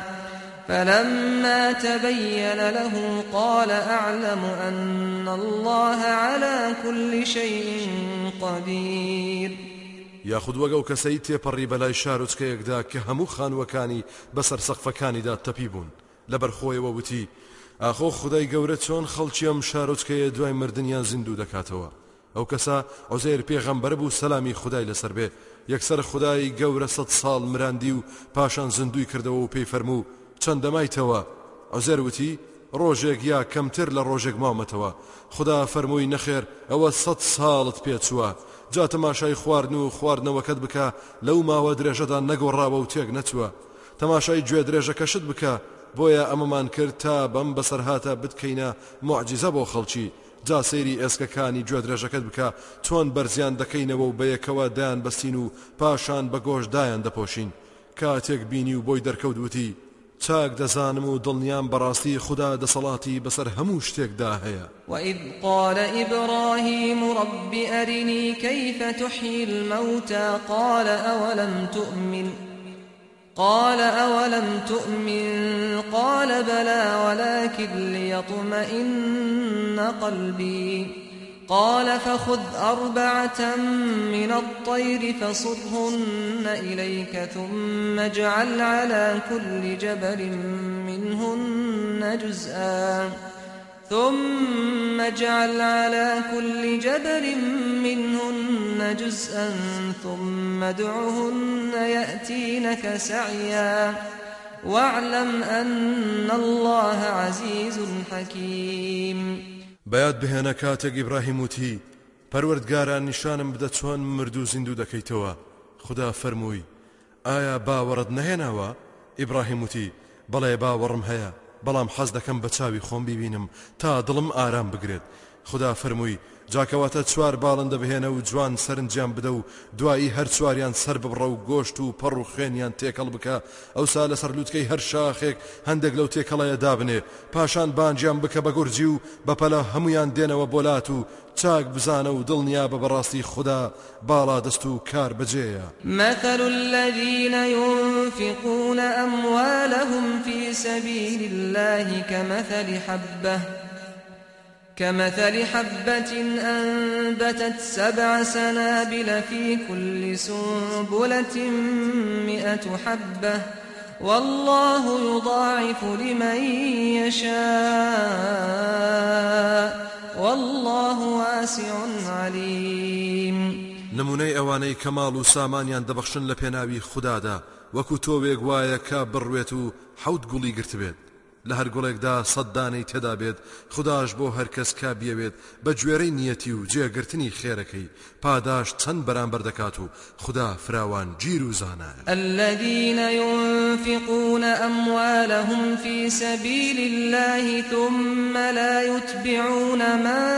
فلما تبين له قال أعلم أن الله على كل شيء قدير. یاخود وەگەڵ کەسەی تێپەڕی بەلای شارۆچکەیەکدا کە هەموو خانوەکانی بەسەر سەقفەکانیدا تەپی بوون لەبەر خۆیەوە وتی ئاخۆ خودای گەورە چۆن خەڵکی ئەم شارۆچکەیە دوای مردنیان زیندوو دەکاتەوە. ئەو کەسە عوزەیر پێغەمبەر بوو سەلامی خودای لەسەر بێ یەکسەر خودای گەورە سەد ساڵ مراندی و پاشان زیندووی کردەوە و پێی فەرموو چەند دەمایتەوە؟ عوزەیر وتی ڕۆژێک یا کەمتر لە ڕۆژێک ماومەتەوە. خدا فەرمووی نەخێر ئەوە سەد ساڵت پێچووە جا تەماشای خواردن و خواردنەوەکەت بکە لەو ماوە درێژەدا نەگۆڕاوە و تێک نەچووە. تەماشای گوێ درێژەکەشت بکە بۆیە ئەمەمان کرد تا بەم بەسەرهاتە بتکەینە موعجیزە بۆ خەڵکی. جا سەیری ئێسکەکانی گوێ درێژەکەت بکە چۆن بەرزیان دەکەینەوە و بەیەکەوە دایان بەستین و پاشان بە گۆشت دایان دەپۆشین. کاتێک بینی و بۆی دەرکەوت وتی چاک دەزانم و دڵنیام بەڕاستی خوددا دەسەڵاتی بەسەر هەموو شتێکدا هەیە. وإذ قال إبراهيم رب أرني كيف تحيي الموتى قال أولم تؤمن قال أولم تؤمن قال بلى ولكن ليطمئن قلبي قال فخذ أربعة من الطير فصرهن إليك ثم اجعل على كل جبل منهن جزءا ثم اجعل على كل جبل منهن جزءا ثم ادعهن يأتينك سعيا واعلم أن الله عزيز حكيم. بەیاد بهێنە کاتێک ئیبراهیم وتی پەروەردگارە نیشانم بدە چۆن مرد و زیندوو دەکەیتەوە. خدا فەرمووی ئایا باوەڕت نەهێناوە؟ ئیبراهیم وتی بەڵێ باوەڕم هەیە بەڵام حەز دەکەم بە چاوی خۆم بیبینم تا دڵم ئارام بگرێت. خدا فەرمووی جاکەواتە چوار باڵندە بهێنە و جوان سەرنجیان بدە و دوایی هەر چواریان سەر ببڕە و گۆشت و پەڕ و خوێنیان تێکەڵ بکە. ئەوسا لەسەر لووتکەی هەر شاخێک هەندێک لەو تێکەڵەیە دابنێ پاشان بانجیان بکە بە گورجی و بەپەلە هەمویان دێنەوە بۆلات و چاک بزانە و دڵنیا بە بەڕاستی خوددا باڵا دەست و کار بەجێیە. مثل الذين ينفقون أموالهم في سبيل الله كمثل حبة كمثل حبة أنبتت سبع سنابل في كل سنبلة مئة حبة والله يضاعف لمن يشاء والله واسع عليم. نمونەی ئەوانەی کەماڵ و سامانیان دەبەخشن لە پێناوی خوددادا وەکو تۆوێک وایە کە بڕوێت و حەوت گوڵی گرت بێت لە هەر گوڵێکدا سەد دانەی تێدا بێت خودداش بۆ هەر کەس کا بیەوێت بە گوێرەی نیەتی و جێگرتنی خێرەکەی پاداش چەند بەرامبەر دەکات و خوددا فراوان گیر و زانایە. الذين ينفقون أموالهم في سبيل الله ثم لا يتبعون ما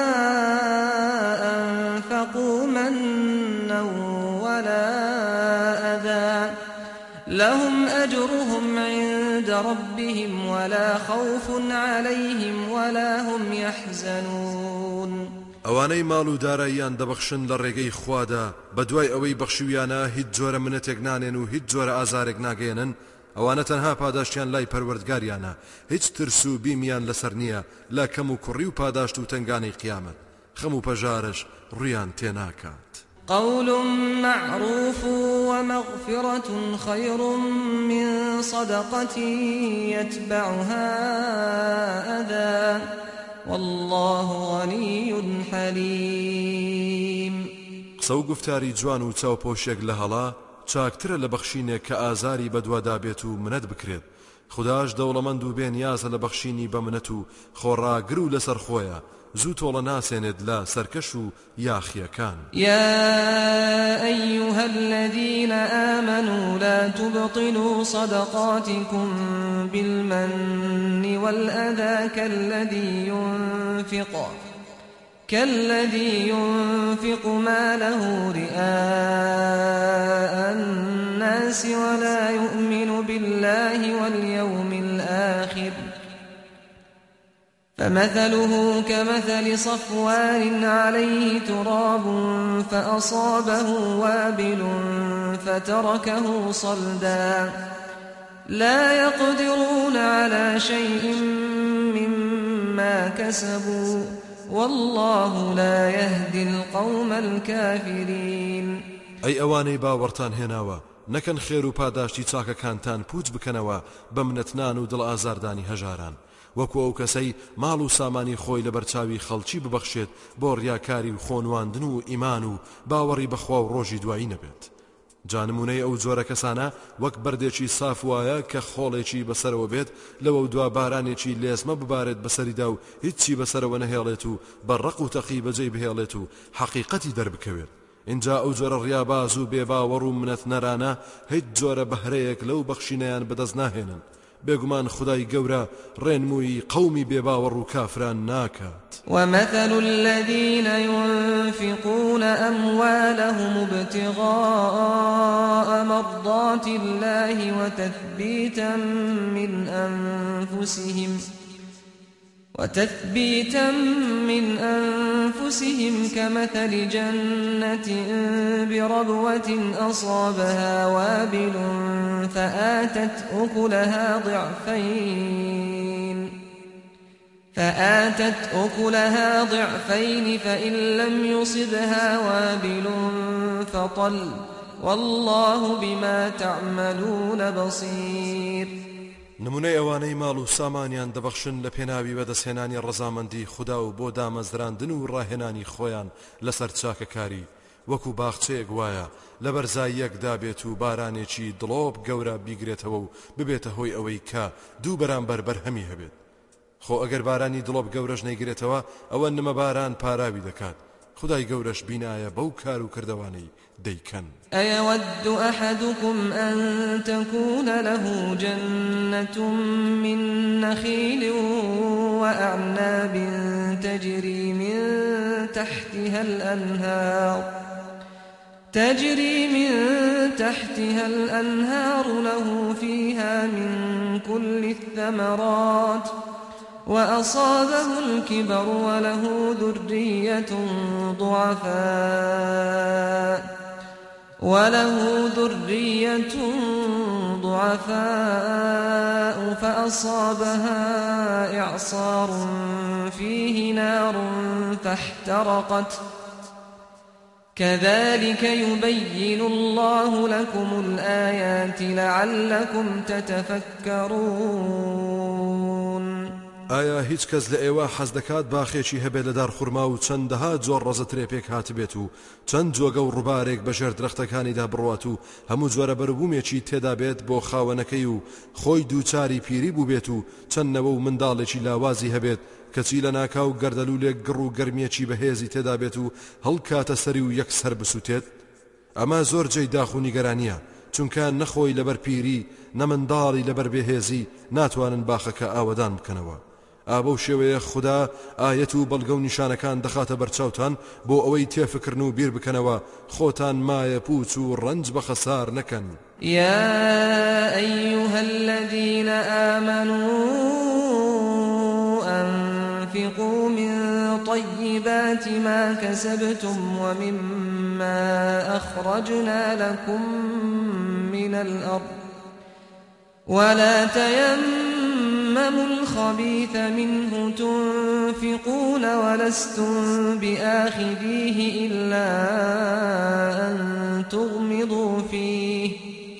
أنفقوا منا ولا أذى لهم أجرهم عند ربهم ولا خوف عليهم ولا هم يحزنون. ئەوانەی ماڵ و داراییان دەبەخشن لە ڕێگەی خوادا بەدوای ئەوەی بەخشیویانە هیچ جۆرە منەتێک نانێن و هیچ جۆرە ئازارێک ناگەێنن ئەوانە تەنها پاداشتیان لای پەروەردگاریانە هیچ ترس و بیمیان لەسەر نییە لە کەم و کوڕی و پاداشت و تنگانەی قیامەت خەم و پەژارش ڕویان تێناکات. قول معروف ومغفرة خير من صدقة يتبعها أذى والله غني حليم. قسە و گفتاری جوان و چاوپۆشێک لە هەڵا چاکترە لە بەخشینێک کە ئازاری بەدوادا بێت و منەت بکرێت. خودداش دەوڵەمەند و بێنیازە لە بەخشینی بە منەت و خۆڕاگر و لەسەر خۆیە زوو تۆڵە ناسێنێت لە سەرکەش و یاخیەکان. يا أيها الذين آمنوا لا تبطلوا صدقاتكم بالمن والأذى كالذي ينفق كالذي ينفق ماله رئاء الناس ولا يؤمن بالله واليوم الآخر فمثله كمثل صفوان عليه تراب فأصابه وابل فتركه صلدا لا يقدرون على شيء مما كسبوا والله لا يهدي القوم الكافرين. أي أواني باورتان هناوا نەکەن خێر و پاداشتی چاکەکانتان پوچ بکەنەوە بە منەتنان و دڵ ئازاردانی هەژاران وەکو ئەو کەسەی ماڵ و سامانی خۆی لە بەرچاوی خەڵکی ببەخشێت بۆ ڕیاکاری و خۆنواندن و ئیمان و باوەڕی بەخوا و ڕۆژی دوایی نەبێت. جانمونەی ئەو جۆرە کەسانە وەک بەردێکی ساف وایە کە خۆڵێکی بەسەرەوە بێت لەوە دوا بارانێکی لێزمە ببارێت بەسەریدا و هیچی بەسەرەوە نەهێڵێت و بەڕق و تەقی بەجێی بهێڵێت و حەقیقەتی دەربکەوێت. اینجا ئەو جۆرە ڕیاباز و بێباوەڕ و منەت نەرانە هیچ جۆرە بەهرەیەک لەو بەخشینەیان بەدەست ناهێنن. بێگومان خدای گەورە ڕێنمووی قەومی بێباوەڕ و کافران ناکات. ومثل الذين ينفقون أموالهم ابتغاء مرضات الله وتثبيتا من أنفسهم وتثبيتا من أنفسهم كمثل جنة بربوة أصابها وابل فآتت أكلها ضعفين فآتت أكلها ضعفين فإن لم يصبها وابل فطل والله بما تعملون بصير. نمونەی ئەوانەی ماڵ و سامانیان دەبەخشن لە پێناوی بەدەستهێنانی ڕەزامەندی خوددا و بۆ دامەزراندن و ڕاهێنانی خۆیان لەسەر چاکەکاری وەکو باخچەیەک وایە لە بەرزاییەکدا بێت و بارانێکی دڵۆب گەورە بیگرێتەوە و ببێتە هۆی ئەوەی کە دوو بەرامبەر بەرهەمی هەبێت. خۆ ئەگەر بارانی دڵۆب گەورەش نەیگرێتەوە ئەوە نمە باران پاراوی دەکات. خدای گەورەش بینایە بەو کار و کردوانەی دەیکەن. أيود أحدكم أن تكون له جنة من نخيل وأعناب تجري من تحتها الأنهار تجري من تحتها الأنهار له فيها من كل الثمرات وأصابه الكبر وله ذرية ضعفاء وله ذرية ضعفاء فأصابها إعصار فيه نار فاحترقت كذلك يبين الله لكم الآيات لعلكم تتفكرون. ئایا هیچ کەس لە ئێوە حەز دەکات باخێکی هەبێت لە دار خورما و چەندەها جۆر ڕەزە ترێپێک هاتبێت و چەند جۆگە و ڕووبارێک بەژێر درەختەکانیدا بڕوات و هەموو جۆرە بەروبوومێکی تێدا بێت بۆ خاوەنەکەی و خۆی دووچاری پیری بوو بێت و چەندنەوە و منداڵێکی لاوازی هەبێت کەچی لە ناکاو گەردەلوولێک گڕ و گەرمیەکی بەهێزی تێدا بێت و هەڵکاتە سەری و یەکسەر بسووتێت. ئەمە زۆر جێی داخ و نیگەرانیە، چونکە نەخۆی لەبەر پیری نەمنداڵی لەبەر بێهێزی ناتوانن باخەکە ئاوەدان بکەنەوە. ئابە و شێوەیە خوددا ئایەت و بەڵگە و نیشانەکان دەخاتە بەرچاوتان بۆ ئەوەی تێفکردن و بیر بکەنەوە خۆتان مایە پوچ و ڕەنج بە خەسار نەکەن. يا أيها الذين آمنوا أنفقوا من طيبات ما كسبتم ومما أخرجنا لكم من الأرض ولا تيمموا الخبيث منه تنفقون ولستم بآخذيه إلا أن تغمضوا فيه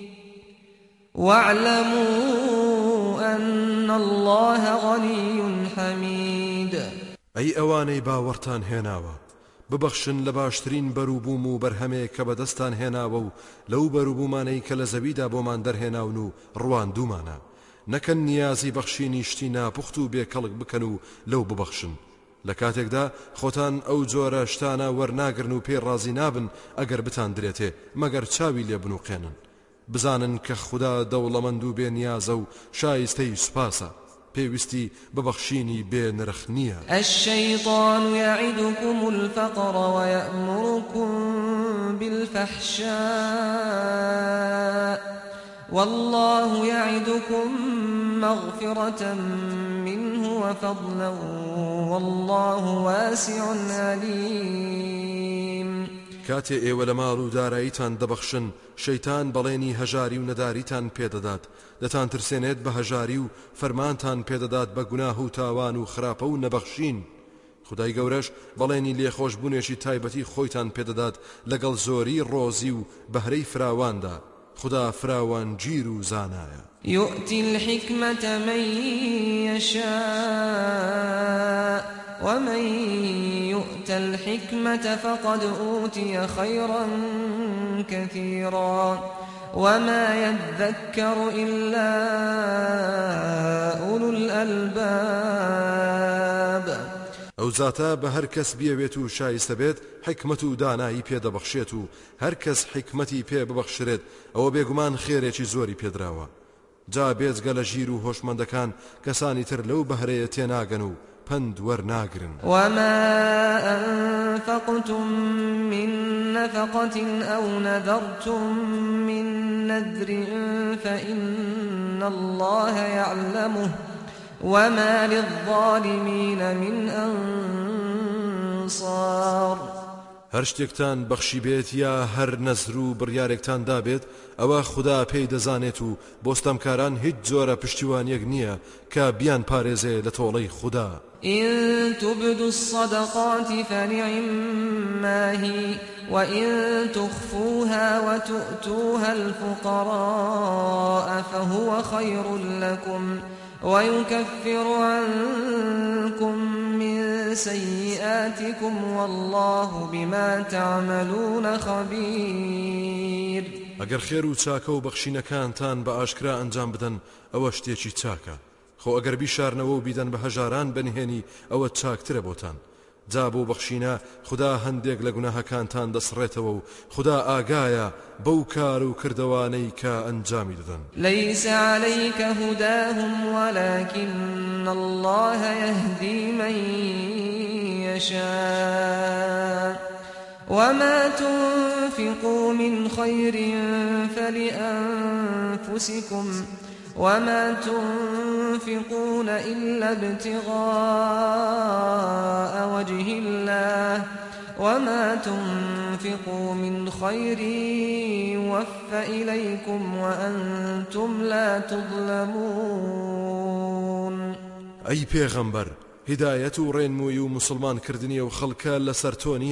واعلموا أن الله غني حميد. أي أواني باورتان هێناوە ببەخشن لە باشترین بەروبووم و بەرهەمێک کە بەدەستان هێناوە و لەو بەروبوومانەی کە لە زەویدا بۆمان دەرهێناون و ڕواندوومانە نەکەن نیازی بەخشینی شتی ناپوخت و بێکەڵک بکەن و لەو ببەخشن. لە کاتێکدا خۆتان ئەو جۆرە شتانە وەرناگرن و پێی ڕازی نابن ئەگەر بتان درێتێ مەگەر چاوی لێ بنووقێنن. بزانن کە خوددا دەوڵەمەند و بێ نیازە و شایستەی سوپاسە، پێویستی ببەخشینی بێ نرخ نییە. الشەیطان یعیدکم الفقر ویأمرکم بالفحشاء والله يعدكم مغفرة منه وفضلا والله واسع عليم. کاتێ ئێوە لە ماڵ و داراییتان دەبەخشن شەیتان بەڵێنی هەژاری و نەداریتان پێدەدات، دەتان ترسێنێت بە هەژاری و فەرمانتان پێدەدات بە گوناه و تاوان و خراپە و نەبەخشین. خدای گەورەش بەڵێنی لێخۆشبوونێکی تایبەتی خۆیتان پێدەدات لەگەڵ زۆری ڕۆزی و بەهرەی فراواندا. خدا فراوان گیر و زانایە. يؤتي الحكمة من يشاء ومن يؤت الحكمة فقد أوتي خيرا كثيرا وما يذكر إلا أولو الألباب. ئەو زاتە بە هەر کەس بیەوێت و شایستە بێت حکمت و دانایی پێدەبەخشێت و هەر کەس حکمەتی پێ ببەخشرێت ئەوە بێگومان خێرێکی زۆری پێدراوە. جا بێجگە لە ژیر و هۆشمەندەکان کەسانی تر لەو بەهرەیە تێناگەن و پند وەرناگرن. وما أنفقتم من نفقة أو نذرتم من نذر فإن الله يعلمه وما للظالمين من أنصار. هەر شتێکتان بەخشی بێت یا هەر نەزر و بڕیارێکتان دابێت ئەوە خوددا پێی دەزانێت و بۆستەمکاران هیچ جۆرە پشتیوانیەک نییە کە بیان پارێزێ لە تۆڵەی خوددا. إن تبدوا الصدقات فنعما هي وإن تخفوها وتؤتوها الفقراء فهو خير لكم ويكفر عنكم من سيئاتكم والله بما تعملون خبير. ئەگەر خێر و چاکە و بەخشینەکانتان بە ئاشکرا ئەنجام بدەن ئەوە شتێکی چاکە، خۆ ئەگەر بیشارنەوە و بیدەن بە هەژاران بەنهێنی ئەوە چاکترە بۆتان. جا بۆ بەخشینە خوددا هەندێک لە گوناهەکانتان دەسڕێتەوە و خوددا ئاگایە بەو کار و کردەوانەی کە ئەنجامی دەدەن. ليس عليك هداهم ولكن الله يهدي من يشاء وما تنفقوا من خير فلأنفسكم وما تنفقون إلا ابتغاء وجه الله وما تنفقوا من خير يوفى إليكم وأنتم لا تظلمون. أي پیغمبر هدایت و ڕێنمووی و مسلمان کردنی و خەڵکە لەسەر تۆ نییە،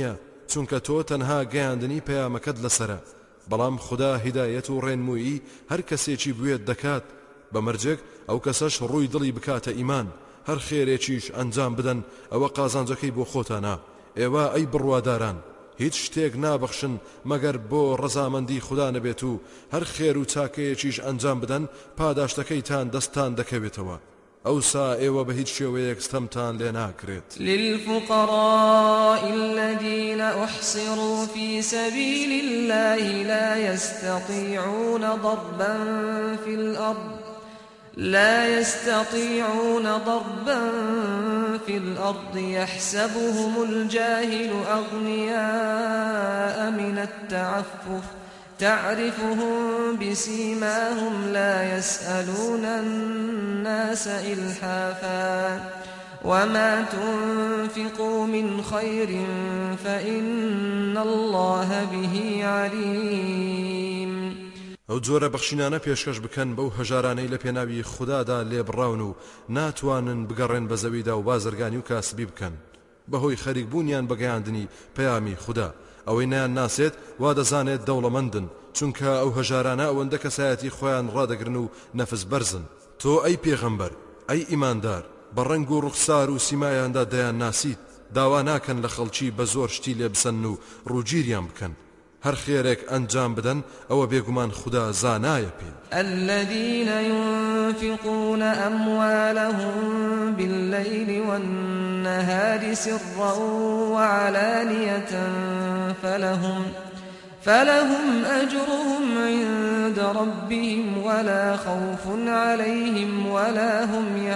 چونکە تۆ تەنها گەیاندنی پەیامەکەت لەسرە بەڵام خدا هیدایەت و ڕێنموویی هەر کەسێکی بوێت دەکات بەمەرجێک ئەو کەسەش ڕووی دڵی بکاتە ئیمان هەر خێرێکیش ئەنجام بدەن ئەوە قازانجەکەی بۆ خۆتانە ئێوە ئەی بڕواداران هیچ شتێک نابەخشن مەگەر بۆ ڕەزامەندی خدا نەبێت و هەر خێر و چاکەیەکیش ئەنجام بدەن پاداشتەکەیتان دەستان دەکەوێتەوە ئەوسا ئێوە بە هیچ شێوەیەک ستەمتان لێ ناکرێت للفقراء الذين أحصروا في سبيل الله لا يستطيعون ضربا في الأرض لا يستطيعون ضربا في الأرض يحسبهم الجاهل أغنياء من التعفف تعرفهم بسيماهم لا يسألون الناس إلحافا وما تنفقوا من خير فإن الله به عليم ئەو جۆرە بەخشینانە پێشکەش بکەن بەو هەژارانەی لە پێناوی خوددادا لێبڕاون و ناتوانن بگەڕێن بە زەویدا و بازرگانی و کاسبی بکەن بەهۆی خەریکبوونیان بەگەیاندنی پەیامی خوددا ئەوەی نیان ناسێت وا دەزانێت دەوڵەمەندن چونکە ئەو هەژارانە ئەوەندە کەسایەتی خۆیان ڕادەگرن و نەفس بەرزن تۆ ئەی پێغەمبەر ئەی ئیماندار بە ڕەنگ و ڕوخسار و سیمایاندا دەیان ناسیت داوا ناکەن لە خەڵکی بە زۆر شتی لێ بسەن و ڕووگیریان بکەن هەر خێرێک ئەنجام بدەن ئەوە بێگومان خدا زانایە پێ الذين ينفقون أموالهم بالليل والنهار سرا وعلانية فلهم فلهم أجرهم عند ربهم ولا خوف عليهم ولا هم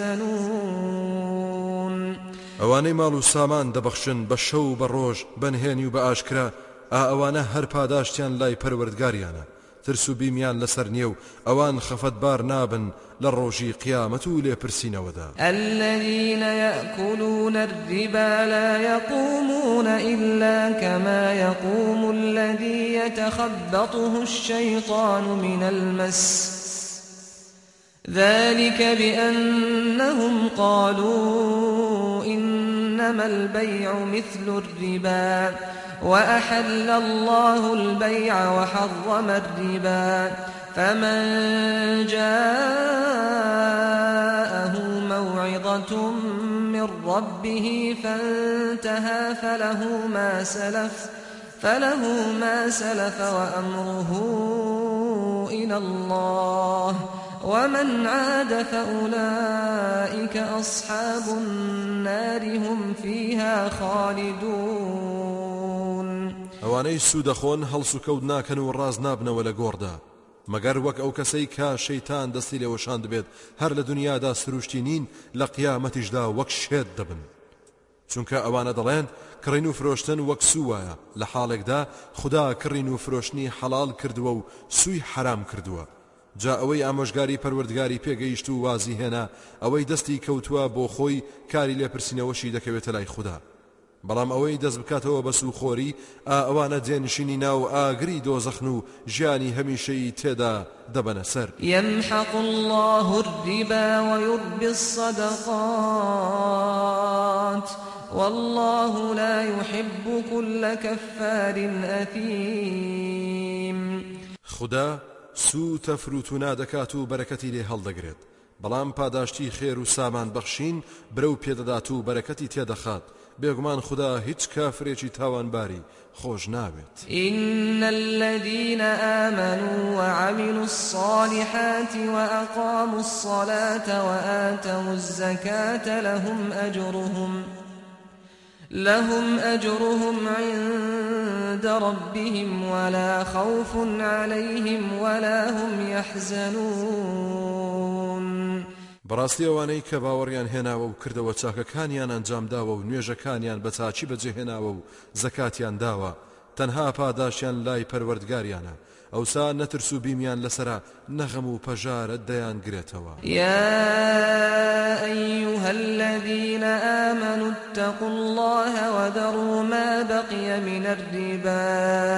يحزنون ئەوانەی ماڵ و سامان دەبەخشن بە شەو بە ڕۆژ بەنهێنی و بە ئاشکرا ئەوانە هەر پاداشتیان لای پەروەردگاریانە ترس و بیمیان لەسەر نییە و ئەوان خەفەتبار نابن لە ڕۆژی قیامەت و لێپرسینەوەدا الذين يأكلون الربا لا يقومون إلا كما يقوم الذي يتخبطه الشيطان من المس ذلك بأنهم قالوا إنما البيع مثل الربا وأحل الله البيع وحرم الربا فمن جاءه موعظة من ربه فانتهى فله ما سلف فله ما سلف وأمره إلى الله ومن عاد فأولئك أصحاب النار هم فيها خالدون ئەوانەی سوودەخۆن هەڵسوکەوت ناکەن و ڕاز نابنەوە لە گۆڕدا مەگەر وەک ئەو کەسەی کا شەیتان دەستی لێوەشان دەبێت هەر لە دنیادا سروشتی نین لە قیامەتیشدا وەک شێت دەبن چونکە ئەوانە دەڵێن کڕین و فرۆشتن وەک سووایە لە حاڵێکدا خدا کڕین و فرۆشتنی حەڵال کردووە و سووی حرام کردووە جا ئەوەی ئامۆژگاری پەروەردگاری پێگەیشت و وازی هێنا ئەوەی دەستی کەوتووە بۆ خۆی کاری لێپرسینەوەشی دەکەوێتە لای خوددا بەڵام ئەوەی دەست بکاتەوە بە سوخۆری ئا ئەوانە جێنشینی ناو ئاگری دۆزەخن و ژیانی هەمیشەی تێدا دەبەنە سەر يمحق الله الربا ويربي الصدقات والله لا يحب كل كفار أثيم خدا سو تەفروتونا دەکات و بەرەکەتی لێ هەڵدەگرێت بەڵام پاداشتی خێر و سامان بەخشین برەو پێدەدات و بەرەکەتی تێدەخات بێگومان خدا هیچ کافرێکی تاوانباری خۆش ناوێت إن الذين آمنوا وعملوا الصالحات وأقاموا الصلاة وآتوا الزكاة لهم أجرهم لهم أجرهم عند ربهم ولا خوف عليهم ولا هم يحزنون بەڕاستی ئەوانەی کە باوەڕیان هێناوە و کردەوە چاکەکانیان ئەنجامداوە و نوێژەکانیان بە چاچی بەجێهێناوە و زەکاتیان داوە تەنها پاداشیان لای پەروەردگاریانە ئەوسا نەترس و بیمیان لەسرە نەغەم و پەژارە دەیان گرێتەوە يا أيها الذين آمنوا اتقوا الله وذروا ما بقي من الربا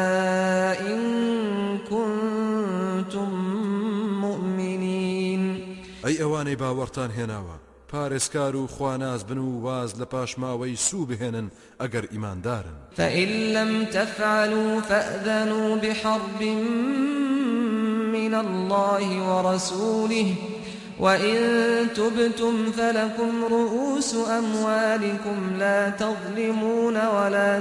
إن كنتم مؤمنين ئەی ئەوانەی باوەڕتان هێناوە پارێزکار و خواناز بن و واز لە پاشماوەی سوو بهێنن ئەگەر ئیماندارن. فإن لم تفعلوا فأذنوا بحرب من الله ورسوله وإن تبتم فلكم رؤوس أموالكم لا تظلمون ولا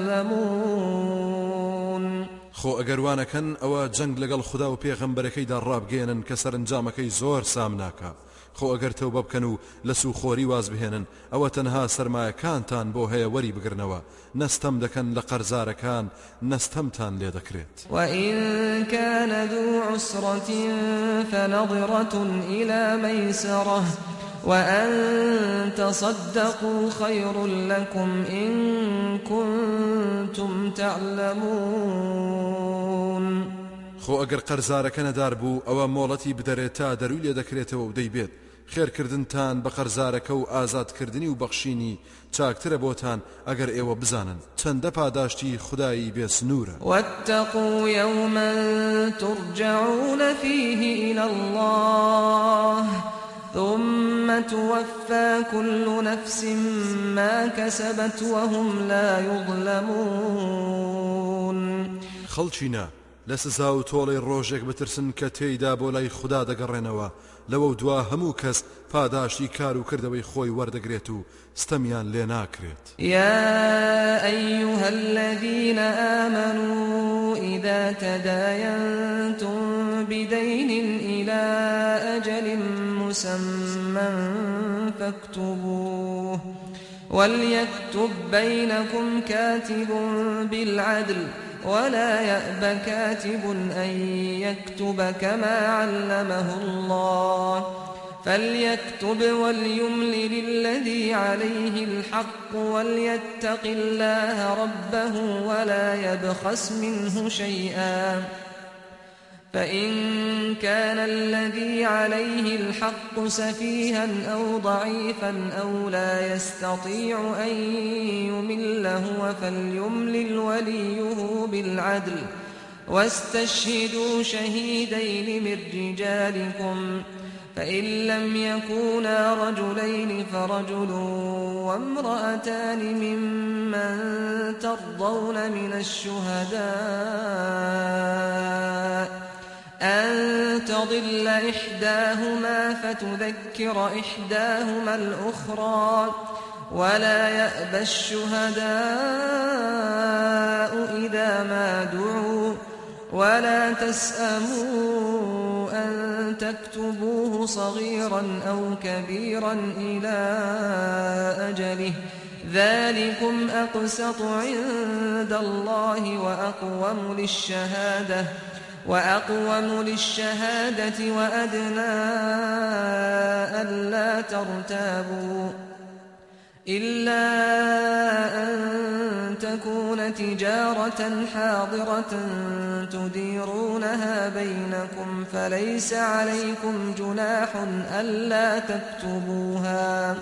تظلمون. خۆ ئەگەروانەکەن ئەوە جەنگ لەگەڵ خوددا و پێغەمبەرەکەیدا ڕابگەێنن کە سەرنجامەکەی زۆر سام ناکە. خۆ ئەگەر تەوبە بکەن و لە سوخۆری واز بهێنن ئەوە تەنها سەرمایەکانتان بۆ هەیە وەری بگرنەوە، نەستەم دەکەن لە قەرزارەکان، نەستەمتان لێ دەکرێت. وإن كان ذو عسرة فنظرة إلى ميسرة وأن تصدقوا خير لكم إن كنتم تعلمون. خۆ ئەگەر قەرزارەکە نەدار بوو ئەوە مۆڵەتی بدەرێت تا دەروی لێ دەکرێتەوە و دەیبێت خێرکردنتان بە قەرزارەکە و ئازادکردنی و بەخشینی چاکترە بۆتان ئەگەر ئێوە بزانن چەندە پاداشتی خودایی بێسنوورە. واتقوا يوما ترجعون فيه إلى الله ثم توفى كل نفس ما كسبت وهم لا يظلمون. خەڵچینە لە سزا و تۆڵەی ڕۆژێک بترسن کە تێیدا بۆ لای خوددا دەگەڕێنەوە، لەوە دوا هەموو کەس پاداشتی کار و کردەوەی خۆی وەردەگرێت و ستەمیان لێ ناکرێت. يا أيها الذين آمنوا إذا تداينتم بدين إلى أجل مسمى فاكتبوه وليكتب بينكم كاتب بالعدل ولا يأب كاتب أن يكتب كما علمه الله فليكتب وليملل الذي عليه الحق وليتق الله ربه ولا يبخس منه شيئا فإن كان الذي عليه الحق سفيها أو ضعيفا أو لا يستطيع أن يمل هو فليملل وليه بالعدل واستشهدوا شهيدين من رجالكم فإن لم يكونا رجلين فرجل وامرأتان ممن ترضون من الشهداء أن تضل إحداهما فتذكر إحداهما الأخرى ولا يأبى الشهداء إذا ما دعوا ولا تسأموا أن تكتبوه صغيرا أو كبيرا إلى أجله ذلكم أقسط عند الله وأقوم للشهادة وأقوم للشهادة وأدنى ألا ترتابوا إلا أن تكون تجارة حاضرة تديرونها بينكم فليس عليكم جناح ألا تكتبوها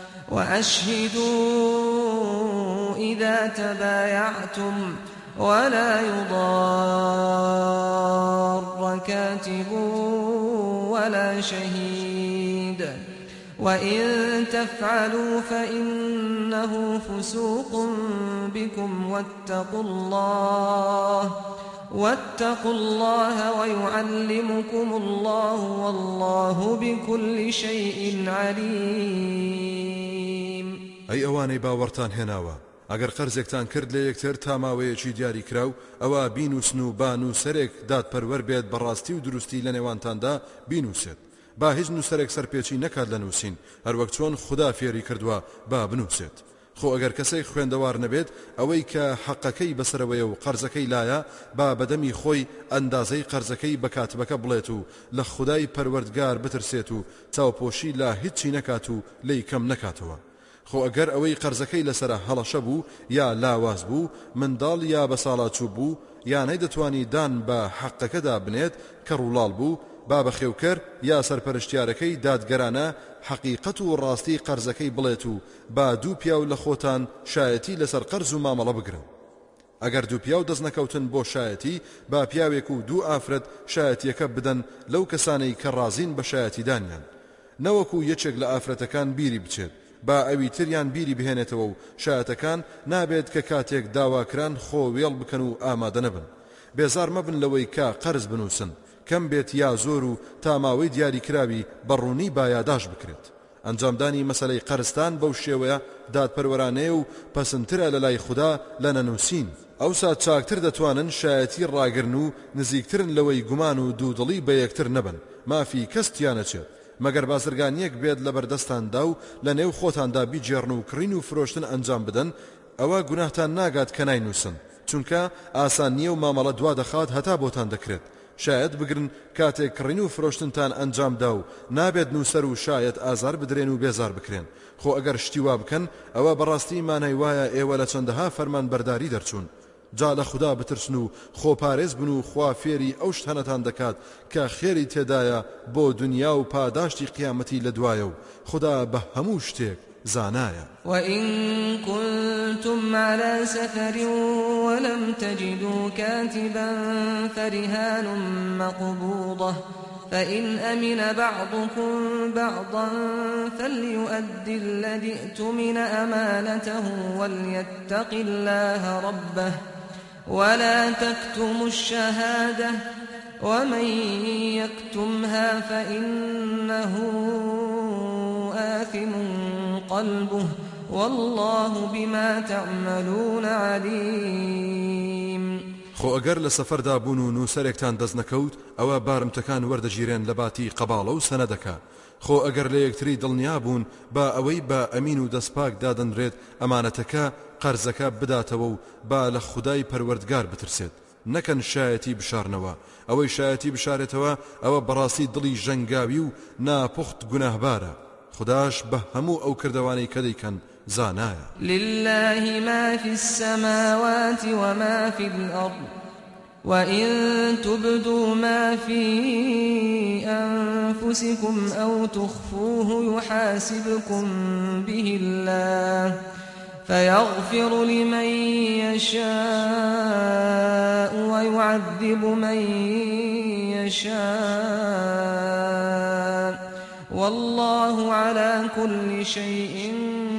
وأشهدوا إذا تبايعتم ولا يضار كاتب ولا شهيد وإن تفعلوا فإنه فسوق بكم واتقوا الله واتقوا الله ويعلمكم الله والله بكل شيء عليم. أي أواني باورتان هناوا ئەگەر قەرزێکتان کرد لە یەکتر تا ماوەیەکی دیاری کراو ئەوە بینوسن و بان و سەرێک دادپەروەر بێت بەڕاستی و دروستی لە نێوانتاندا بینوسێت با هیچ نووسەرێک سەرپێچی نەکات لە نووسین هەروەک چۆن خوددا فێری کردووە با بنووسێت. خۆ ئەگەر کەسێک خوێندەوار نەبێت ئەوەی کە حەقەکەی بەسەرەوەیە و قەرزەکەی لایە با بەدەمی خۆی ئەندازەی قەرزەکەی بە کاتبەکە بڵێت و لە خودای پەروەردگار بترسێت و چاوپۆشی لا هیچی نەکات و لی کەم نەکاتەوە. خۆ ئەگەر ئەوەی قەرزەکەی لەسرە هەڵەشە بوو یا لاواز بوو منداڵ یا بە ساڵاچوو بوو یا نەیدەتوانی دان بە حەقەکەدا بنێت کە ڕووڵاڵ بوو با بە خێوکەر یا سەرپەرشتیارەکەی دادگەرانە حەقیقەت و ڕاستی قەرزەکەی بڵێت و با دوو پیاو لە خۆتان شایەتی لەسەر قەرز و مامەڵە بگرن. ئەگەر دوو پیاو دەست نەکەوتن بۆ شایەتی با پیاوێک و دوو ئافرەت شایەتیەکە بدەن لەو کەسانەی کە ڕازین بە شایەتی دانیان. نەوەکو یەکێک لە ئافرەتەکان بیری بچێت با ئەوی تریان بیری بهێنێتەوە و شایەتەکان نابێت کە کاتێک داواکران خۆ وێڵ بکەن و ئامادە نەبن. بێزار مەبن لەوەی کا قەرز بنووسن کەم بێت یا زۆر و تا ماوەی دیاریکراوی بەڕوونی بایاداش بکرێت. ئەنجامدانی مەسەلەی قەرزتان بەو شێوەیە دادپەروەرانەیە و پەسەندترە لە لای خوددا لە نەنووسین. ئەوسا چاکتر دەتوانن شایەتی ڕاگرن و نزیکترن لەوەی گومان و دوودڵی بە یەکتر نەبن مافی کەستیانەچێت مەگەر بازرگانیەک بێت لە بەردەستاندا و لە نێو خۆتاندا بیجێڕن و کڕین و فرۆشتن ئەنجام بدەن ئەوە گوناهتان ناگات کە ناینووسن چونکە ئاسان نییە و مامەڵە دوا دەخات هەتا بۆتان دەکرێت. شاید بگرن کاتێک کڕین و فرۆشتنتان ئەنجامدا و نابێت نووسەر و شاید ئازار بدرێن و بێزار بکرێن. خۆ ئەگەر شتی وا بکەن ئەوە بەڕاستی مانای وایە ئێوە لە چەندەها فەرمان بەرداری دەرچوون. جا لە خوددا بترسن و خۆپارێز بن و خوا فێری ئەو شت هەنەتان دەکات کە خێری تێدایە بۆ دنیا و پاداشتی قیامەتی لە دوایە و خوددا بە هەموو شتێک زانایە. وإن كنتم على سفر ولم تجدوا كاتبا فرهان مقبوضة فإن أمن بعضكم بعضا فليؤد الذي ائتمن أمانته وليتق الله ربه ولا تكتموا الشهادة ومن يكتمها فإنه آثم قلبه والله بما تعملون عليم. خۆ ئەگەر لە سەفەردا بوون و نووسەرێکتان دەست نەکەوت ئەوە بارمتەکان وەردەگیرێن لە باتی قەباڵە و سەنەدەکە. خۆ ئەگەر لە یەکتری دڵنیا بوون با ئەوەی بە ئەمین و دەستپاک دادەنرێت ئەمانەتەکە قەرزەکە بداتەوە و با لە خودای پەروەردگار بترسێت. نەکەن شایەتی بشارنەوە ئەوەی شایەتی بشارێتەوە ئەوە بەڕاستی دڵی ژەنگاوی و ناپوخت گوناهبارە. خداش بە هەموو ئەو کردوانەی کە دەیکەن زانایە. لله ما في السماوات وما في الأرض وإن تبدوا ما في أنفسكم أو تخفوه يحاسبكم به الله فيغفر لمن يشاء ويعذب من يشاء والله على كل شيء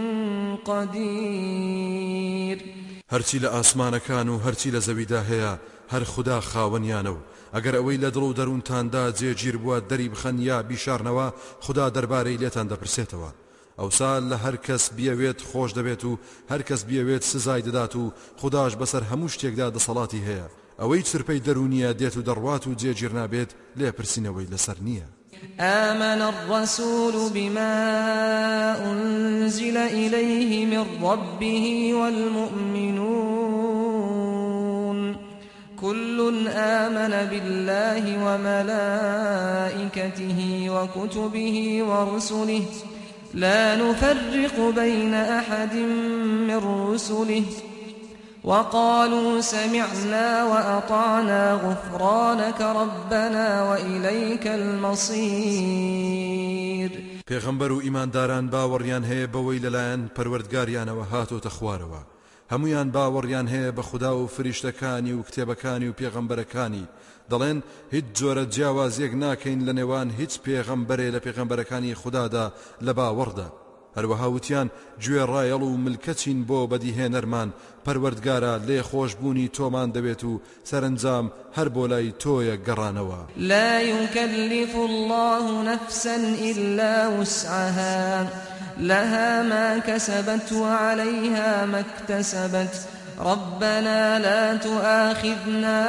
قدير. هەرچی لە ئاسمانەکان و هەرچی لە زەویدا هەیە هەر خوددا خاوەنیانە و ئەگەر ئەوەی لە دڵ و دەروونتاندا جێگیر بووە دەری بخەن یا بیشارنەوە خوددا دەربارەی لێتان دەپرسێتەوە. ئەوسا لە هەر کەس بیەوێت خۆش دەبێت و هەر کەس بیەوێت سزای دەدات و خودداش بەسەر هەموو شتێکدا دەسەڵاتی هەیە. ئەوەی چرپەی دەرونیە دێت و دەڕوات و جێگیر نابێت لێپرسینەوەی لەسەر نییە. آمن الرسول بما أنزل إليه من ربه والمؤمنون كل آمن بالله وملائكته وكتبه ورسله لا نفرق بين أحد من رسله وقالوا سمعنا وأطعنا غفرانك ربنا وإليك المصير. پێغەمبەر و ئیمانداران باوەڕیان هەیە بەوەی لەلایەن پەروەردگاریانەوە هاتۆتە خوارەوە. هەمویان باوەڕیان هەیە بە خوددا و فریشتەکانی و کتێبەکانی و پێغەمبەرەکانی. دەڵێن هیچ جۆرە جیاوازیەک ناکەین لە نێوان هیچ پێغەمبەرێ لە پێغەمبەرەکانی خوددادا لە باوەڕدا. هەروەها وتیان گوێ ڕایەڵ و ملکەچین بۆ بەدیهێنەرمان پەروەردگارە لێ خۆشبوونی تۆمان دەبێت و سەرنجام هەر بۆ لای تۆیە گەڕانەوە. لا يكلف الله نفسا إلا وسعها لها ما كسبت وعليها ما اكتسبت ربنا لا تؤاخذنا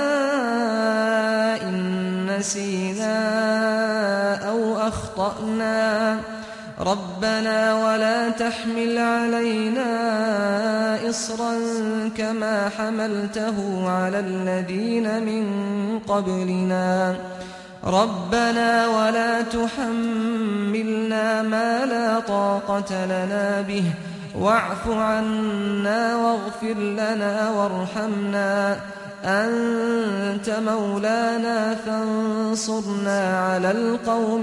إن نسينا أو أخطأنا ربنا ولا تحمل علينا إصرا كما حملته على الذين من قبلنا ربنا ولا تحملنا ما لا طاقة لنا به واعف عنا واغفر لنا وارحمنا أنت مولانا فانصرنا على القوم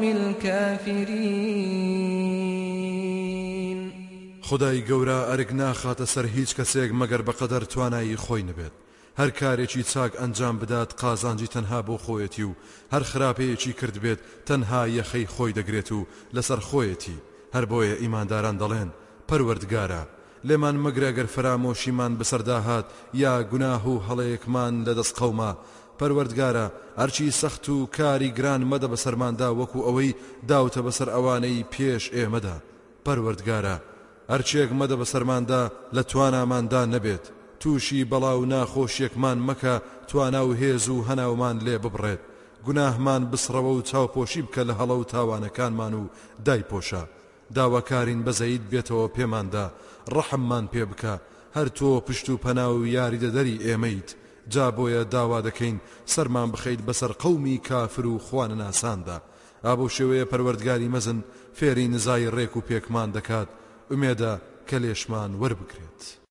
الكافرين. خدای گەورە ئەرگ ناخاتە سەر هیچ کەسێک مەگەر بەقەدەر توانایی خۆی نەبێت. هەر کارێکی چاک ئەنجام بدات قازانجی تەنها بۆ خۆیەتی و هەر خراپەیەکی کرد بێت تەنها یەخەی خۆی دەگرێت و لەسەر خۆیەتی. هەر بۆیە ئیمانداران دەڵێن پەروەردگارە لێمان مەگرە گەر فرامۆشیمان بەسەردا هات یا گوناه و هەڵەیەکمان لەدەست قەوما. پەروەردگارە هەرچی سەخت و کاری گران مەدە بەسەرماندا وەکو ئەوەی داوتە بەسەر ئەوانەی پێش ئێمەدا. پەروەردگارە هەرچێک مەدە بەسەرماندا لە تواناماندا نەبێت. تووشی بەڵاو ناخۆشیەکمان مەکە توانا و هێز و هەناومان لێ ببڕێت. گوناهمان بسڕەوە و چاوپۆشی بکە لە هەڵە و تاوانەکانمان و دایپۆشە. داواکارین بەزەید بێتەوە پێماندا ڕەحممان پێ بکە. هەر تۆ پشت و پەنا و یاریدەدەری ئێمەیت. جا بۆیە داوا دەکەین سەرمان بخەیت بەسەر قەومی کافر و خوانە ناساندا. ئابۆ شێوەیە پەروەردگاری مەزن فێری نزای ڕێک و پێکمان دەکات. ئومێدە کە لێشمان وەربگرێت.